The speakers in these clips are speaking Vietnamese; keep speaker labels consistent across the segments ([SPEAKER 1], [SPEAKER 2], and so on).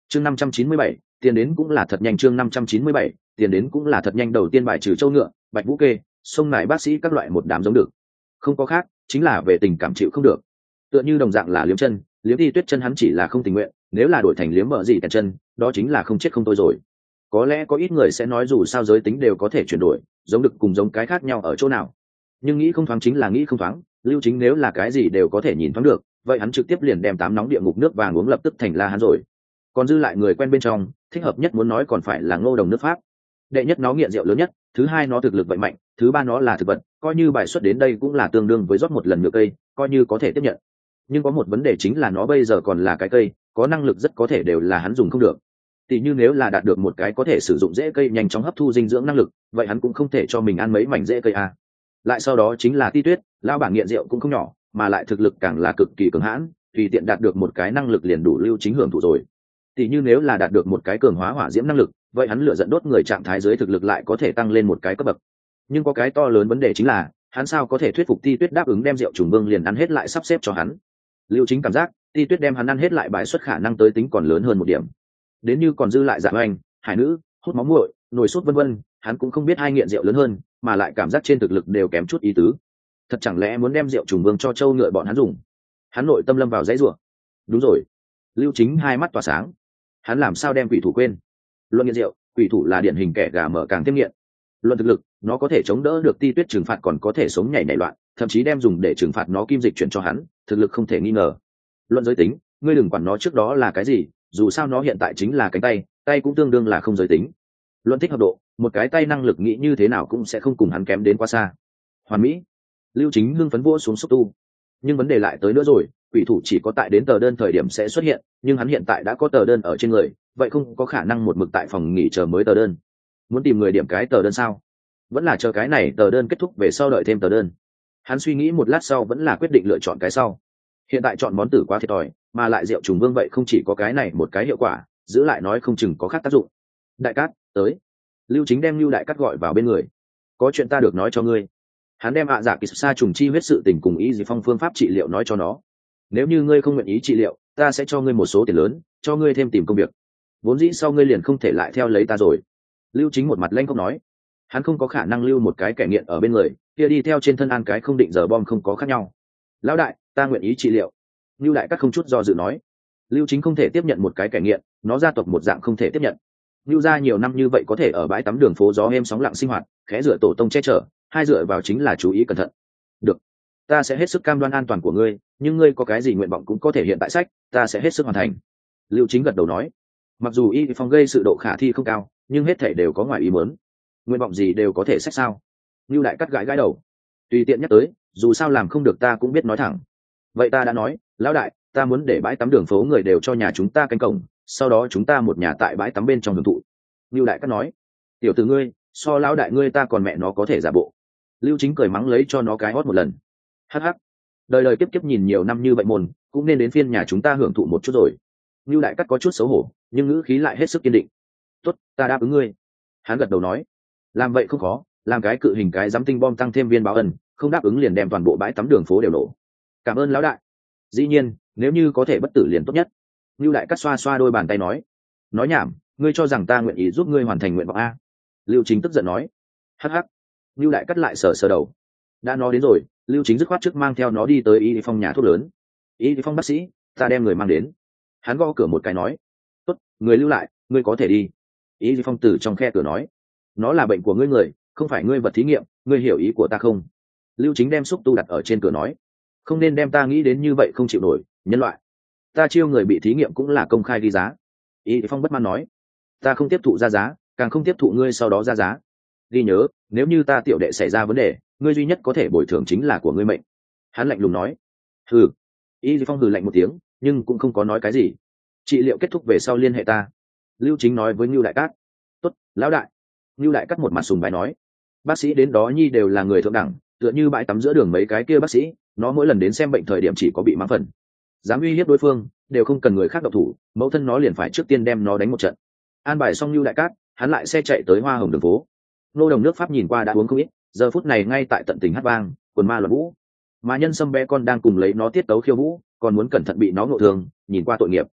[SPEAKER 1] chương 597, tiền đến cũng là thật nhanh. chương 597, tiền đến cũng là thật nhanh. Đầu tiên bài trừ châu ngựa, bạch vũ kê, sông nải bác sĩ các loại một đám giống được, không có khác, chính là về tình cảm chịu không được. Tựa như đồng dạng là liếm chân, liếm đi tuyết chân hắn chỉ là không tình nguyện, nếu là đổi thành liếm mở gì tèn chân, đó chính là không chết không thôi rồi. Có lẽ có ít người sẽ nói dù sao giới tính đều có thể chuyển đổi, giống được cùng giống cái khác nhau ở chỗ nào, nhưng nghĩ không thoáng chính là nghĩ không thoáng. Lưu Chính nếu là cái gì đều có thể nhìn thoáng được, vậy hắn trực tiếp liền đem 8 nóng địa ngục nước vàng uống lập tức thành la hắn rồi. Còn dư lại người quen bên trong, thích hợp nhất muốn nói còn phải là Ngô Đồng nước Pháp. Đệ nhất nó nghiện rượu lớn nhất, thứ hai nó thực lực vậy mạnh, thứ ba nó là thực vật, coi như bài xuất đến đây cũng là tương đương với rót một lần nhựa cây, coi như có thể tiếp nhận. Nhưng có một vấn đề chính là nó bây giờ còn là cái cây, có năng lực rất có thể đều là hắn dùng không được. Tỷ như nếu là đạt được một cái có thể sử dụng rễ cây nhanh chóng hấp thu dinh dưỡng năng lực, vậy hắn cũng không thể cho mình ăn mấy mảnh rễ cây a. Lại sau đó chính là Ti Tuyết, lao bảng nghiện rượu cũng không nhỏ, mà lại thực lực càng là cực kỳ cường hãn, tùy tiện đạt được một cái năng lực liền đủ Lưu Chính hưởng thụ rồi. Tỷ như nếu là đạt được một cái cường hóa hỏa diễm năng lực, vậy hắn lửa giận đốt người trạng thái dưới thực lực lại có thể tăng lên một cái cấp bậc. Nhưng có cái to lớn vấn đề chính là, hắn sao có thể thuyết phục Ti Tuyết đáp ứng đem rượu trùng vương liền ăn hết lại sắp xếp cho hắn. Lưu Chính cảm giác Ti Tuyết đem hắn ăn hết lại bài xuất khả năng tới tính còn lớn hơn một điểm. Đến như còn dư lại Dạ Oanh, Hải Nữ, hút máu muội, nồi sốt vân vân, hắn cũng không biết hai nghiện rượu lớn hơn, mà lại cảm giác trên thực lực đều kém chút ý tứ. Thật chẳng lẽ muốn đem rượu trùng vương cho châu ngựa bọn hắn dùng? Hắn nội tâm lâm vào dãy rủa. Đúng rồi, Lưu Chính hai mắt tỏa sáng. Hắn làm sao đem quỷ thủ quên? Luận nghiện rượu, quỷ thủ là điển hình kẻ gà mở càng thêm nghiện. Luận thực lực, nó có thể chống đỡ được Ti Tuyết trừng phạt, còn có thể sống nhảy loạn, thậm chí đem dùng để trừng phạt nó kim dịch chuyển cho hắn, thực lực không thể nghi ngờ. Luận giới tính, ngươi đừng quản nó trước đó là cái gì, dù sao nó hiện tại chính là cánh tay, tay cũng tương đương là không giới tính. Luận thích hợp độ, một cái tay năng lực nghĩ như thế nào cũng sẽ không cùng hắn kém đến quá xa. Hoàn mỹ. Lưu Chính hưng phấn vỗ xuống xúc tu. Nhưng vấn đề lại tới nữa rồi, quỷ thủ chỉ có tại đến tờ đơn thời điểm sẽ xuất hiện, nhưng hắn hiện tại đã có tờ đơn ở trên người, vậy không có khả năng một mực tại phòng nghỉ chờ mới tờ đơn. Muốn tìm người điểm cái tờ đơn sao? Vẫn là chờ cái này tờ đơn kết thúc về sau đợi thêm tờ đơn. Hắn suy nghĩ một lát sau vẫn là quyết định lựa chọn cái sau. Hiện tại chọn món tử quá thiệt thòi, mà lại rượu trùng vương vậy không chỉ có cái này một cái hiệu quả, giữ lại nói không chừng có khác tác dụng. Đại Cát, tới. Lưu Chính đem Lưu Đại Cát gọi vào bên người. Có chuyện ta được nói cho ngươi. Hắn đem dạ kỳ sa trùng chi huyết sự tình cùng ý gì phong phương pháp trị liệu nói cho nó. Nếu như ngươi không nguyện ý trị liệu, ta sẽ cho ngươi một số tiền lớn, cho ngươi thêm tìm công việc. Vốn dĩ sau ngươi liền không thể lại theo lấy ta rồi. Lưu Chính một mặt lanh không nói. Hắn không có khả năng lưu một cái kẻ nghiện ở bên người, kia đi theo trên thân an cái không định giờ bom không có khác nhau. Lão đại, ta nguyện ý trị liệu. Lưu Đại Cát không chút do dự nói. Lưu Chính không thể tiếp nhận một cái kẻ nghiện, nó gia tộc một dạng không thể tiếp nhận. Lưu gia nhiều năm như vậy có thể ở bãi tắm đường phố gió êm sóng lặng sinh hoạt, khẽ dựa tổ tông che chở, hai dựa vào chính là chú ý cẩn thận. Được, ta sẽ hết sức cam đoan an toàn của ngươi, nhưng ngươi có cái gì nguyện vọng cũng có thể hiện tại sách, ta sẽ hết sức hoàn thành. Lưu Chính gật đầu nói. Mặc dù y phong gây sự độ khả thi không cao, nhưng hết thể đều có ngoài ý muốn. Nguyện vọng gì đều có thể sách sao? Lưu Đại Cát gãi gãi đầu. Tùy tiện nhắc tới, dù sao làm không được ta cũng biết nói thẳng. Vậy ta đã nói, lão đại, ta muốn để bãi tắm đường phố người đều cho nhà chúng ta cánh cổng, sau đó chúng ta một nhà tại bãi tắm bên trong hưởng thụ. Lưu Đại Cát nói. Tiểu tử ngươi, so lão đại ngươi ta còn mẹ nó có thể giả bộ. Lưu Chính cười mắng lấy cho nó cái hót một lần. Hắc hắc, đời đời kiếp kiếp nhìn nhiều năm như vậy mồn, cũng nên đến phiên nhà chúng ta hưởng thụ một chút rồi. Lưu Đại Cát có chút xấu hổ, nhưng ngữ khí lại hết sức kiên định. Tốt, ta đáp ứng ngươi. Hắn gật đầu nói. Làm vậy không khó, làm cái cự hình cái giám tinh bom tăng thêm viên báo ân, không đáp ứng liền đem toàn bộ bãi tắm đường phố đều nổ. Cảm ơn lão đại. Dĩ nhiên, nếu như có thể bất tử liền tốt nhất. Lưu Đại Cát xoa xoa đôi bàn tay nói. Nói nhảm, ngươi cho rằng ta nguyện ý giúp ngươi hoàn thành nguyện vọng a? Lưu Chính tức giận nói. Hắc hắc. Lưu Đại Cát lại sờ sờ đầu. Đã nói đến rồi, Lưu Chính dứt khoát trước mang theo nó đi tới Y Phong nhà thuốc lớn. Y Phong bác sĩ, ta đem người mang đến. Hắn gõ cửa một cái nói. Tốt, người lưu lại, ngươi có thể đi. Y Phong từ trong khe cửa nói. Nó là bệnh của ngươi người, không phải ngươi vật thí nghiệm, ngươi hiểu ý của ta không? Lưu Chính đem xúc tu đặt ở trên cửa nói. Không nên đem ta nghĩ đến như vậy không chịu nổi, nhân loại. Ta chiêu người bị thí nghiệm cũng là công khai ghi giá. Y Phong bất mãn nói. Ta không tiếp thụ ra giá, càng không tiếp thụ ngươi sau đó ra giá. Ghi nhớ, nếu như ta tiểu đệ xảy ra vấn đề, ngươi duy nhất có thể bồi thường chính là của ngươi mệnh. Hắn lạnh lùng nói. Hừ. Y Phong hừ lạnh một tiếng, nhưng cũng không có nói cái gì. Trị liệu kết thúc về sau liên hệ ta. Lưu Chính nói với Lưu Đại Cát. Tốt, lão đại. Lưu Đại Cát một mặt sùng bái nói. Bác sĩ đến đó nhi đều là người thượng đẳng, tựa như bãi tắm giữa đường mấy cái kia bác sĩ, nó mỗi lần đến xem bệnh thời điểm chỉ có bị mắng phần. Dám uy hiếp đối phương, đều không cần người khác độc thủ, mẫu thân nó liền phải trước tiên đem nó đánh một trận. An bài xong Lưu Đại Cát, hắn lại xe chạy tới Hoa Hồng đường phố. Nô Đồng nước Pháp nhìn qua đã uống không ít, giờ phút này ngay tại tận tình hát vang, quần ma loạn vũ. Mà Nhân Sâm bé con đang cùng lấy nó tiết tấu khiêu vũ, còn muốn cẩn thận bị nó ngộ thương, nhìn qua tội nghiệp.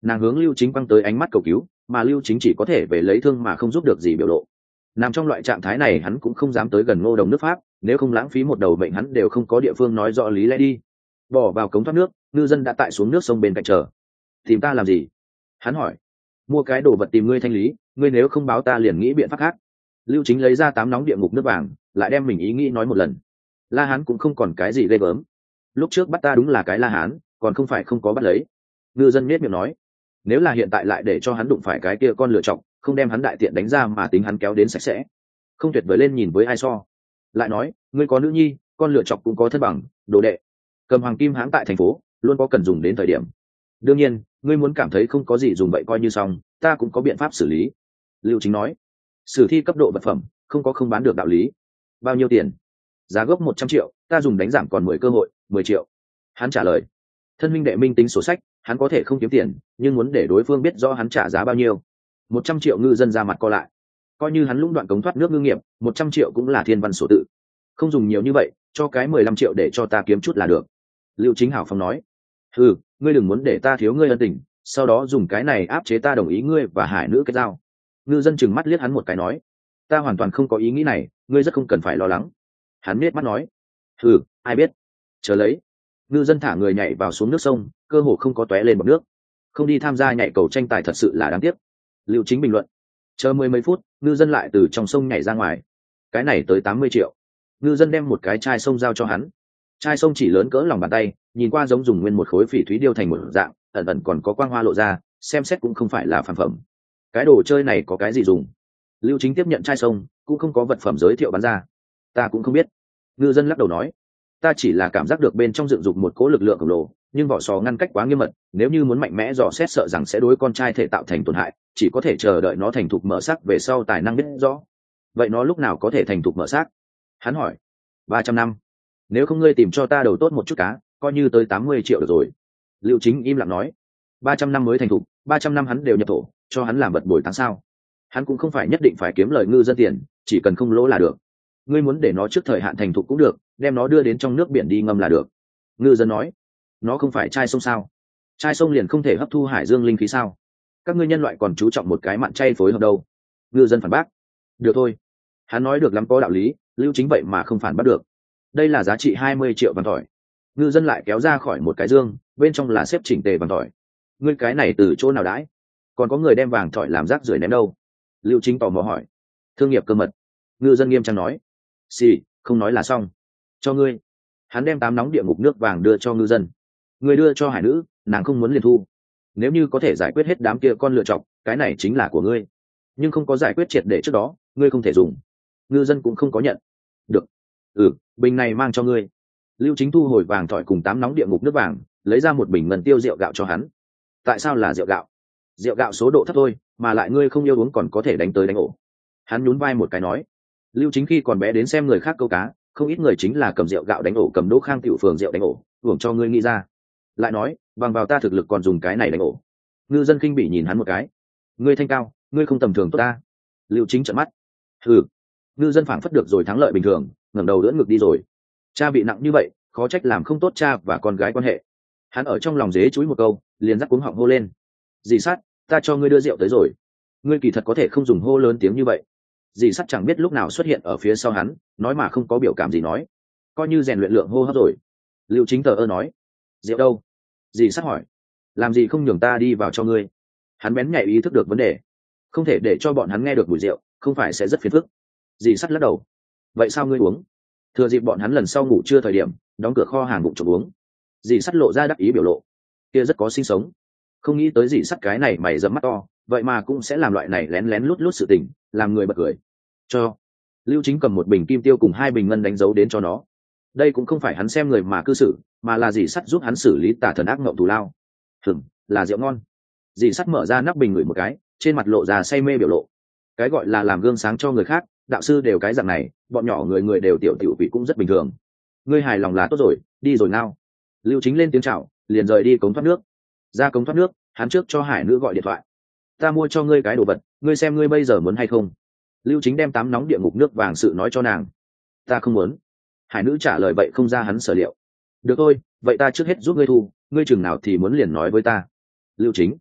[SPEAKER 1] Nàng hướng Lưu Chính quăng tới ánh mắt cầu cứu, mà Lưu Chính chỉ có thể về lấy thương mà không giúp được gì biểu lộ. Nằm trong loại trạng thái này hắn cũng không dám tới gần Ngô Đồng nước Pháp, nếu không lãng phí một đầu mệnh hắn đều không có địa phương nói rõ lý lẽ đi. Bỏ vào cống thoát nước, ngư dân đã tại xuống nước sông bên cạnh chờ. Tìm ta làm gì? Hắn hỏi. Mua cái đồ vật tìm ngươi thanh lý, ngươi nếu không báo ta liền nghĩ biện pháp khác. Lưu Chính lấy ra 8 nóng địa ngục nước vàng, lại đem mình ý nghĩ nói một lần. La Hán cũng không còn cái gì ghê gớm. Lúc trước bắt ta đúng là cái La Hán, còn không phải không có bắt lấy. Ngư dân nhếch miệng nói, nếu là hiện tại lại để cho hắn đụng phải cái kia con lựa chọc, không đem hắn đại tiện đánh ra mà tính hắn kéo đến sạch sẽ, không tuyệt vời lên nhìn với ai so. Lại nói, ngươi có nữ nhi, con lựa chọc cũng có thân bằng, đồ đệ. Cầm hoàng kim hãng tại thành phố, luôn có cần dùng đến thời điểm. Đương nhiên, ngươi muốn cảm thấy không có gì dùng vậy coi như xong, ta cũng có biện pháp xử lý. Lưu Chính nói, sử thi cấp độ vật phẩm, không có không bán được đạo lý. Bao nhiêu tiền? Giá gốc 100 triệu, ta dùng đánh giảm còn 10 cơ hội, 10 triệu. Hắn trả lời. Thân minh đệ minh tính sổ sách, hắn có thể không kiếm tiền, nhưng muốn để đối phương biết rõ hắn trả giá bao nhiêu. 100 triệu ngư dân ra mặt co lại. Coi như hắn lũng đoạn cống thoát nước ngư nghiệp, 100 triệu cũng là thiên văn sổ tự. Không dùng nhiều như vậy, cho cái 15 triệu để cho ta kiếm chút là được. Lưu Chính hảo phong nói. Ừ, ngươi đừng muốn để ta thiếu ngươi ân tình, sau đó dùng cái này áp chế ta đồng ý ngươi và hải nữ kết giao. Ngư dân chừng mắt liếc hắn một cái nói. Ta hoàn toàn không có ý nghĩ này, ngươi rất không cần phải lo lắng. Hắn miết mắt nói. Ừ, ai biết. Chờ lấy. Ngư dân thả người nhảy vào xuống nước sông, cơ hồ không có tóe lên bọt nước. Không đi tham gia nhảy cầu tranh tài thật sự là đáng tiếc. Lưu Chính bình luận. Chờ mười mấy phút, ngư dân lại từ trong sông nhảy ra ngoài. Cái này tới 80 triệu. Ngư dân đem một cái chai sông giao cho hắn. Chai sông chỉ lớn cỡ lòng bàn tay, nhìn qua giống dùng nguyên một khối phỉ thúy điêu thành một dạng, ẩn ẩn còn có quang hoa lộ ra, xem xét cũng không phải là phản phẩm. Cái đồ chơi này có cái gì dùng? Lưu Chính tiếp nhận chai sông, cũng không có vật phẩm giới thiệu bán ra. Ta cũng không biết. Ngư dân lắc đầu nói. Ta chỉ là cảm giác được bên trong dựng dục một cỗ lực lượng khổng lồ, nhưng vỏ sò ngăn cách quá nghiêm mật, nếu như muốn mạnh mẽ dò xét sợ rằng sẽ đối con trai thể tạo thành tổn hại, chỉ có thể chờ đợi nó thành thục mở xác về sau tài năng biết rõ. Vậy nó lúc nào có thể thành thục mở xác? Hắn hỏi. 300 năm. Nếu không ngươi tìm cho ta đầu tốt một chút cá, coi như tới 80 triệu được rồi. Lưu Chính im lặng nói. 300 năm mới thành thục, 300 năm hắn đều nhập thổ, cho hắn làm vật bồi tháng sao? Hắn cũng không phải nhất định phải kiếm lời ngư dân tiền, chỉ cần không lỗ là được. Ngươi muốn để nó trước thời hạn thành thục cũng được, đem nó đưa đến trong nước biển đi ngâm là được. Ngư dân nói. Nó không phải chai sông sao? Chai sông liền không thể hấp thu hải dương linh khí sao? Các ngươi nhân loại còn chú trọng một cái mặn chay phối hợp đâu? Ngư dân phản bác. Được thôi. Hắn nói được lắm có đạo lý, Lưu Chính vậy mà không phản bác được. Đây là giá trị 20 triệu vàng tỏi. Ngư dân lại kéo ra khỏi một cái dương, bên trong là xếp chỉnh tề vàng tỏi. Ngươi cái này từ chỗ nào đãi? Còn có người đem vàng tỏi làm rác rưởi ném đâu? Lưu Chính tò mò hỏi. Thương nghiệp cơ mật. Ngư dân nghiêm trang nói. Xì, không nói là xong. Cho ngươi. Hắn đem 8 nóng địa ngục nước vàng đưa cho ngư dân. Ngươi đưa cho hải nữ, nàng không muốn liền thu. Nếu như có thể giải quyết hết đám kia con lựa chọc, cái này chính là của ngươi. Nhưng không có giải quyết triệt để trước đó, ngươi không thể dùng. Ngư dân cũng không có nhận. Được. Bình này mang cho ngươi. Lưu Chính thu hồi vàng thỏi cùng 8 nóng địa ngục nước vàng, lấy ra một bình ngân tiêu rượu gạo cho hắn. Tại sao là rượu gạo? Rượu gạo số độ thấp thôi, mà lại ngươi không yêu uống còn có thể đánh tới đánh ổ. Hắn nhún vai một cái nói. Lưu Chính khi còn bé đến xem người khác câu cá, không ít người chính là cầm rượu gạo đánh ổ, cầm Đỗ Khang tiểu phường rượu đánh ổ, hưởng cho ngươi nghĩ ra. Lại nói, bằng vào ta thực lực còn dùng cái này đánh ổ. Ngư dân kinh bị nhìn hắn một cái. Ngươi thanh cao, ngươi không tầm thường tốt ta. Lưu Chính trợn mắt. Ngư dân phảng phất được rồi thắng lợi bình thường, ngẩng đầu đỡ ngực đi rồi. Cha bị nặng như vậy, khó trách làm không tốt cha và con gái quan hệ. Hắn ở trong lòng dế chúi một câu, liền dắt cuống họng hô lên. Dì Sắt, ta cho ngươi đưa rượu tới rồi. Ngươi kỳ thật có thể không dùng hô lớn tiếng như vậy. Dì Sắt chẳng biết lúc nào xuất hiện ở phía sau hắn, nói mà không có biểu cảm gì nói. Coi như rèn luyện lượng hô hấp rồi. Lưu Chính thờ ơ nói. Rượu đâu? Dì Sắt hỏi. Làm gì không nhường ta đi vào cho ngươi? Hắn bén nhạy ý thức được vấn đề. Không thể để cho bọn hắn nghe được mùi rượu, không phải sẽ rất phiền phức. Dì Sắt lắc đầu. Vậy sao ngươi uống? Thừa dịp bọn hắn lần sau ngủ trưa thời điểm, đóng cửa kho hàng bụng trộm uống. Dì Sắt lộ ra đắc ý biểu lộ. Kia rất có sinh sống. Không nghĩ tới Dì Sắt cái này mày dẫm mắt to, vậy mà cũng sẽ làm loại này lén lén lút lút sự tình, làm người bật cười. Cho. Lưu Chính cầm một bình kim tiêu cùng 2 bình ngân đánh dấu đến cho nó. Đây cũng không phải hắn xem người mà cư xử, mà là Dì Sắt giúp hắn xử lý tà thần ác ngộng thù lao. Là rượu ngon. Dì Sắt mở ra nắp bình ngửi một cái, trên mặt lộ ra say mê biểu lộ. Cái gọi là làm gương sáng cho người khác, đạo sư đều cái dạng này, bọn nhỏ người người đều tiểu vị cũng rất bình thường. Ngươi hài lòng là tốt rồi, đi rồi nào. Lưu Chính lên tiếng chào, liền rời đi cống thoát nước. Ra cống thoát nước, hắn trước cho hải nữ gọi điện thoại. Ta mua cho ngươi cái đồ vật, ngươi xem ngươi bây giờ muốn hay không. Lưu Chính đem 8 nóng địa ngục nước vàng sự nói cho nàng. Ta không muốn. Hải nữ trả lời vậy không ra hắn sở liệu. Được thôi, vậy ta trước hết giúp ngươi thu, ngươi chừng nào thì muốn liền nói với ta. Lưu Chính.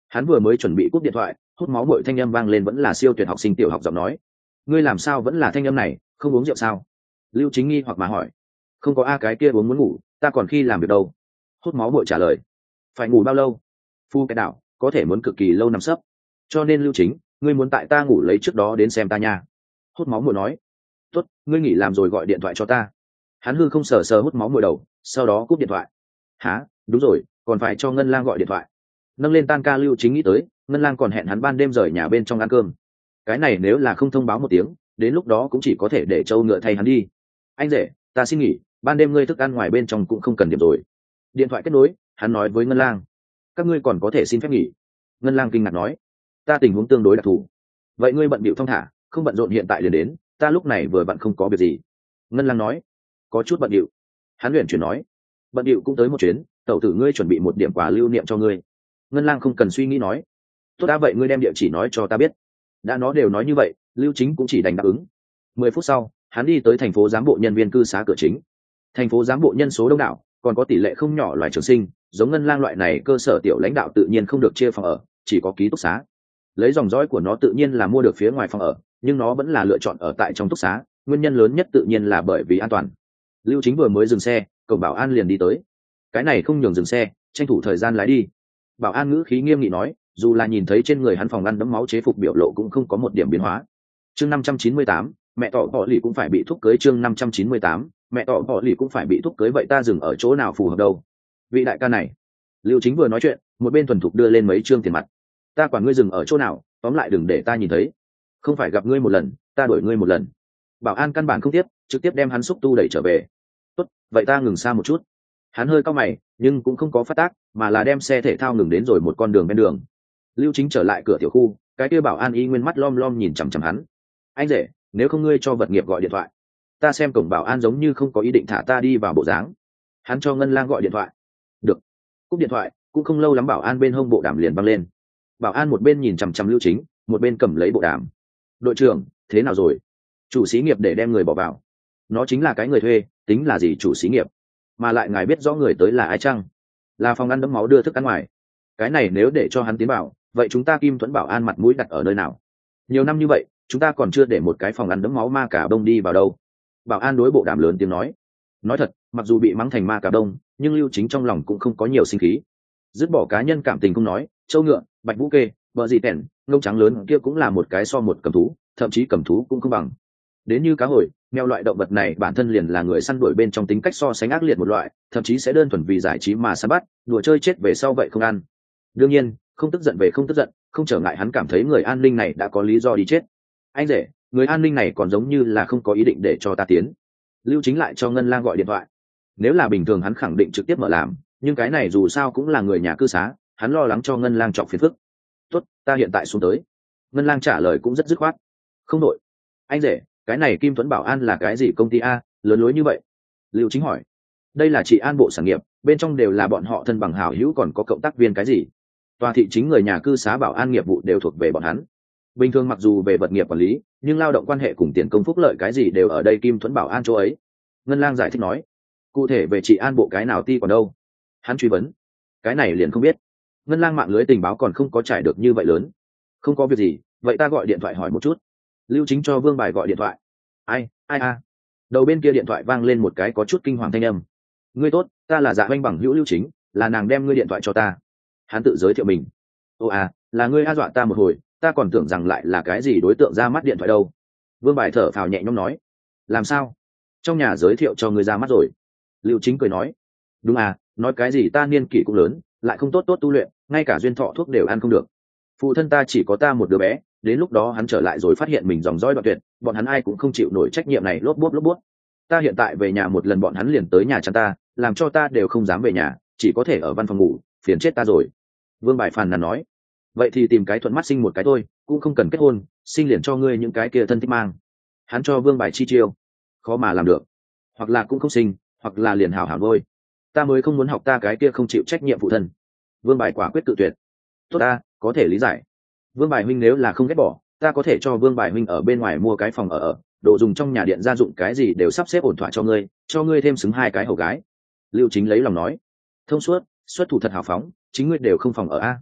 [SPEAKER 1] Hắn vừa mới chuẩn bị cúp điện thoại, hút máu bội thanh âm vang lên, vẫn là siêu tuyệt học sinh tiểu học giọng nói. Ngươi làm sao vẫn là thanh âm này, không uống rượu sao? Lưu Chính nghi hoặc mà hỏi. Không có a, cái kia uống muốn ngủ, ta còn khi làm việc đâu. Hút máu bội trả lời. Phải ngủ bao lâu? Phu cái đạo, có thể muốn cực kỳ lâu nằm sấp. Cho nên Lưu Chính, ngươi muốn tại ta ngủ lấy trước đó đến xem ta nha. Hút máu bội nói. Tốt, ngươi nghỉ làm rồi gọi điện thoại cho ta. Hắn hư không sờ sờ hút máu bội đầu, sau đó cúp điện thoại. Hả, đúng rồi, còn phải cho Ngân Lang gọi điện thoại. Nâng lên tan ca, Lưu Chính nghĩ tới Ngân Lang còn hẹn hắn ban đêm rời nhà bên trong ăn cơm. Cái này nếu là không thông báo một tiếng, đến lúc đó cũng chỉ có thể để Châu Ngựa thay hắn đi. Anh rể, ta xin nghỉ, ban đêm ngươi thức ăn ngoài bên trong cũng không cần điểm rồi. Điện thoại kết nối, hắn nói với Ngân Lang. Các ngươi còn có thể xin phép nghỉ. Ngân Lang kinh ngạc nói. Ta tình huống tương đối đặc thù. Vậy ngươi bận bịu thong thả, không bận rộn hiện tại liền đến, ta lúc này vừa bận không có việc gì. Ngân Lang nói. Có chút bận bịu. Hắn luyện chuyển nói. Bận bịu cũng tới một chuyến, tẩu tử ngươi chuẩn bị một điểm quà lưu niệm cho ngươi. Ngân Lang không cần suy nghĩ nói. Tốt đã vậy ngươi đem địa chỉ nói cho ta biết. Đã nó đều nói như vậy, Lưu Chính cũng chỉ đành đáp ứng. 10 phút sau, hắn đi tới thành phố giám bộ nhân viên cư xá cửa chính. Thành phố giám bộ nhân số đông đảo, còn có tỷ lệ không nhỏ loài trường sinh, giống Ngân Lang loại này cơ sở tiểu lãnh đạo tự nhiên không được chia phòng ở, chỉ có ký túc xá. Lấy dòng dõi của nó tự nhiên là mua được phía ngoài phòng ở, nhưng nó vẫn là lựa chọn ở tại trong túc xá, nguyên nhân lớn nhất tự nhiên là bởi vì an toàn. Lưu Chính vừa mới dừng xe, cổng bảo an liền đi tới. Cái này không nhường dừng xe, tranh thủ thời gian lái đi. Bảo an ngữ khí nghiêm nghị nói, dù là nhìn thấy trên người hắn phòng ăn đẫm máu chế phục biểu lộ cũng không có một điểm biến hóa. Chương 598, mẹ tỏ bỏ lì cũng phải bị thúc cưới. Chương 598, mẹ tỏ bỏ lì cũng phải bị thúc cưới. Vậy ta dừng ở chỗ nào phù hợp đâu? Vị đại ca này. Lưu Chính vừa nói chuyện, một bên thuần thục đưa lên mấy trương tiền mặt. Ta quản ngươi dừng ở chỗ nào, tóm lại đừng để ta nhìn thấy. Không phải gặp ngươi một lần, ta đuổi ngươi một lần. Bảo an căn bản không tiếp, trực tiếp đem hắn xúc tu đẩy trở về. Tốt, vậy ta ngừng xa một chút. Hắn hơi cau mày, nhưng cũng không có phát tác, mà là đem xe thể thao ngừng đến rồi một con đường bên đường. Lưu Chính trở lại cửa tiểu khu, cái kia bảo an y nguyên mắt lom lom nhìn chằm chằm hắn. Anh rể, nếu không ngươi cho vật nghiệp gọi điện thoại. Ta xem cổng bảo an giống như không có ý định thả ta đi vào bộ dáng. Hắn cho Ngân Lang gọi điện thoại. Được. Cúp điện thoại, cũng không lâu lắm bảo an bên hông bộ đàm liền văng lên. Bảo an một bên nhìn chằm chằm Lưu Chính, một bên cầm lấy bộ đàm. Đội trưởng, thế nào rồi? Chủ xí nghiệp để đem người bỏ vào. Nó chính là cái người thuê, tính là gì chủ xí nghiệp? Mà lại ngài biết rõ người tới là ai chăng? Là phòng ăn đẫm máu đưa thức ăn ngoài. Cái này nếu để cho hắn tiến vào, vậy chúng ta Kim Thuẫn bảo an mặt mũi đặt ở nơi nào? Nhiều năm như vậy, chúng ta còn chưa để một cái phòng ăn đẫm máu ma cà đông đi vào đâu. Bảo an đối bộ đàm lớn tiếng nói. Nói thật, mặc dù bị mắng thành ma cà đông, nhưng Lưu Chính trong lòng cũng không có nhiều sinh khí. Dứt bỏ cá nhân cảm tình không nói, Châu Ngựa, Bạch Vũ Kê, vợ gì tẻn, ngông trắng lớn kia cũng là một cái so một cầm thú, thậm chí cầm thú cũng không bằng. Đến như cá hồi, mèo loại động vật này bản thân liền là người săn đuổi bên trong tính cách so sánh ác liệt một loại, thậm chí sẽ đơn thuần vì giải trí mà săn bắt, đùa chơi chết về sau vậy không ăn. Đương nhiên, không tức giận về không tức giận, không trở ngại hắn cảm thấy người an ninh này đã có lý do đi chết. Anh rể, người an ninh này còn giống như là không có ý định để cho ta tiến. Lưu Chính lại cho Ngân Lang gọi điện thoại. Nếu là bình thường hắn khẳng định trực tiếp mở làm, nhưng cái này dù sao cũng là người nhà cư xá, hắn lo lắng cho Ngân Lang chọc phiền phức. Tốt, ta hiện tại xuống tới. Ngân Lang trả lời cũng rất dứt khoát. Không đội. Anh rể, cái này Kim Thuẫn bảo an là cái gì công ty a, lớn lối như vậy? Lưu Chính hỏi. Đây là trị an bộ sản nghiệp, bên trong đều là bọn họ thân bằng hảo hữu, còn có cộng tác viên cái gì. Tòa thị chính người nhà cư xá bảo an nghiệp vụ đều thuộc về bọn hắn. Bình thường mặc dù về vật nghiệp quản lý, nhưng lao động quan hệ cùng tiền công phúc lợi cái gì đều ở đây Kim Thuẫn bảo an chỗ ấy. Ngân Lang giải thích nói. Cụ thể về trị an bộ cái nào ti còn đâu? Hắn truy vấn. Cái này liền không biết. Ngân Lang mạng lưới tình báo còn không có trải được như vậy lớn. Không có việc gì, vậy ta gọi điện thoại hỏi một chút. Lưu Chính cho Vương Bài gọi điện thoại. Ai a? Đầu bên kia điện thoại vang lên một cái có chút kinh hoàng thanh âm. Ngươi tốt, ta là Dạ Oanh bằng hữu Lưu Chính, là nàng đem ngươi điện thoại cho ta. Hắn tự giới thiệu mình. Ồ à, là ngươi a, dọa ta một hồi, ta còn tưởng rằng lại là cái gì đối tượng ra mắt điện thoại đâu. Vương Bài thở phào nhẹ nhõm nói. Làm sao? Trong nhà giới thiệu cho ngươi ra mắt rồi. Lưu Chính cười nói. Đúng à, nói cái gì ta niên kỷ cũng lớn, lại không tốt tu luyện, ngay cả duyên thọ thuốc đều ăn không được. Phụ thân ta chỉ có ta một đứa bé, đến lúc đó hắn trở lại rồi phát hiện mình dòng dõi đoạn tuyệt, bọn hắn ai cũng không chịu nổi trách nhiệm này, lốp bút. Ta hiện tại về nhà một lần bọn hắn liền tới nhà chắn ta, làm cho ta đều không dám về nhà, chỉ có thể ở văn phòng ngủ, phiền chết ta rồi. Vương Bài phàn nàn nói. Vậy thì tìm cái thuận mắt sinh một cái thôi, cũng không cần kết hôn, sinh liền cho ngươi những cái kia thân thích mang. Hắn cho Vương Bài chi chiêu. Khó mà làm được. Hoặc là cũng không sinh, hoặc là liền hảo hảo thôi. Ta mới không muốn học ta cái kia không chịu trách nhiệm phụ thân. Vương Bài quả quyết cự tuyệt. Tốt ta, có thể lý giải. Vương Bài huynh nếu là không ghét bỏ, ta có thể cho Vương Bài huynh ở bên ngoài mua cái phòng ở, đồ dùng trong nhà điện gia dụng cái gì đều sắp xếp ổn thỏa cho ngươi thêm xứng 2 cái hầu gái. Lưu Chính lấy lòng nói. Thông suốt, xuất thủ thật hào phóng, chính ngươi đều không phòng ở a.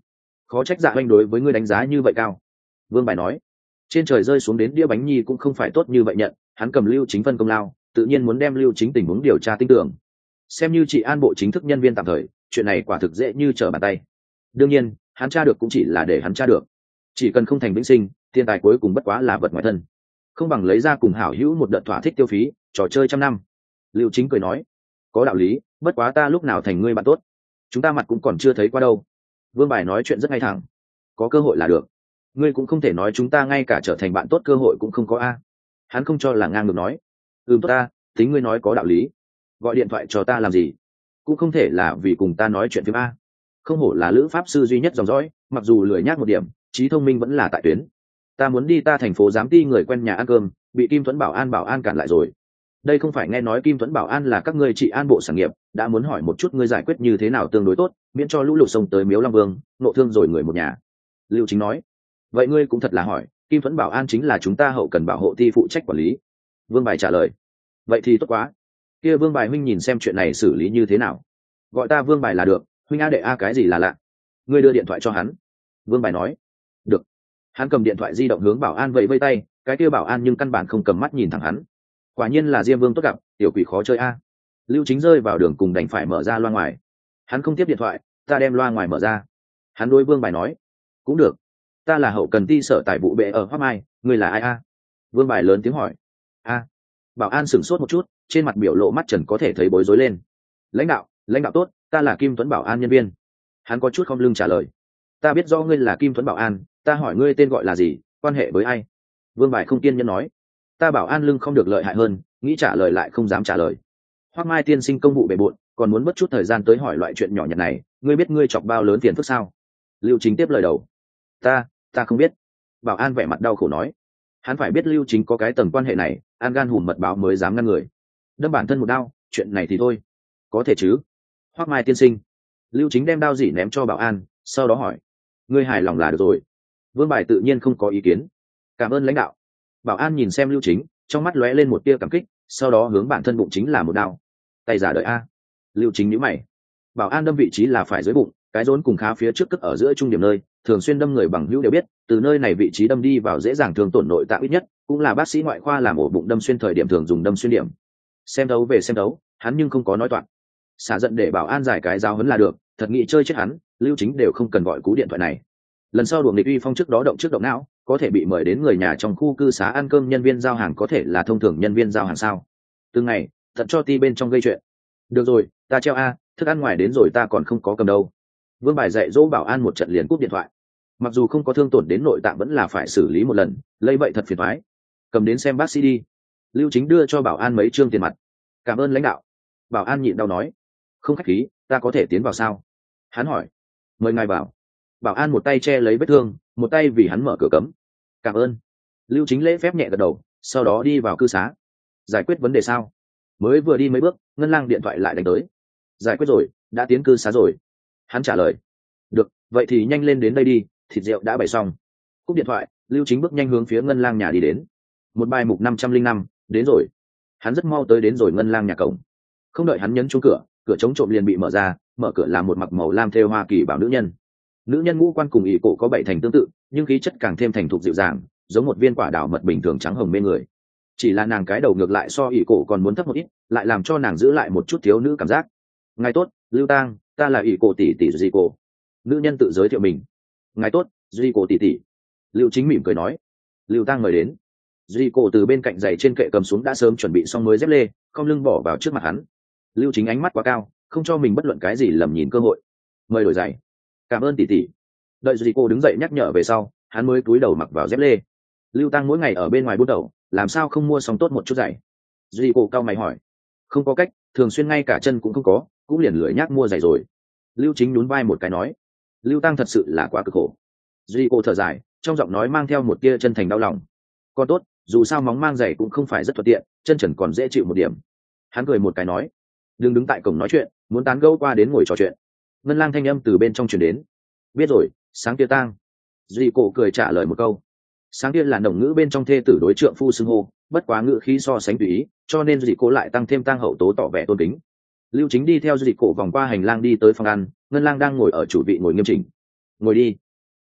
[SPEAKER 1] khó trách Dạ Oanh đối với ngươi đánh giá như vậy cao. Vương Bài nói, trên trời rơi xuống đến đĩa bánh nhi cũng không phải tốt như vậy nhận, hắn cầm Lưu Chính phân công lao, tự nhiên muốn đem Lưu Chính tình huống điều tra tinh tưởng. Xem như trị an bộ chính thức nhân viên tạm thời, chuyện này quả thực dễ như trở bàn tay. Đương nhiên, hắn tra được cũng chỉ là để hắn tra được, chỉ cần không thành vĩnh sinh, thiên tài cuối cùng bất quá là vật ngoài thân, không bằng lấy ra cùng hảo hữu một đợt thỏa thích tiêu phí, trò chơi trăm năm. Lưu Chính cười nói, có đạo lý, bất quá ta lúc nào thành ngươi bạn tốt, chúng ta mặt cũng còn chưa thấy qua đâu. Vương Bài nói chuyện rất ngay thẳng, có cơ hội là được, ngươi cũng không thể nói chúng ta ngay cả trở thành bạn tốt cơ hội cũng không có a. Hắn không cho là ngang ngược nói, tốt ta, tính ngươi nói có đạo lý, gọi điện thoại cho ta làm gì, cũng không thể là vì cùng ta nói chuyện phim a. Không hổ là lữ pháp sư duy nhất dòng dõi, mặc dù lười nhác một điểm, trí thông minh vẫn là tại tuyến. Ta muốn đi ta thành phố giám ty người quen nhà ăn cơm, bị Kim Thuẫn bảo an cản lại rồi. Đây không phải nghe nói Kim Thuẫn bảo an là các ngươi trị an bộ sản nghiệp, đã muốn hỏi một chút ngươi giải quyết như thế nào tương đối tốt, miễn cho lũ lụt sông tới Miếu Long Vương nộ thương rồi người một nhà. Lưu Chính nói, vậy ngươi cũng thật là hỏi, Kim Thuẫn bảo an chính là chúng ta hậu cần bảo hộ ty phụ trách quản lý. Vương Bài trả lời, vậy thì tốt quá, kia Vương Bài huynh nhìn xem chuyện này xử lý như thế nào, gọi ta Vương Bài là được, huynh a đệ a cái gì là lạ. Ngươi đưa điện thoại cho hắn. Vương Bài nói, được. Hắn cầm điện thoại di động hướng bảo an vẫy vây tay, cái kia bảo an nhưng căn bản không cầm mắt nhìn thẳng hắn. Quả nhiên là Diêm Vương tốt gặp, tiểu quỷ khó chơi a. Lưu Chính rơi vào đường cùng đành phải mở ra loa ngoài. Hắn không tiếp điện thoại, ta đem loa ngoài mở ra. Hắn đối Vương Bài nói, cũng được, ta là hậu cần ty sở tài vụ bệ ở Hoa Mai, ngươi là ai a? Vương Bài lớn tiếng hỏi. A. Bảo an sửng sốt một chút, trên mặt biểu lộ mắt trần có thể thấy bối rối lên. Lãnh đạo tốt, ta là Kim Tuấn bảo an nhân viên. Hắn có chút không lưng trả lời, ta biết do ngươi là Kim Tuấn bảo an, ta hỏi ngươi tên gọi là gì, quan hệ với ai? Vương Bài không kiên nhẫn nói, ta bảo an lưng không được lợi hại hơn, nghĩ trả lời lại không dám trả lời. Hoắc Mai tiên sinh công vụ bề bộn, còn muốn mất chút thời gian tới hỏi loại chuyện nhỏ nhặt này, ngươi biết ngươi chọc bao lớn tiền phức sao? Lưu Chính tiếp lời đầu, ta không biết. Bảo an vẻ mặt đau khổ nói, hắn phải biết Lưu Chính có cái tầng quan hệ này, an gan hùm mật báo mới dám ngăn người, đâm bản thân một đao, chuyện này thì thôi, có thể chứ? Hoắc Mai tiên sinh. Lưu Chính đem đao dỉ ném cho bảo an, sau đó hỏi, ngươi hài lòng là được rồi. Vương Bài tự nhiên không có ý kiến, cảm ơn lãnh đạo. Bảo an nhìn xem Lưu Chính, trong mắt lóe lên một tia cảm kích, sau đó hướng bản thân bụng chính là một đao. Tay giả đợi a. Lưu Chính nhíu mày. Bảo an đâm vị trí là phải dưới bụng, cái rốn cùng khá phía trước cất ở giữa trung điểm nơi, thường xuyên đâm người bằng hữu đều biết, từ nơi này vị trí đâm đi vào dễ dàng thương tổn nội tạng ít nhất, cũng là bác sĩ ngoại khoa làm ổ bụng đâm xuyên thời điểm thường dùng đâm xuyên điểm. Xem đấu về xem đấu, hắn nhưng không có nói toạc. Xả giận để bảo an giải cái giáo huấn là được, thật nghĩ chơi chết hắn, Lưu Chính đều không cần gọi cú điện thoại này. Lần sau đuổi nghịch uy phong trước đó động trước động não, có thể bị mời đến người nhà trong khu cư xá ăn cơm, nhân viên giao hàng có thể là thông thường nhân viên giao hàng sao? Từng ngày thật cho ti bên trong gây chuyện. Được rồi, ta treo a, thức ăn ngoài đến rồi ta còn không có cầm đâu. Vương Bài dạy dỗ bảo an một trận liền cúp điện thoại. Mặc dù không có thương tổn đến nội tạng vẫn là phải xử lý một lần, lấy vậy thật phiền toái. Cầm đến xem bác sĩ đi. Lưu Chính đưa cho bảo an mấy trương tiền mặt. Cảm ơn lãnh đạo. Bảo an nhịn đau nói, không khách khí, ta có thể tiến vào sao? Hắn hỏi, mời ngài vào. Bảo an một tay che lấy vết thương, một tay vì hắn mở cửa cấm. Cảm ơn. Lưu Chính lễ phép nhẹ gật đầu, sau đó đi vào cư xá. Giải quyết vấn đề sao? Mới vừa đi mấy bước, ngân lang điện thoại lại đánh tới. Giải quyết rồi, đã tiến cư xá rồi. Hắn trả lời, được, vậy thì nhanh lên đến đây đi, thịt rượu đã bày xong. Cúp điện thoại, Lưu Chính bước nhanh hướng phía ngân lang nhà đi đến. Một bài mục 505, đến rồi. Hắn rất mau tới đến rồi ngân lang nhà cổng. Không đợi hắn nhấn chuông cửa, cửa chống trộm liền bị mở ra, mở cửa là một mặc màu lam thêu hoa kỳ bảo nữ nhân. Nữ nhân ngũ quan cùng ỷ cổ có bảy thành tương tự, nhưng khí chất càng thêm thành thục dịu dàng, giống một viên quả đào mật bình thường trắng hồng mê người. Chỉ là nàng cái đầu ngược lại so ỷ cổ còn muốn thấp một ít, lại làm cho nàng giữ lại một chút thiếu nữ cảm giác. Ngài tốt, Lưu Tang, ta là ỷ cổ tỷ tỷ Duy cổ. Nữ nhân tự giới thiệu mình. Ngài tốt, Duy cổ tỷ tỷ. Lưu Chính mỉm cười nói. Lưu Tang mời đến. Duy cổ từ bên cạnh giày trên kệ cầm xuống đã sớm chuẩn bị xong mới dép lê, không lưng bỏ vào trước mặt hắn. Lưu Chính ánh mắt quá cao, không cho mình bất luận cái gì lầm nhìn cơ hội. Mời đổi giày. Cảm ơn tỷ tỷ. Đợi Duy cổ đứng dậy nhắc nhở về sau, hắn mới cúi đầu mặc vào dép lê. Lưu Tăng mỗi ngày ở bên ngoài buôn đầu, làm sao không mua xong tốt một chút giày? Duy cổ cao mày hỏi. Không có cách, thường xuyên ngay cả chân cũng không có, cũng liền lười nhác mua giày rồi. Lưu Chính nhún vai một cái nói. Lưu Tăng thật sự là quá cực khổ. Duy cổ thở dài, trong giọng nói mang theo một tia chân thành đau lòng. Còn tốt, dù sao móng mang giày cũng không phải rất thuận tiện, chân trần còn dễ chịu một điểm. Hắn cười một cái nói, đừng đứng tại cổng nói chuyện, muốn tán gẫu qua đến ngồi trò chuyện. Ngân lang thanh âm từ bên trong truyền đến. Biết rồi, sáng kia Tang. Duy cổ cười trả lời một câu. Sáng kia là đồng ngữ bên trong thê tử đối trượng phu xưng hô, bất quá ngữ khí so sánh tùy ý, cho nên Duy cổ lại tăng thêm Tang hậu tố tỏ vẻ tôn kính. Lưu Chính đi theo Duy cổ vòng qua hành lang đi tới phòng ăn, Ngân lang đang ngồi ở chủ vị ngồi nghiêm chỉnh. Ngồi đi.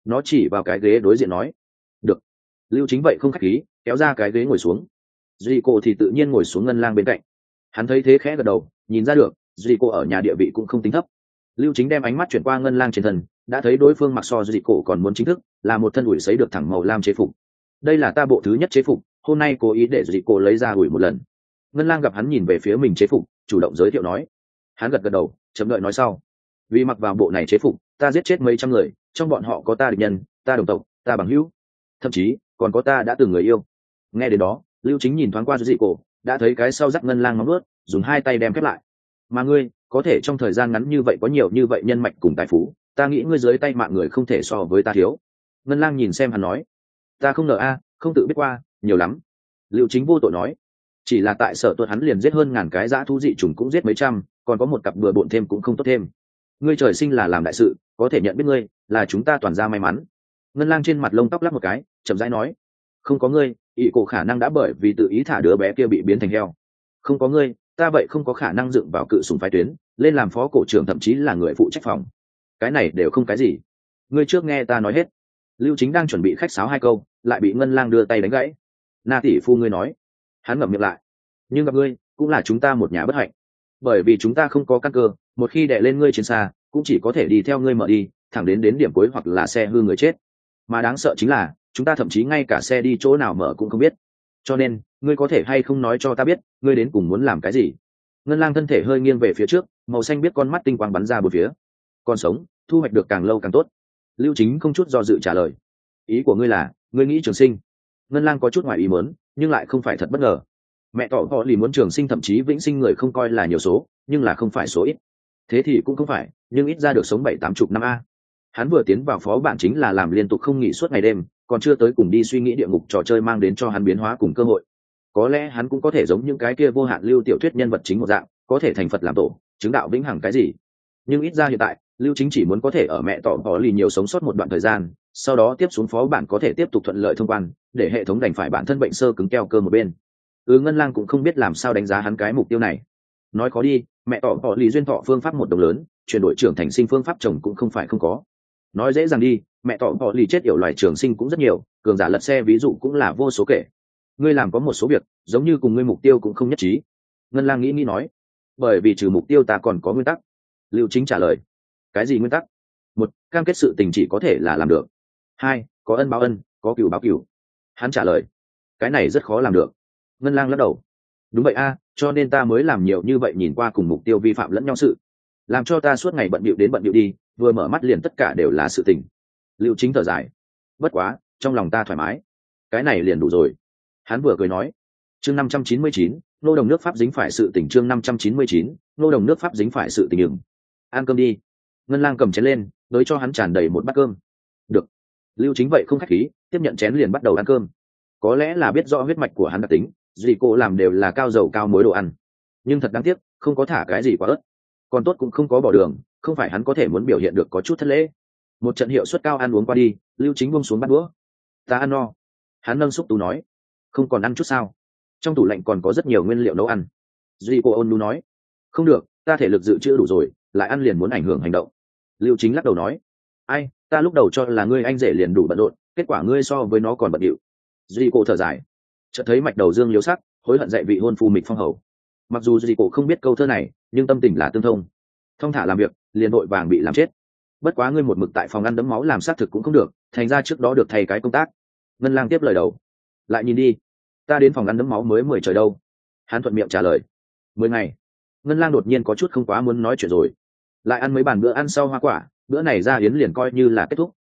[SPEAKER 1] nó chỉ vào cái ghế đối diện nói. Được. Lưu Chính vậy không khách khí, kéo ra cái ghế ngồi xuống. Duy cô thì tự nhiên ngồi xuống Ngân Lang bên cạnh. Hắn thấy thế khẽ gật đầu, nhìn ra được Duy cô ở nhà địa vị cũng không tính thấp. Lưu Chính đem ánh mắt chuyển qua Ngân Lang trên thân, đã thấy đối phương mặc so Duy cô còn muốn chính thức, là một thân ủi sấy được thẳng màu lam chế phục. Đây là ta bộ thứ nhất chế phục, hôm nay cố ý để Duy cô lấy ra ủi một lần. Ngân Lang gặp hắn nhìn về phía mình chế phục, chủ động giới thiệu nói. Hắn gật gật đầu, chậm đợi nói sau. Vì mặc vào bộ này chế phục, ta giết chết mấy trăm người, trong bọn họ có ta địch nhân, ta đồng tộc, ta bằng hữu, thậm chí còn có ta đã từng người yêu. Nghe đến đó, Lưu Chính nhìn thoáng qua Dị Cổ, đã thấy cái sau dắt Ngân Lang ngón ướt, dùng hai tay đem khép lại. Mà ngươi, có thể trong thời gian ngắn như vậy có nhiều như vậy nhân mạch cùng tài phú, ta nghĩ ngươi dưới tay mạng người không thể so với ta thiếu. Ngân Lang nhìn xem hắn nói, ta không ngờ a, không tự biết qua, nhiều lắm. Lưu Chính vô tội nói, chỉ là tại Sở Tuật hắn liền giết hơn ngàn cái dã thú dị trùng cũng giết mấy trăm, còn có một cặp bừa bộn thêm cũng không tốt thêm. Ngươi trời sinh là làm đại sự, có thể nhận biết ngươi là chúng ta toàn ra may mắn. Ngân Lang trên mặt lông tóc lắc một cái, chậm rãi nói, không có ngươi, ỷ cổ khả năng đã bởi vì tự ý thả đứa bé kia bị biến thành heo. Không có ngươi, ta vậy không có khả năng dựng vào cự sùng phái tuyến, lên làm phó cổ trưởng thậm chí là người phụ trách phòng. Cái này đều không cái gì. Ngươi trước nghe ta nói hết. Lưu Chính đang chuẩn bị khách sáo hai câu, lại bị Ngân Lang đưa tay đánh gãy. Na tỷ phu ngươi nói. Hắn ngậm miệng lại. Nhưng gặp ngươi, cũng là chúng ta một nhà bất hạnh. Bởi vì chúng ta không có căn cơ, một khi đè lên ngươi trên xa, cũng chỉ có thể đi theo ngươi mở đi, thẳng đến điểm cuối hoặc là xe hư người chết. Mà đáng sợ chính là, chúng ta thậm chí ngay cả xe đi chỗ nào mở cũng không biết. Cho nên, ngươi có thể hay không nói cho ta biết, ngươi đến cùng muốn làm cái gì? Ngân Lang thân thể hơi nghiêng về phía trước, màu xanh biết con mắt tinh quang bắn ra bốn phía. Còn sống, thu hoạch được càng lâu càng tốt. Lưu Chính không chút do dự trả lời. Ý của ngươi là, ngươi nghĩ trường sinh? Ngân Lang có chút ngoài ý muốn, nhưng lại không phải thật bất ngờ. Mẹ tỏ họ lì muốn trường sinh thậm chí vĩnh sinh người không coi là nhiều số, nhưng là không phải số ít. Thế thì cũng không phải, nhưng ít ra được sống 7-80 năm a. Hắn vừa tiến vào phó bản chính là làm liên tục không nghỉ suốt ngày đêm, còn chưa tới cùng đi suy nghĩ địa ngục trò chơi mang đến cho hắn biến hóa cùng cơ hội. Có lẽ hắn cũng có thể giống những cái kia vô hạn lưu tiểu thuyết nhân vật chính một dạng, có thể thành Phật làm tổ, chứng đạo vĩnh hằng cái gì. Nhưng ít ra hiện tại, Lưu Chính chỉ muốn có thể ở mẹ tỏ họ lì nhiều sống sót một đoạn thời gian, sau đó tiếp xuống phó bản có thể tiếp tục thuận lợi thông quan, để hệ thống đành phải bản thân bệnh sơ cứng keo cơ một bên. Ngân Lang cũng không biết làm sao đánh giá hắn cái mục tiêu này. Nói khó đi, mẹ tỏ họ lì duyên thọ phương pháp một đồng lớn, chuyển đổi trưởng thành sinh phương pháp chồng cũng không phải không có. Nói dễ dàng đi, mẹ tỏ họ lì chết yểu loài trường sinh cũng rất nhiều, cường giả lật xe ví dụ cũng là vô số kể. Ngươi làm có một số việc giống như cùng ngươi mục tiêu cũng không nhất trí. Ngân Lang nghĩ nói, bởi vì trừ mục tiêu ta còn có nguyên tắc. Lưu Chính trả lời, cái gì nguyên tắc? Một, cam kết sự tình chỉ có thể là làm được. Hai, có ân báo ân, có cừu báo cừu. Hắn trả lời, cái này rất khó làm được. Ngân Lang lắc đầu, đúng vậy a, cho nên ta mới làm nhiều như vậy nhìn qua cùng mục tiêu vi phạm lẫn nhau sự, làm cho ta suốt ngày bận bịu đến bận bịu đi, vừa mở mắt liền tất cả đều là sự tình. Lưu Chính thở dài, bất quá trong lòng ta thoải mái, cái này liền đủ rồi. Hắn vừa cười nói, chương 599, nô đồng nước pháp dính phải sự tình. Chương 599, nô đồng nước pháp dính phải sự tình. Đừng ăn cơm đi. Ngân Lang cầm chén lên, đối cho hắn tràn đầy một bát cơm. Được. Lưu Chính vậy không khách khí, tiếp nhận chén liền bắt đầu ăn cơm. Có lẽ là biết rõ huyết mạch của hắn đặc tính, gì cô làm đều là cao dầu cao muối đồ ăn, nhưng thật đáng tiếc không có thả cái gì quá ớt, còn tốt cũng không có bỏ đường, không phải hắn có thể muốn biểu hiện được có chút thất lễ. Một trận hiệu suất cao ăn uống qua đi, Lưu Chính buông xuống bát đũa. Ta ăn no. Hắn nâng xúc tú nói, không còn ăn chút sao? Trong tủ lạnh còn có rất nhiều nguyên liệu nấu ăn. Duy cô ôn nhu nói, không được, ta thể lực dự trữ đủ rồi, lại ăn liền muốn ảnh hưởng hành động. Lưu Chính lắc đầu nói, ai, ta lúc đầu cho là ngươi anh rể liền đủ bận rộn, kết quả ngươi so với nó còn bận rộn. Duy cô thở dài, chợt thấy mạch đầu dương liếu sắc, hối hận dạy vị hôn phu mịch phong hầu. Mặc dù Duy cô không biết câu thơ này, nhưng tâm tình là tương thông. Thông thả làm việc, liền đội vàng bị làm chết. Bất quá ngươi một mực tại phòng ăn đấm máu làm xác thực cũng không được, thành ra trước đó được thay cái công tác. Ngân Lang tiếp lời đầu, lại nhìn đi, ta đến phòng ăn đấm máu mới 10 trời đâu. Hắn thuận miệng trả lời, 10 ngày. Ngân Lang đột nhiên có chút không quá muốn nói chuyện rồi. Lại ăn mấy bàn bữa ăn sau hoa quả, bữa này ra yến liền coi như là kết thúc.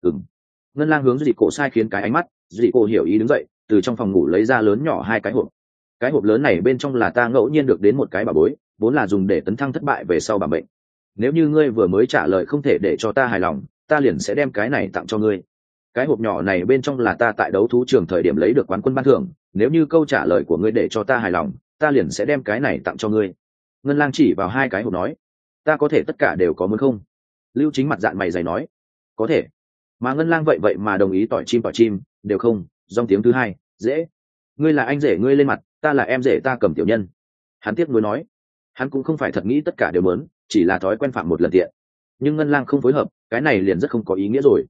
[SPEAKER 1] Ngân Lang hướng Duy cổ sai khiến cái ánh mắt, Duy cổ hiểu ý đứng dậy, từ trong phòng ngủ lấy ra lớn nhỏ hai cái hộp. Cái hộp lớn này bên trong là ta ngẫu nhiên được đến một cái bảo bối, vốn là dùng để tấn thăng thất bại về sau bảo bệnh. Nếu như ngươi vừa mới trả lời không thể để cho ta hài lòng, ta liền sẽ đem cái này tặng cho ngươi. Cái hộp nhỏ này bên trong là ta tại đấu thú trường thời điểm lấy được quán quân ban thưởng, nếu như câu trả lời của ngươi để cho ta hài lòng, ta liền sẽ đem cái này tặng cho ngươi. Ngân Lang chỉ vào hai cái hộp nói, ta có thể tất cả đều có muốn không? Lưu Chính mặt dạn mày dày nói, có thể. Mà Ngân Lang vậy mà đồng ý tỏi chim, đều không. Dòng tiếng thứ hai, dễ. Ngươi là anh rể ngươi lên mặt, ta là em rể ta cầm tiểu nhân. Hắn tiếc nuối nói, hắn cũng không phải thật nghĩ tất cả đều muốn, chỉ là thói quen phạm một lần tiện. Nhưng Ngân Lang không phối hợp, cái này liền rất không có ý nghĩa rồi.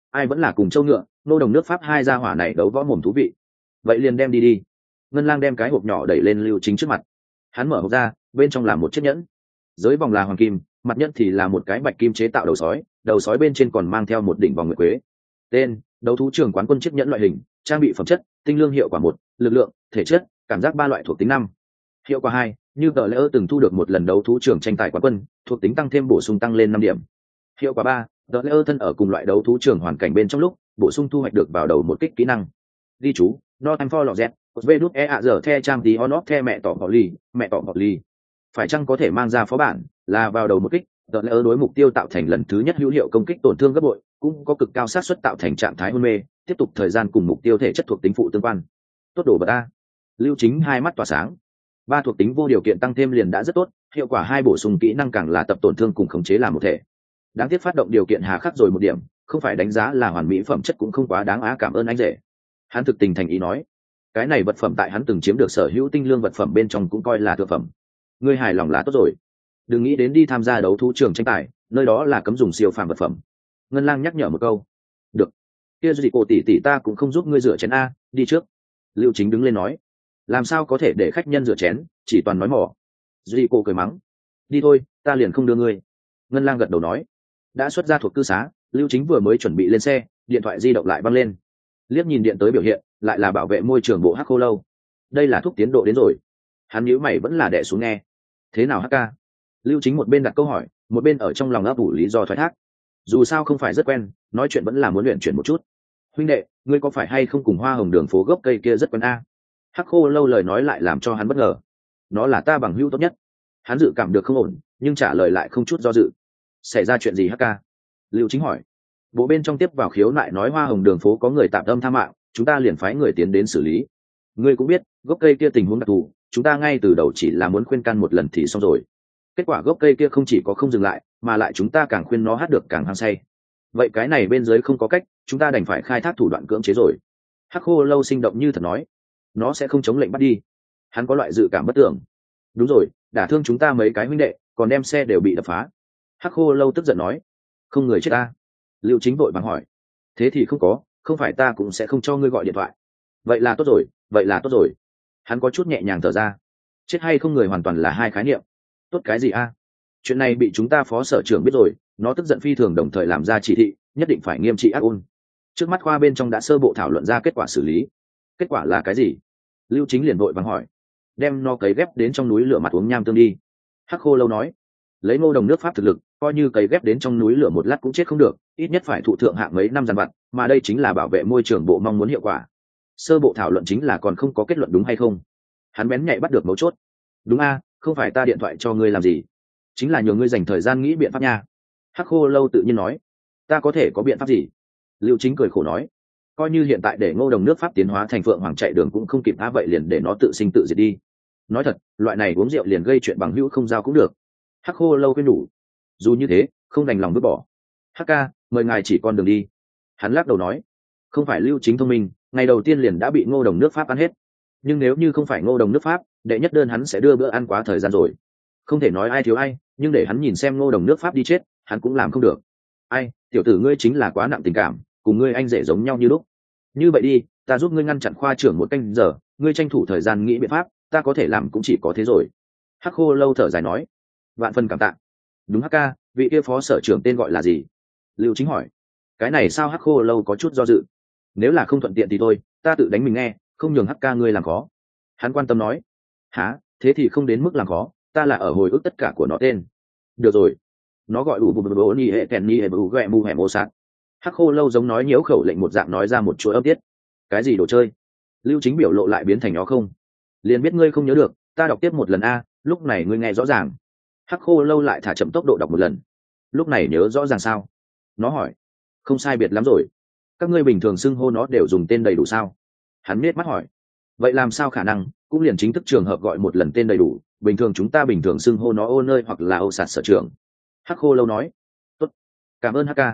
[SPEAKER 1] ai vẫn là cùng châu ngựa nô đồng nước pháp hai gia hỏa này đấu võ mồm thú vị. Vậy liền đem đi đi. Ngân Lang đem cái hộp nhỏ đẩy lên Lưu Chính trước mặt. Hắn mở hộp ra, bên trong là một chiếc nhẫn, dưới vòng là hoàng kim, mặt nhẫn thì là một cái bạch kim chế tạo đầu sói bên trên còn mang theo một đỉnh vòng nguyệt quế. Tên: đấu thú trường quán quân chiếc nhẫn. Loại hình: trang bị phẩm chất: tinh lương. Hiệu quả: 1, lực lượng, thể chất, cảm giác 3 loại. Thuộc tính: 5. Hiệu quả 2, như tờ lễ từng thu được một lần đấu thú trường tranh tài quán quân, thuộc tính tăng thêm bổ sung tăng lên 5 điểm. Hiệu quả 3, tờ lễ thân ở cùng loại đấu thú trường hoàn cảnh bên trong lúc bổ sung thu hoạch được vào đầu một kích kỹ năng. Ghi chú: no time for lọt vê đút giờ the trang tí on off the mẹ tỏ họ ly phải chăng có thể mang ra phó bản là vào đầu một kích, tờ lễ đối mục tiêu tạo thành lần thứ nhất hữu hiệu công kích tổn thương gấp bội, cũng có cực cao xác suất tạo thành trạng thái hôn mê, tiếp tục thời gian cùng mục tiêu thể chất thuộc tính phụ tương quan. Tốt đồ bật ta. Lưu Chính hai mắt tỏa sáng. 3 thuộc tính vô điều kiện tăng thêm liền đã rất tốt, hiệu quả 2 bổ sung kỹ năng càng là tập tổn thương cùng khống chế làm một thể. Đáng tiếc phát động điều kiện hà khắc rồi một điểm, không phải đánh giá là hoàn mỹ phẩm chất cũng không quá đáng á, cảm ơn anh rể. Hắn thực tình thành ý nói, cái này vật phẩm tại hắn từng chiếm được sở hữu tinh lương vật phẩm bên trong cũng coi là thượng phẩm. Ngươi hài lòng là tốt rồi, đừng nghĩ đến đi tham gia đấu thú trường tranh tài, nơi đó là cấm dùng siêu phàm vật phẩm. Ngân Lang nhắc nhở một câu. Được, kia gì cô tỷ ta cũng không giúp ngươi rửa chén a, đi trước. Lưu Chính đứng lên nói, làm sao có thể để khách nhân rửa chén, chỉ toàn nói mỏ. Duy cô cười mắng, đi thôi, ta liền không đưa ngươi. Ngân Lang gật đầu nói. Đã xuất ra thuộc cư xá, Lưu Chính vừa mới chuẩn bị lên xe, điện thoại di động lại văng lên. Liếc nhìn điện tới biểu hiện, lại là bảo vệ môi trường bộ Hắc Khô Lâu. Đây là thúc tiến độ đến rồi. Hắn nhíu mày vẫn là đè xuống nghe. Thế nào Hắc ca? Lưu Chính một bên đặt câu hỏi, một bên ở trong lòng ấp ủ lý do thoái thác. Dù sao không phải rất quen, nói chuyện vẫn là muốn luyện chuyển một chút. Huynh đệ, ngươi có phải hay không cùng Hoa Hồng Đường phố gốc cây kia rất quen a? Hắc Khô Lâu lời nói lại làm cho hắn bất ngờ. Nó là ta bằng hữu tốt nhất. Hắn dự cảm được không ổn, nhưng trả lời lại không chút do dự. Xảy ra chuyện gì Hắc ca? Lưu Chính hỏi. Bộ bên trong tiếp vào khiếu nại nói Hoa Hồng Đường phố có người tạm tâm tha mạng, chúng ta liền phái người tiến đến xử lý. Ngươi cũng biết, gốc cây kia tình huống đặc thù, chúng ta ngay từ đầu chỉ là muốn khuyên can một lần thì xong rồi. Kết quả gốc cây kia không chỉ có không dừng lại, mà lại chúng ta càng khuyên nó hát được càng hăng say. Vậy cái này bên dưới không có cách, chúng ta đành phải khai thác thủ đoạn cưỡng chế rồi. Hắc Khô Lâu sinh động như thật nói, nó sẽ không chống lệnh bắt đi. Hắn có loại dự cảm bất tưởng. Đúng rồi, đả thương chúng ta mấy cái huynh đệ, còn đem xe đều bị đập phá. Hắc Khô Lâu tức giận nói, không người chết ta. Lưu Chính vội vàng hỏi, thế thì không có, không phải ta cũng sẽ không cho ngươi gọi điện thoại. Vậy là tốt rồi, vậy là tốt rồi. Hắn có chút nhẹ nhàng thở ra. Chết hay không người hoàn toàn là hai khái niệm. Tốt cái gì a? Chuyện này bị chúng ta phó sở trưởng biết rồi, nó tức giận phi thường đồng thời làm ra chỉ thị, nhất định phải nghiêm trị ác ôn. Trước mắt khoa bên trong đã sơ bộ thảo luận ra kết quả xử lý. Kết quả là cái gì? Lưu Chính liền vội vàng hỏi. Đem nó cấy ghép đến trong núi lửa mặt uống nham tương đi. Hắc Khô Lâu nói. Lấy Ngô Đồng nước Pháp thực lực, coi như cấy ghép đến trong núi lửa một lát cũng chết không được, ít nhất phải thụ thượng hạng mấy năm dằn vặt, mà đây chính là bảo vệ môi trường bộ mong muốn hiệu quả. Sơ bộ thảo luận chính là còn không có kết luận đúng hay không. Hắn bén nhạy bắt được mấu chốt. Đúng a, không phải ta điện thoại cho ngươi làm gì, chính là nhờ ngươi dành thời gian nghĩ biện pháp nha. Hắc Khô Lâu tự nhiên nói. Ta có thể có biện pháp gì? Lưu Chính cười khổ nói. Coi như hiện tại để Ngô Đồng nước Pháp tiến hóa thành Phượng Hoàng chạy đường cũng không kịp, vậy liền để nó tự sinh tự diệt đi. Nói thật, loại này uống rượu liền gây chuyện bằng hữu không giao cũng được. Hắc Khô Lâu khuyên nhủ. Dù như thế, không đành lòng vứt bỏ. Hắc ca, mời ngài chỉ con đường đi. Hắn lắc đầu nói. Không phải Lưu Chính thông minh, ngày đầu tiên liền đã bị Ngô Đồng nước Pháp ăn hết. Nhưng nếu như không phải Ngô Đồng nước Pháp, đệ nhất đơn hắn sẽ đưa bữa ăn quá thời gian rồi. Không thể nói ai thiếu ai, nhưng để hắn nhìn xem Ngô Đồng nước Pháp đi chết, hắn cũng làm không được. Ai, tiểu tử ngươi chính là quá nặng tình cảm, cùng ngươi anh rể giống nhau như lúc. Như vậy đi, ta giúp ngươi ngăn chặn khoa trưởng một canh giờ, ngươi tranh thủ thời gian nghĩ biện pháp, ta có thể làm cũng chỉ có thế rồi. Hắc Khô Lâu thở dài nói. Vạn phần cảm tạ. Đúng Hắc ca, vị kia phó sở trưởng tên gọi là gì? Lưu Chính hỏi. Cái này sao? Hắc Khô Lâu có chút do dự. Nếu là không thuận tiện thì thôi, ta tự đánh mình nghe, không nhường Hắc ca ngươi làm khó. Hắn quan tâm nói. Hả, thế thì không đến mức làm khó, ta là ở hồi ức tất cả của nó tên. Được rồi, nó gọi ủ bù bù bù ni hệ kèn ni hệ bù ghẹ mù hẻ mô sạt. Hắc Khô Lâu giống nói nhiễu khẩu lệnh một dạng nói ra một chuỗi âm tiết. Cái gì đồ chơi? Lưu Chính biểu lộ lại biến thành nó không. Liền biết ngươi không nhớ được, ta đọc tiếp một lần a, lúc này ngươi nghe rõ ràng. Hắc Khô Lâu lại thả chậm tốc độ đọc một lần. Lúc này nhớ rõ ràng sao? Nó hỏi. Không sai biệt lắm rồi. Các ngươi bình thường xưng hô nó đều dùng tên đầy đủ sao? Hắn nết mắt hỏi. Vậy làm sao khả năng, cũng liền chính thức trường hợp gọi một lần tên đầy đủ, bình thường chúng ta bình thường xưng hô nó ô nơi hoặc là ô sạt sở trưởng. Hắc Khô Lâu nói. Tốt, cảm ơn Hắc ca.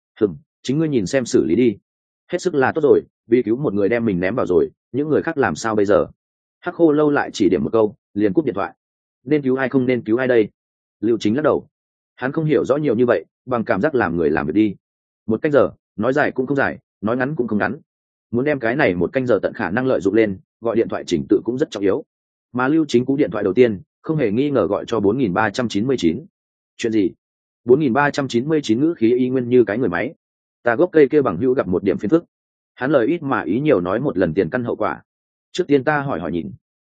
[SPEAKER 1] Chính ngươi nhìn xem xử lý đi. Hết sức là tốt rồi, vì cứu một người đem mình ném vào rồi, những người khác làm sao bây giờ? Hắc Khô Lâu lại chỉ điểm một câu, liền cúp điện thoại. Nên cứu ai không nên cứu ai đây? Lưu Chính lắc đầu. Hắn không hiểu rõ nhiều như vậy, bằng cảm giác làm người làm việc đi. Một cách giờ, nói dài cũng không dài, nói ngắn cũng không ngắn. Muốn đem cái này một canh giờ tận khả năng lợi dụng lên, gọi điện thoại chỉnh tự cũng rất trọng yếu. Mà Lưu Chính cú điện thoại đầu tiên không hề nghi ngờ gọi cho 4399. Chuyện gì? 4399 ngữ khí y nguyên như cái người máy. Ta gốc cây kia bằng hữu gặp một điểm phiền phức. Hắn lời ít mà ý nhiều nói một lần tiền căn hậu quả. Trước tiên ta hỏi hỏi nhìn.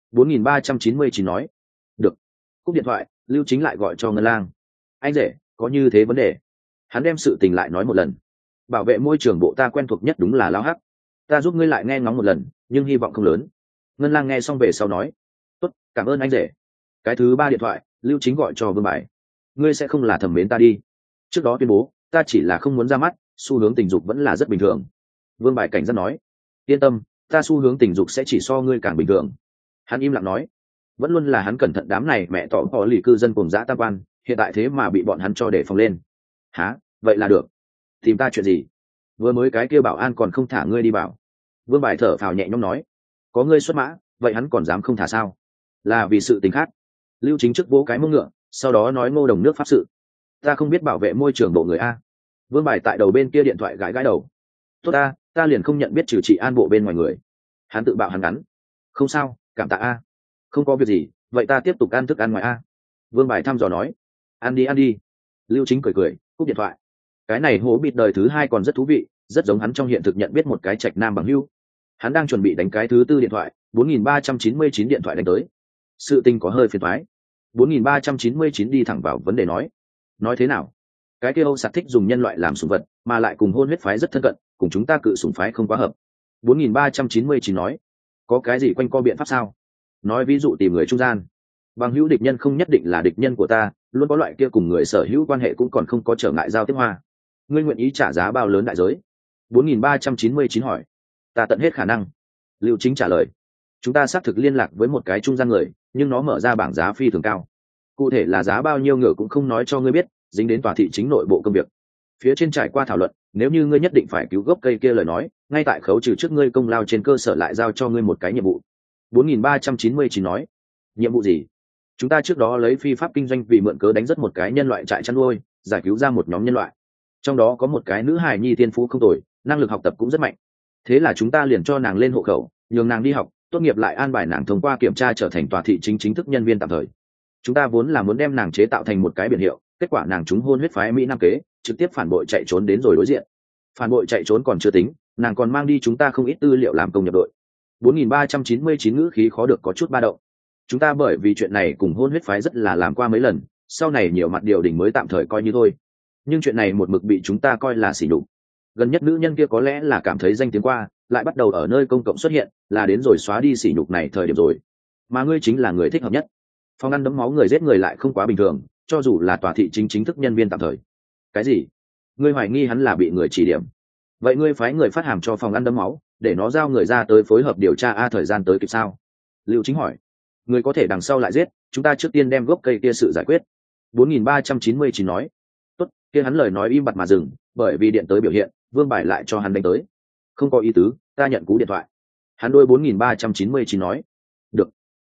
[SPEAKER 1] 4399 nói. Được. Cúp điện thoại, Lưu Chính lại gọi cho Ngân Lang. Anh rể, có như thế vấn đề. Hắn đem sự tình lại nói một lần. Bảo vệ môi trường bộ ta quen thuộc nhất đúng là Lão Hắc. Ta giúp ngươi lại nghe ngóng một lần, nhưng hy vọng không lớn. Ngân Lang nghe xong về sau nói. Tốt, cảm ơn anh rể. Cái thứ ba điện thoại, Lưu Chính gọi cho Vương Bài. Ngươi sẽ không là thẩm mến ta đi. Trước đó tuyên bố, ta chỉ là không muốn ra mắt, xu hướng tình dục vẫn là rất bình thường. Vương Bài cảnh giác nói. Yên tâm, ta xu hướng tình dục sẽ chỉ so ngươi càng bình thường. Hắn im lặng nói. Vẫn luôn là hắn cẩn thận đám này mẹ tỏ có lì cư dân cùng dã tam quan, hiện tại thế mà bị bọn hắn cho để phòng lên. Hả, vậy là được. Tìm ta chuyện gì? Vừa mới cái kia bảo an còn không thả ngươi đi bảo. Vương Bài thở phào nhẹ nhõm nói. Có ngươi xuất mã, vậy hắn còn dám không thả sao? Là vì sự tình khác. Lưu Chính trước vỗ cái mông ngựa, sau đó nói Ngô Đồng nước pháp sự. Ta không biết bảo vệ môi trường bộ người a. Vương Bài tại đầu bên kia điện thoại gãi gãi đầu. Tốt ta liền không nhận biết trừ trị an bộ bên ngoài người. Hắn tự bạo hắn ngắn. Không sao, cảm tạ a. Không có việc gì, vậy ta tiếp tục ăn thức ăn ngoài a. Vương Bài thăm dò nói. Ăn đi. Lưu Chính cười cúp điện thoại. Cái này hố bịt đời thứ hai còn rất thú vị, rất giống hắn trong hiện thực nhận biết một cái trạch nam bằng hữu. Hắn đang chuẩn bị đánh cái thứ tư điện thoại, 4399 điện thoại đánh tới. Sự tình có hơi phiền toái. 4399 đi thẳng vào vấn đề nói thế nào? Cái kia Âu Sạt thích dùng nhân loại làm sủng vật, mà lại cùng hôn huyết phái rất thân cận, cùng chúng ta cự sủng phái không quá hợp. 4399 nói. Có cái gì quanh co biện pháp sao? Nói ví dụ tìm người trung gian. Bằng hữu địch nhân không nhất định là địch nhân của ta, luôn có loại kia cùng người sở hữu quan hệ cũng còn không có trở ngại giao tiếp hoa. Ngươi nguyện ý trả giá bao lớn đại giới? 4399 hỏi. Ta tận hết khả năng. Lưu Chính trả lời. Chúng ta xác thực liên lạc với một cái trung gian người, nhưng nó mở ra bảng giá phi thường cao. Cụ thể là giá bao nhiêu ngựa cũng không nói cho ngươi biết, dính đến tòa thị chính nội bộ công việc. Phía trên trải qua thảo luận, nếu như ngươi nhất định phải cứu gốc cây kia lời nói, ngay tại khấu trừ trước ngươi công lao trên cơ sở lại giao cho ngươi một cái nhiệm vụ. 4399 nói. Nhiệm vụ gì? Chúng ta trước đó lấy phi pháp kinh doanh vì mượn cớ đánh rất một cái nhân loại trại chăn nuôi, giải cứu ra một nhóm nhân loại. Trong đó có một cái nữ hài nhi thiên phú không tồi, năng lực học tập cũng rất mạnh. Thế là chúng ta liền cho nàng lên hộ khẩu, nhường nàng đi học, tốt nghiệp lại an bài nàng thông qua kiểm tra trở thành tòa thị chính thức nhân viên tạm thời. Chúng ta vốn là muốn đem nàng chế tạo thành một cái biển hiệu, kết quả nàng trúng hôn huyết phái Mỹ Nam kế, trực tiếp phản bội chạy trốn đến rồi đối diện. Phản bội chạy trốn còn chưa tính, nàng còn mang đi chúng ta không ít tư liệu làm công nhập đội. 4399 ngữ khí khó được có chút ba động. Chúng ta bởi vì chuyện này cùng hôn huyết phái rất là làm qua mấy lần, sau này nhiều mặt điều đình mới tạm thời coi như thôi. Nhưng chuyện này một mực bị chúng ta coi là sỉ nhục. Gần nhất nữ nhân kia có lẽ là cảm thấy danh tiếng qua, lại bắt đầu ở nơi công cộng xuất hiện, là đến rồi xóa đi sỉ nhục này thời điểm rồi. Mà ngươi chính là người thích hợp nhất. Phòng ăn đấm máu người giết người lại không quá bình thường, cho dù là tòa thị chính thức nhân viên tạm thời. Cái gì? Ngươi hoài nghi hắn là bị người chỉ điểm? Vậy ngươi phái người phát hàm cho phòng ăn đấm máu, để nó giao người ra tới phối hợp điều tra thời gian tới kịp sao? Lưu Chính hỏi. Người có thể đằng sau lại giết, chúng ta trước tiên đem gốc cây kia sự giải quyết. 4399 nói. Tốt, kia hắn lời nói im bặt mà dừng, bởi vì điện tới biểu hiện, Vương Bài lại cho hắn đánh tới. Không có ý tứ, ta nhận cú điện thoại. Hắn đôi 4399 nói. Được.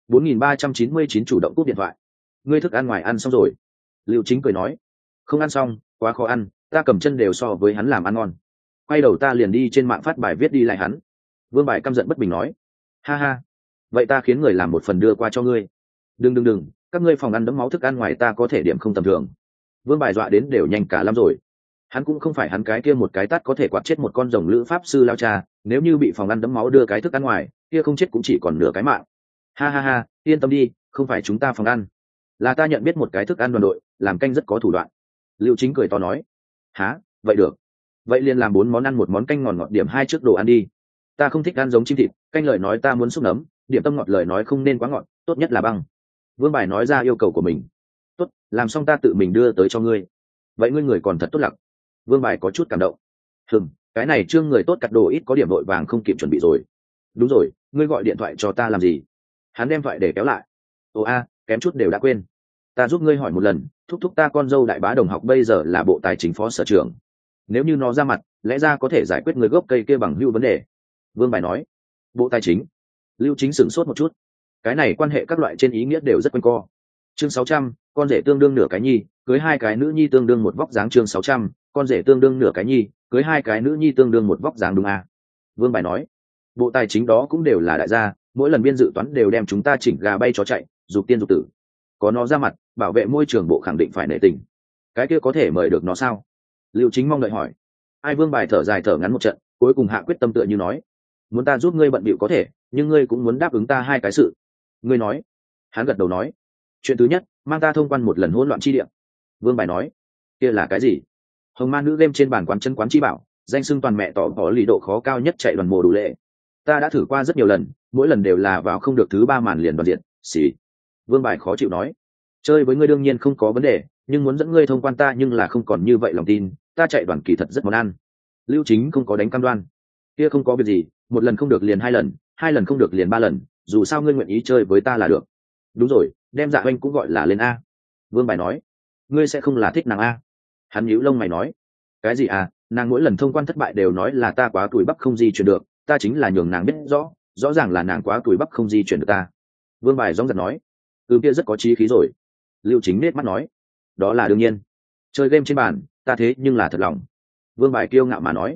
[SPEAKER 1] 4399 chủ động cúp điện thoại. Ngươi thức ăn ngoài ăn xong rồi? Lưu Chính cười nói. Không ăn xong, quá khó ăn, ta cầm chân đều so với hắn làm ăn ngon. Quay đầu ta liền đi trên mạng phát bài viết đi lại hắn. Vương Bài căm giận bất bình nói. Ha ha, vậy ta khiến người làm một phần đưa qua cho ngươi. Đừng, các ngươi phòng ăn đấm máu thức ăn ngoài ta có thể điểm không tầm thường. Vương Bài dọa đến đều nhanh cả lắm rồi. Hắn cũng không phải hắn cái kia một cái tát có thể quạt chết một con rồng lữ pháp sư lao cha, nếu như bị phòng ăn đấm máu đưa cái thức ăn ngoài, kia không chết cũng chỉ còn nửa cái mạng. Ha, yên tâm đi, không phải chúng ta phòng ăn, là ta nhận biết một cái thức ăn đoàn đội, làm canh rất có thủ đoạn. Lưu Chính cười to nói. Hả, vậy được, vậy liền làm 4 món ăn, 1 món canh ngọt điểm 2 trước đồ ăn đi. Ta không thích ăn giống chim thịt, canh lời nói ta muốn xúc nấm, điểm tâm ngọt lời nói không nên quá ngọt, tốt nhất là băng. Vương Bài nói ra yêu cầu của mình. Tốt, làm xong ta tự mình đưa tới cho ngươi. Vậy ngươi người còn thật tốt lặc. Vương Bài có chút cảm động. Cái này Trương người tốt cắt đồ ít có điểm vội vàng không kịp chuẩn bị rồi. Đúng rồi, ngươi gọi điện thoại cho ta làm gì? Hắn đem thoại để kéo lại. Kém chút đều đã quên. Ta giúp ngươi hỏi một lần, thúc ta con dâu đại bá đồng học bây giờ là bộ tài chính phó sở trưởng. Nếu như nó ra mặt, lẽ ra có thể giải quyết người gốc cây kia bằng hữu vấn đề. Vương Bài nói. Bộ tài chính? Lưu Chính sửng sốt một chút. Cái này quan hệ các loại trên ý nghĩa đều rất quanh co. Chương 600, con rể tương đương nửa cái nhi, cưới 2 cái nữ nhi tương đương một vóc dáng. Chương 600, con rể tương đương nửa cái nhi, cưới hai cái nữ nhi tương đương một vóc dáng đúng à? Vương Bài nói. Bộ tài chính đó cũng đều là đại gia, mỗi lần biên dự toán đều đem chúng ta chỉnh gà bay chó chạy, dục tiên dục tử. Có nó ra mặt, bảo vệ môi trường bộ khẳng định phải nể tình. Cái kia có thể mời được nó sao? Lưu Chính mong đợi hỏi. Ai Vương Bài thở dài thở ngắn một trận, cuối cùng hạ quyết tâm tựa như nói, muốn ta giúp ngươi bận bịu có thể, nhưng ngươi cũng muốn đáp ứng ta hai cái sự. Ngươi nói. Hắn gật đầu nói. Chuyện thứ nhất, mang ta thông quan một lần hỗn loạn chi địa. Vương Bài nói. Kia là cái gì? Hồng Ma nữ game trên bản quán chân quán chi bảo, danh xưng toàn mẹ tỏ bỏ lì độ khó cao nhất chạy đoàn mùa đủ lệ. Ta đã thử qua rất nhiều lần, mỗi lần đều là vào không được thứ 3 màn liền đoàn diện, xì. Vương Bài khó chịu nói. Chơi với ngươi đương nhiên không có vấn đề, nhưng muốn dẫn ngươi thông quan ta nhưng là không còn như vậy lòng tin, ta chạy đoàn kỳ thật rất món ăn. Lưu Chính không có đánh cam đoan. Kia không có việc gì, một lần không được liền 2 lần, 2 lần không được liền 3 lần, dù sao ngươi nguyện ý chơi với ta là được. Đúng rồi, đem Dạ Oanh cũng gọi là lên a. Vương Bài nói. Ngươi sẽ không là thích nàng a? Hắn nhíu lông mày nói. Cái gì à, nàng mỗi lần thông quan thất bại đều nói là ta quá tuổi bắp không di chuyển được, ta chính là nhường nàng biết rõ, rõ ràng là nàng quá tuổi bắp không di chuyển được ta. Vương Bài gióng giật nói. Kia rất có chí khí rồi. Lưu Chính nết mắt nói. Đó là đương nhiên. Chơi game trên bàn, ta thế nhưng là thật lòng. Vương Bài kiêu ngạo mà nói.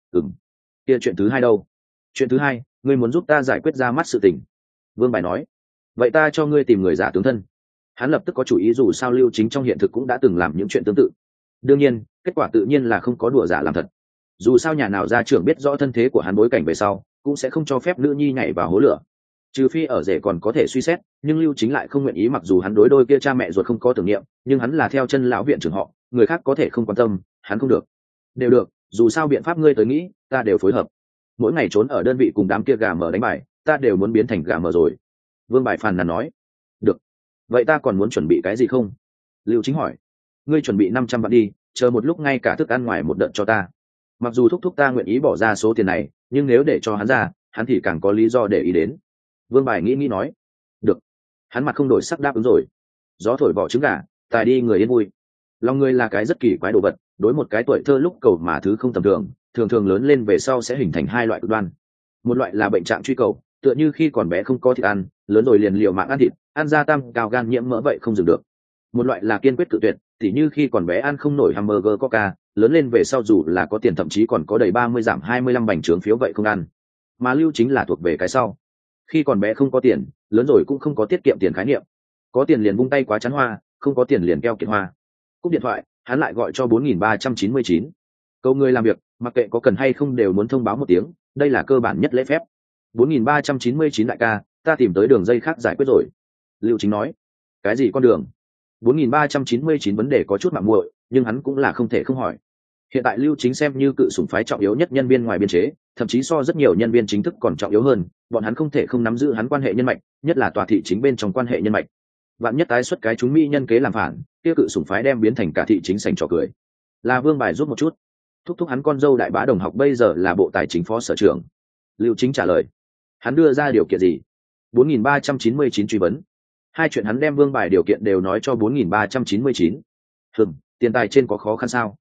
[SPEAKER 1] Kia chuyện thứ hai đâu? Chuyện thứ hai, ngươi muốn giúp ta giải quyết ra mắt sự tình. Vương Bài nói. Vậy ta cho ngươi tìm người giả tướng thân. Hắn lập tức có chủ ý, dù sao Lưu Chính trong hiện thực cũng đã từng làm những chuyện tương tự. Đương nhiên, kết quả tự nhiên là không có đùa giả làm thật. Dù sao nhà nào gia trưởng biết rõ thân thế của hắn bối cảnh về sau, cũng sẽ không cho phép nữ nhi nhảy vào hố lửa. Trừ phi ở rể còn có thể suy xét, nhưng Lưu Chính lại không nguyện ý, mặc dù hắn đối đôi kia cha mẹ ruột không có tưởng niệm, nhưng hắn là theo chân lão viện trưởng họ, người khác có thể không quan tâm, hắn không được. Đều được, dù sao biện pháp ngươi tới nghĩ, ta đều phối hợp. Mỗi ngày trốn ở đơn vị cùng đám kia gà mờ đánh bài, ta đều muốn biến thành gà mờ rồi. Vương Bài phàn nàn nói. Được. Vậy ta còn muốn chuẩn bị cái gì không? Lưu Chính hỏi. Ngươi chuẩn bị 500 vạn đi, chờ một lúc ngay cả thức ăn ngoài một đợt cho ta. Mặc dù thúc thúc ta nguyện ý bỏ ra số tiền này, nhưng nếu để cho hắn ra, hắn thì càng có lý do để ý đến. Vương Bài nghĩ nói. Được. Hắn mặt không đổi sắc đáp ứng rồi. Gió thổi vỏ trứng gà, tài đi người yên vui. Lòng người là cái rất kỳ quái đồ vật, đối một cái tuổi thơ lúc cầu mà thứ không tầm thường, thường thường lớn lên về sau sẽ hình thành hai loại cực đoan. Một loại là bệnh trạng truy cầu, tựa như khi còn bé không có thịt ăn, lớn rồi liền liều mạng ăn thịt, ăn gia tăng cao gan nhiễm mỡ vậy không dừng được. Một loại là kiên quyết tự tuyệt, tỉ như khi còn bé ăn không nổi hamburger coca, lớn lên về sau dù là có tiền thậm chí còn có đầy 30 giảm 25 bành trướng phiếu vậy không ăn. Mà Lưu Chính là thuộc về cái sau. Khi còn bé không có tiền, lớn rồi cũng không có tiết kiệm tiền khái niệm. Có tiền liền vung tay quá chán hoa, không có tiền liền keo kiệt hoa. Cúp điện thoại, hắn lại gọi cho 4399. Câu người làm việc, mặc kệ có cần hay không đều muốn thông báo một tiếng, đây là cơ bản nhất lễ phép. 4399 đại ca, ta tìm tới đường dây khác giải quyết rồi. Lưu Chính nói. Cái gì con đường? 4399 vấn đề có chút mạng muội, nhưng hắn cũng là không thể không hỏi. Hiện tại Lưu Chính xem như cự sủng phái trọng yếu nhất nhân viên ngoài biên chế, thậm chí so rất nhiều nhân viên chính thức còn trọng yếu hơn, bọn hắn không thể không nắm giữ hắn quan hệ nhân mạch, nhất là tòa thị chính bên trong quan hệ nhân mạch. Vạn nhất tái xuất cái chúng mỹ nhân kế làm phản, kia cự sủng phái đem biến thành cả thị chính sành trò cười. Là Vương Bài giúp một chút. Thúc thúc hắn con dâu đại bá đồng học bây giờ là bộ tài chính phó sở trưởng. Lưu Chính trả lời. Hắn đưa ra điều kiện gì? 4399 truy vấn. Hai chuyện hắn đem Vương Bài điều kiện đều nói cho 4399. Tiền tài trên có khó khăn sao?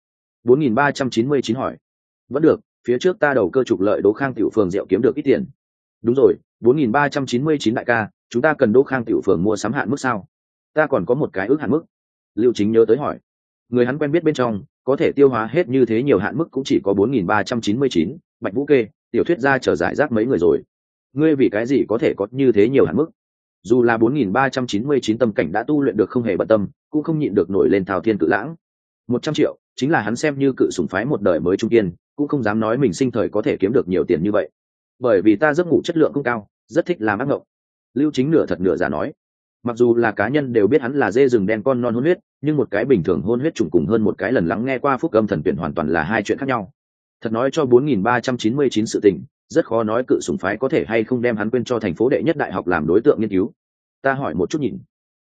[SPEAKER 1] 4399 hỏi. Vẫn được, phía trước ta đầu cơ trục lợi Đỗ Khang tiểu phường rượu kiếm được ít tiền. Đúng rồi, 4399 đại ca, chúng ta cần Đỗ Khang tiểu phường mua sắm hạn mức sao? Ta còn có một cái ước hạn mức. Lưu Chính nhớ tới hỏi. Người hắn quen biết bên trong, có thể tiêu hóa hết như thế nhiều hạn mức cũng chỉ có 4399, Bạch Vũ Kê, tiểu thuyết gia trở giải rác mấy người rồi. Ngươi vì cái gì có thể có như thế nhiều hạn mức? Dù là 4399 tâm cảnh đã tu luyện được không hề bận tâm, cũng không nhịn được nổi lên thao thiên cự lãng. 100 triệu, chính là hắn xem như cự sủng phái một đời mới trung kiên, cũng không dám nói mình sinh thời có thể kiếm được nhiều tiền như vậy. Bởi vì ta giấc ngủ chất lượng không cao, rất thích làm ác mộng. Lưu Chính nửa thật nửa giả nói. Mặc dù là cá nhân đều biết hắn là dê rừng đen con non hôn huyết, nhưng một cái bình thường hôn huyết trùng cùng hơn một cái lần lắng nghe qua phúc âm thần tuyển hoàn toàn là hai chuyện khác nhau. Thật nói cho 4399 sự tình, rất khó nói cự sủng phái có thể hay không đem hắn quên cho thành phố đệ nhất đại học làm đối tượng nghiên cứu. Ta hỏi một chút nhìn.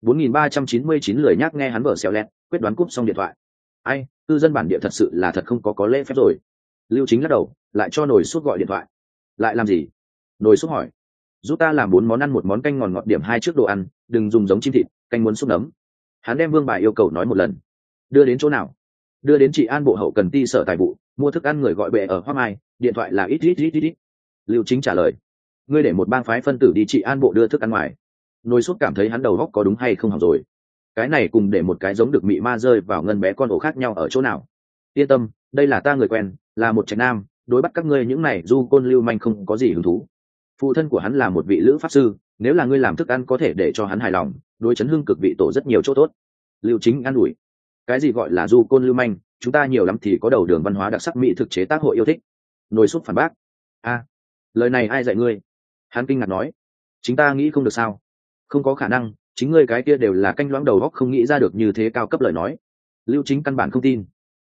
[SPEAKER 1] 4399 lười nhác nghe hắn vở xèo lẹt, quyết đoán cúp xong điện thoại. Ai, cư dân bản địa thật sự là thật không có lễ phép rồi. Lưu Chính lắc đầu, lại cho nồi súp gọi điện thoại. Lại làm gì? Nồi súp hỏi. Giúp ta làm 4 món ăn, 1 món canh ngọt ngọt, điểm 2 trước đồ ăn, đừng dùng giống chim thịt, canh muốn súp nấm. Hắn đem Vương Bài yêu cầu nói một lần. Đưa đến chỗ nào? Đưa đến Trị An bộ hậu cần ty sở tài vụ, mua thức ăn người gọi bệ ở Hoa Mai, điện thoại là ít. Lưu Chính trả lời. Ngươi để một bang phái phân tử đi Trị An bộ đưa thức ăn ngoài. Nồi súp cảm thấy hắn đầu óc có đúng hay không học rồi. Cái này cùng để một cái giống được mị ma rơi vào ngân bé con ổ khác nhau ở chỗ nào? Yên tâm, đây là ta người quen, là một trạch nam, đối bắt các ngươi những này du côn lưu manh không có gì hứng thú. Phụ thân của hắn là một vị lữ pháp sư, nếu là ngươi làm thức ăn có thể để cho hắn hài lòng, đối chấn hưng cực vị tổ rất nhiều chỗ tốt. Lưu Chính an ủi. Cái gì gọi là du côn lưu manh, chúng ta nhiều lắm thì có đầu đường văn hóa đặc sắc mỹ thực chế tác hội yêu thích. Nồi súp phản bác. Lời này ai dạy ngươi? Hắn kinh ngạc nói. Chính ta nghĩ không được sao? Không có khả năng, chính ngươi cái kia đều là canh loãng đầu óc không nghĩ ra được như thế cao cấp lời nói. Lưu Chính căn bản không tin.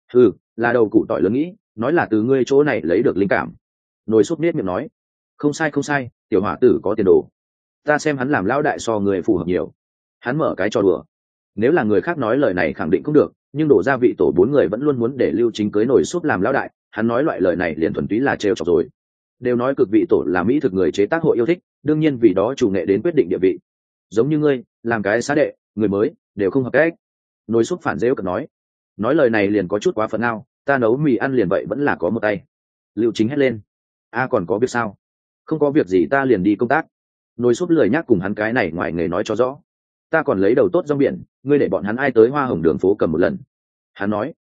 [SPEAKER 1] Là đầu cụ tỏi lớn nghĩ, nói là từ ngươi chỗ này lấy được linh cảm. Nồi súp nết miệng nói. Không sai, tiểu hỏa tử có tiền đồ. Ta xem hắn làm lão đại so người phù hợp nhiều. Hắn mở cái trò đùa. Nếu là người khác nói lời này khẳng định không được, nhưng đổ ra vị tổ 4 người vẫn luôn muốn để Lưu Chính cưới nồi súp làm lão đại, hắn nói loại lời này liền thuần túy là trêu chọc rồi. Đều nói cực vị tổ là mỹ thực người chế tác hội yêu thích, đương nhiên vì đó chủ nghệ đến quyết định địa vị. Giống như ngươi, làm cái xá đệ, người mới, đều không hợp cách. Nồi súp phản rêu cực nói lời này liền có chút quá phận nào, ta nấu mì ăn liền vậy vẫn là có một tay. Lưu Chính hét lên. Còn có việc sao? Không có việc gì ta liền đi công tác. Nồi súp lười nhác cùng hắn cái này ngoài nghề nói cho rõ. Ta còn lấy đầu tốt rong biển, ngươi để bọn hắn ai tới hoa hồng đường phố cầm một lần. Hắn nói.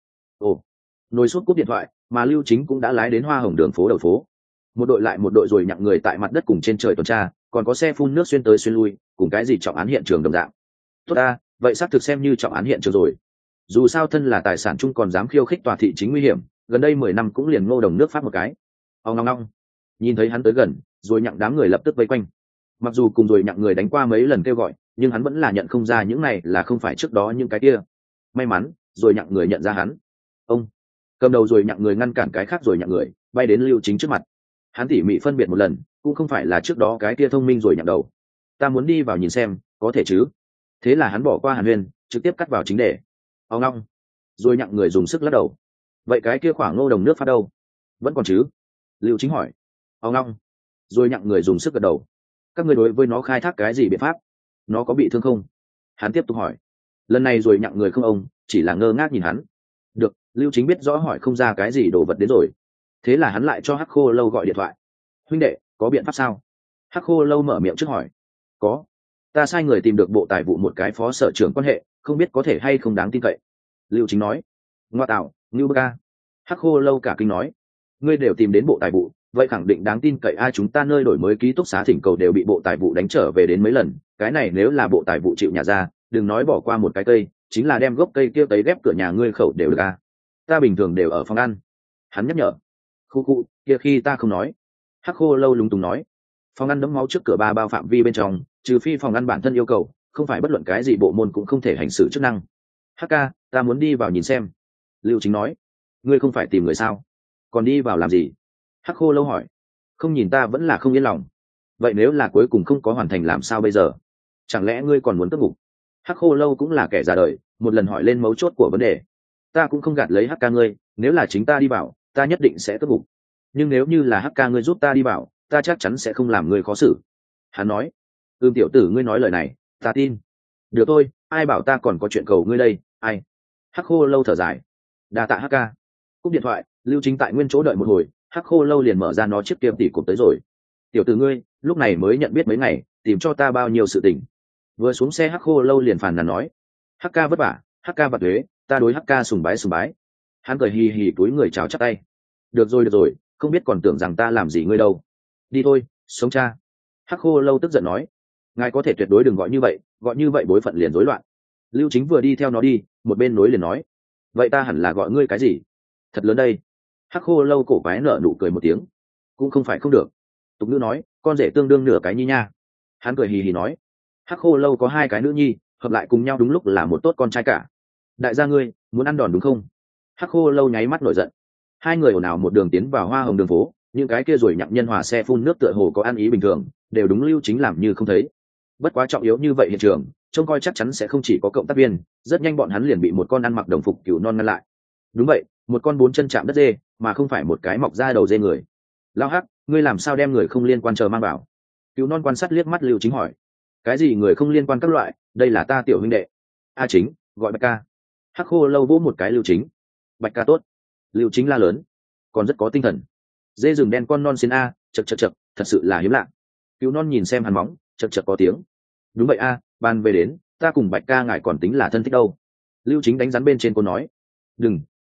[SPEAKER 1] Nồi súp cúp điện thoại, mà Lưu Chính cũng đã lái đến hoa hồng đường phố đầu phố. Một đội lại một đội rồi nhặng người tại mặt đất cùng trên trời tuần tra, còn có xe phun nước xuyên tới xuyên lui, cùng cái gì trọng án hiện trường đồng dạng. Tốt ta, vậy xác thực xem như trọng án hiện trường rồi. Dù sao thân là tài sản chung còn dám khiêu khích tòa thị chính nguy hiểm, gần đây 10 năm cũng liền Ngô Đồng nước phát một cái. Ngong. Nhìn thấy hắn tới gần, rồi nhặng đám người lập tức vây quanh. Mặc dù cùng rồi nhặng người đánh qua mấy lần kêu gọi, nhưng hắn vẫn là nhận không ra những này là không phải trước đó những cái kia. May mắn, rồi nhặng người nhận ra hắn. Ông cầm đầu rồi nhặng người ngăn cản cái khác rồi nhặng người, bay đến Lưu Chính trước mặt. Hắn tỉ mỉ phân biệt một lần, cũng không phải là trước đó cái kia thông minh rồi nhặng đầu. Ta muốn đi vào nhìn xem, có thể chứ? Thế là hắn bỏ qua Hàn Huyên, trực tiếp cắt vào chính đề. Ngong. Rồi nhặng người dùng sức lắc đầu. Vậy cái kia khoảng Ngô Đồng nước phát đâu? Vẫn còn chứ? Lưu Chính hỏi. Ngong. Rồi nhặng người dùng sức gật đầu. Các ngươi đối với nó khai thác cái gì biện pháp? Nó có bị thương không? Hắn tiếp tục hỏi. Lần này rồi nhặng người không chỉ là ngơ ngác nhìn hắn. Được, Lưu Chính biết rõ hỏi không ra cái gì đồ vật đến rồi. Thế là hắn lại cho Hắc Khô Lâu gọi điện thoại. Huynh đệ, có biện pháp sao? Hắc Khô Lâu mở miệng trước hỏi. Có. Ta sai người tìm được bộ tài vụ một cái phó sở trưởng quan hệ, không biết có thể hay không đáng tin cậy. Lưu Chính nói. Ngoa tạo, Ngưu Bơ Ca. Hắc Khô Lâu cả kinh nói. Ngươi đều tìm đến bộ tài vụ, vậy khẳng định đáng tin cậy. Chúng ta nơi đổi mới ký túc xá thỉnh cầu đều bị bộ tài vụ đánh trở về đến mấy lần, cái này nếu là bộ tài vụ chịu nhà ra, đừng nói bỏ qua một cái cây, chính là đem gốc cây kia tấy ghép cửa nhà ngươi khẩu đều được ta bình thường đều ở phòng ăn. Hắn nhắc nhở. Khu kia khi ta không nói. Hắc Khô Lâu lúng túng nói. Phòng ăn đẫm máu trước cửa 3 bao phạm vi bên trong, trừ phi phòng ăn bản thân yêu cầu, không phải bất luận cái gì bộ môn cũng không thể hành xử chức năng. Hắc ca, ta muốn đi vào nhìn xem. Lưu Chính nói. Ngươi không phải tìm người sao? Còn đi vào làm gì? Hắc Khô Lâu hỏi. Không nhìn ta vẫn là không yên lòng. Vậy nếu là cuối cùng không có hoàn thành làm sao bây giờ? Chẳng lẽ ngươi còn muốn cất ngục? Hắc Khô Lâu cũng là kẻ già đời, một lần hỏi lên mấu chốt của vấn đề. Ta cũng không gạt lấy Hắc ca ngươi, nếu là chính ta đi vào, ta nhất định sẽ cất ngục. Nhưng nếu như là Hắc ca ngươi giúp ta đi vào, ta chắc chắn sẽ không làm ngươi khó xử. Hắn nói. Tiểu tử ngươi nói lời này, ta tin. Được thôi, ai bảo ta còn có chuyện cầu ngươi đây, ai? Hắc Khô Lâu thở dài. Đa tạ Hắc ca. Cúp điện thoại, Lưu Chính tại nguyên chỗ đợi một hồi, Hắc Khô Lâu liền mở ra nó chiếc kia tỉ cục tới rồi. Tiểu tử ngươi, lúc này mới nhận biết mấy ngày, tìm cho ta bao nhiêu sự tình. Vừa xuống xe Hắc Khô Lâu liền phàn nàn nói. Hắc ca vất vả, Hắc ca vặt thuế, ta đối Hắc ca sùng bái. Hắn cười hì hì túi người chào chắp tay. Được rồi, không biết còn tưởng rằng ta làm gì ngươi đâu. Đi thôi, sống cha. Hắc Khô Lâu tức giận nói. Ngài có thể tuyệt đối đừng gọi như vậy bối phận liền rối loạn. Lưu Chính vừa đi theo nó đi, một bên nối liền nói. Vậy ta hẳn là gọi ngươi cái gì? Thật lớn đây. Hắc Khô Lâu cổ quái nở nụ cười một tiếng. Cũng không phải không được. Tục ngữ nói, con rể tương đương nửa cái nhi nha. Hắn cười hì hì nói. Hắc Khô Lâu có 2 cái nữ nhi, hợp lại cùng nhau đúng lúc là một tốt con trai cả. Đại gia ngươi, muốn ăn đòn đúng không? Hắc Khô Lâu nháy mắt nổi giận. 2 người ồn ào một đường tiến vào hoa hồng đường phố, những cái kia rồi nhặng nhân hòa xe phun nước tựa hồ có ăn ý bình thường, đều đúng Lưu Chính làm như không thấy. Bất quá trọng yếu như vậy hiện trường, trông coi chắc chắn sẽ không chỉ có cộng tác viên, rất nhanh bọn hắn liền bị một con ăn mặc đồng phục cừu non ngăn lại. Đúng vậy, một con 4 chân chạm đất dê, mà không phải một cái mọc ra đầu dê người. Lao Hắc, ngươi làm sao đem người không liên quan chờ mang vào? Cừu non quan sát liếc mắt Lưu Chính hỏi. Cái gì người không liên quan các loại, đây là ta tiểu huynh đệ. Chính, gọi Bạch ca. Hắc Khô Lâu vỗ một cái Lưu Chính. Bạch ca tốt. Lưu Chính la lớn, còn rất có tinh thần. Dê rừng đen con non xin chật, thật sự là hiếm lạ. Cừu non nhìn xem hắn móng, chật có tiếng. Đúng vậy ban về đến, ta cùng Bạch ca ngài còn tính là thân thích đâu. Lưu Chính đánh rắn bên trên cô nói. Đừng,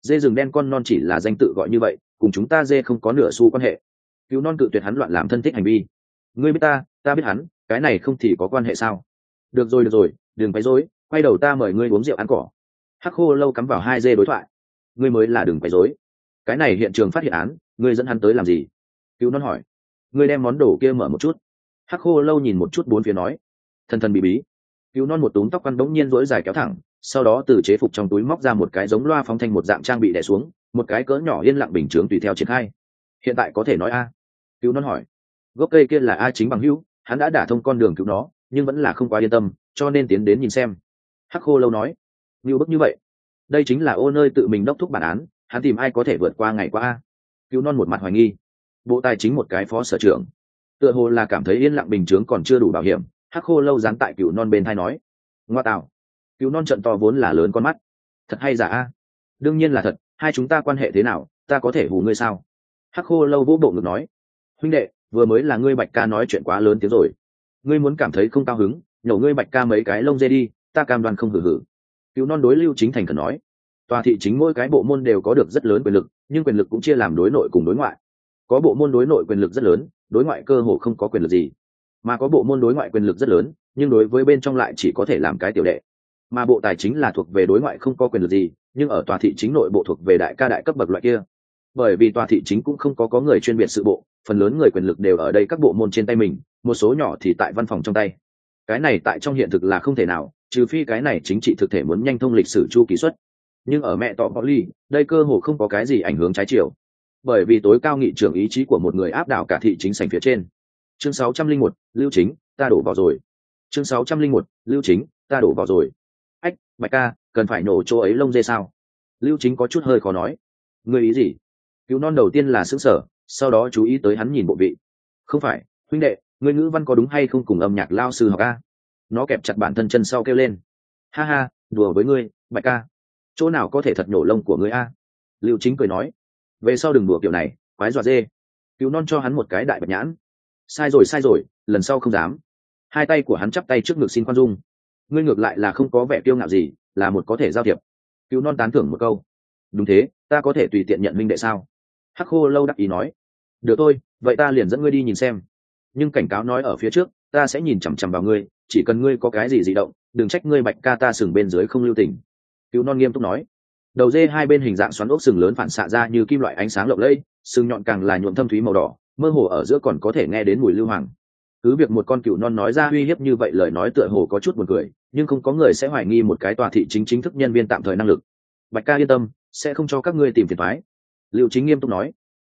[SPEAKER 1] dê rừng đen con non chỉ là danh tự gọi như vậy, cùng chúng ta dê không có nửa xu quan hệ. Cứu non cự tuyệt hắn loạn làm thân thích hành vi. Ngươi biết ta biết hắn, cái này không thì có quan hệ sao? Được rồi, đừng quấy rối, quay đầu ta mời ngươi uống rượu ăn cỏ. Hắc khô lâu cắm vào hai dê đối thoại. Ngươi mới là đừng quấy rối. Cái này hiện trường phát hiện án, ngươi dẫn hắn tới làm gì? Cứu non hỏi. Ngươi đem món đồ kia mở một chút. Hắc khô lâu nhìn một chút bốn phía nói. Thần bí bí. Cứu non một túm tóc quăn đống nhiên rối dài kéo thẳng, sau đó từ chế phục trong túi móc ra một cái giống loa phóng thanh một dạng trang bị đè xuống, một cái cỡ nhỏ yên lặng bình chướng tùy theo triển khai. Hiện tại có thể nói a? Cứu non hỏi. Gốc cây kia là a chính bằng hữu, hắn đã đả thông con đường cứu nó, nhưng vẫn là không quá yên tâm, cho nên tiến đến nhìn xem. Hắc khô lâu nói. Như bức như vậy, đây chính là ô nơi tự mình đốc thúc bản án, hắn tìm ai có thể vượt qua ngày qua a? Cứu non một mặt hoài nghi. Bộ tài chính một cái phó sở trưởng, tựa hồ là cảm thấy yên lặng bình chướng còn chưa đủ bảo hiểm. Hắc khô lâu dán tại cửu non bên thai nói. Ngoa tạo. Cửu non trận to vốn là lớn con mắt. Thật hay giả a? Đương nhiên là thật, hai chúng ta quan hệ thế nào, ta có thể hù ngươi sao? Hắc khô lâu vỗ bộ ngực nói. Huynh đệ, vừa mới là ngươi Bạch ca nói chuyện quá lớn tiếng rồi, ngươi muốn cảm thấy không cao hứng, nhổ ngươi Bạch ca mấy cái lông dê đi, ta cam đoan không hử hử. Cửu non đối Lưu Chính thành khẩn nói. Tòa thị chính mỗi cái bộ môn đều có được rất lớn quyền lực, nhưng quyền lực cũng chia làm đối nội cùng đối ngoại. Có bộ môn đối nội quyền lực rất lớn, đối ngoại cơ hồ không có quyền lực gì, mà có bộ môn đối ngoại quyền lực rất lớn, nhưng đối với bên trong lại chỉ có thể làm cái tiểu đệ. Mà bộ tài chính là thuộc về đối ngoại không có quyền lực gì, nhưng ở tòa thị chính nội bộ thuộc về đại ca đại cấp bậc loại kia. Bởi vì tòa thị chính cũng không có người chuyên biệt sự bộ, phần lớn người quyền lực đều ở đây các bộ môn trên tay mình, một số nhỏ thì tại văn phòng trong tay. Cái này tại trong hiện thực là không thể nào, trừ phi cái này chính trị thực thể muốn nhanh thông lịch sử chu kỳ suất. Nhưng ở mẹ tọ Polly, đây cơ hồ không có cái gì ảnh hưởng trái chiều, bởi vì tối cao nghị trưởng ý chí của một người áp đảo cả thị chính sảnh phía trên. Chương 601, Lưu Chính, ta đổ vào rồi. Chương 601, Lưu Chính, ta đổ vào rồi. Ách, Bạch ca, cần phải nổ chỗ ấy lông dê sao? Lưu Chính có chút hơi khó nói. Ngươi ý gì? Cứu non đầu tiên là sững sờ, sau đó chú ý tới hắn nhìn bộ vị. Không phải, huynh đệ, ngươi ngữ văn có đúng hay không cùng âm nhạc lao sư học a? Nó kẹp chặt bản thân chân sau kêu lên. Ha ha, đùa với ngươi, Bạch ca. Chỗ nào có thể thật nổ lông của ngươi a? Lưu Chính cười nói. Về sau đừng đùa kiểu này, quái dọa dê. Cứu non cho hắn một cái đại bạch nhãn. Sai rồi, lần sau không dám. Hai tay của hắn chắp tay trước ngực xin khoan dung. Ngươi ngược lại là không có vẻ kiêu ngạo gì, là một có thể giao thiệp. Cứu non tán thưởng một câu. Đúng thế, ta có thể tùy tiện nhận minh đệ sao? Hắc khô lâu đắc ý nói. Được thôi, vậy ta liền dẫn ngươi đi nhìn xem. Nhưng cảnh cáo nói ở phía trước, ta sẽ nhìn chằm chằm vào ngươi, chỉ cần ngươi có cái gì dị động, đừng trách ngươi Bạch ca ta sừng bên dưới không lưu tình. Cứu non nghiêm túc nói. Đầu dê hai bên hình dạng xoắn ốc sừng lớn phản xạ ra như kim loại ánh sáng lộng lẫy, sừng nhọn càng là nhuộm thâm thúy màu đỏ, mơ hồ ở giữa còn có thể nghe đến mùi lưu hoàng. Cứ việc một con cừu non nói ra uy hiếp như vậy, lời nói tựa hồ có chút buồn cười, nhưng không có người sẽ hoài nghi một cái tòa thị chính chính thức nhân viên tạm thời năng lực. Bạch ca yên tâm, sẽ không cho các ngươi tìm phiền toái. Lưu Chính nghiêm túc nói.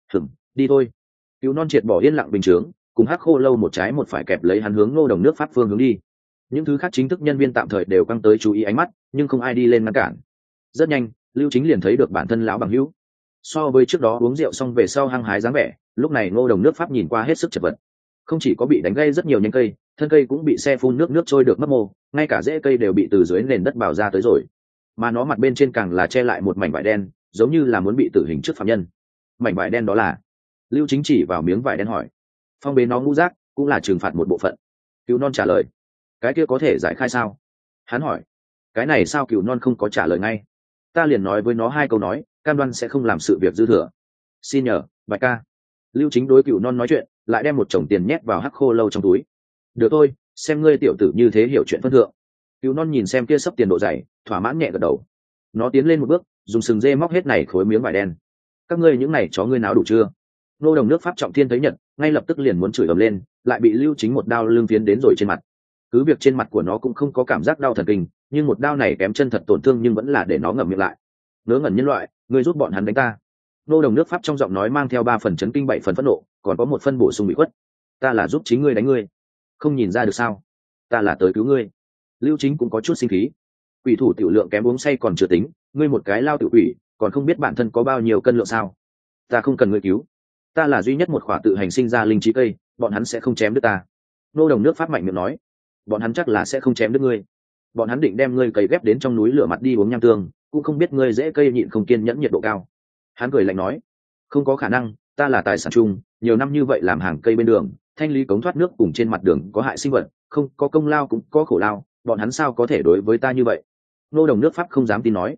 [SPEAKER 1] Đi thôi. Cừu non triệt bỏ yên lặng bình chướng, cùng Hắc khô lâu một trái một phải kẹp lấy hắn hướng Ngô Đồng nước Pháp phương hướng đi. Những thứ khác chính thức nhân viên tạm thời đều căng tới chú ý ánh mắt, nhưng không ai đi lên ngăn cản. Rất nhanh, Lưu Chính liền thấy được bản thân lão bằng hữu. So với trước đó uống rượu xong về sau hăng hái dáng vẻ, lúc này Ngô Đồng nước Pháp nhìn qua hết sức chật vật. Không chỉ có bị đánh gãy rất nhiều nhánh cây, thân cây cũng bị xe phun nước trôi được mất mô, ngay cả rễ cây đều bị từ dưới nền đất bào ra tới rồi. Mà nó mặt bên trên càng là che lại một mảnh vải đen, giống như là muốn bị tử hình trước phạm nhân. Mảnh vải đen đó là? Lưu Chính chỉ vào miếng vải đen hỏi. Phong bế nó ngũ giác, cũng là trừng phạt một bộ phận. Cừu non trả lời. Cái kia có thể giải khai sao? Hắn hỏi. Cái này sao Cừu non không có trả lời ngay? Ta liền nói với nó hai câu nói, cam đoan sẽ không làm sự việc dư thừa. Xin nhờ, Bạch ca. Lưu Chính đối Cừu non nói chuyện, lại đem một chồng tiền nhét vào Hắc khô lâu trong túi. Được thôi, xem ngươi tiểu tử như thế hiểu chuyện phân thượng. Cừu non nhìn xem kia sấp tiền độ dày, thỏa mãn nhẹ gật đầu. Nó tiến lên một bước, dùng sừng dê móc hết này khối miếng vải đen. Các ngươi những này chó ngươi náo đủ chưa? Nô Đồng nước Pháp trọng thiên thấy Nhật, ngay lập tức liền muốn chửi ầm lên, lại bị Lưu Chính một đao lưng phiến đến rồi trên mặt. Cứ việc trên mặt của nó cũng không có cảm giác đau thần kinh, nhưng một đao này kém chân thật tổn thương, nhưng vẫn là để nó ngậm miệng lại. Ngớ ngẩn nhân loại, ngươi giúp bọn hắn đánh ta. Nô Đồng nước Pháp trong giọng nói mang theo 3 phần chấn kinh, 7 phần phẫn nộ, còn có 1 phần bổ sung bị khuất. Ta là giúp chính ngươi đánh ngươi, không nhìn ra được sao? Ta là tới cứu ngươi. Lưu Chính cũng có chút sinh khí. Quỷ thủ tiểu lượng kém uống say còn chưa tính, ngươi một cái lao tiểu quỷ, còn không biết bản thân có bao nhiêu cân lượng sao? Ta không cần ngươi cứu, ta là duy nhất một khỏa tự hành sinh ra linh trí cây, bọn hắn sẽ không chém đứt ta. Nô Đồng nước Pháp mạnh miệng nói. Bọn hắn chắc là sẽ không chém đứt ngươi. Bọn hắn định đem ngươi cày ghép đến trong núi lửa mặt đi uống nham tương, cũng không biết ngươi dễ cây nhịn không kiên nhẫn nhiệt độ cao. Hắn cười lạnh nói. Không có khả năng, ta là tài sản chung, nhiều năm như vậy làm hàng cây bên đường, thanh lý cống thoát nước cùng trên mặt đường có hại sinh vật, không có công lao cũng có khổ lao, bọn hắn sao có thể đối với ta như vậy? Nô Đồng nước Pháp không dám tin nói.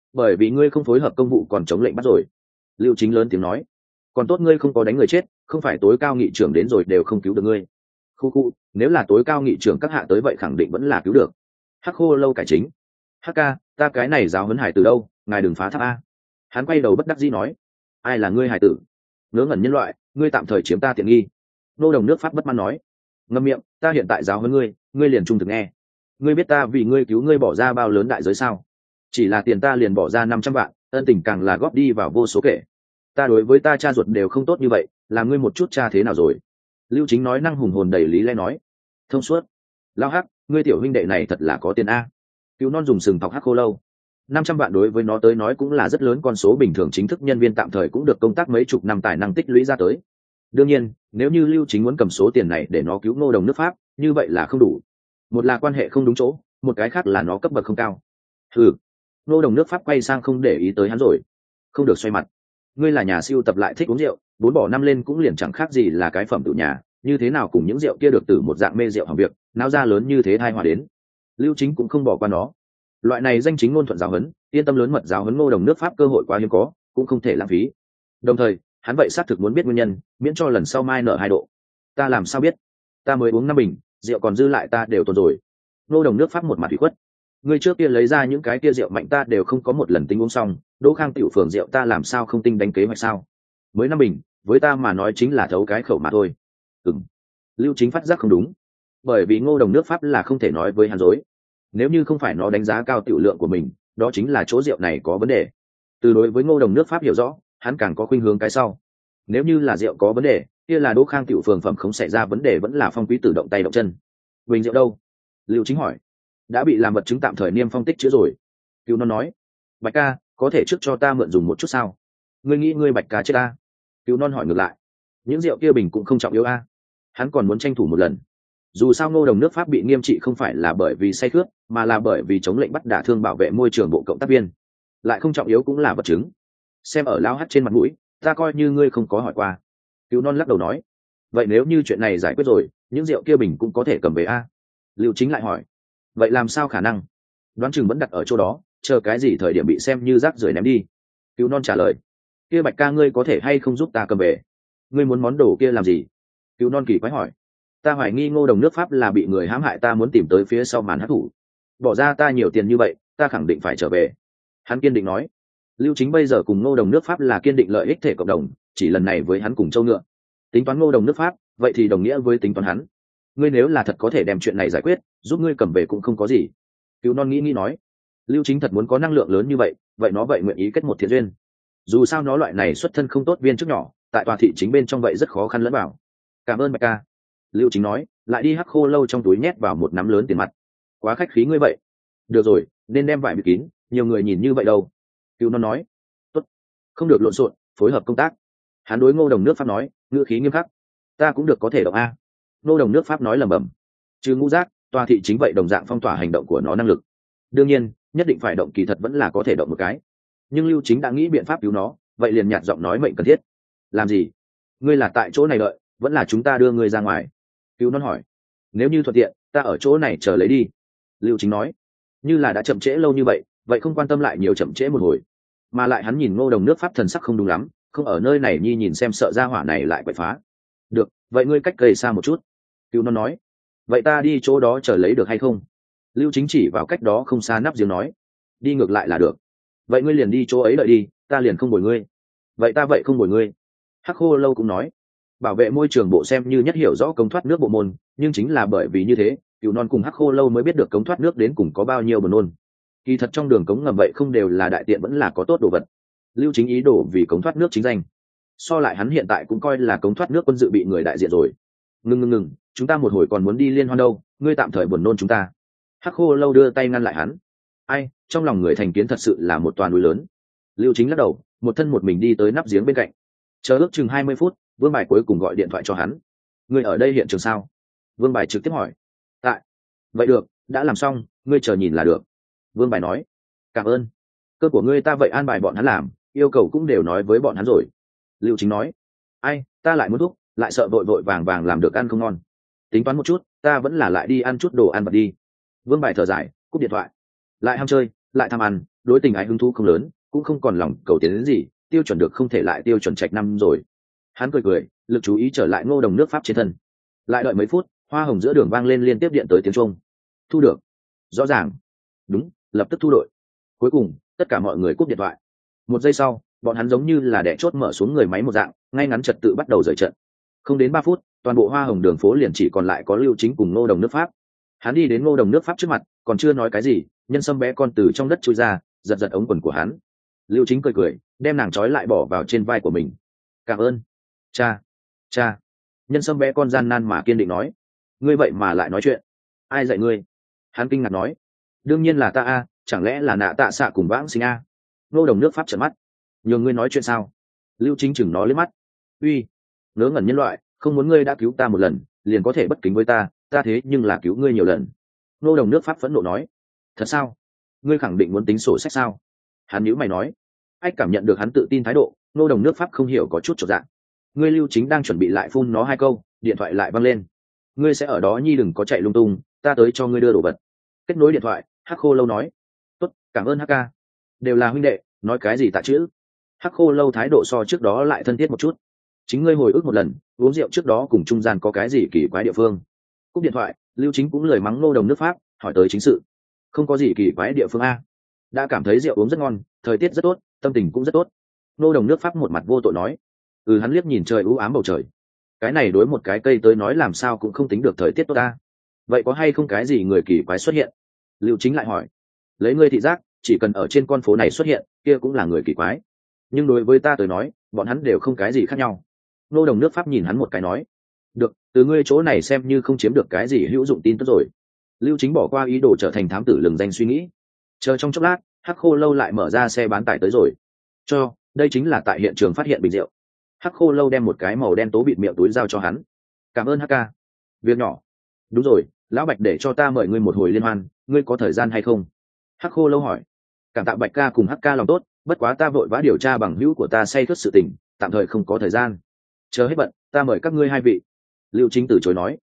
[SPEAKER 1] bởi vì ngươi không phối hợp công vụ còn chống lệnh bắt rồi. Lưu Chính lớn tiếng nói. Còn tốt ngươi không có đánh người chết, không phải tối cao nghị trưởng đến rồi đều không cứu được ngươi. Khu khu, nếu là tối cao nghị trưởng các hạ tới vậy khẳng định vẫn là cứu được. Hắc Khô Lâu cải chính. Hắc ca, ta cái này giáo huấn hải từ đâu, ngài đừng phá tháp a. Hắn quay đầu bất đắc dĩ nói. Ai là ngươi hải tử? Ngớ ngẩn nhân loại, ngươi tạm thời chiếm ta tiện nghi. Nô Đồng nước Pháp bất mãn nói. Ngậm miệng, ta hiện tại giáo huấn ngươi, ngươi liền trung thực nghe. Ngươi biết ta vì ngươi cứu ngươi bỏ ra bao lớn đại giới sao? Chỉ là tiền ta liền bỏ ra 500 vạn, ân tình càng là góp đi vào vô số kể. Ta đối với ta cha ruột đều không tốt như vậy, làm ngươi một chút cha thế nào rồi? Lưu Chính nói năng hùng hồn đầy lý lẽ nói. Thông suốt. Lao Hắc, ngươi tiểu huynh đệ này thật là có tiền a. Cứu non dùng sừng thọc Hắc Khô Lâu. 500 vạn đối với nó tới nói cũng là rất lớn con số, bình thường chính thức nhân viên tạm thời cũng được công tác mấy chục năm tài năng tích lũy ra tới. Đương nhiên, nếu như Lưu Chính muốn cầm số tiền này để nó cứu Ngô Đồng nước Pháp, như vậy là không đủ. Một là quan hệ không đúng chỗ, một cái khác là nó cấp bậc không cao. Ừ. Ngô Đồng nước Pháp quay sang không để ý tới hắn rồi. Không được xoay mặt. Ngươi là nhà siêu tập lại thích uống rượu, 4 bỏ 5 lên cũng liền chẳng khác gì là cái phẩm tự nhà, như thế nào cùng những rượu kia được từ một dạng mê rượu hỏng việc, náo ra lớn như thế thai hòa đến. Lưu Chính cũng không bỏ qua nó. Loại này danh chính ngôn thuận giáo huấn, yên tâm lớn mật giáo huấn Ngô Đồng nước Pháp cơ hội quá hiếm có, cũng không thể lãng phí. Đồng thời, hắn vậy xác thực muốn biết nguyên nhân, miễn cho lần sau mai nở 2 độ. Ta làm sao biết? Ta mới uống 5 bình, rượu còn dư lại ta đều tồn rồi. Ngô Đồng nước Pháp một mặt ủy khuất. Ngươi trước kia lấy ra những cái kia rượu mạnh ta đều không có một lần tính uống xong, Đỗ Khang tiểu phường rượu ta làm sao không tinh đánh kế hoạch sao? Mới 5 bình, với ta mà nói chính là thấu cái khẩu mà thôi. Lưu Chính phát giác không đúng, bởi vì Ngô Đồng nước Pháp là không thể nói với hắn dối. Nếu như không phải nó đánh giá cao tiểu lượng của mình, đó chính là chỗ rượu này có vấn đề. Từ đối với Ngô Đồng nước Pháp hiểu rõ, hắn càng có khuynh hướng cái sau. Nếu như là rượu có vấn đề, kia là Đỗ Khang tiểu phường phẩm không xảy ra vấn đề, vẫn là Phong Quý tự động tay động chân. Bình rượu đâu? Lưu Chính hỏi. Đã bị làm vật chứng tạm thời niêm phong tích chữa rồi. Cứu nó nói. Bạch ca, có thể trước cho ta mượn dùng một chút sao? Ngươi nghĩ ngươi Bạch ca chết ta? Cứu non hỏi ngược lại. Những rượu kia bình cũng không trọng yếu a. Hắn còn muốn tranh thủ một lần. Dù sao Ngô Đồng nước Pháp bị nghiêm trị không phải là bởi vì say khướt, mà là bởi vì chống lệnh bắt đả thương bảo vệ môi trường bộ cộng tác viên. Lại không trọng yếu cũng là vật chứng. Xem ở lao hắt trên mặt mũi, ta coi như ngươi không có hỏi qua. Cứu non lắc đầu nói. Vậy nếu như chuyện này giải quyết rồi, những rượu kia bình cũng có thể cầm về a. Lưu Chính lại hỏi. Vậy làm sao khả năng? Đoán chừng vẫn đặt ở chỗ đó, chờ cái gì thời điểm bị xem như rác rưởi ném đi. Cứu non trả lời. Kia Bạch ca ngươi có thể hay không giúp ta cầm về? Ngươi muốn món đồ kia làm gì? Cứu non kỳ quái hỏi. Ta hoài nghi Ngô Đồng nước Pháp là bị người hãm hại, ta muốn tìm tới phía sau màn hắc thủ. Bỏ ra ta nhiều tiền như vậy, ta khẳng định phải trở về. Hắn kiên định nói. Lưu Chính bây giờ cùng Ngô Đồng nước Pháp là kiên định lợi ích thể cộng đồng, chỉ lần này với hắn cùng châu ngựa. Tính toán Ngô Đồng nước Pháp, vậy thì đồng nghĩa với tính toán hắn. Ngươi nếu là thật có thể đem chuyện này giải quyết, giúp ngươi cầm về cũng không có gì. Cứu non nghĩ nói. Lưu Chính thật muốn có năng lượng lớn như vậy, vậy nó vậy nguyện ý kết một thiện duyên. Dù sao nó loại này xuất thân không tốt viên chức nhỏ, tại tòa thị chính bên trong vậy rất khó khăn lẫn vào. Cảm ơn Bạch ca. Lưu Chính nói, lại đi Hắc Khô Lâu trong túi nhét vào một nắm lớn tiền mặt. Quá khách khí ngươi vậy. Được rồi, nên đem vải bịt kín, nhiều người nhìn như vậy đâu. Cứu non nói. Tốt, không được lộn xộn, phối hợp công tác. Hắn đối Ngô Đồng nước Pháp nói, ngữ khí nghiêm khắc. Ta cũng được có thể động a. Ngô Đồng nước Pháp nói lẩm bẩm. Trừ ngũ giác, tòa thị chính vậy đồng dạng phong tỏa hành động của nó năng lực. Đương nhiên, nhất định phải động kỳ thật vẫn là có thể động một cái. Nhưng Lưu Chính đã nghĩ biện pháp cứu nó, vậy liền nhạt giọng nói mệnh cần thiết. Làm gì? Ngươi là tại chỗ này đợi, vẫn là chúng ta đưa ngươi ra ngoài? Cứu non hỏi. Nếu như thuận tiện, ta ở chỗ này chờ lấy đi. Lưu Chính nói. Như là đã chậm trễ lâu như vậy, vậy không quan tâm lại nhiều chậm trễ một hồi. Mà lại hắn nhìn Ngô Đồng nước Pháp thần sắc không đúng lắm, không ở nơi này nhi nhìn xem sợ ra hỏa này lại quậy phá. Được, vậy ngươi cách cây xa một chút. Cứu non nói. Vậy ta đi chỗ đó chờ lấy được hay không? Lưu Chính chỉ vào cách đó không xa nắp giếng nói. Đi ngược lại là được. Vậy ngươi liền đi chỗ ấy đợi đi, ta liền không bồi ngươi. Vậy ta vậy không bồi ngươi. Hắc Khô Lâu cũng nói. Bảo vệ môi trường bộ xem như nhất hiểu rõ cống thoát nước bộ môn, nhưng chính là bởi vì như thế, Cửu Non cùng Hắc Khô Lâu mới biết được cống thoát nước đến cùng có bao nhiêu buồn nôn. Kỳ thật trong đường cống ngầm vậy không đều là đại tiện vẫn là có tốt đồ vật. Lưu Chính ý đồ vì cống thoát nước chính danh. So lại hắn hiện tại cũng coi là cống thoát nước quân dự bị người đại diện rồi. Ngừng, chúng ta một hồi còn muốn đi liên hoan đâu, ngươi tạm thời buồn nôn chúng ta. Hắc Khô Lâu đưa tay ngăn lại hắn. Ai, trong lòng người thành kiến thật sự là một toàn núi lớn. Lưu Chính lắc đầu, một thân một mình đi tới nắp giếng bên cạnh. Chờ ước chừng 20 phút, Vương Bài cuối cùng gọi điện thoại cho hắn. Ngươi ở đây hiện trường sao? Vương Bài trực tiếp hỏi. Tại. Vậy được, đã làm xong, ngươi chờ nhìn là được. Vương Bài nói. Cảm ơn. Cơ của ngươi ta vậy an bài bọn hắn làm, yêu cầu cũng đều nói với bọn hắn rồi. Lưu Chính nói. Ai, ta lại muốn thúc, lại sợ vội vội vàng vàng làm được ăn không ngon. Tính toán một chút, ta vẫn là lại đi ăn chút đồ ăn vặt đi. Vương Bài thở dài, cúp điện thoại. Lại ham chơi, lại tham ăn, đối tình ái hứng thú không lớn, cũng không còn lòng cầu tiến đến gì, tiêu chuẩn được không thể lại tiêu chuẩn trạch năm rồi. Hắn cười cười, lực chú ý trở lại Ngô Đồng nước Pháp trên thân. Lại đợi mấy phút, hoa hồng giữa đường vang lên liên tiếp điện tới tiếng chuông. Thu được. Rõ ràng. Đúng, lập tức thu đội. Cuối cùng, tất cả mọi người cúp điện thoại. Một giây sau, bọn hắn giống như là đẻ chốt mở xuống người máy một dạng, ngay ngắn trật tự bắt đầu rời trận. Không đến 3 phút, toàn bộ hoa hồng đường phố liền chỉ còn lại có Lưu Chính cùng Ngô Đồng nước Pháp. Hắn đi đến Ngô Đồng nước Pháp trước mặt, còn chưa nói cái gì, nhân sâm bé con từ trong đất chui ra, giật giật ống quần của hắn. Lưu Chính cười cười, đem nàng trói lại bỏ vào trên vai của mình. Cảm ơn. Cha. Cha. Nhân sâm bé con gian nan mà kiên định nói. Ngươi vậy mà lại nói chuyện. Ai dạy ngươi? Hắn kinh ngạc nói. Đương nhiên là ta a, chẳng lẽ là nạ tạ xạ cùng vãng sinh a? Ngô Đồng nước Pháp trợn mắt. Nhường ngươi nói chuyện sao? Lưu Chính chừng nó liếc mắt. Uy, ngớ ngẩn nhân loại, không muốn ngươi đã cứu ta một lần liền có thể bất kính với ta, ta thế nhưng là cứu ngươi nhiều lần. Ngô Đồng nước Pháp phẫn nộ nói. Thật sao? Ngươi khẳng định muốn tính sổ sách sao? Hắn nhíu mày nói. Ách cảm nhận được hắn tự tin thái độ, Ngô Đồng nước Pháp không hiểu có chút chột dạ. Ngươi Lưu Chính đang chuẩn bị lại phun nó 2 câu, điện thoại lại văng lên. Ngươi sẽ ở đó nhi, đừng có chạy lung tung, ta tới cho ngươi đưa đồ vật. Kết nối điện thoại, Hắc Khô Lâu nói. Tốt, cảm ơn Hắc ca. Đều là huynh đệ, nói cái gì tạ chữ. Hắc Khô Lâu thái độ so trước đó lại thân thiết một chút. Chính ngươi hồi ức một lần, uống rượu trước đó cùng trung gian có cái gì kỳ quái địa phương. Cúp điện thoại, Lưu Chính cũng lời mắng Ngô Đồng nước Pháp, hỏi tới chính sự. Không có gì kỳ quái địa phương a. Đã cảm thấy rượu uống rất ngon, thời tiết rất tốt, tâm tình cũng rất tốt. Ngô Đồng nước Pháp một mặt vô tội nói. Hắn liếc nhìn trời u ám bầu trời. Cái này đối một cái cây tới nói làm sao cũng không tính được thời tiết tốt ta. Vậy có hay không cái gì người kỳ quái xuất hiện? Lưu Chính lại hỏi. Lấy ngươi thị giác, chỉ cần ở trên con phố này xuất hiện, kia cũng là người kỳ quái. Nhưng đối với ta tới nói, bọn hắn đều không cái gì khác nhau. Ngô Đồng nước Pháp nhìn hắn một cái nói. Được, từ ngươi chỗ này xem như không chiếm được cái gì hữu dụng tin tức rồi. Lưu Chính bỏ qua ý đồ trở thành thám tử lừng danh suy nghĩ. Chờ trong chốc lát, Hắc Khô Lâu lại mở ra xe bán tải tới rồi. Đây chính là tại hiện trường phát hiện bình rượu. Hắc Khô Lâu đem một cái màu đen tố bịt miệng túi giao cho hắn. Cảm ơn Hắc ca. Việc nhỏ. Đúng rồi, lão Bạch để cho ta mời ngươi một hồi liên hoan, ngươi có thời gian hay không? Hắc Khô Lâu hỏi. Cảm tạ Bạch ca cùng Hắc ca lòng tốt, bất quá ta vội vã điều tra bằng hữu của ta say khướt sự tình, tạm thời không có thời gian. Chờ hết bận, ta mời các ngươi 2 vị. Lưu Chính từ chối nói.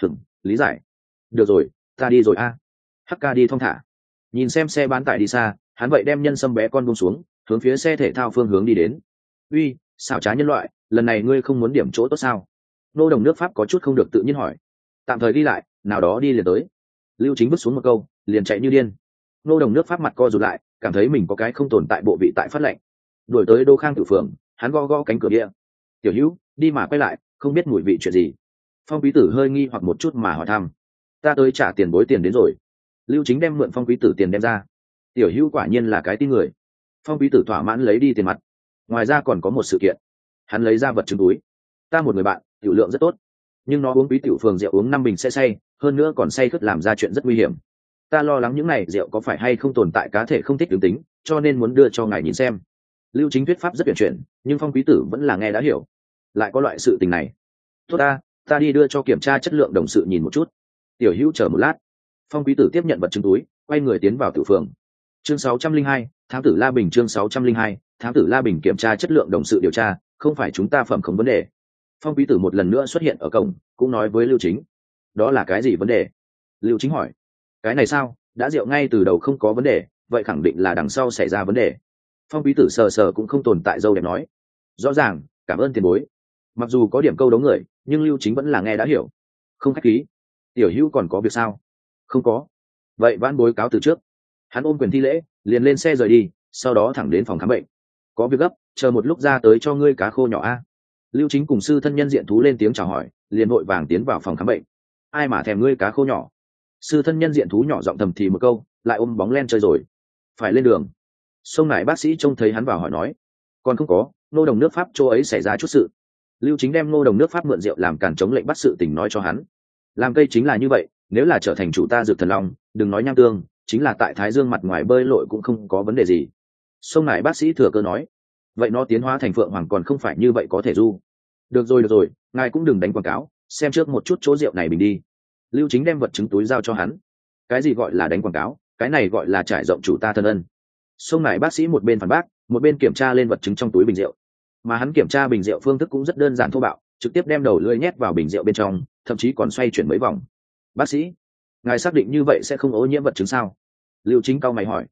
[SPEAKER 1] Lý giải. Được rồi, ta đi rồi a. Hắc ca đi thong thả. Nhìn xem xe bán tải đi xa, hắn vậy đem nhân sâm bé con buông xuống, hướng phía xe thể thao phương hướng đi đến. Uy, xảo trá nhân loại, lần này ngươi không muốn điểm chỗ tốt sao? Ngô Đồng nước Pháp có chút không được tự nhiên hỏi. Tạm thời đi lại, nào đó đi liền tới. Lưu Chính bước xuống một câu, liền chạy như điên. Ngô Đồng nước Pháp mặt co rụt lại, cảm thấy mình có cái không tồn tại bộ vị tại phát lệnh. Đuổi tới Đô Khang Tử Phường, hắn gõ gõ cánh cửa địa. Tiểu Hữu, đi mà quay lại, không biết mùi vị chuyện gì. Phong Quý Tử hơi nghi hoặc một chút mà hỏi thăm. Ta tới trả tiền bối tiền đến rồi. Lưu Chính đem mượn Phong Quý Tử tiền đem ra. Tiểu Hữu quả nhiên là cái tin người. Phong Quý Tử thỏa mãn lấy đi tiền mặt. Ngoài ra còn có một sự kiện. Hắn lấy ra vật chứng túi. Ta một người bạn, tiểu lượng rất tốt, nhưng nó uống Quý Tiểu Phường rượu uống 5 bình sẽ say, hơn nữa còn say khướt làm ra chuyện rất nguy hiểm. Ta lo lắng những này rượu có phải hay không tồn tại cá thể không thích tướng tính, cho nên muốn đưa cho ngài nhìn xem. Lưu Chính thuyết pháp rất tuyển chuyển, nhưng Phong Quý Tử vẫn là nghe đã hiểu. Lại có loại sự tình này. Tốt ta đi đưa cho kiểm tra chất lượng đồng sự nhìn một chút. Tiểu Hữu chờ một lát. Phong Quý Tử tiếp nhận vật chứng túi, quay người tiến vào tiểu phường. Chương 602, thám tử La Bình. Chương 602, thám tử La Bình kiểm tra chất lượng đồng sự điều tra, không phải chúng ta phẩm không vấn đề. Phong Quý Tử một lần nữa xuất hiện ở cổng, cũng nói với Lưu Chính. Đó là cái gì vấn đề? Lưu Chính hỏi. Cái này sao, đã rượu ngay từ đầu không có vấn đề, vậy khẳng định là đằng sau xảy ra vấn đề. Phong Quý Tử sờ sờ cũng không tồn tại dâu đẹp nói. Rõ ràng, cảm ơn tiền bối. Mặc dù có điểm câu đấu người, nhưng Lưu Chính vẫn là nghe đã hiểu. Không khách khí. Tiểu Hữu còn có việc sao? Không có. Vậy vãn bối cáo từ trước. Hắn ôm quyền thi lễ, liền lên xe rời đi, sau đó thẳng đến phòng khám bệnh. Có việc gấp, chờ một lúc ra tới cho ngươi cá khô nhỏ a. Lưu Chính cùng sư thân nhân diện thú lên tiếng chào hỏi, liền vội vàng tiến vào phòng khám bệnh. Ai mà thèm ngươi cá khô nhỏ? Sư thân nhân diện thú nhỏ giọng thầm thì một câu, lại ôm bóng len chơi rồi. Phải lên đường. Sông Nải bác sĩ trông thấy hắn vào hỏi nói. Còn không có, Ngô Đồng nước Pháp chỗ ấy xảy ra chút sự. Lưu Chính đem Ngô Đồng nước Pháp mượn rượu làm cản chống lệnh bắt sự tình nói cho hắn. Làm cây chính là như vậy, nếu là trở thành chủ ta Dược Thần Long, đừng nói nham tương, chính là tại Thái Dương mặt ngoài bơi lội cũng không có vấn đề gì. Sông Nải bác sĩ thừa cơ nói. Vậy nó tiến hóa thành phượng hoàng còn không phải như vậy có thể du. Được rồi, ngài cũng đừng đánh quảng cáo, xem trước một chút chỗ rượu này mình đi. Lưu Chính đem vật chứng túi giao cho hắn. Cái gì gọi là đánh quảng cáo, cái này gọi là trải rộng chủ ta thân ân. Sông Nải bác sĩ một bên phản bác, một bên kiểm tra lên vật chứng trong túi bình rượu. Mà hắn kiểm tra bình rượu phương thức cũng rất đơn giản thô bạo, trực tiếp đem đầu lưỡi nhét vào bình rượu bên trong, thậm chí còn xoay chuyển mấy vòng. Bác sĩ, ngài xác định như vậy sẽ không ô nhiễm vật chứng sao? Lưu Chính cau mày hỏi.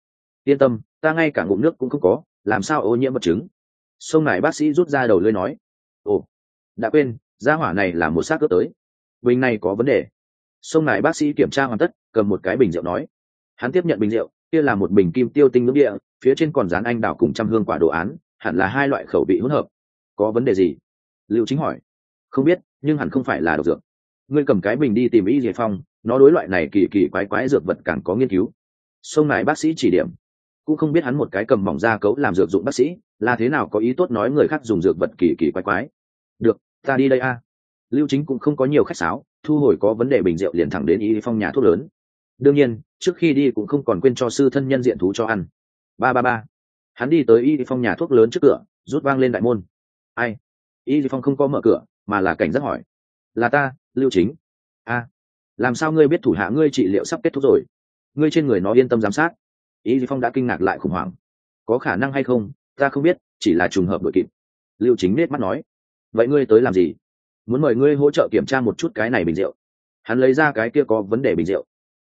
[SPEAKER 1] yên tâm, ta ngay cả ngụm nước cũng không có, làm sao ô nhiễm vật chứng. Sông này bác sĩ rút ra đầu lưỡi nói. Ồ, đã quên, gia hỏa này là một xác cướp tới, bình này có vấn đề. Sông này bác sĩ kiểm tra hoàn tất, cầm một cái bình rượu nói. Hắn tiếp nhận bình rượu, kia là một bình kim tiêu tinh nước địa, phía trên còn dán anh đào cùng trăm hương quả đồ án, hẳn là hai loại khẩu vị hỗn hợp. Có vấn đề gì? Lưu Chính hỏi. Không biết, nhưng hẳn không phải là độc dược. Ngươi cầm cái bình đi tìm Y Dì Phong, nó đối loại này kỳ kỳ quái quái dược vật càng có nghiên cứu. Sông này bác sĩ chỉ điểm. Cũng không biết hắn một cái cầm mỏng da cấu làm dược dụng bác sĩ là thế nào có ý tốt nói người khác dùng dược vật kỳ kỳ quái quái. Được, ta đi đây a. Lưu Chính cũng không có nhiều khách sáo, thu hồi có vấn đề bình rượu liền thẳng đến Y Phong nhà thuốc lớn. Đương nhiên, trước khi đi cũng không còn quên cho sư thân nhân diện thú cho ăn. Ba. Hắn đi tới Y Phong nhà thuốc lớn trước cửa, rút vang lên đại môn. Ai? Y Phong không có mở cửa, mà là cảnh giác hỏi. Là ta, Lưu Chính. A, làm sao ngươi biết thủ hạ ngươi trị liệu sắp kết thúc rồi? Ngươi trên người nó yên tâm giám sát. Y Phong đã kinh ngạc lại khủng hoảng. Có khả năng hay không, ta không biết, chỉ là trùng hợp đội kịp. Lưu Chính nết mắt nói. Vậy ngươi tới làm gì? Muốn mời ngươi hỗ trợ kiểm tra một chút cái này bình rượu. Hắn lấy ra cái kia có vấn đề bình rượu.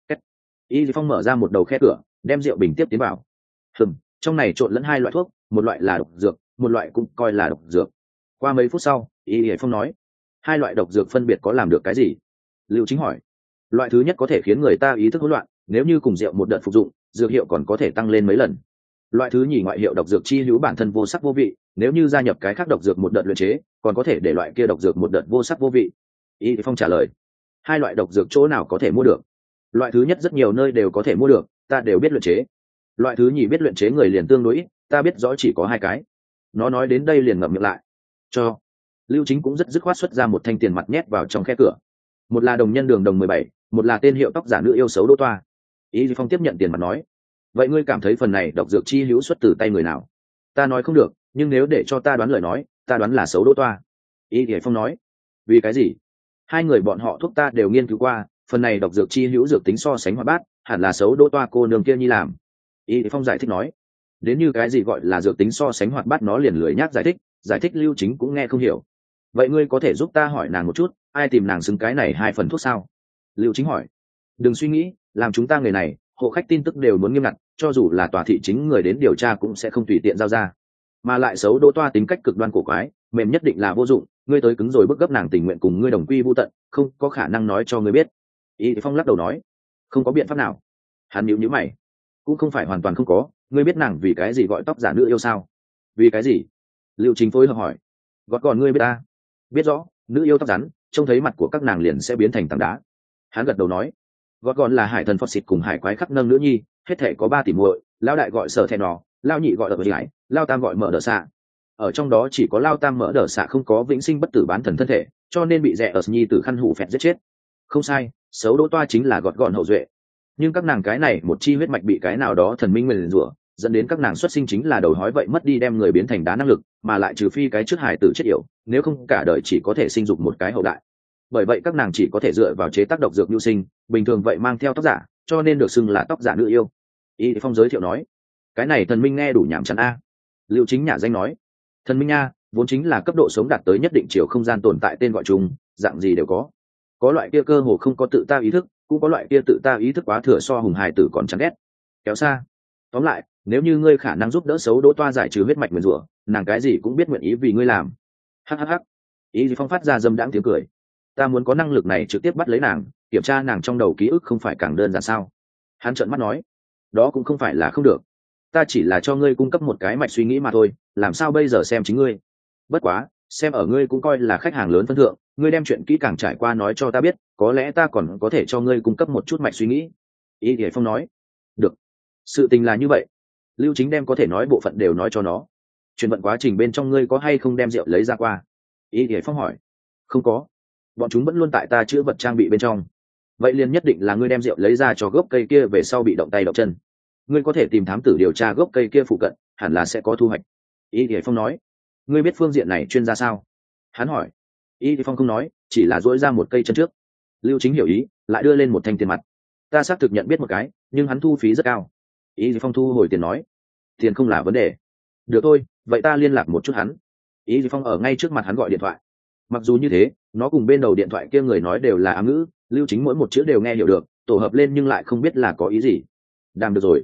[SPEAKER 1] Y Phong mở ra một đầu khe cửa, đem rượu bình tiếp tiến vào. Trong này trộn lẫn hai loại thuốc, một loại là độc dược, một loại cũng coi là độc dược. Qua mấy phút sau, Y Phong nói, hai loại độc dược phân biệt có làm được cái gì? Lưu Chính hỏi. Loại thứ nhất có thể khiến người ta ý thức hỗn loạn, nếu như cùng rượu một đợt phục dụng, dược hiệu còn có thể tăng lên mấy lần. Loại thứ nhì ngoại hiệu độc dược chi hữu bản thân vô sắc vô vị, nếu như gia nhập cái khác độc dược một đợt luyện chế, còn có thể để loại kia độc dược một đợt vô sắc vô vị. Y Phong trả lời. Hai loại độc dược chỗ nào có thể mua được? Loại thứ nhất rất nhiều nơi đều có thể mua được, ta đều biết luyện chế. Loại thứ nhì biết luyện chế người liền tương đối ít, ta biết rõ chỉ có hai cái. Nó nói đến đây liền ngậm miệng lại. Cho. Lưu Chính cũng rất dứt khoát xuất ra một thanh tiền mặt nhét vào trong khe cửa. Một là đồng nhân đường đồng 17, một là tên hiệu tóc giả nữ yêu xấu Đỗ Toa. Y Phong tiếp nhận tiền mặt nói. Vậy ngươi cảm thấy phần này độc dược chi hữu xuất từ tay người nào? Ta nói không được, nhưng nếu để cho ta đoán lời nói, ta đoán là xấu Đỗ Toa. Y Phong nói. Vì cái gì? Hai người bọn họ thuốc ta đều nghiên cứu qua, phần này độc dược chi hữu dược tính so sánh hoạt bát, hẳn là xấu Đỗ Toa cô nương kia nhi làm. Y Phong giải thích nói. Đến như cái gì gọi là dược tính so sánh hoạt bát nó liền lười nhác giải thích Lưu Chính cũng nghe không hiểu. Vậy ngươi có thể giúp ta hỏi nàng một chút, ai tìm nàng xứng cái này hai phần thuốc sao? Lưu Chính hỏi. Đừng suy nghĩ, làm chúng ta người này, hộ khách tin tức đều muốn nghiêm ngặt, cho dù là tòa thị chính người đến điều tra cũng sẽ không tùy tiện giao ra. Mà lại xấu Đỗ Toa tính cách cực đoan cổ quái, mềm nhất định là vô dụng, ngươi tới cứng rồi bức gấp nàng tình nguyện cùng ngươi đồng quy vu tận, không có khả năng nói cho ngươi biết. Y Phong lắc đầu nói. Không có biện pháp nào. Hắn nhíu mày. Cũng không phải hoàn toàn không có, ngươi biết nàng vì cái gì gọi tóc giả nữ yêu sao? Vì cái gì? Lưu Chính phối hợp hỏi. Gọt gọn ngươi biết ta? Biết rõ, nữ yêu tóc rắn, trông thấy mặt của các nàng liền sẽ biến thành tảng đá. Hắn gật đầu nói. Gọt gọn là hải thần phật xịt cùng hải quái khắc nâng nữ nhi, hết thể có 3 tỷ muội, lao đại gọi sở thẹn nọ, lao nhị gọi ở hải, lao tam gọi mở đờ xạ. Ở trong đó chỉ có lao tam mở đờ xạ không có vĩnh sinh bất tử bán thần thân thể, cho nên bị rẻ ở nhi tử khăn hủ phẹt giết chết. Không sai, xấu Đỗ Toa chính là gọt gọn hậu duệ. Nhưng các nàng cái này một chi huyết mạch bị cái nào đó thần minh nguyền rủa, dẫn đến các nàng xuất sinh chính là đầu hói vậy mất đi đem người biến thành đá năng lực, mà lại trừ phi cái trước hải tử chết yểu, nếu không cả đời chỉ có thể sinh dục một cái hậu đại. Bởi vậy các nàng chỉ có thể dựa vào chế tác độc dược nhu sinh, bình thường vậy mang theo tóc giả, cho nên được xưng là tóc giả nữ yêu. Y Phong giới thiệu nói. Cái này thần minh nghe đủ nhảm chán a. Lưu Chính nhả danh nói. Thần minh a, vốn chính là cấp độ sống đạt tới nhất định chiều không gian tồn tại tên gọi chung, dạng gì đều có. Có loại kia cơ hồ không có tự ta ý thức, cũng có loại kia tự ta ý thức quá thừa so hùng hài tử còn chán ghét. Kéo xa. Tóm lại, nếu như ngươi khả năng giúp đỡ xấu Đỗ Toa giải trừ huyết mạch nguyền rủa, nàng cái gì cũng biết nguyện ý vì ngươi làm. Hhh. Y Phong phát ra dâm đãng tiếng cười. Ta muốn có năng lực này trực tiếp bắt lấy nàng, kiểm tra nàng trong đầu ký ức không phải càng đơn giản sao? Hắn trợn mắt nói. Đó cũng không phải là không được. Ta chỉ là cho ngươi cung cấp một cái mạch suy nghĩ mà thôi, làm sao bây giờ xem chính ngươi. Bất quá, xem ở ngươi cũng coi là khách hàng lớn phân thượng, ngươi đem chuyện kỹ càng trải qua nói cho ta biết, có lẽ ta còn có thể cho ngươi cung cấp một chút mạch suy nghĩ. Y Phong nói. Được. Sự tình là như vậy. Lưu Chính đem có thể nói bộ phận đều nói cho nó. Chuyển vận quá trình bên trong ngươi có hay không đem rượu lấy ra qua? Y Phong hỏi. Không có. Bọn chúng vẫn luôn tại ta chữa vật trang bị bên trong. Vậy liền nhất định là ngươi đem rượu lấy ra cho gốc cây kia về sau bị động tay động chân. Ngươi có thể tìm thám tử điều tra gốc cây kia phụ cận, hẳn là sẽ có thu hoạch. Y Phong nói. Ngươi biết phương diện này chuyên gia sao? Hắn hỏi. Y Phong không nói, chỉ là duỗi ra một cây chân trước. Lưu Chính hiểu ý, lại đưa lên một thanh tiền mặt. Ta xác thực nhận biết một cái, nhưng hắn thu phí rất cao. Y Phong thu hồi tiền nói. Tiền không là vấn đề. Được thôi, vậy ta liên lạc một chút hắn. Y Phong ở ngay trước mặt hắn gọi điện thoại. Mặc dù như thế, nó cùng bên đầu điện thoại kia người nói đều là ám ngữ, Lưu Chính mỗi một chữ đều nghe hiểu được, tổ hợp lên nhưng lại không biết là có ý gì. Đàm được rồi.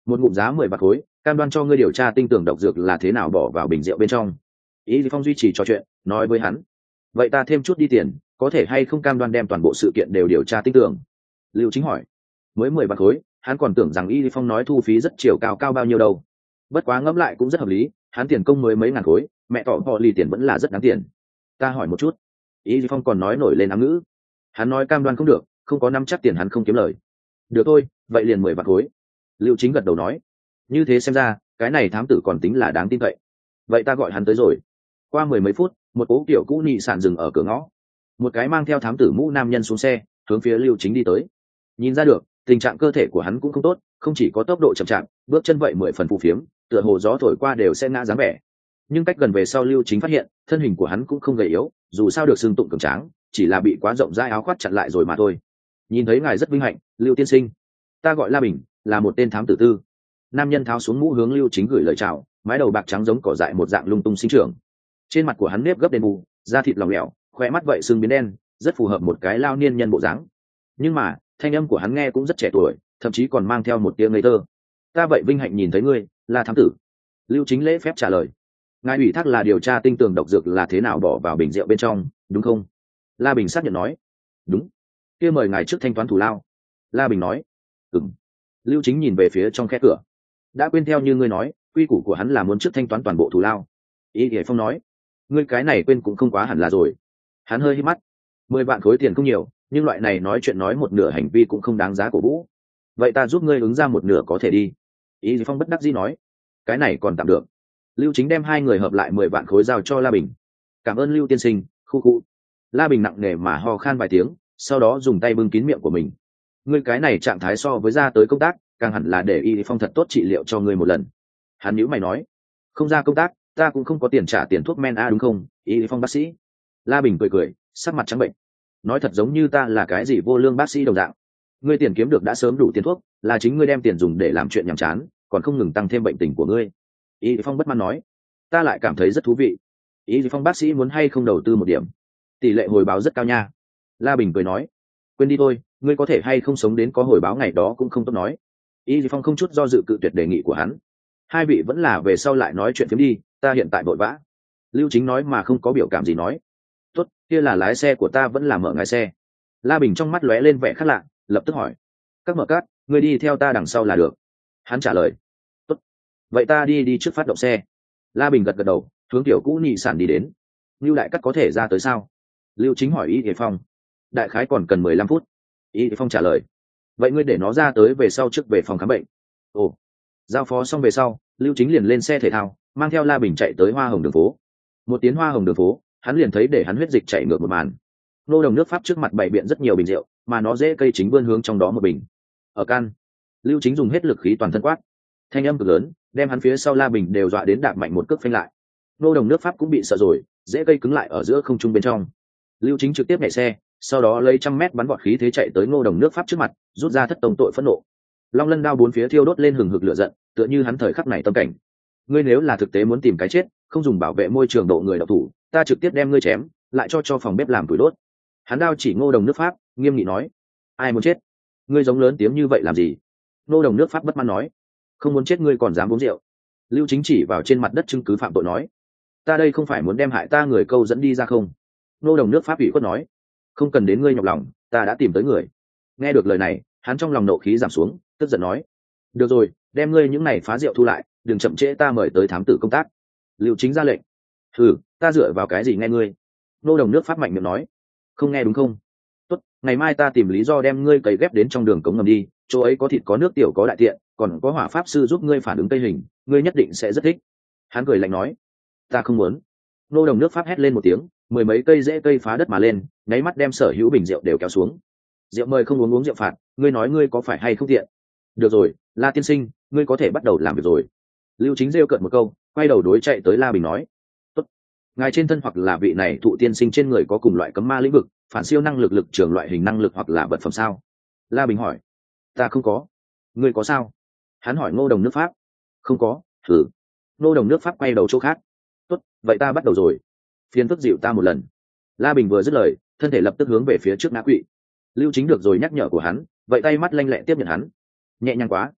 [SPEAKER 1] một ngụm giá 10 bạc khối, cam đoan cho ngươi điều tra tinh tường độc dược là thế nào bỏ vào bình rượu bên trong. Ý Lý Phong duy trì trò chuyện, nói với hắn, vậy ta thêm chút đi tiền, có thể hay không cam đoan đem toàn bộ sự kiện đều điều tra tinh tường? Lưu Chính hỏi. Mới 10 bạc khối, hắn còn tưởng rằng Y Lý Phong nói thu phí rất chiều cao bao nhiêu đâu. Bất quá ngẫm lại cũng rất hợp lý, hắn tiền công mới mấy ngàn khối, mẹ tỏ họ lì tiền vẫn là rất đáng tiền. Ta hỏi một chút. Y Lý Phong còn nói nổi lên ám ngữ. Hắn nói cam đoan không được, không có nắm chắc tiền hắn không kiếm lời. Được thôi, vậy liền 10 bạc khối. Lưu Chính gật đầu nói. Như thế xem ra, cái này thám tử còn tính là đáng tin cậy. Vậy ta gọi hắn tới rồi. Qua 10 mấy phút, một cố kiểu cũ nị sản dừng ở cửa ngõ. Một cái mang theo thám tử mũ nam nhân xuống xe, hướng phía Lưu Chính đi tới. Nhìn ra được, tình trạng cơ thể của hắn cũng không tốt, không chỉ có tốc độ chậm chạp, bước chân vậy 10 phần phù phiếm, tựa hồ gió thổi qua đều sẽ ngã dáng vẻ. Nhưng cách gần về sau Lưu Chính phát hiện, thân hình của hắn cũng không gầy yếu, dù sao được xưng tụng cường tráng, chỉ là bị quá rộng rãi áo khoác chặn lại rồi mà thôi. Nhìn thấy ngài rất vinh hạnh, Lưu tiên sinh. Ta gọi La Bình, là một tên thám tử tư. Nam nhân tháo xuống mũ hướng Lưu Chính gửi lời chào, mái đầu bạc trắng giống cỏ dại một dạng lung tung sinh trưởng. Trên mặt của hắn nếp gấp đen bù, da thịt lỏng lẻo, khóe mắt vậy sưng biến đen, rất phù hợp một cái lao niên nhân bộ dáng. Nhưng mà, thanh âm của hắn nghe cũng rất trẻ tuổi, thậm chí còn mang theo một tia ngây thơ. Ta vậy vinh hạnh nhìn thấy ngươi, là thám tử. Lưu Chính lễ phép trả lời. Ngài ủy thác là điều tra tinh tường độc dược là thế nào bỏ vào bình rượu bên trong, đúng không? La Bình xác nhận nói. Đúng. Kia mời ngài trước thanh toán thù lao. La Bình nói. Ừm. Lưu Chính nhìn về phía trong khe cửa. Đã quên theo như ngươi nói, quy củ của hắn là muốn trước thanh toán toàn bộ thù lao. Y Hải Phong nói. Ngươi cái này quên cũng không quá hẳn là rồi. Hắn hơi hít mắt. 10 vạn khối tiền không nhiều, nhưng loại này nói chuyện nói một nửa hành vi cũng không đáng giá cổ vũ. Vậy ta giúp ngươi ứng ra một nửa có thể đi. Y Hải Phong bất đắc dĩ nói. Cái này còn tạm được. Lưu Chính đem hai người hợp lại 10 vạn khối giao cho La Bình. Cảm ơn Lưu tiên sinh, khu khu. La Bình nặng nề mà ho khan vài tiếng, sau đó dùng tay bưng kín miệng của mình. Ngươi cái này trạng thái so với ra tới công tác, càng hẳn là để Y Phong thật tốt trị liệu cho ngươi một lần. Hắn nhíu mày nói, không ra công tác, ta cũng không có tiền trả tiền thuốc men a đúng không, Y Phong bác sĩ? La Bình cười cười, sắc mặt trắng bệnh. Nói thật giống như ta là cái gì vô lương bác sĩ đồng dạng. Ngươi tiền kiếm được đã sớm đủ tiền thuốc, là chính ngươi đem tiền dùng để làm chuyện nhàm chán, còn không ngừng tăng thêm bệnh tình của ngươi. Y Phong bất mãn nói, ta lại cảm thấy rất thú vị. Y Phong bác sĩ muốn hay không đầu tư một điểm, tỷ lệ hồi báo rất cao nha. La Bình cười nói, quên đi thôi, ngươi có thể hay không sống đến có hồi báo ngày đó cũng không tốt nói. Y Phong không chút do dự cự tuyệt đề nghị của hắn. Hai vị vẫn là về sau lại nói chuyện phiếm đi, ta hiện tại vội vã. Lưu Chính nói mà không có biểu cảm gì nói. Tốt, kia là lái xe của ta vẫn là mở ngài xe. La Bình trong mắt lóe lên vẻ khác lạ, lập tức hỏi, các mở cát, ngươi đi theo ta đằng sau là được. Hắn trả lời, tốt, vậy ta đi trước phát động xe. La Bình gật gật đầu, hướng tiểu cũ nhị sản đi đến. Lưu đại cắt có thể ra tới sao? Lưu Chính hỏi Y Hải Phong. Đại khái còn cần 15 phút. Y Hải Phong trả lời. Vậy ngươi để nó ra tới về sau trước về phòng khám bệnh. Ồ. Giao phó xong về sau, Lưu Chính liền lên xe thể thao, mang theo La Bình chạy tới Hoa Hồng đường phố. Một tiếng Hoa Hồng đường phố, hắn liền thấy để hắn huyết dịch chảy ngược một màn. Nô đồng nước Pháp trước mặt bày biện rất nhiều bình rượu, mà nó dễ cây chính vươn hướng trong đó một bình. Ở can, Lưu Chính dùng hết lực khí toàn thân quát, thanh âm cực lớn, đem hắn phía sau La Bình đều dọa đến đạp mạnh một cước phanh lại. Nô đồng nước Pháp cũng bị sợ rồi, dễ cây cứng lại ở giữa không trung bên trong. Lưu Chính trực tiếp nhảy xe, sau đó lấy 100 mét bắn vọt khí thế chạy tới Ngô đồng nước Pháp trước mặt, rút ra thất tông tội phẫn nộ. Long lân đao bốn phía thiêu đốt lên hừng hực lửa giận, tựa như hắn thời khắc này tâm cảnh. Ngươi nếu là thực tế muốn tìm cái chết, không dùng bảo vệ môi trường độ người độc thủ, ta trực tiếp đem ngươi chém, lại cho phòng bếp làm củi đốt. Hắn đao chỉ Ngô đồng nước Pháp, nghiêm nghị nói, ai muốn chết? Ngươi giống lớn tiếng như vậy làm gì? Ngô đồng nước Pháp bất mãn nói, không muốn chết ngươi còn dám uống rượu. Lưu Chính chỉ vào trên mặt đất chứng cứ phạm tội nói, ta đây không phải muốn đem hại ta người câu dẫn đi ra không? Ngô đồng nước Pháp ủy khuất nói, không cần đến ngươi nhọc lòng, ta đã tìm tới người. Nghe được lời này, hắn trong lòng nộ khí giảm xuống, tức giận nói, được rồi, đem ngươi những này phá rượu thu lại, đừng chậm trễ ta mời tới thám tử công tác. Lưu Chính ra lệnh. Ừ, ta dựa vào cái gì nghe ngươi? Ngô đồng nước Pháp mạnh miệng nói, không nghe đúng không? Tốt, ngày mai ta tìm lý do đem ngươi cấy ghép đến trong đường cống ngầm đi, chỗ ấy có thịt có nước tiểu có đại tiện, còn có hỏa pháp sư giúp ngươi phản ứng tây hình, ngươi nhất định sẽ rất thích. Hắn cười lạnh nói, ta không muốn. Ngô đồng nước Pháp hét lên một tiếng, 10 mấy cây rễ cây phá đất mà lên, nháy mắt đem sở hữu bình rượu đều kéo xuống. Rượu mời không uống rượu phạt, ngươi nói ngươi có phải hay không tiện? Được rồi, La tiên sinh, ngươi có thể bắt đầu làm việc rồi. Lưu Chính rêu cợt một câu, quay đầu đối chạy tới La Bình nói, tốt, ngài trên thân hoặc là vị này thụ tiên sinh trên người có cùng loại cấm ma lĩnh vực, phản siêu năng lực lực trường loại hình năng lực hoặc là vật phẩm sao? La Bình hỏi. Ta không có. Ngươi có sao? Hắn hỏi Ngô đồng nước Pháp. Không có. Thử. Ngô đồng nước Pháp quay đầu chỗ khác. Tốt, vậy ta bắt đầu rồi. Phiền phức dịu ta một lần. La Bình vừa dứt lời, thân thể lập tức hướng về phía trước ngã quỵ. Lưu Chính được rồi nhắc nhở của hắn, vậy tay mắt lanh lẹ tiếp nhận hắn. Nhẹ nhàng quá.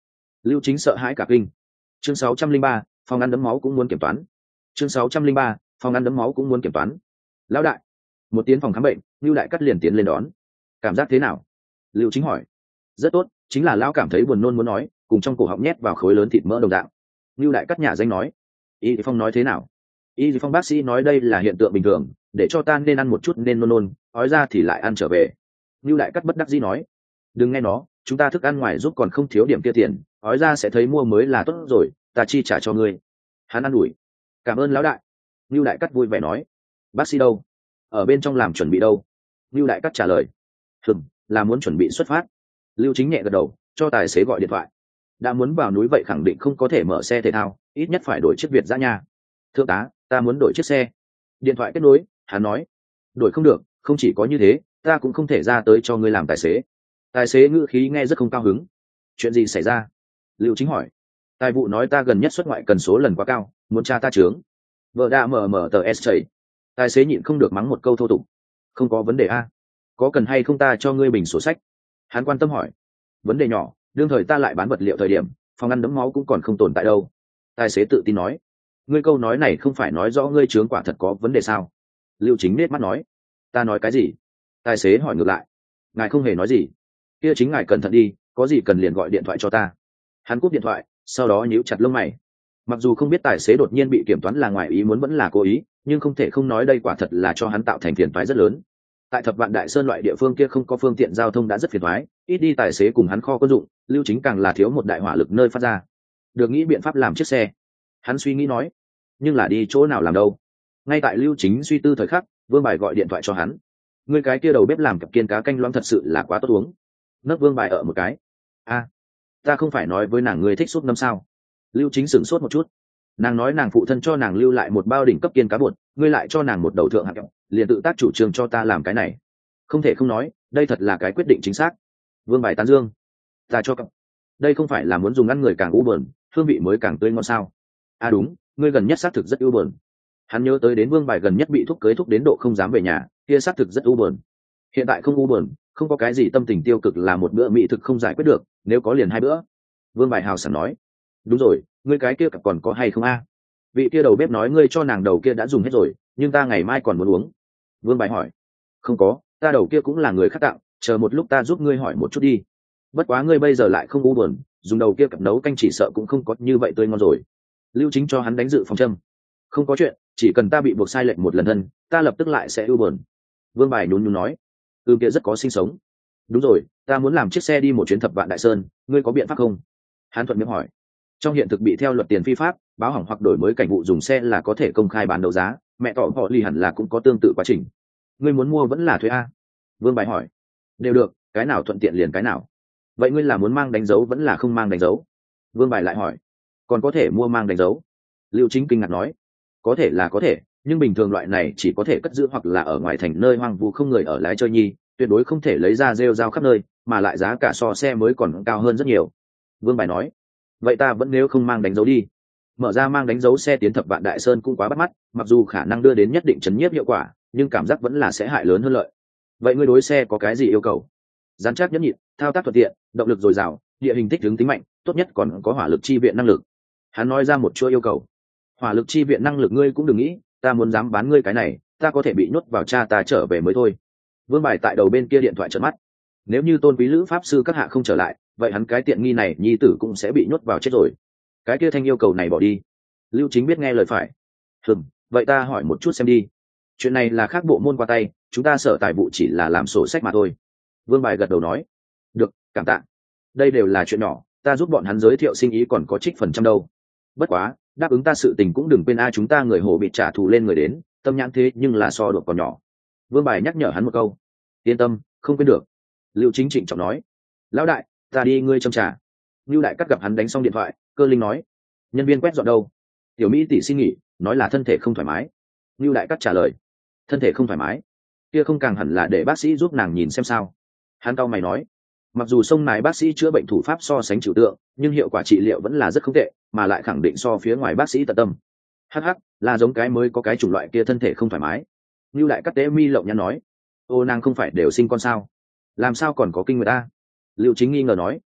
[SPEAKER 1] Lưu Chính sợ hãi cả kinh. Chương 603, phòng ăn đấm máu cũng muốn kiểm toán. Chương 603, phòng ăn đấm máu cũng muốn kiểm toán. Lão đại. Một tiếng phòng khám bệnh, Lưu Đại Cắt liền tiến lên đón. Cảm giác thế nào? Lưu Chính hỏi. Rất tốt, chính là lão cảm thấy buồn nôn muốn nói, cùng trong cổ họng nhét vào khối lớn thịt mỡ đồng dạng. Lưu Đại Cắt nhà danh nói. Y Phong nói thế nào? Y Phong bác sĩ nói đây là hiện tượng bình thường, để cho ta nên ăn một chút nên nôn, ói ra thì lại ăn trở về. Lưu Đại Cắt bất đắc dĩ nói. Đừng nghe nó, chúng ta thức ăn ngoài giúp còn không thiếu điểm kia tiền, ói ra sẽ thấy mua mới là tốt rồi, ta chi trả cho ngươi. Hắn ăn ủi. Cảm ơn lão đại. Lưu Đại Cắt vui vẻ nói. Bác sĩ đâu? Ở bên trong làm chuẩn bị đâu? Lưu Đại Cắt trả lời. Là muốn chuẩn bị xuất phát. Lưu Chính nhẹ gật đầu, cho tài xế gọi điện thoại. Đã muốn vào núi vậy khẳng định không có thể mở xe thể thao, ít nhất phải đổi chiếc Việt dã nha. Thượng tá, ta muốn đổi chiếc xe. Điện thoại kết nối, hắn nói. Đổi không được, không chỉ có như thế, ta cũng không thể ra tới cho ngươi làm tài xế. Tài xế ngữ khí nghe rất không cao hứng. Chuyện gì xảy ra? Lưu Chính hỏi. Tài vụ nói ta gần nhất xuất ngoại cần số lần quá cao, muốn tra ta chướng. Vợ đã mở tờ S chảy. Tài xế nhịn không được mắng một câu thô tục. Không có vấn đề a. Có cần hay không ta cho ngươi bình sổ sách? Hắn quan tâm hỏi. Vấn đề nhỏ, đương thời ta lại bán vật liệu thời điểm, phòng ăn đấm máu cũng còn không tồn tại đâu. Tài xế tự tin nói. Ngươi câu nói này không phải nói rõ ngươi chướng quả thật có vấn đề sao? Lưu Chính nết mắt nói. Ta nói cái gì? Tài xế hỏi ngược lại. Ngài không hề nói gì. Kia chính ngài cẩn thận đi, có gì cần liền gọi điện thoại cho ta. Hắn cúp điện thoại, sau đó nhíu chặt lông mày. Mặc dù không biết tài xế đột nhiên bị kiểm toán là ngoài ý muốn vẫn là cố ý, nhưng không thể không nói đây quả thật là cho hắn tạo thành phiền toái rất lớn. Tại Thập Vạn Đại Sơn loại địa phương kia không có phương tiện giao thông đã rất phiền toái, ít đi tài xế cùng hắn kho quân dụng, Lưu Chính càng là thiếu một đại hỏa lực nơi phát ra. Được nghĩ biện pháp làm chiếc xe. Hắn suy nghĩ nói, nhưng là đi chỗ nào làm đâu? Ngay tại Lưu Chính suy tư thời khắc, Vương Bài gọi điện thoại cho hắn. Ngươi cái kia đầu bếp làm cặp kiên cá canh loãng thật sự là quá tốt uống. Nấc Vương Bài ở một cái. Ta không phải nói với nàng ngươi thích súp nấm sao? Lưu Chính sửng sốt một chút. Nàng nói nàng phụ thân cho nàng lưu lại một bao đỉnh cấp kiên cá bột, ngươi lại cho nàng một đầu thượng hạng kẹo, liền tự tác chủ trương cho ta làm cái này. Không thể không nói, đây thật là cái quyết định chính xác. Vương Bài tán dương. Ta cho cậu. Đây không phải là muốn dùng ăn người càng u buồn, hương vị mới càng tươi ngon sao? Đúng, ngươi gần nhất xác thực rất u buồn. Hắn nhớ tới đến Vương Bài gần nhất bị thúc cưới thúc đến độ không dám về nhà, kia xác thực rất u buồn. Hiện tại không u buồn, không có cái gì tâm tình tiêu cực là một bữa mỹ thực không giải quyết được, nếu có liền 2 bữa. Vương Bài hào sảng nói. Đúng rồi, ngươi cái kia còn có hay không a? Vị kia đầu bếp nói ngươi cho nàng đầu kia đã dùng hết rồi, nhưng ta ngày mai còn muốn uống. Vương Bài hỏi. Không có, ta đầu kia cũng là người khác tặng, chờ một lúc ta giúp ngươi hỏi một chút đi. Bất quá ngươi bây giờ lại không u buồn, dùng đầu kia cặp nấu canh chỉ sợ cũng không có như vậy tươi ngon rồi. Lưu Chính cho hắn đánh dự phòng châm. Không có chuyện, chỉ cần ta bị buộc sai lệch một lần thân, ta lập tức lại sẽ u buồn. Vương Bài nhún nhún nói. Kia rất có sinh sống. Đúng rồi, ta muốn làm chiếc xe đi một chuyến Thập Vạn Đại Sơn, ngươi có biện pháp không? Hắn thuận miệng hỏi. Trong hiện thực bị theo luật tiền phi pháp, báo hỏng hoặc đổi mới cảnh vụ dùng xe là có thể công khai bán đấu giá, mẹ tỏ họ ly hẳn là cũng có tương tự quá trình. Ngươi muốn mua vẫn là thuê a? Vương Bài hỏi. Đều được, cái nào thuận tiện liền cái nào. Vậy ngươi là muốn mang đánh dấu vẫn là không mang đánh dấu? Vương Bài lại hỏi. Còn có thể mua mang đánh dấu? Lưu Chính kinh ngạc nói. Có thể là có thể, nhưng bình thường loại này chỉ có thể cất giữ hoặc là ở ngoài thành nơi hoang vu không người ở lái chơi nhi, tuyệt đối không thể lấy ra rêu rao khắp nơi, mà lại giá cả so xe mới còn cao hơn rất nhiều. Vương Bài nói. Vậy ta vẫn nếu không mang đánh dấu đi. Mở ra mang đánh dấu xe tiến Thập Vạn Đại Sơn cũng quá bắt mắt, mặc dù khả năng đưa đến nhất định chấn nhiếp hiệu quả, nhưng cảm giác vẫn là sẽ hại lớn hơn lợi. Vậy ngươi đối xe có cái gì yêu cầu? Dán chắc nhẫn nhịn, thao tác thuận tiện, động lực dồi dào, địa hình thích ứng tính mạnh, tốt nhất còn có hỏa lực chi viện năng lực. Hắn nói ra một chuỗi yêu cầu. Hỏa lực chi viện năng lực ngươi cũng đừng nghĩ, ta muốn dám bán ngươi cái này, ta có thể bị nhốt vào cha ta trở về mới thôi. Vương Bài tại đầu bên kia điện thoại trợn mắt. Nếu như Tôn Quý Lữ pháp sư các hạ không trở lại, vậy hắn cái tiện nghi này nhi tử cũng sẽ bị nhốt vào chết rồi. Cái kia thanh yêu cầu này bỏ đi. Lưu Chính biết nghe lời phải. Vậy ta hỏi một chút xem đi. Chuyện này là khác bộ môn qua tay, chúng ta sở tài vụ chỉ là làm sổ sách mà thôi. Vương Bài gật đầu nói. Được, cảm tạ. Đây đều là chuyện nhỏ, ta giúp bọn hắn giới thiệu sinh ý còn có trích phần trăm đâu. Bất quá, đáp ứng ta sự tình cũng đừng quên chúng ta người Hồ bị trả thù lên người đến, tâm nhãn thế nhưng là so đột còn nhỏ. Vương Bài nhắc nhở hắn một câu. Yên tâm, không quên được. Lưu Chính trịnh trọng nói. Lão đại, ta đi ngươi châm trà. Lưu Đại Cắt gặp hắn đánh xong điện thoại, cơ linh nói. Nhân viên quét dọn đâu? Tiểu Mỹ tỷ xin nghỉ, nói là thân thể không thoải mái. Lưu Đại Cắt trả lời. Thân thể không thoải mái? Kia không càng hẳn là để bác sĩ giúp nàng nhìn xem sao? Hắn cau mày nói. Mặc dù sông này bác sĩ chữa bệnh thủ pháp so sánh trừu tượng, nhưng hiệu quả trị liệu vẫn là rất không tệ, mà lại khẳng định so phía ngoài bác sĩ tận tâm. Hắc, là giống cái mới có cái chủng loại kia thân thể không thoải mái. Lưu Đại Cắt tế mi lộng nhăn nói. Ô nàng không phải đều sinh con sao? Làm sao còn có kinh người ta? Lưu Chính nghi ngờ nói.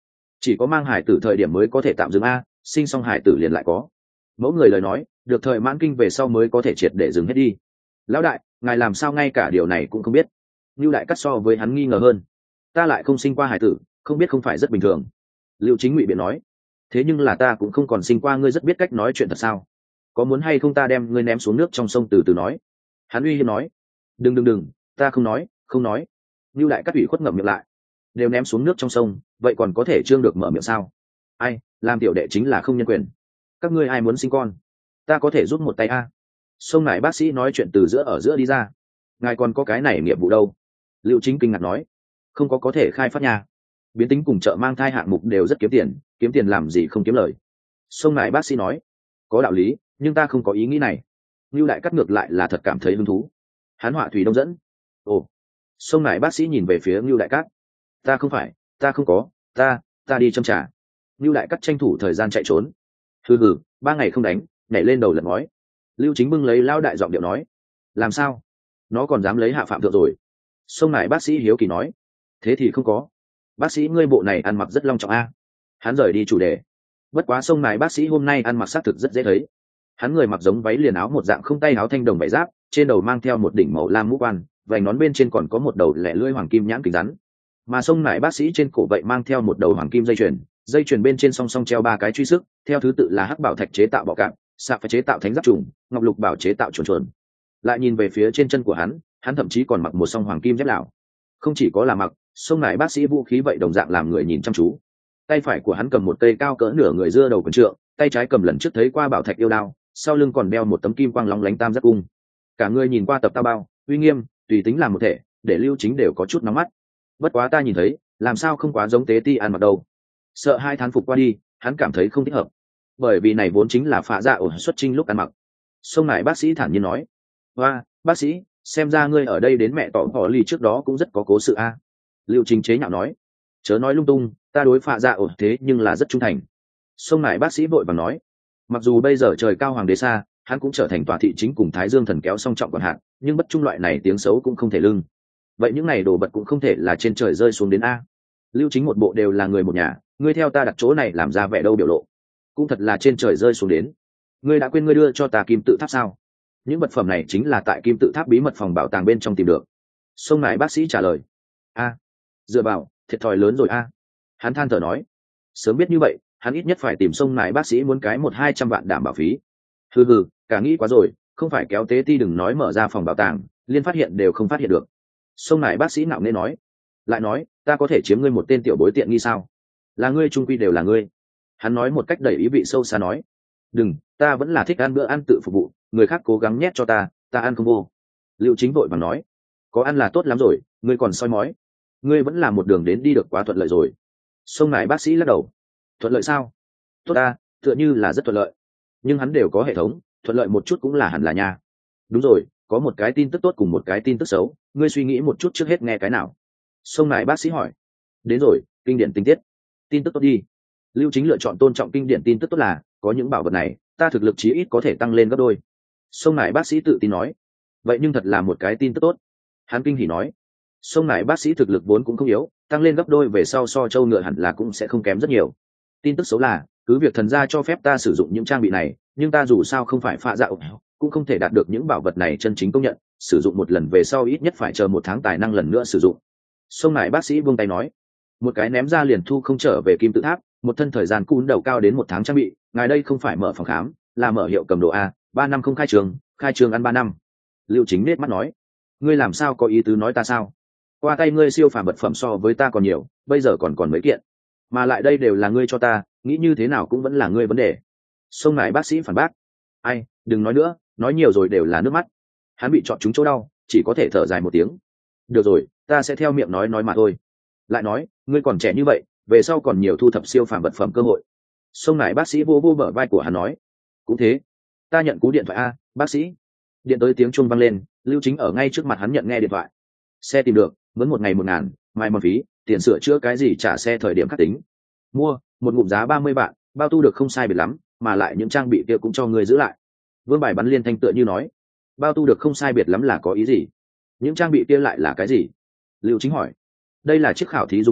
[SPEAKER 1] chỉ có mang hải tử thời điểm mới có thể tạm dừng a, sinh xong hải tử liền lại có. Mẫu người lời nói được thời mãn kinh về sau mới có thể triệt để dừng hết đi. Lão đại, ngài làm sao ngay cả điều này cũng không biết? Lưu đại cắt so với hắn nghi ngờ hơn. Ta lại không sinh qua hải tử, không biết không phải rất bình thường. Lưu Chính ngụy biện nói. Thế nhưng là ta cũng không còn sinh qua, ngươi rất biết cách nói chuyện thật sao? Có muốn hay không ta đem ngươi ném xuống nước trong sông từ từ nói? Hắn uy hiếp nói. Đừng, ta không nói, không nói. Lưu đại cắt ủy khuất ngậm miệng lại. Đều ném xuống nước trong sông, vậy còn có thể trương được mở miệng sao? Ai, làm tiểu đệ chính là không nhân quyền. Các ngươi ai muốn sinh con, ta có thể giúp một tay a. Sông này bác sĩ nói chuyện từ ở giữa đi ra. Ngài còn có cái này nghiệp vụ đâu? Lưu Chính kinh ngạc nói. Không có thể khai phát nhà. Biến tính cùng chợ mang thai hạng mục đều rất kiếm tiền làm gì không kiếm lời. Sông này bác sĩ nói. Có đạo lý, nhưng ta không có ý nghĩ này. Lưu đại cắt ngược lại là thật cảm thấy hứng thú. Hán họa thủy đông dẫn. Ồ. Sông này bác sĩ nhìn về phía Lưu đại cát. Ta không phải, ta không có, ta đi châm trà. Lưu đại cắt tranh thủ thời gian chạy trốn. Hừ, 3 ngày không đánh, nhảy lên đầu lật ngói. Lưu Chính bưng lấy lao đại giọng điệu nói. Làm sao? Nó còn dám lấy hạ phạm thượng rồi. Sông này bác sĩ hiếu kỳ nói. Thế thì không có. Bác sĩ ngươi bộ này ăn mặc rất long trọng a. Hắn rời đi chủ đề. Bất quá sông này bác sĩ hôm nay ăn mặc xác thực rất dễ thấy. Hắn người mặc giống váy liền áo một dạng không tay áo thanh đồng vải giáp, trên đầu mang theo một đỉnh màu lam mũ quan, vành nón bên trên còn có một đầu lẻ lưỡi hoàng kim nhãn kính rắn. Mà sông này bác sĩ trên cổ vậy mang theo một đầu hoàng kim dây chuyền bên trên song song treo 3 cái truy sức, theo thứ tự là hắc bảo thạch chế tạo bọ cạp, sạp phải chế tạo thánh giáp trùng, ngọc lục bảo chế tạo chuồn. Lại nhìn về phía trên chân của hắn thậm chí còn mặc một song hoàng kim dép lào. Không chỉ có là mặc, sông này bác sĩ vũ khí vậy đồng dạng làm người nhìn chăm chú. Tay phải của hắn cầm một cây cao cỡ nửa người dưa đầu quần trượng, tay trái cầm lần trước thấy qua bảo thạch yêu đao, sau lưng còn đeo một tấm kim quang lóng lánh tam giác cung. Cả người nhìn qua tập tao bao, uy nghiêm, tùy tính làm một thể, để Lưu Chính đều có chút nóng mắt. Bất quá ta nhìn thấy, làm sao không quá giống tế ti ăn mặc đâu. Sợ 2 tháng phục qua đi, hắn cảm thấy không thích hợp. Bởi vì này vốn chính là phá dạ ổn xuất trinh lúc ăn mặc. Sông này bác sĩ thản nhiên nói. Hoa, bác sĩ, xem ra ngươi ở đây đến mẹ tỏ bỏ lì trước đó cũng rất có cố sự a. Lưu Chính chế nhạo nói. Chớ nói lung tung, ta đối phạ dạ ổn thế nhưng là rất trung thành. Sông này bác sĩ vội vàng nói. Mặc dù bây giờ trời cao hoàng đế xa, hắn cũng trở thành tòa thị chính cùng Thái Dương thần kéo song trọng còn hạn, nhưng bất trung loại này tiếng xấu cũng không thể lưng. Vậy những này đồ vật cũng không thể là trên trời rơi xuống đến a. Lưu Chính một bộ đều là người một nhà, ngươi theo ta đặt chỗ này làm ra vẻ đâu biểu lộ, cũng thật là trên trời rơi xuống đến. Ngươi đã quên ngươi đưa cho ta kim tự tháp sao? Những vật phẩm này chính là tại kim tự tháp bí mật phòng bảo tàng bên trong tìm được. Sông này bác sĩ trả lời. A, dựa vào, thiệt thòi lớn rồi a. Hắn than thở nói. Sớm biết như vậy, hắn ít nhất phải tìm sông này bác sĩ muốn cái 100-200 vạn đảm bảo phí. Hừ, cả nghĩ quá rồi, không phải kéo tế ti đừng nói mở ra phòng bảo tàng, liên phát hiện đều không phát hiện được. Sông này bác sĩ nạo nề nói. Lại nói, ta có thể chiếm ngươi một tên tiểu bối tiện nghi sao? Là ngươi trung quy đều là ngươi. Hắn nói một cách đầy ý vị sâu xa nói. Đừng, ta vẫn là thích ăn bữa ăn tự phục vụ, người khác cố gắng nhét cho ta ăn không vô. Liệu Chính vội vàng nói. Có ăn là tốt lắm rồi, ngươi còn soi mói. Ngươi vẫn là một đường đến đi được quá thuận lợi rồi. Sông này bác sĩ lắc đầu. Thuận lợi sao? Tốt ta, tựa như là rất thuận lợi. Nhưng hắn đều có hệ thống, thuận lợi một chút cũng là hẳn là nha. Đúng rồi, có một cái tin tức tốt cùng một cái tin tức xấu, ngươi suy nghĩ một chút trước hết nghe cái nào. Sông này bác sĩ hỏi. Đến rồi, kinh điển tình tiết. Tin tức tốt đi. Lưu Chính lựa chọn tôn trọng kinh điển tin tức tốt là, có những bảo vật này, ta thực lực chí ít có thể tăng lên gấp đôi. Sông này bác sĩ tự tin nói. Vậy nhưng thật là một cái tin tức tốt. Hắn kinh hỉ nói. Sông này bác sĩ thực lực vốn cũng không yếu, tăng lên gấp đôi về sau so châu ngựa hẳn là cũng sẽ không kém rất nhiều. Tin tức xấu là, cứ việc thần gia cho phép ta sử dụng những trang bị này, nhưng ta dù sao không phải phạ dạo, cũng không thể đạt được những bảo vật này chân chính công nhận, sử dụng một lần về sau ít nhất phải chờ 1 tháng tài năng lần nữa sử dụng. Sông này bác sĩ buông tay nói. Một cái ném ra liền thu không trở về kim tự tháp, một thân thời gian cún đầu cao đến 1 tháng trang bị, ngài đây không phải mở phòng khám, là mở hiệu cầm đồ a. 3 năm không khai trường ăn 3 năm. Lưu Chính nết mắt nói. Ngươi làm sao có ý tứ nói ta sao? Qua tay ngươi siêu phàm vật phẩm so với ta còn nhiều, bây giờ còn mấy kiện, mà lại đây đều là ngươi cho ta, nghĩ như thế nào cũng vẫn là ngươi vấn đề. Sông này bác sĩ phản bác. Ai, đừng nói nữa, nói nhiều rồi đều là nước mắt. Hắn bị chọn trúng chỗ đau, chỉ có thể thở dài một tiếng. Được rồi, ta sẽ theo miệng nói mà thôi. Lại nói, ngươi còn trẻ như vậy, về sau còn nhiều thu thập siêu phàm vật phẩm cơ hội. Sông này bác sĩ vô bờ vai của hắn nói. Cũng thế, ta nhận cú điện thoại a, bác sĩ. Điện tới tiếng chuông vang lên, Lưu Chính ở ngay trước mặt hắn nhận nghe điện thoại. Xe tìm được, vẫn 1 ngày 1.000, mai mòn phí, tiền sửa chữa cái gì trả xe thời điểm khắc tính. Mua, một ngụm giá 30 vạn, bao tu được không sai biệt lắm, mà lại những trang bị kia cũng cho ngươi giữ lại. Vương Bài bắn liên thanh tựa như nói. Bao tu được không sai biệt lắm là có ý gì? Những trang bị kia lại là cái gì? Lưu Chính hỏi. Đây là chiếc khảo thí dùng xe,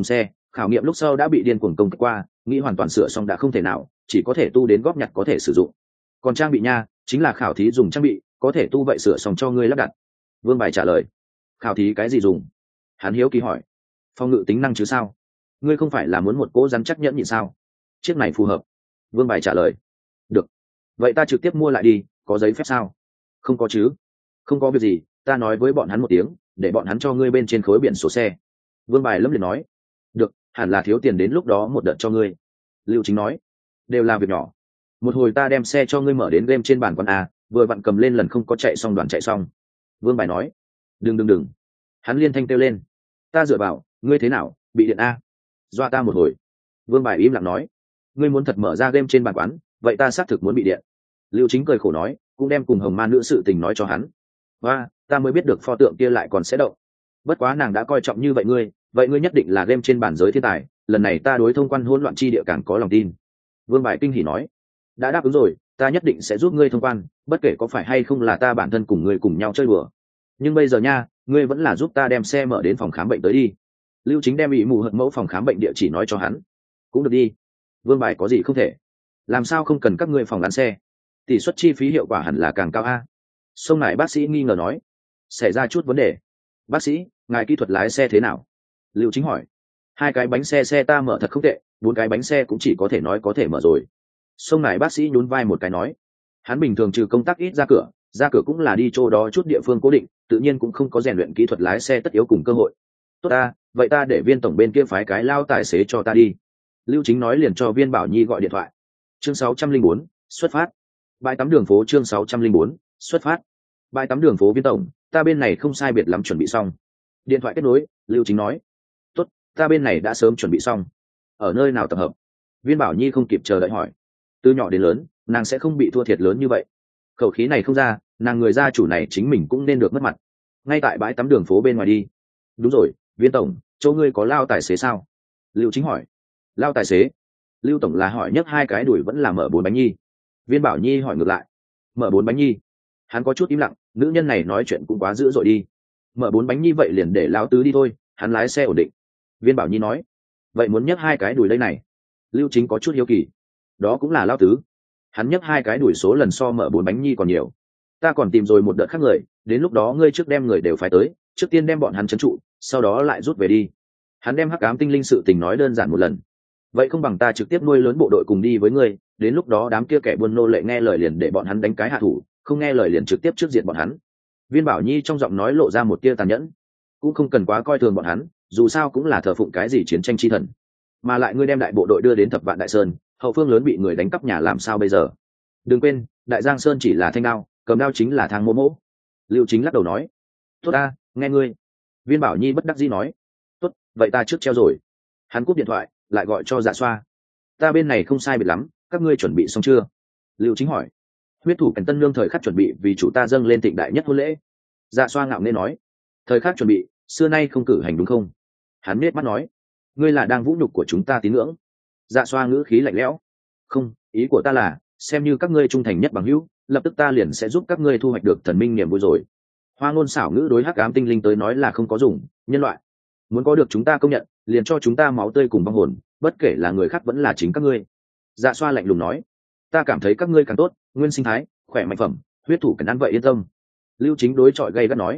[SPEAKER 1] khảo nghiệm lúc sau đã bị điên cuồng công kích qua, nghĩ hoàn toàn sửa xong đã không thể nào, chỉ có thể tu đến góp nhặt có thể sử dụng. Còn trang bị nha, chính là khảo thí dùng trang bị, có thể tu vậy sửa xong cho ngươi lắp đặt. Vương Bài trả lời. Khảo thí cái gì dùng? Hắn hiếu kỳ hỏi. Phòng ngự tính năng chứ sao? Ngươi không phải là muốn một cỗ rắn chắc nhẫn nhịn sao? Chiếc này phù hợp. Vương Bài trả lời. Được, vậy ta trực tiếp mua lại đi, có giấy phép sao? Không có chứ. Không có việc gì, ta nói với bọn hắn một tiếng, để bọn hắn cho ngươi bên trên khối biển số xe. Vương Bài lâm liệt nói. Được, hẳn là thiếu tiền đến lúc đó một đợt cho ngươi. Lưu Chính nói. Đều là việc nhỏ. Một hồi ta đem xe cho ngươi mở đến game trên bàn quán a, vừa vặn cầm lên lần không có chạy xong đoàn chạy xong. Vương Bài nói. Đừng. Hắn liên thanh kêu lên. Ta dựa vào, ngươi thế nào, bị điện a? Doa ta một hồi. Vương Bài im lặng nói. Ngươi muốn thật mở ra game trên bàn quán, vậy ta xác thực muốn bị điện. Lưu Chính cười khổ nói, cũng đem cùng hồng ma nữ sự tình nói cho hắn. Và ta mới biết được pho tượng kia lại còn sẽ động. Bất quá nàng đã coi trọng như vậy ngươi nhất định là game trên bản giới thiên tài, lần này ta đối thông quan hỗn loạn chi địa càng có lòng tin. Vương Bài kinh hỉ nói. Đã đáp ứng rồi, ta nhất định sẽ giúp ngươi thông quan, bất kể có phải hay không là ta bản thân cùng ngươi cùng nhau chơi đùa. Nhưng bây giờ nha, ngươi vẫn là giúp ta đem xe mở đến phòng khám bệnh tới đi. Lưu Chính đem bị mù hận mẫu phòng khám bệnh địa chỉ nói cho hắn. Cũng được đi. Vương Bài có gì không thể? Làm sao không cần các ngươi phòng bán xe? Tỷ suất chi phí hiệu quả hẳn là càng cao a. Sông này bác sĩ nghi ngờ nói. Xảy ra chút vấn đề. Bác sĩ, ngài kỹ thuật lái xe thế nào? Lưu Chính hỏi. 2 cái bánh xe ta mở thật không tệ, 4 cái bánh xe cũng chỉ có thể nói có thể mở rồi. Sông này bác sĩ nhún vai một cái nói. Hắn bình thường trừ công tác ít ra cửa cũng là đi chỗ đó chút địa phương cố định, tự nhiên cũng không có rèn luyện kỹ thuật lái xe tất yếu cùng cơ hội. Tốt ta, vậy ta để Viên tổng bên kia phái cái lao tài xế cho ta đi. Lưu Chính nói liền cho Viên Bảo Nhi gọi điện thoại. Chương 604, xuất phát. Bãi tắm đường phố chương 604, xuất phát. Bãi tắm đường phố Viên tổng, ta bên này không sai biệt lắm chuẩn bị xong. Điện thoại kết nối, Lưu Chính nói. Tốt, ta bên này đã sớm chuẩn bị xong. Ở nơi nào tập hợp? Viên Bảo Nhi không kịp chờ đợi hỏi. Từ nhỏ đến lớn, nàng sẽ không bị thua thiệt lớn như vậy. Khẩu khí này không ra, nàng người gia chủ này chính mình cũng nên được mất mặt. Ngay tại bãi tắm đường phố bên ngoài đi. Đúng rồi, Viên tổng, chỗ ngươi có lao tài xế sao? Lưu Chính hỏi. Lao tài xế? Lưu tổng là hỏi nhấc 2 cái đuổi vẫn là mở 4 bánh nhi. Viên Bảo Nhi hỏi ngược lại. Mở 4 bánh nhi? Hắn có chút im lặng, nữ nhân này nói chuyện cũng quá dữ dội đi. Mở 4 bánh nhi vậy liền để lão tứ đi thôi, hắn lái xe ổn định. Viên Bảo Nhi nói. Vậy muốn nhấc 2 cái đuổi đây này? Lưu Chính có chút hiếu kỳ. Đó cũng là lão tứ. Hắn nhấc 2 cái đuổi số lần so mở 4 bánh nhi còn nhiều. Ta còn tìm rồi một đợt khác người, đến lúc đó ngươi trước đem người đều phải tới, trước tiên đem bọn hắn trấn trụ, sau đó lại rút về đi. Hắn đem hắc ám tinh linh sự tình nói đơn giản một lần. Vậy không bằng ta trực tiếp nuôi lớn bộ đội cùng đi với ngươi, đến lúc đó đám kia kẻ buôn nô lệ nghe lời liền để bọn hắn đánh cái hạ thủ, không nghe lời liền trực tiếp trước diện bọn hắn. Viên Bảo Nhi trong giọng nói lộ ra một tia tàn nhẫn. Cũng không cần quá coi thường bọn hắn, dù sao cũng là thờ phụng cái gì chiến tranh chi thần. Mà lại ngươi đem đại bộ đội đưa đến Thập Vạn Đại Sơn, hậu phương lớn bị người đánh cắp nhà làm sao bây giờ? Đừng quên, Đại Giang Sơn chỉ là thanh đao, cầm đao chính là thang mô mỗ. Lưu Chính lắc đầu nói. Tốt ta, nghe ngươi. Viên Bảo Nhi bất đắc dĩ nói. Tốt, vậy ta trước treo rồi. Hắn cúp điện thoại, lại gọi cho Dạ Xoa. Ta bên này không sai biệt lắm, các ngươi chuẩn bị xong chưa? Lưu Chính hỏi. Huyết thủ cảnh tân lương thời khắc chuẩn bị vì chủ ta dâng lên thịnh đại nhất hôn lễ. Dạ Xoa ngạo nghễ nói. Thời khắc chuẩn bị, xưa nay không cử hành đúng không? Hắn nết mắt nói. Ngươi là đang vũ nhục của chúng ta tín ngưỡng. Dạ Xoa ngữ khí lạnh lẽo. Không, ý của ta là, xem như các ngươi trung thành nhất bằng hữu, lập tức ta liền sẽ giúp các ngươi thu hoạch được thần minh niềm vui rồi. Hoa ngôn xảo ngữ đối hắc ám tinh linh tới nói là không có dùng, nhân loại muốn có được chúng ta công nhận, liền cho chúng ta máu tươi cùng vong hồn, bất kể là người khác vẫn là chính các ngươi. Dạ Xoa lạnh lùng nói. Ta cảm thấy các ngươi càng tốt, nguyên sinh thái, khỏe mạnh phẩm, huyết thủ cần ăn vậy yên tâm. Lưu Chính đối chọi gay gắt nói.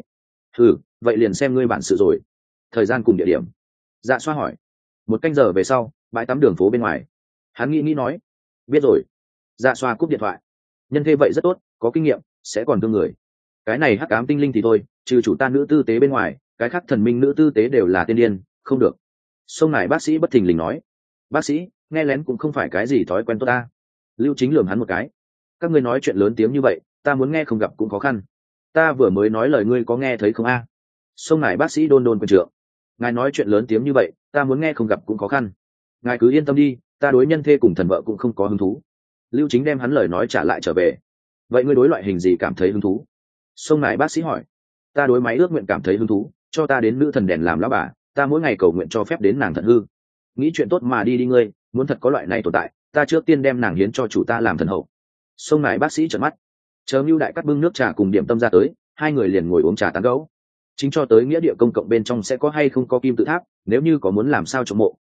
[SPEAKER 1] Vậy liền xem ngươi bản sự rồi. Thời gian cùng địa điểm. Dạ Xoa hỏi. 1 canh giờ về sau, bãi tắm đường phố bên ngoài. Hắn nghĩ nói. Biết rồi. Dạ Xoa cúp điện thoại. Nhân thế vậy rất tốt, có kinh nghiệm, sẽ còn thương người. Cái này hắc ám tinh linh thì thôi, trừ chủ ta nữ tư tế bên ngoài, cái khác thần minh nữ tư tế đều là tiên điên, không được. Sông này bác sĩ bất thình lình nói. Bác sĩ, nghe lén cũng không phải cái gì thói quen tốt ta. Lưu Chính lườm hắn một cái. Các ngươi nói chuyện lớn tiếng như vậy, ta muốn nghe không gặp cũng khó khăn. Ta vừa mới nói lời ngươi có nghe thấy không a? Sông này bác sĩ đôn quân trượng. Ngài nói chuyện lớn tiếng như vậy, ta muốn nghe không gặp cũng khó khăn. Ngài cứ yên tâm đi, ta đối nhân thê cùng thần vợ cũng không có hứng thú. Lưu Chính đem hắn lời nói trả lại trở về. Vậy ngươi đối loại hình gì cảm thấy hứng thú? Sông này bác sĩ hỏi. Ta đối máy ước nguyện cảm thấy hứng thú, cho ta đến nữ thần đèn làm lão bà, ta mỗi ngày cầu nguyện cho phép đến nàng thận hư. Nghĩ chuyện tốt mà đi ngươi, muốn thật có loại này tồn tại, ta trước tiên đem nàng hiến cho chủ ta làm thần hậu. Sông này bác sĩ trợn mắt. Chờ Mưu Đại cắt bưng nước trà cùng điểm tâm ra tới, 2 người liền ngồi uống trà tán gẫu. Chính cho tới nghĩa địa công cộng bên trong sẽ có hay không có kim tự tháp, nếu như có muốn làm sao trộm mộ,